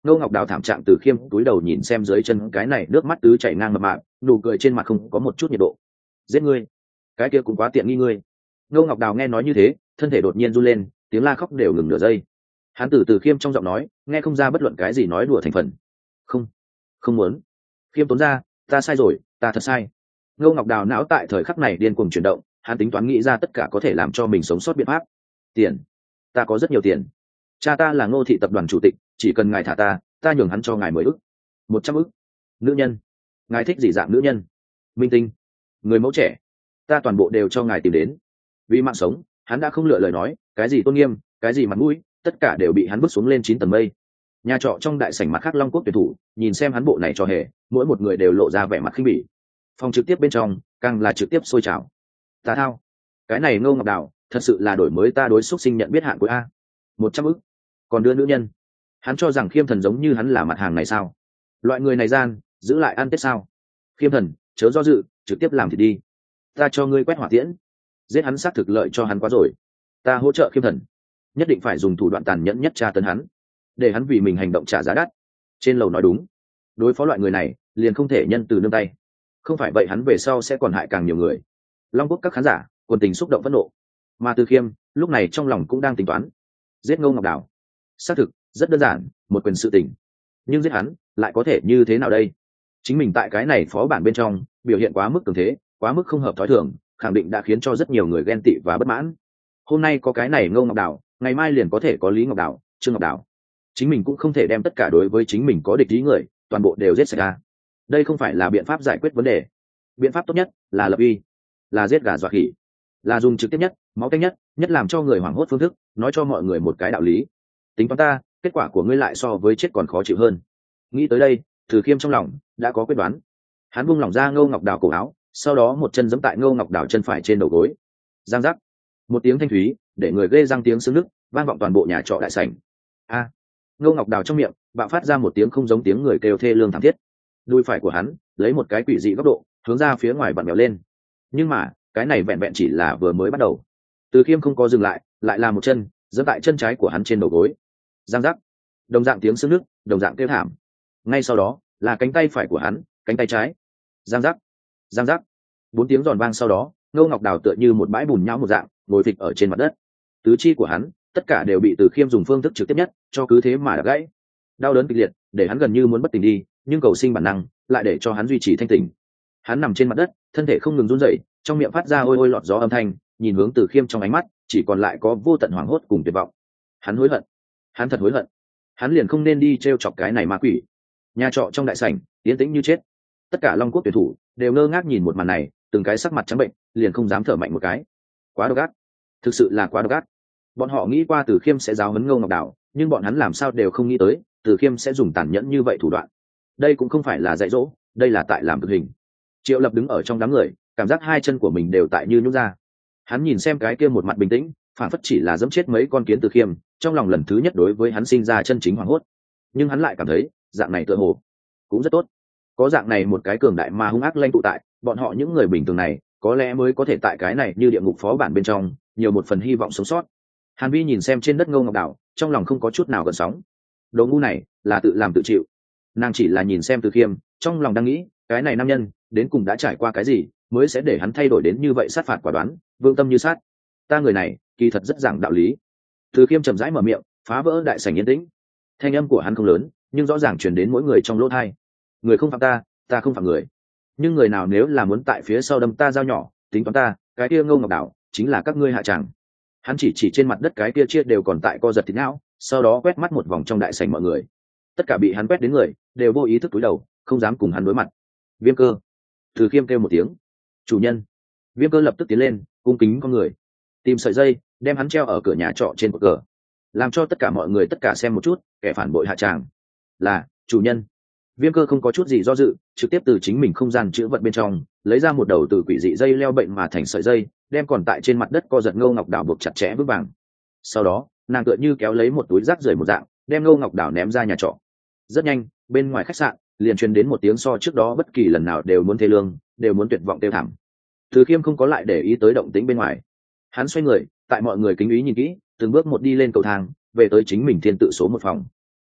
Ngô Ngọc Đào thảm trạng Từ Khiêm túi đầu nhìn xem dưới chân cái này nước mắt tứ chảy ngang mập mạp, nụ cười trên mặt không có một chút nhiệt độ. Giết ngươi, cái kia cũng quá tiện nghi ngươi. Ngô Ngọc Đào nghe nói như thế, thân thể đột nhiên run lên, tiếng la khóc đều ngừng nửa giây. Hắn từ Từ Khiêm trong giọng nói nghe không ra bất luận cái gì nói đùa thành phần. Không, không muốn. Khiêm tốn ra, ta sai rồi, ta thật sai. Ngô Ngọc Đào não tại thời khắc này điên cuồng chuyển động, hắn tính toán nghĩ ra tất cả có thể làm cho mình sống sót biện pháp. Tiền, ta có rất nhiều tiền. Cha ta là Ngô thị tập đoàn chủ tịch, chỉ cần ngài thả ta, ta nhường hắn cho ngài mười ức, một trăm ức. Nữ nhân, ngài thích gì dạng nữ nhân? Minh tinh, người mẫu trẻ, ta toàn bộ đều cho ngài tìm đến. Vì mạng sống, hắn đã không lựa lời nói, cái gì tôn nghiêm, cái gì mặt mũi, tất cả đều bị hắn bước xuống lên chín tầng mây. Nhà trọ trong đại sảnh mặt khác Long Quốc tuyển thủ, nhìn xem hắn bộ này cho hề, mỗi một người đều lộ ra vẻ mặt khinh bỉ. Phòng trực tiếp bên trong, càng là trực tiếp sôi trào. Ta thao, cái này Ngô Ngọc Đào, thật sự là đổi mới ta đối xúc sinh nhận biết hạn của a. Một trăm ức, còn đưa nữ nhân. Hắn cho rằng Khiêm Thần giống như hắn là mặt hàng này sao? Loại người này gian, giữ lại ăn tết sao? Khiêm Thần, chớ do dự, trực tiếp làm thì đi. Ta cho ngươi quét hỏa tiễn. Giết hắn xác thực lợi cho hắn quá rồi. Ta hỗ trợ Khiêm Thần, nhất định phải dùng thủ đoạn tàn nhẫn nhất tra tấn hắn, để hắn vì mình hành động trả giá đắt. Trên lầu nói đúng, đối phó loại người này liền không thể nhân từ nương tay, không phải vậy hắn về sau sẽ còn hại càng nhiều người. Long Quốc các khán giả quần tình xúc động phẫn nộ, mà Từ Khiêm lúc này trong lòng cũng đang tính toán. Giết Ngô Ngọc Đào xác thực rất đơn giản, một quyền sự tình, nhưng giết hắn lại có thể như thế nào đây? Chính mình tại cái này phó bản bên trong biểu hiện quá mức cường thế, quá mức không hợp thói thường, khẳng định đã khiến cho rất nhiều người ghen tị và bất mãn. Hôm nay có cái này Ngô Ngọc Đào, ngày mai liền có thể có Lý Ngọc Đào, Trương Ngọc Đào. Chính mình cũng không thể đem tất cả đối với chính mình có địch ý người toàn bộ đều giết sạch ra. Đây không phải là biện pháp giải quyết vấn đề. Biện pháp tốt nhất là lập uy, là giết gà dọa khỉ, là dùng trực tiếp nhất, máu tanh nhất, nhất làm cho người hoảng hốt phương thức, nói cho mọi người một cái đạo lý. Tính toán ta, kết quả của ngươi lại so với chết còn khó chịu hơn. Nghĩ tới đây, Từ Khiêm trong lòng đã có quyết đoán. Hắn buông lỏng ra Ngô Ngọc Đào cổ áo, sau đó một chân giẫm tại Ngô Ngọc Đào chân phải trên đầu gối. Giang giác, một tiếng thanh thúy để người ghê răng tiếng xương nứt vang vọng toàn bộ nhà trọ đại sảnh. A! Ngô Ngọc Đào trong miệng bạo phát ra một tiếng không giống tiếng người kêu thê lương thảm thiết. Đuôi phải của hắn lấy một cái quỷ dị góc độ hướng ra phía ngoài vặn vẹo lên, nhưng mà cái này vẹn vẹn chỉ là vừa mới bắt đầu. Từ Khiêm không có dừng lại, lại là một chân giẫm tại chân trái của hắn trên đầu gối. Giang giác, đồng dạng tiếng xương nứt, đồng dạng kêu thảm. Ngay sau đó là cánh tay phải của hắn, cánh tay trái. Giang giác, giang giác, bốn tiếng giòn vang sau đó, Ngô Ngọc Đào tựa như một bãi bùn nhão một dạng ngồi phịch ở trên mặt đất. Tứ chi của hắn tất cả đều bị Từ Khiêm dùng phương thức trực tiếp nhất cho cứ thế mà đã gãy. Đau đớn kịch liệt để hắn gần như muốn bất tỉnh đi, nhưng cầu sinh bản năng lại để cho hắn duy trì thanh tỉnh. Hắn nằm trên mặt đất, thân thể không ngừng run rẩy, trong miệng phát ra ôi ôi lọt gió âm thanh, nhìn hướng Từ Khiêm trong ánh mắt chỉ còn lại có vô tận hoảng hốt cùng tuyệt vọng. Hắn hối hận, hắn thật hối hận, hắn liền không nên đi trêu chọc cái này ma quỷ. Nhà trọ trong đại sảnh yên tĩnh như chết, tất cả Long Quốc tuyển thủ đều ngơ ngác nhìn một màn này, từng cái sắc mặt trắng bệnh, liền không dám thở mạnh một cái. Quá độc ác, thực sự là quá độc ác. Bọn họ nghĩ qua Từ Khiêm sẽ giáo huấn Ngô Ngọc Đào, nhưng bọn hắn làm sao đều không nghĩ tới Từ Khiêm sẽ dùng tàn nhẫn như vậy thủ đoạn. Đây cũng không phải là dạy dỗ, đây là tại làm cực hình. Triệu Lập đứng ở trong đám người, cảm giác hai chân của mình đều tại như nhũn ra. Hắn nhìn xem cái kia một mặt bình tĩnh, phản phất chỉ là dẫm chết mấy con kiến Từ Khiêm, trong lòng lần thứ nhất đối với hắn sinh ra chân chính hoảng hốt. Nhưng hắn lại cảm thấy dạng này tựa hồ cũng rất tốt. Có dạng này một cái cường đại mà hung ác lanh tụ tại, bọn họ những người bình thường này có lẽ mới có thể tại cái này như địa ngục phó bản bên trong nhiều một phần hy vọng sống sót. Hàn Vi nhìn xem trên đất Ngô Ngọc Đào, trong lòng không có chút nào gợn sóng. Đồ ngu này là tự làm tự chịu. Nàng chỉ là nhìn xem Từ Khiêm, trong lòng đang nghĩ cái này nam nhân đến cùng đã trải qua cái gì mới sẽ để hắn thay đổi đến như vậy, sát phạt quả đoán, vương tâm như sát. Ta người này kỳ thật rất giảng đạo lý. Từ Khiêm chậm rãi mở miệng, phá vỡ đại sảnh yên tĩnh. Thanh âm của hắn không lớn, nhưng rõ ràng truyền đến mỗi người trong lỗ tai. Người không phạm ta, ta không phạm người. Nhưng người nào nếu là muốn tại phía sau đâm ta dao nhỏ, tính toán ta, cái kia Ngô Ngọc Đào chính là các ngươi hạ tràng. Hắn chỉ chỉ trên mặt đất cái kia chia đều còn tại co giật thịt não, sau đó quét mắt một vòng trong đại sảnh mọi người. Tất cả bị hắn quét đến người đều vô ý thức cúi đầu, không dám cùng hắn đối mặt. Viêm Cơ. Từ Khiêm kêu một tiếng. Chủ nhân. Viêm Cơ lập tức tiến lên, cung kính con người, tìm sợi dây đem hắn treo ở cửa nhà trọ trên cột cờ, làm cho tất cả mọi người tất cả xem một chút kẻ phản bội hạ tràng. Là chủ nhân. Viêm Cơ không có chút gì do dự, trực tiếp từ chính mình không gian chữ vật bên trong lấy ra một đầu từ quỷ dị dây leo bệnh mà thành sợi dây, đem còn tại trên mặt đất co giật Ngô Ngọc Đào buộc chặt chẽ vững vàng. Sau đó nàng tựa như kéo lấy một túi rác rưởi một dạng đem Ngô Ngọc Đào ném ra nhà trọ. Rất nhanh bên ngoài khách sạn liền truyền đến một tiếng so trước đó bất kỳ lần nào đều muốn thê lương, đều muốn tuyệt vọng tiêu thảm. Từ Khiêm không có lại để ý tới động tĩnh bên ngoài, hắn xoay người tại mọi người kính ý nhìn kỹ, từng bước một đi lên cầu thang về tới chính mình thiên tự số một phòng.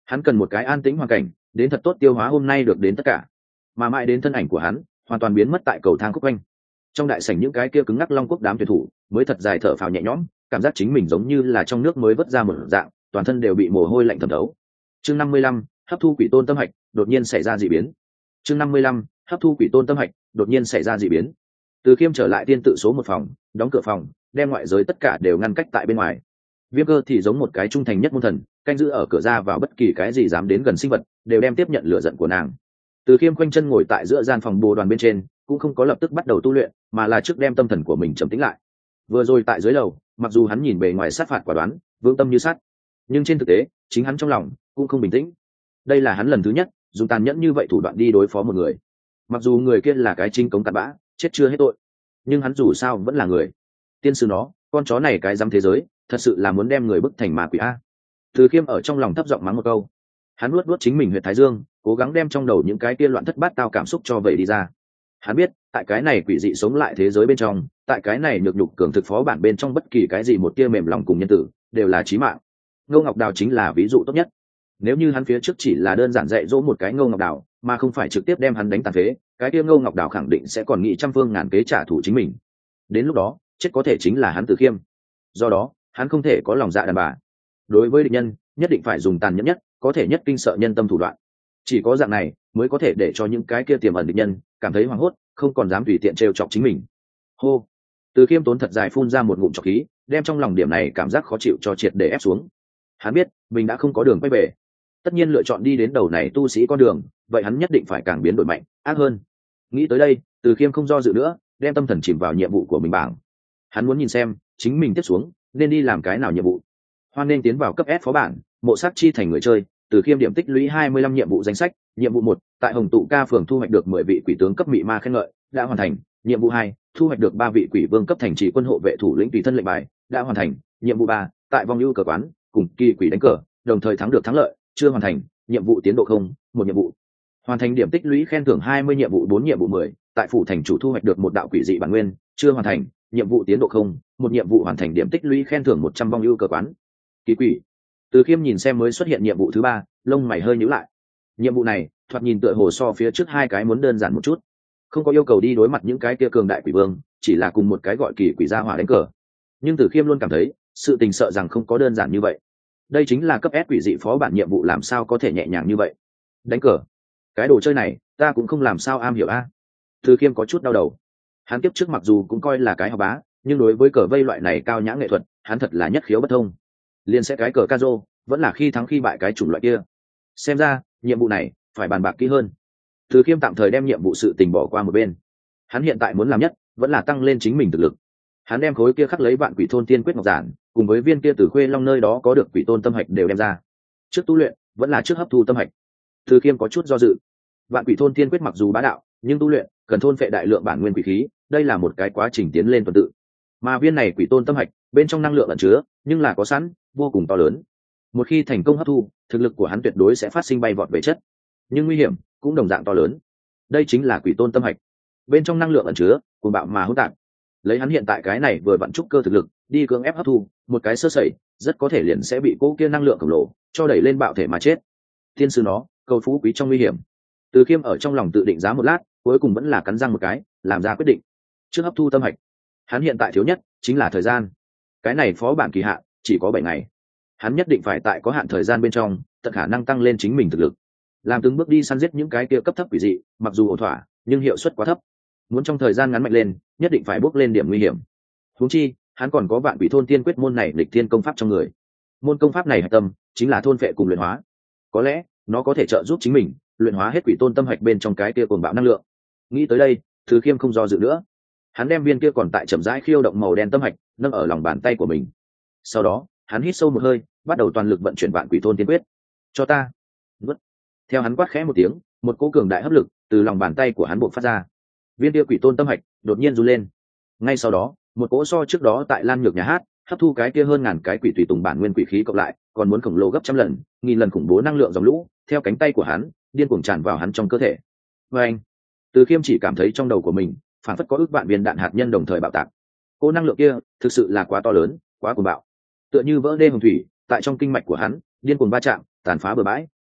Hắn cần một cái an tĩnh hoàn cảnh đến thật tốt tiêu hóa hôm nay được đến tất cả, mà mãi đến thân ảnh của hắn hoàn toàn biến mất tại cầu thang khúc quanh. Trong đại sảnh những cái kia cứng ngắc Long Quốc đám tuyển thủ mới thật dài thở phào nhẹ nhõm, cảm giác chính mình giống như là trong nước mới vớt ra một dạng, toàn thân đều bị mồ hôi lạnh thấm thấu. Chương năm mươi lăm, hấp thu quỷ tôn tâm hạch, đột nhiên xảy ra dị biến. Chương năm mươi lăm, hấp thu quỷ tôn tâm hạch, đột nhiên xảy ra dị biến. Từ Khiêm trở lại tiên tự số một phòng, đóng cửa phòng, đem ngoại giới tất cả đều ngăn cách tại bên ngoài. Viêm Cơ thì giống một cái trung thành nhất môn thần, canh giữ ở cửa ra vào bất kỳ cái gì dám đến gần sinh vật, đều đem tiếp nhận lửa giận của nàng. Từ Khiêm quanh chân ngồi tại giữa gian phòng bồ đoàn bên trên, cũng không có lập tức bắt đầu tu luyện, mà là trước đem tâm thần của mình trầm tĩnh lại. Vừa rồi tại dưới lầu, mặc dù hắn nhìn bề ngoài sát phạt quả đoán, vững tâm như sắt, nhưng trên thực tế, chính hắn trong lòng cũng không bình tĩnh. Đây là hắn lần thứ nhất dùng tàn nhẫn như vậy thủ đoạn đi đối phó một người. Mặc dù người kia là cái chính cống cặn bã, chết chưa hết tội, nhưng hắn dù sao vẫn là người. Tiên sư nó, con chó này cái dám thế giới, thật sự là muốn đem người bức thành ma quỷ a. Từ Khiêm ở trong lòng thấp giọng mắng một câu. Hắn nuốt nuốt chính mình huyệt thái dương, cố gắng đem trong đầu những cái kia loạn thất bát tao cảm xúc cho vậy đi ra. Hắn biết, tại cái này quỷ dị sống lại thế giới bên trong, tại cái này nhược nhục cường thực phó bản bên trong bất kỳ cái gì một tia mềm lòng cùng nhân tử, đều là chí mạng. Ngô Ngọc Đào chính là ví dụ tốt nhất. Nếu như hắn phía trước chỉ là đơn giản dạy dỗ một cái Ngô Ngọc Đào, mà không phải trực tiếp đem hắn đánh tàn phế, cái kia Ngô Ngọc Đào khẳng định sẽ còn nghĩ trăm phương ngàn kế trả thù chính mình. Đến lúc đó, chết có thể chính là hắn Từ Khiêm. Do đó, hắn không thể có lòng dạ đàn bà. Đối với địch nhân, nhất định phải dùng tàn nhẫn nhất, có thể nhất kinh sợ nhân tâm thủ đoạn. Chỉ có dạng này mới có thể để cho những cái kia tiềm ẩn địch nhân cảm thấy hoảng hốt, không còn dám tùy tiện trêu chọc chính mình. Hô. Từ Khiêm tốn thật dài phun ra một ngụm trọc khí, đem trong lòng điểm này cảm giác khó chịu cho triệt để ép xuống. Hắn biết mình đã không có đường quay về, tất nhiên lựa chọn đi đến đầu này tu sĩ con đường, vậy hắn nhất định phải càng biến đổi mạnh, ác hơn. Nghĩ tới đây, Từ Khiêm không do dự nữa, đem tâm thần chìm vào nhiệm vụ của mình bảng. Hắn muốn nhìn xem chính mình tiếp xuống nên đi làm cái nào nhiệm vụ. Hoan nên tiến vào cấp S phó bản, mộ sát chi thành người chơi. Từ Khiêm điểm tích lũy hai mươi lăm nhiệm vụ danh sách. Nhiệm vụ một, tại Hồng Tụ Ca phường thu hoạch được mười vị quỷ tướng cấp mị ma khen ngợi, đã hoàn thành. Nhiệm vụ hai, thu hoạch được ba vị quỷ vương cấp thành trì quân hộ vệ thủ lĩnh tùy thân lệnh bài, đã hoàn thành. Nhiệm vụ ba, tại vòng ưu cờ quán cùng kỳ quỷ đánh cờ, đồng thời thắng được thắng lợi, chưa hoàn thành. Nhiệm vụ tiến độ không, một nhiệm vụ. Hoàn thành điểm tích lũy khen thưởng hai mươi. Nhiệm vụ bốn, nhiệm vụ mười, tại phủ thành chủ thu hoạch được một đạo quỷ dị bản nguyên, chưa hoàn thành. Nhiệm vụ tiến độ không, một nhiệm vụ hoàn thành điểm tích lũy khen thưởng một trăm. Vong ưu cờ quán kỳ quỷ. Từ Khiêm nhìn xem mới xuất hiện nhiệm vụ thứ ba, lông mày hơi nhíu lại. Nhiệm vụ này thoạt nhìn tựa hồ so phía trước hai cái muốn đơn giản một chút, không có yêu cầu đi đối mặt những cái kia cường đại quỷ vương, chỉ là cùng một cái gọi kỳ quỷ gia hỏa đánh cờ. Nhưng Từ Khiêm luôn cảm thấy sự tình sợ rằng không có đơn giản như vậy. Đây chính là cấp S quỷ dị phó bản nhiệm vụ, làm sao có thể nhẹ nhàng như vậy? Đánh cờ, cái đồ chơi này ta cũng không làm sao am hiểu a. Từ Khiêm có chút đau đầu. Hắn tiếp trước mặc dù cũng coi là cái học bá, nhưng đối với cờ vây loại này cao nhã nghệ thuật, hắn thật là nhất khiếu bất thông. Liên sẽ cái cờ ca rô, vẫn là khi thắng khi bại cái chủng loại kia. Xem ra nhiệm vụ này phải bàn bạc kỹ hơn. Từ Khiêm tạm thời đem nhiệm vụ sự tình bỏ qua một bên. Hắn hiện tại muốn làm nhất vẫn là tăng lên chính mình thực lực. Hắn đem khối kia khắc lấy vạn quỷ thôn tiên quyết ngọc giản cùng với viên kia từ Khuê Long nơi đó có được quỷ tôn tâm hạch đều đem ra. Trước tu luyện vẫn là trước hấp thu tâm hạch. Từ Khiêm có chút do dự. Vạn quỷ thôn tiên quyết mặc dù bá đạo, nhưng tu luyện cần thôn phệ đại lượng bản nguyên quỷ khí, đây là một cái quá trình tiến lên tuần tự. Mà viên này quỷ tôn tâm hạch bên trong năng lượng ẩn chứa nhưng là có sẵn, vô cùng to lớn. Một khi thành công hấp thu, thực lực của hắn tuyệt đối sẽ phát sinh bay vọt về chất, nhưng nguy hiểm cũng đồng dạng to lớn. Đây chính là quỷ tôn tâm hạch, bên trong năng lượng ẩn chứa cuồng bạo mà hỗn tạp. Lấy hắn hiện tại cái này vừa vặn trúc cơ thực lực đi cưỡng ép hấp thu, một cái sơ sẩy rất có thể liền sẽ bị cỗ kia năng lượng khổng lồ cho đẩy lên bạo thể mà chết. Tiên sư nó, cầu phú quý trong nguy hiểm. Từ Khiêm ở trong lòng tự định giá một lát, cuối cùng vẫn là cắn răng một cái, làm ra quyết định. Trước hấp thu tâm hạch, hắn hiện tại thiếu nhất chính là thời gian. Cái này phó bản kỳ hạn chỉ có bảy ngày, hắn nhất định phải tại có hạn thời gian bên trong tận khả năng tăng lên chính mình thực lực, làm từng bước đi săn giết những cái kia cấp thấp quỷ dị. Mặc dù ổn thỏa, nhưng hiệu suất quá thấp. Muốn trong thời gian ngắn mạnh lên, nhất định phải bước lên điểm nguy hiểm. Huống chi hắn còn có vạn quỷ thôn tiên quyết môn này lịch thiên công pháp trong người. Môn công pháp này hạch tâm chính là thôn phệ cùng luyện hóa, có lẽ nó có thể trợ giúp chính mình luyện hóa hết quỷ tôn tâm hạch bên trong cái kia cuồng bạo năng lượng. Nghĩ tới đây, Từ Khiêm không do dự nữa, hắn đem viên kia còn tại chậm rãi khiêu động màu đen tâm hạch nâng ở lòng bàn tay của mình. Sau đó hắn hít sâu một hơi, bắt đầu toàn lực vận chuyển vạn quỷ thôn tiên quyết. Cho ta nuốt. Theo hắn quát khẽ một tiếng, một cỗ cường đại hấp lực từ lòng bàn tay của hắn bộc phát ra. Viên kia quỷ tôn tâm hạch đột nhiên run lên. Ngay sau đó, một cỗ so trước đó tại Lan Nhược nhà hát hấp thu cái kia hơn ngàn cái quỷ tùy tùng bản nguyên quỷ khí cộng lại, còn muốn khổng lồ gấp trăm lần, nghìn lần khủng bố năng lượng dòng lũ theo cánh tay của hắn điên cuồng tràn vào hắn trong cơ thể. Và anh, Từ Khiêm chỉ cảm thấy trong đầu của mình phản phất có ước vạn viên đạn hạt nhân đồng thời bạo tạc. Cỗ năng lượng kia thực sự là quá to lớn, quá cuồng bạo, tựa như vỡ đê hồng thủy tại trong kinh mạch của hắn điên cuồng va chạm, tàn phá bừa bãi.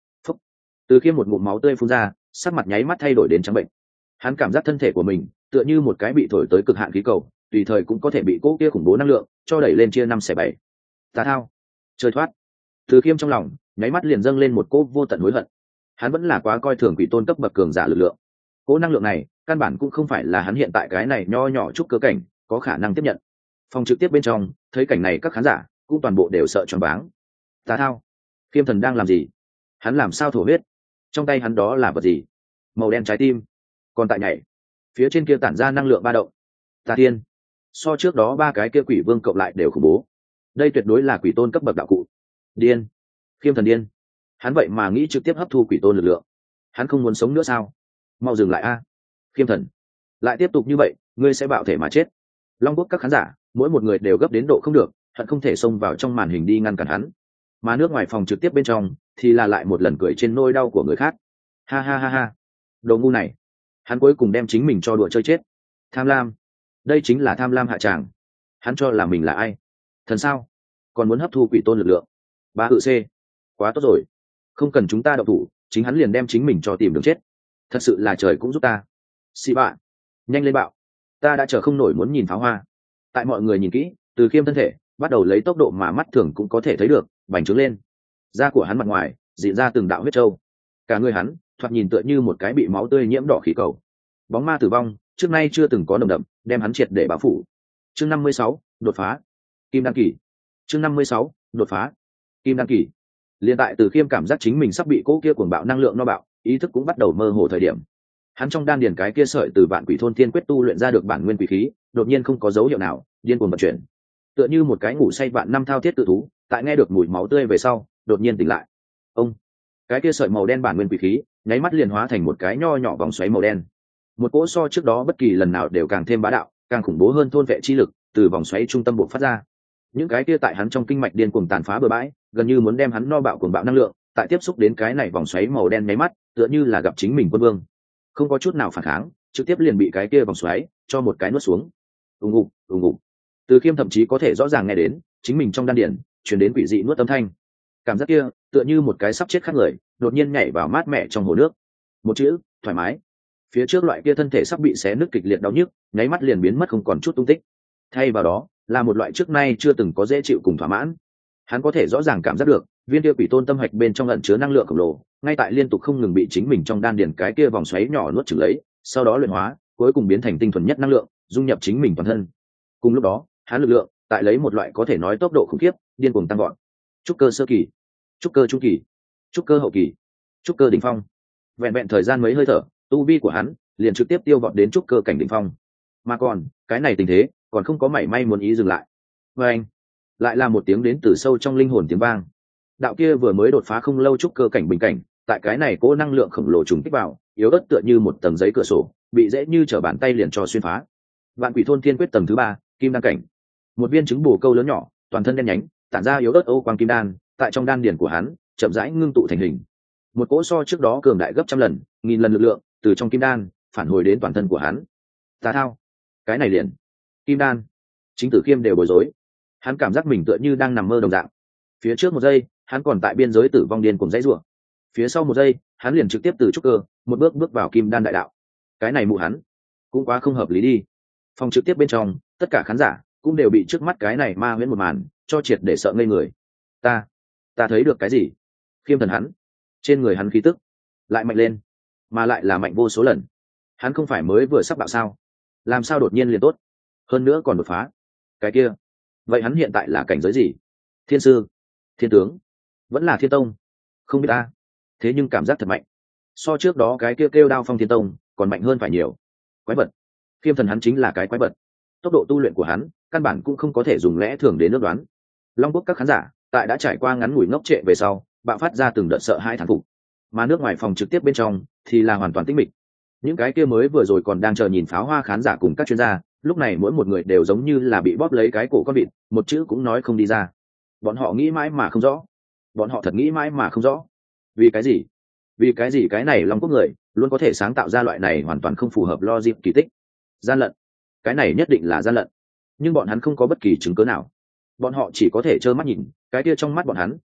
Từ Khiêm một ngụm máu tươi phun ra, sắc mặt nháy mắt thay đổi đến trắng bệnh. Hắn cảm giác thân thể của mình tựa như một cái bị thổi tới cực hạn khí cầu, tùy thời cũng có thể bị cỗ kia khủng bố năng lượng cho đẩy lên chia năm xẻ bảy. Tà thao, chơi thoát. Từ Khiêm trong lòng nháy mắt liền dâng lên một cỗ vô tận hối hận. Hắn vẫn là quá coi thường quỷ tôn cấp bậc cường giả lực lượng. Cỗ năng lượng này căn bản cũng không phải là hắn hiện tại cái này nho nhỏ chút cơ cảnh có khả năng tiếp nhận. Phòng trực tiếp bên trong thấy cảnh này, các khán giả cũng toàn bộ đều sợ choáng váng. Tà thao, Khiêm thần đang làm gì? Hắn làm sao thổ huyết? Trong tay hắn đó là vật gì? Màu đen trái tim còn tại nhảy, phía trên kia tản ra năng lượng ba động. Tà thiên, so trước đó ba cái kia quỷ vương cộng lại đều khủng bố. Đây tuyệt đối là quỷ tôn cấp bậc đạo cụ. Điên, Khiêm thần điên. Hắn vậy mà nghĩ trực tiếp hấp thu quỷ tôn lực lượng. Hắn không muốn sống nữa sao? Mau dừng lại a, Khiêm thần. Lại tiếp tục như vậy ngươi sẽ bạo thể mà chết. Long Quốc các khán giả mỗi một người đều gấp đến độ không được, hận không thể xông vào trong màn hình đi ngăn cản hắn. Mà nước ngoài phòng trực tiếp bên trong thì là lại một lần cười trên nỗi đau của người khác. Ha ha ha ha, đồ ngu này, hắn cuối cùng đem chính mình cho đùa chơi chết. Tham lam, đây chính là tham lam hạ tràng. Hắn cho là mình là ai? Thần sao? Còn muốn hấp thu quỷ tôn lực lượng? Ba hự c, quá tốt rồi, không cần chúng ta động thủ, chính hắn liền đem chính mình cho tìm đường chết. Thật sự là trời cũng giúp ta. Xì bạ, nhanh lên bạo, ta đã chờ không nổi muốn nhìn pháo hoa. Tại mọi người nhìn kỹ, Từ Khiêm thân thể bắt đầu lấy tốc độ mà mắt thường cũng có thể thấy được bành trướng lên. Da của hắn mặt ngoài dịn ra từng đạo huyết trâu, cả người hắn thoạt nhìn tựa như một cái bị máu tươi nhiễm đỏ khí cầu. Bóng ma tử vong trước nay chưa từng có nồng đậm đem hắn triệt để bao phủ. Chương năm mươi sáu, đột phá kim đan kỳ. Chương năm mươi sáu, đột phá kim đan kỳ. Liên tại Từ Khiêm cảm giác chính mình sắp bị cỗ kia cuồng bạo năng lượng no bạo, ý thức cũng bắt đầu mơ hồ thời điểm, hắn trong đan điền cái kia sợi từ vạn quỷ thôn thiên quyết tu luyện ra được bản nguyên quỷ khí đột nhiên không có dấu hiệu nào điên cuồng vận chuyển, tựa như một cái ngủ say vạn năm thao thiết tự thú, tại nghe được mùi máu tươi về sau đột nhiên tỉnh lại. Ông, cái kia sợi màu đen bản nguyên quỷ khí nháy mắt liền hóa thành một cái nho nhỏ vòng xoáy màu đen. Một cỗ so trước đó bất kỳ lần nào đều càng thêm bá đạo, càng khủng bố hơn thôn vệ chi lực từ vòng xoáy trung tâm buộc phát ra. Những cái kia tại hắn trong kinh mạch điên cuồng tàn phá bừa bãi, gần như muốn đem hắn no bạo cuồng bạo năng lượng, tại tiếp xúc đến cái này vòng xoáy màu đen nháy mắt, tựa như là gặp chính mình quân vương, không có chút nào phản kháng, trực tiếp liền bị cái kia vòng xoáy cho một cái nuốt xuống. Ùng ục, ùng ục. Từ Khiêm thậm chí có thể rõ ràng nghe đến chính mình trong đan điển truyền đến quỷ dị nuốt âm thanh. Cảm giác kia tựa như một cái sắp chết khác người đột nhiên nhảy vào mát mẻ trong hồ nước. Một chữ, thoải mái. Phía trước loại kia thân thể sắp bị xé nứt kịch liệt đau nhức nháy mắt liền biến mất không còn chút tung tích. Thay vào đó là một loại trước nay chưa từng có dễ chịu cùng thỏa mãn. Hắn có thể rõ ràng cảm giác được viên kia quỷ tôn tâm hạch bên trong ẩn chứa năng lượng khổng lồ, ngay tại liên tục không ngừng bị chính mình trong đan điền cái kia vòng xoáy nhỏ nuốt chửng lấy, sau đó luyện hóa, cuối cùng biến thành tinh thuần nhất năng lượng, dung nhập chính mình toàn thân. Cùng lúc đó, hắn lực lượng tại lấy một loại có thể nói tốc độ khủng khiếp, điên cuồng tăng gọn. Trúc cơ sơ kỳ, trúc cơ trung kỳ, trúc cơ hậu kỳ, trúc cơ đỉnh phong. Vẹn vẹn thời gian mấy hơi thở, tu vi của hắn liền trực tiếp tiêu vọt đến trúc cơ cảnh đỉnh phong. Mà còn, cái này tình thế, còn không có mảy may muốn ý dừng lại. Và anh, lại là một tiếng đến từ sâu trong linh hồn tiếng vang. Đạo kia vừa mới đột phá không lâu trúc cơ cảnh bình cảnh, tại cái này cố năng lượng khổng lồ trùng kích vào, yếu ớt tựa như một tầng giấy cửa sổ, bị dễ như trở bàn tay liền cho xuyên phá. Vạn quỷ thôn thiên quyết tầng thứ ba, kim đan cảnh. Một viên trứng bồ câu lớn nhỏ, toàn thân đen nhánh, tản ra yếu ớt ô quang kim đan, tại trong đan điền của hắn chậm rãi ngưng tụ thành hình. Một cỗ so trước đó cường đại gấp trăm lần, nghìn lần lực lượng từ trong kim đan phản hồi đến toàn thân của hắn. Tà thao, cái này liền kim đan. Chính Tử Khiêm đều bối rối, hắn cảm giác mình tựa như đang nằm mơ đồng dạng. Phía trước một giây hắn còn tại biên giới tử vong điên cùng dãy rủa, phía sau một giây hắn liền trực tiếp từ trúc cơ một bước bước vào kim đan đại đạo. Cái này mụ hắn cũng quá không hợp lý đi. Phòng trực tiếp bên trong tất cả khán giả cũng đều bị trước mắt cái này ma huyễn một màn cho triệt để sợ ngây người. Ta, ta thấy được cái gì? Khiêm thần hắn, trên người hắn khí tức lại mạnh lên, mà lại là mạnh vô số lần. Hắn không phải mới vừa sắp bạo sao? Làm sao đột nhiên liền tốt? Hơn nữa còn đột phá. Cái kia, vậy hắn hiện tại là cảnh giới gì? Thiên sư, thiên tướng, vẫn là thiên tông? Không biết ta. Thế nhưng cảm giác thật mạnh. So trước đó cái kia kêu, kêu đao phong thiên tông còn mạnh hơn phải nhiều. Quái vật. Khiêm thần hắn chính là cái quái vật. Tốc độ tu luyện của hắn căn bản cũng không có thể dùng lẽ thường đến ước đoán. Long Quốc các khán giả tại đã trải qua ngắn ngủi ngốc trệ về sau, bạo phát ra từng đợt sợ hãi thán phục. Mà nước ngoài phòng trực tiếp bên trong thì là hoàn toàn tĩnh mịch. Những cái kia mới vừa rồi còn đang chờ nhìn pháo hoa khán giả cùng các chuyên gia, lúc này mỗi một người đều giống như là bị bóp lấy cái cổ con vịt, một chữ cũng nói không đi ra. Bọn họ nghĩ mãi mà không rõ. Bọn họ thật nghĩ mãi mà không rõ. Vì cái gì? Vì cái gì cái này Long Quốc người luôn có thể sáng tạo ra loại này hoàn toàn không phù hợp logic kỳ tích? Gian lận. Cái này nhất định là gian lận. Nhưng bọn hắn không có bất kỳ chứng cứ nào. Bọn họ chỉ có thể trơ mắt nhìn, cái kia trong mắt bọn hắn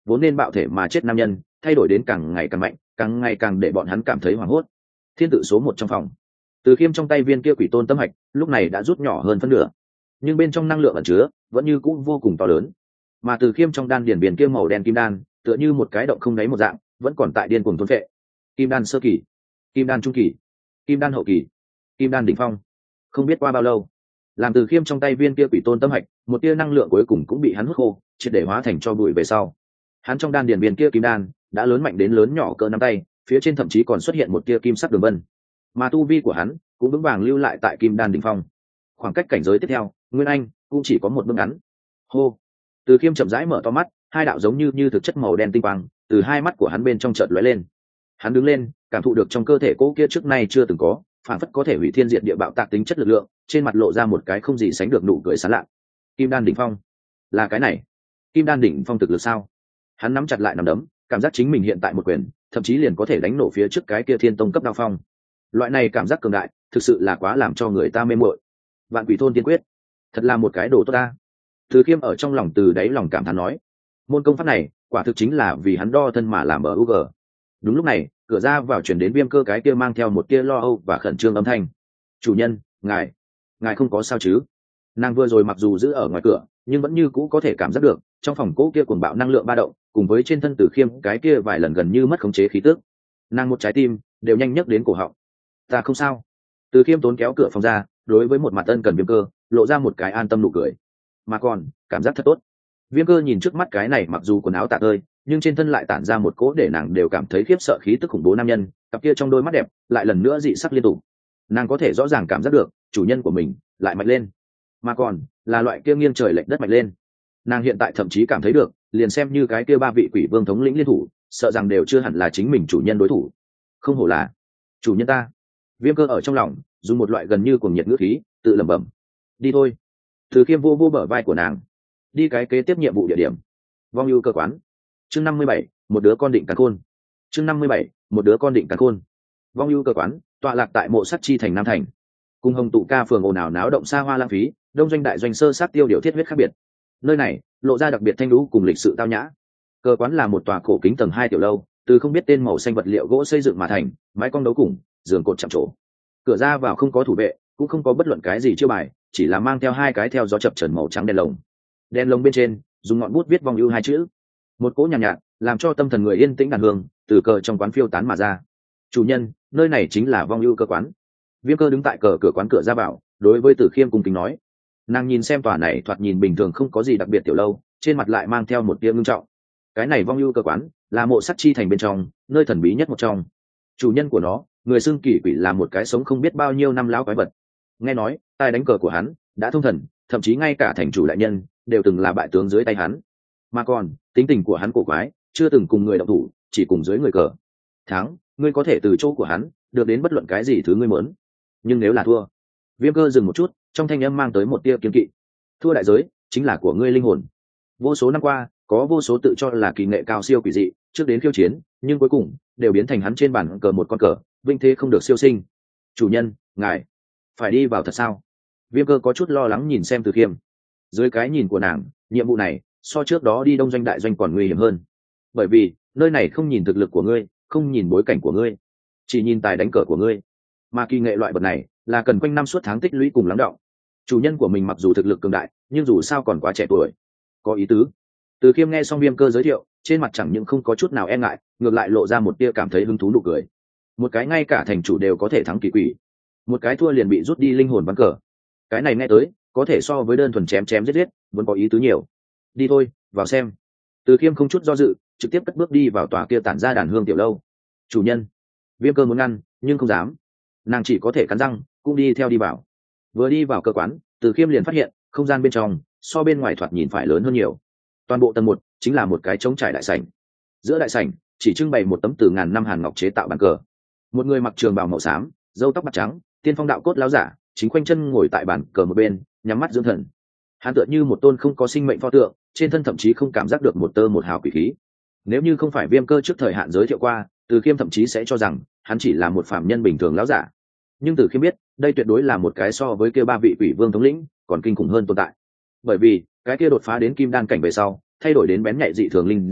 vốn nên bạo thể mà chết nam nhân thay đổi đến càng ngày càng mạnh, càng ngày càng để bọn hắn cảm thấy hoảng hốt. Thiên tự số một trong phòng, Từ Khiêm trong tay viên kia quỷ tôn tâm hạch lúc này đã rút nhỏ hơn phân nửa, nhưng bên trong năng lượng ẩn chứa vẫn như cũ vô cùng to lớn. Mà Từ Khiêm trong đan điển biển kia màu đen kim đan tựa như một cái động không đáy một dạng, vẫn còn tại điên cuồng thôn phệ. Kim đan sơ kỳ, kim đan trung kỳ, kim đan hậu kỳ, kim đan đỉnh phong. Không biết qua bao lâu, làm Từ Khiêm trong tay viên kia quỷ tôn tâm hạch một tia năng lượng cuối cùng cũng bị hắn hút khô, triệt để hóa thành cho bụi về sau, hắn trong đan điển biển kia kim đan đã lớn mạnh đến lớn nhỏ cỡ nắm tay, phía trên thậm chí còn xuất hiện một tia kim sắc đường vân, mà tu vi của hắn cũng vững vàng lưu lại tại kim đan đỉnh phong. Khoảng cách cảnh giới tiếp theo, Nguyên Anh cũng chỉ có một bước ngắn. Hô. Từ Khiêm chậm rãi mở to mắt, hai đạo giống như như thực chất màu đen tinh quang từ hai mắt của hắn bên trong chợt lóe lên. Hắn đứng lên, cảm thụ được trong cơ thể cỗ kia trước nay chưa từng có, phản phất có thể hủy thiên diệt địa bạo tạc tính chất lực lượng, trên mặt lộ ra một cái không gì sánh được nụ cười sán lạ. Kim đan đỉnh phong, là cái này. Kim đan đỉnh phong thực lực sao? Hắn nắm chặt lại nắm đấm, cảm giác chính mình hiện tại một quyền, thậm chí liền có thể đánh nổ phía trước cái kia thiên tông cấp đao phong. Loại này cảm giác cường đại, thực sự là quá làm cho người ta mê muội. Vạn Quỷ Thôn Tiên Quyết, thật là một cái đồ tốt ta. Từ Khiêm ở trong lòng từ đáy lòng cảm thán nói, môn công pháp này quả thực chính là vì hắn đo thân mà làm ở u g. Đúng lúc này, cửa ra vào chuyển đến Viêm Cơ cái kia mang theo một tia lo âu và khẩn trương âm thanh. Chủ nhân, ngài ngài không có sao chứ? Nàng vừa rồi mặc dù giữ ở ngoài cửa, nhưng vẫn như cũ có thể cảm giác được trong phòng cỗ kia cuồng bạo năng lượng ba động, cùng với trên thân Từ Khiêm cái kia vài lần gần như mất khống chế khí tức. Nàng một trái tim đều nhanh nhấc đến cổ họng. Ta không sao. Từ Khiêm tốn kéo cửa phòng ra, đối với một mặt ân cần Viêm Cơ lộ ra một cái an tâm nụ cười, mà còn cảm giác thật tốt. Viêm Cơ nhìn trước mắt cái này mặc dù quần áo tả tơi, nhưng trên thân lại tản ra một cỗ để nàng đều cảm thấy khiếp sợ khí tức khủng bố nam nhân, cặp kia trong đôi mắt đẹp lại lần nữa dị sắc liên tục. Nàng có thể rõ ràng cảm giác được chủ nhân của mình lại mạnh lên, mà còn là loại kia nghiêng trời lệch đất mạnh lên. Nàng hiện tại thậm chí cảm thấy được, liền xem như cái kia ba vị quỷ vương thống lĩnh liên thủ, sợ rằng đều chưa hẳn là chính mình chủ nhân đối thủ. Không hổ là chủ nhân ta. Viêm Cơ ở trong lòng dùng một loại gần như cuồng nhiệt ngữ khí tự lẩm bẩm. Đi thôi. Từ Khiêm vô vô bờ vai của nàng, đi cái kế tiếp nhiệm vụ địa điểm, Vong Ưu Cơ Quán. Chương năm mươi bảy, một đứa con định càn khôn. Chương năm mươi bảy, một đứa con định càn khôn. Vong Ưu Cơ Quán tọa lạc tại Mộ Sắt Chi thành Nam thành, cùng Hồng Tụ Ca phường ồn ào náo động xa hoa lãng phí, đông doanh đại doanh sơ sát tiêu điều thiết huyết khác biệt. Nơi này lộ ra đặc biệt thanh lũ cùng lịch sự tao nhã. Cơ quán là một tòa cổ kính tầng hai tiểu lâu, từ không biết tên màu xanh vật liệu gỗ xây dựng mà thành, mái cong đấu cùng, giường cột chạm trổ. Cửa ra vào không có thủ vệ, cũng không có bất luận cái gì chiêu bài, chỉ là mang theo hai cái theo gió chập chờn màu trắng đèn lồng. Đèn lồng bên trên dùng ngọn bút viết Vong Ưu hai chữ. Một cỗ nhàn nhạt, nhạt làm cho tâm thần người yên tĩnh đàn hương từ cờ trong quán phiêu tán mà ra. Chủ nhân, nơi này chính là Vong Ưu Cơ Quán. Viêm Cơ đứng tại cờ cửa quán cửa ra vào, đối với Từ Khiêm cung kính nói. Nàng nhìn xem tòa này thoạt nhìn bình thường không có gì đặc biệt tiểu lâu, trên mặt lại mang theo một tia ngưng trọng. Cái này Vong Ưu Cơ Quán là Mộ Sắt Chi thành bên trong nơi thần bí nhất một trong. Chủ nhân của nó, người xưng kỳ quỷ, là một cái sống không biết bao nhiêu năm lão quái vật. Nghe nói tài đánh cờ của hắn đã thông thần, thậm chí ngay cả thành chủ đại nhân đều từng là bại tướng dưới tay hắn. Mà còn tính tình của hắn cổ quái, chưa từng cùng người động thủ, chỉ cùng dưới người cờ. Thắng, ngươi có thể từ chỗ của hắn được đến bất luận cái gì thứ ngươi muốn, nhưng nếu là thua. Viêm Cơ dừng một chút, trong thanh âm mang tới một tia kiên kỵ. Thua đại giới chính là của ngươi linh hồn. Vô số năm qua, có vô số tự cho là kỳ nghệ cao siêu quỷ dị trước đến khiêu chiến, nhưng cuối cùng đều biến thành hắn trên bàn cờ một con cờ, vinh thế không được siêu sinh. Chủ nhân, ngài phải đi vào thật sao? Viêm Cơ có chút lo lắng nhìn xem Từ Khiêm. Dưới cái nhìn của nàng, nhiệm vụ này so trước đó đi đông doanh đại doanh còn nguy hiểm hơn, bởi vì nơi này không nhìn thực lực của ngươi, không nhìn bối cảnh của ngươi, chỉ nhìn tài đánh cờ của ngươi, mà kỳ nghệ loại vật này là cần quanh năm suốt tháng tích lũy cùng lắng đọng. Chủ nhân của mình mặc dù thực lực cường đại, nhưng dù sao còn quá trẻ tuổi. Có ý tứ. Từ Khiêm nghe xong Viêm Cơ giới thiệu, trên mặt chẳng những không có chút nào e ngại, ngược lại lộ ra một tia cảm thấy hứng thú nụ cười. Một cái ngay cả thành chủ đều có thể thắng kỳ quỷ, một cái thua liền bị rút đi linh hồn ván cờ, cái này nghe tới có thể so với đơn thuần chém chém giết giết vẫn có ý tứ nhiều. Đi thôi, vào xem. Từ Khiêm không chút do dự, trực tiếp cất bước đi vào tòa kia tản ra đàn hương tiểu lâu. Chủ nhân. Viêm Cơ muốn ngăn nhưng không dám, nàng chỉ có thể cắn răng cũng đi theo đi vào. Vừa đi vào cơ quán, Từ Khiêm liền phát hiện không gian bên trong so bên ngoài thoạt nhìn phải lớn hơn nhiều. Toàn bộ tầng một chính là một cái trống trải đại sảnh. Giữa đại sảnh chỉ trưng bày một tấm từ ngàn năm hàn ngọc chế tạo bàn cờ. Một người mặc trường bào màu xám, râu tóc bạc trắng, tiên phong đạo cốt láo giả, chính khoanh chân ngồi tại bàn cờ một bên, nhắm mắt dưỡng thần. Hắn tựa như một tôn không có sinh mệnh pho tượng, trên thân thậm chí không cảm giác được một tơ một hào quỷ khí. Nếu như không phải Viêm Cơ trước thời hạn giới thiệu qua, Từ Khiêm thậm chí sẽ cho rằng hắn chỉ là một phàm nhân bình thường láo giả. Nhưng Từ Khiêm biết, đây tuyệt đối là một cái so với kia ba vị quỷ vương thống lĩnh còn kinh khủng hơn tồn tại. Bởi vì cái kia đột phá đến kim đan cảnh về sau, thay đổi đến bén nhạy dị thường linh giác,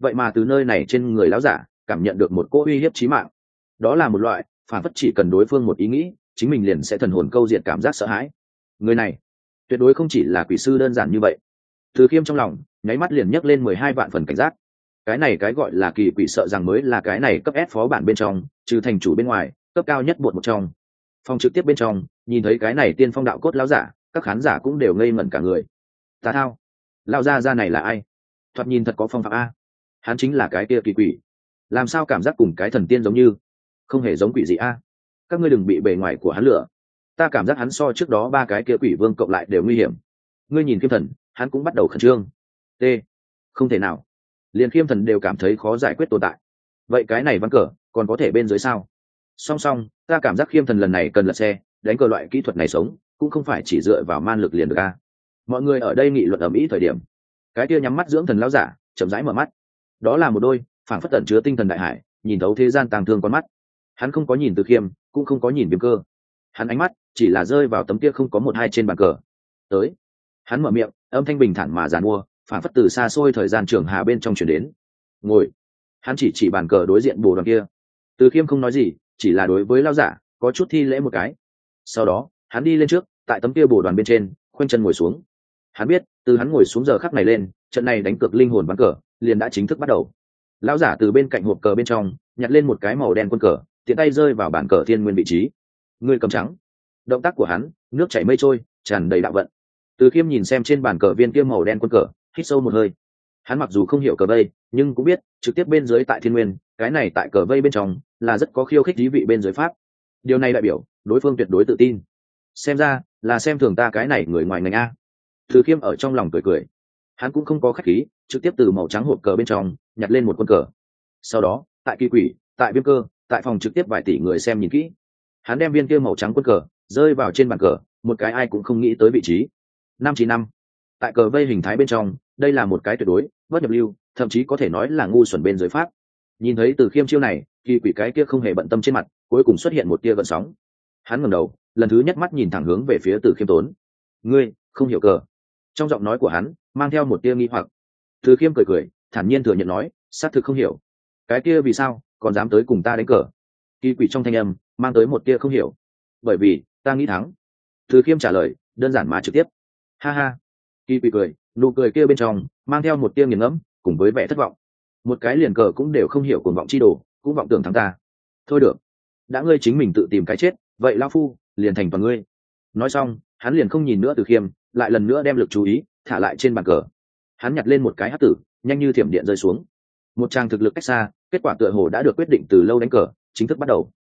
vậy mà từ nơi này trên người lão giả cảm nhận được một cỗ uy hiếp chí mạng. Đó là một loại phản phất chỉ cần đối phương một ý nghĩ, chính mình liền sẽ thần hồn câu diệt cảm giác sợ hãi. Người này tuyệt đối không chỉ là quỷ sư đơn giản như vậy. Từ Khiêm trong lòng nháy mắt liền nhấc lên mười hai vạn phần cảnh giác. Cái này cái gọi là kỳ quỷ sợ rằng mới là cái này cấp S phó bản bên trong, trừ thành chủ bên ngoài, cấp cao nhất bột một trong. Phòng trực tiếp bên trong, nhìn thấy cái này tiên phong đạo cốt lão giả, các khán giả cũng đều ngây ngẩn cả người. Tà thao, lão gia gia này là ai? Thoạt nhìn thật có phong phạm a. Hắn chính là cái kia kỳ quỷ. Làm sao cảm giác cùng cái thần tiên giống như, không hề giống quỷ gì a? Các ngươi đừng bị bề ngoài của hắn lừa. Ta cảm giác hắn so trước đó ba cái kia quỷ vương cộng lại đều nguy hiểm. Ngươi nhìn Khiêm Thần, hắn cũng bắt đầu khẩn trương. T, không thể nào. Liền Khiêm Thần đều cảm thấy khó giải quyết tồn tại. Vậy cái này ván cờ còn có thể bên dưới sao? Song song, ta cảm giác Khiêm Thần lần này cần lật xe, đánh cờ loại kỹ thuật này sống, cũng không phải chỉ dựa vào man lực liền được a. Mọi người ở đây nghị luận ầm ĩ thời điểm, cái kia nhắm mắt dưỡng thần lão giả chậm rãi mở mắt. Đó là một đôi phảng phất tẩn chứa tinh thần đại hải, nhìn thấu thế gian tàng thương con mắt. Hắn không có nhìn Từ Khiêm, cũng không có nhìn Viêm Cơ. Hắn ánh mắt chỉ là rơi vào tấm kia không có một hai trên bàn cờ. Tới, hắn mở miệng, âm thanh bình thản mà giàn mua, phảng phất từ xa xôi thời gian trường hà bên trong truyền đến. Ngồi. Hắn chỉ chỉ bàn cờ đối diện bồ đoàn kia. Từ Khiêm không nói gì, chỉ là đối với lão giả có chút thi lễ một cái. Sau đó hắn đi lên trước, tại tấm kia bồ đoàn bên trên khoanh chân ngồi xuống. Hắn biết từ hắn ngồi xuống giờ khắc này lên, trận này đánh cược linh hồn ván cờ liền đã chính thức bắt đầu. Lão giả từ bên cạnh hộp cờ bên trong nhặt lên một cái màu đen quân cờ, tiện tay rơi vào bàn cờ thiên nguyên vị trí. Người cầm trắng. Động tác của hắn nước chảy mây trôi, tràn đầy đạo vận. Từ Khiêm nhìn xem trên bàn cờ viên kia màu đen quân cờ, hít sâu một hơi. Hắn mặc dù không hiểu cờ vây, nhưng cũng biết trực tiếp bên dưới tại thiên nguyên, cái này tại cờ vây bên trong là rất có khiêu khích thí vị bên dưới pháp. Điều này đại biểu đối phương tuyệt đối tự tin. Xem ra là xem thường ta cái này người ngoài ngành a. Từ Khiêm ở trong lòng cười cười. Hắn cũng không có khách khí, trực tiếp từ màu trắng hộp cờ bên trong nhặt lên một quân cờ. Sau đó tại kỳ quỷ, tại Viêm Cơ, tại phòng trực tiếp vài tỷ người xem nhìn kỹ, hắn đem viên kia màu trắng quân cờ rơi vào trên bàn cờ, một cái ai cũng không nghĩ tới vị trí. Năm chín năm. Tại cờ vây hình thái bên trong, đây là một cái tuyệt đối bất nhập lưu, thậm chí có thể nói là ngu xuẩn bên dưới pháp. Nhìn thấy Từ Khiêm chiêu này, kỳ quỷ cái kia không hề bận tâm trên mặt cuối cùng xuất hiện một tia gợn sóng. Hắn ngẩng đầu, lần thứ nhất mắt nhìn thẳng hướng về phía Từ Khiêm Tốn. Ngươi không hiểu cờ? Trong giọng nói của hắn mang theo một tia nghi hoặc. Từ Khiêm cười cười, thản nhiên thừa nhận nói, xác thực không hiểu. Cái kia vì sao còn dám tới cùng ta đánh cờ? Kỳ quỷ trong thanh âm mang tới một tia không hiểu. Bởi vì ta nghĩ thắng. Từ Khiêm trả lời đơn giản mà trực tiếp. Ha ha. Kỳ quỷ cười, nụ cười kia bên trong mang theo một tia nghiền ngẫm cùng với vẻ thất vọng. Một cái liền cờ cũng đều không hiểu cuồng vọng chi đồ, cũng vọng tưởng thắng ta. Thôi được, đã ngươi chính mình tự tìm cái chết, vậy lão phu liền thành toàn ngươi. Nói xong hắn liền không nhìn nữa Từ Khiêm, lại lần nữa đem lực chú ý thả lại trên bàn cờ. Hắn nhặt lên một cái hắc tử, nhanh như thiểm điện rơi xuống. Một trang thực lực cách xa, kết quả tựa hồ đã được quyết định từ lâu đánh cờ chính thức bắt đầu.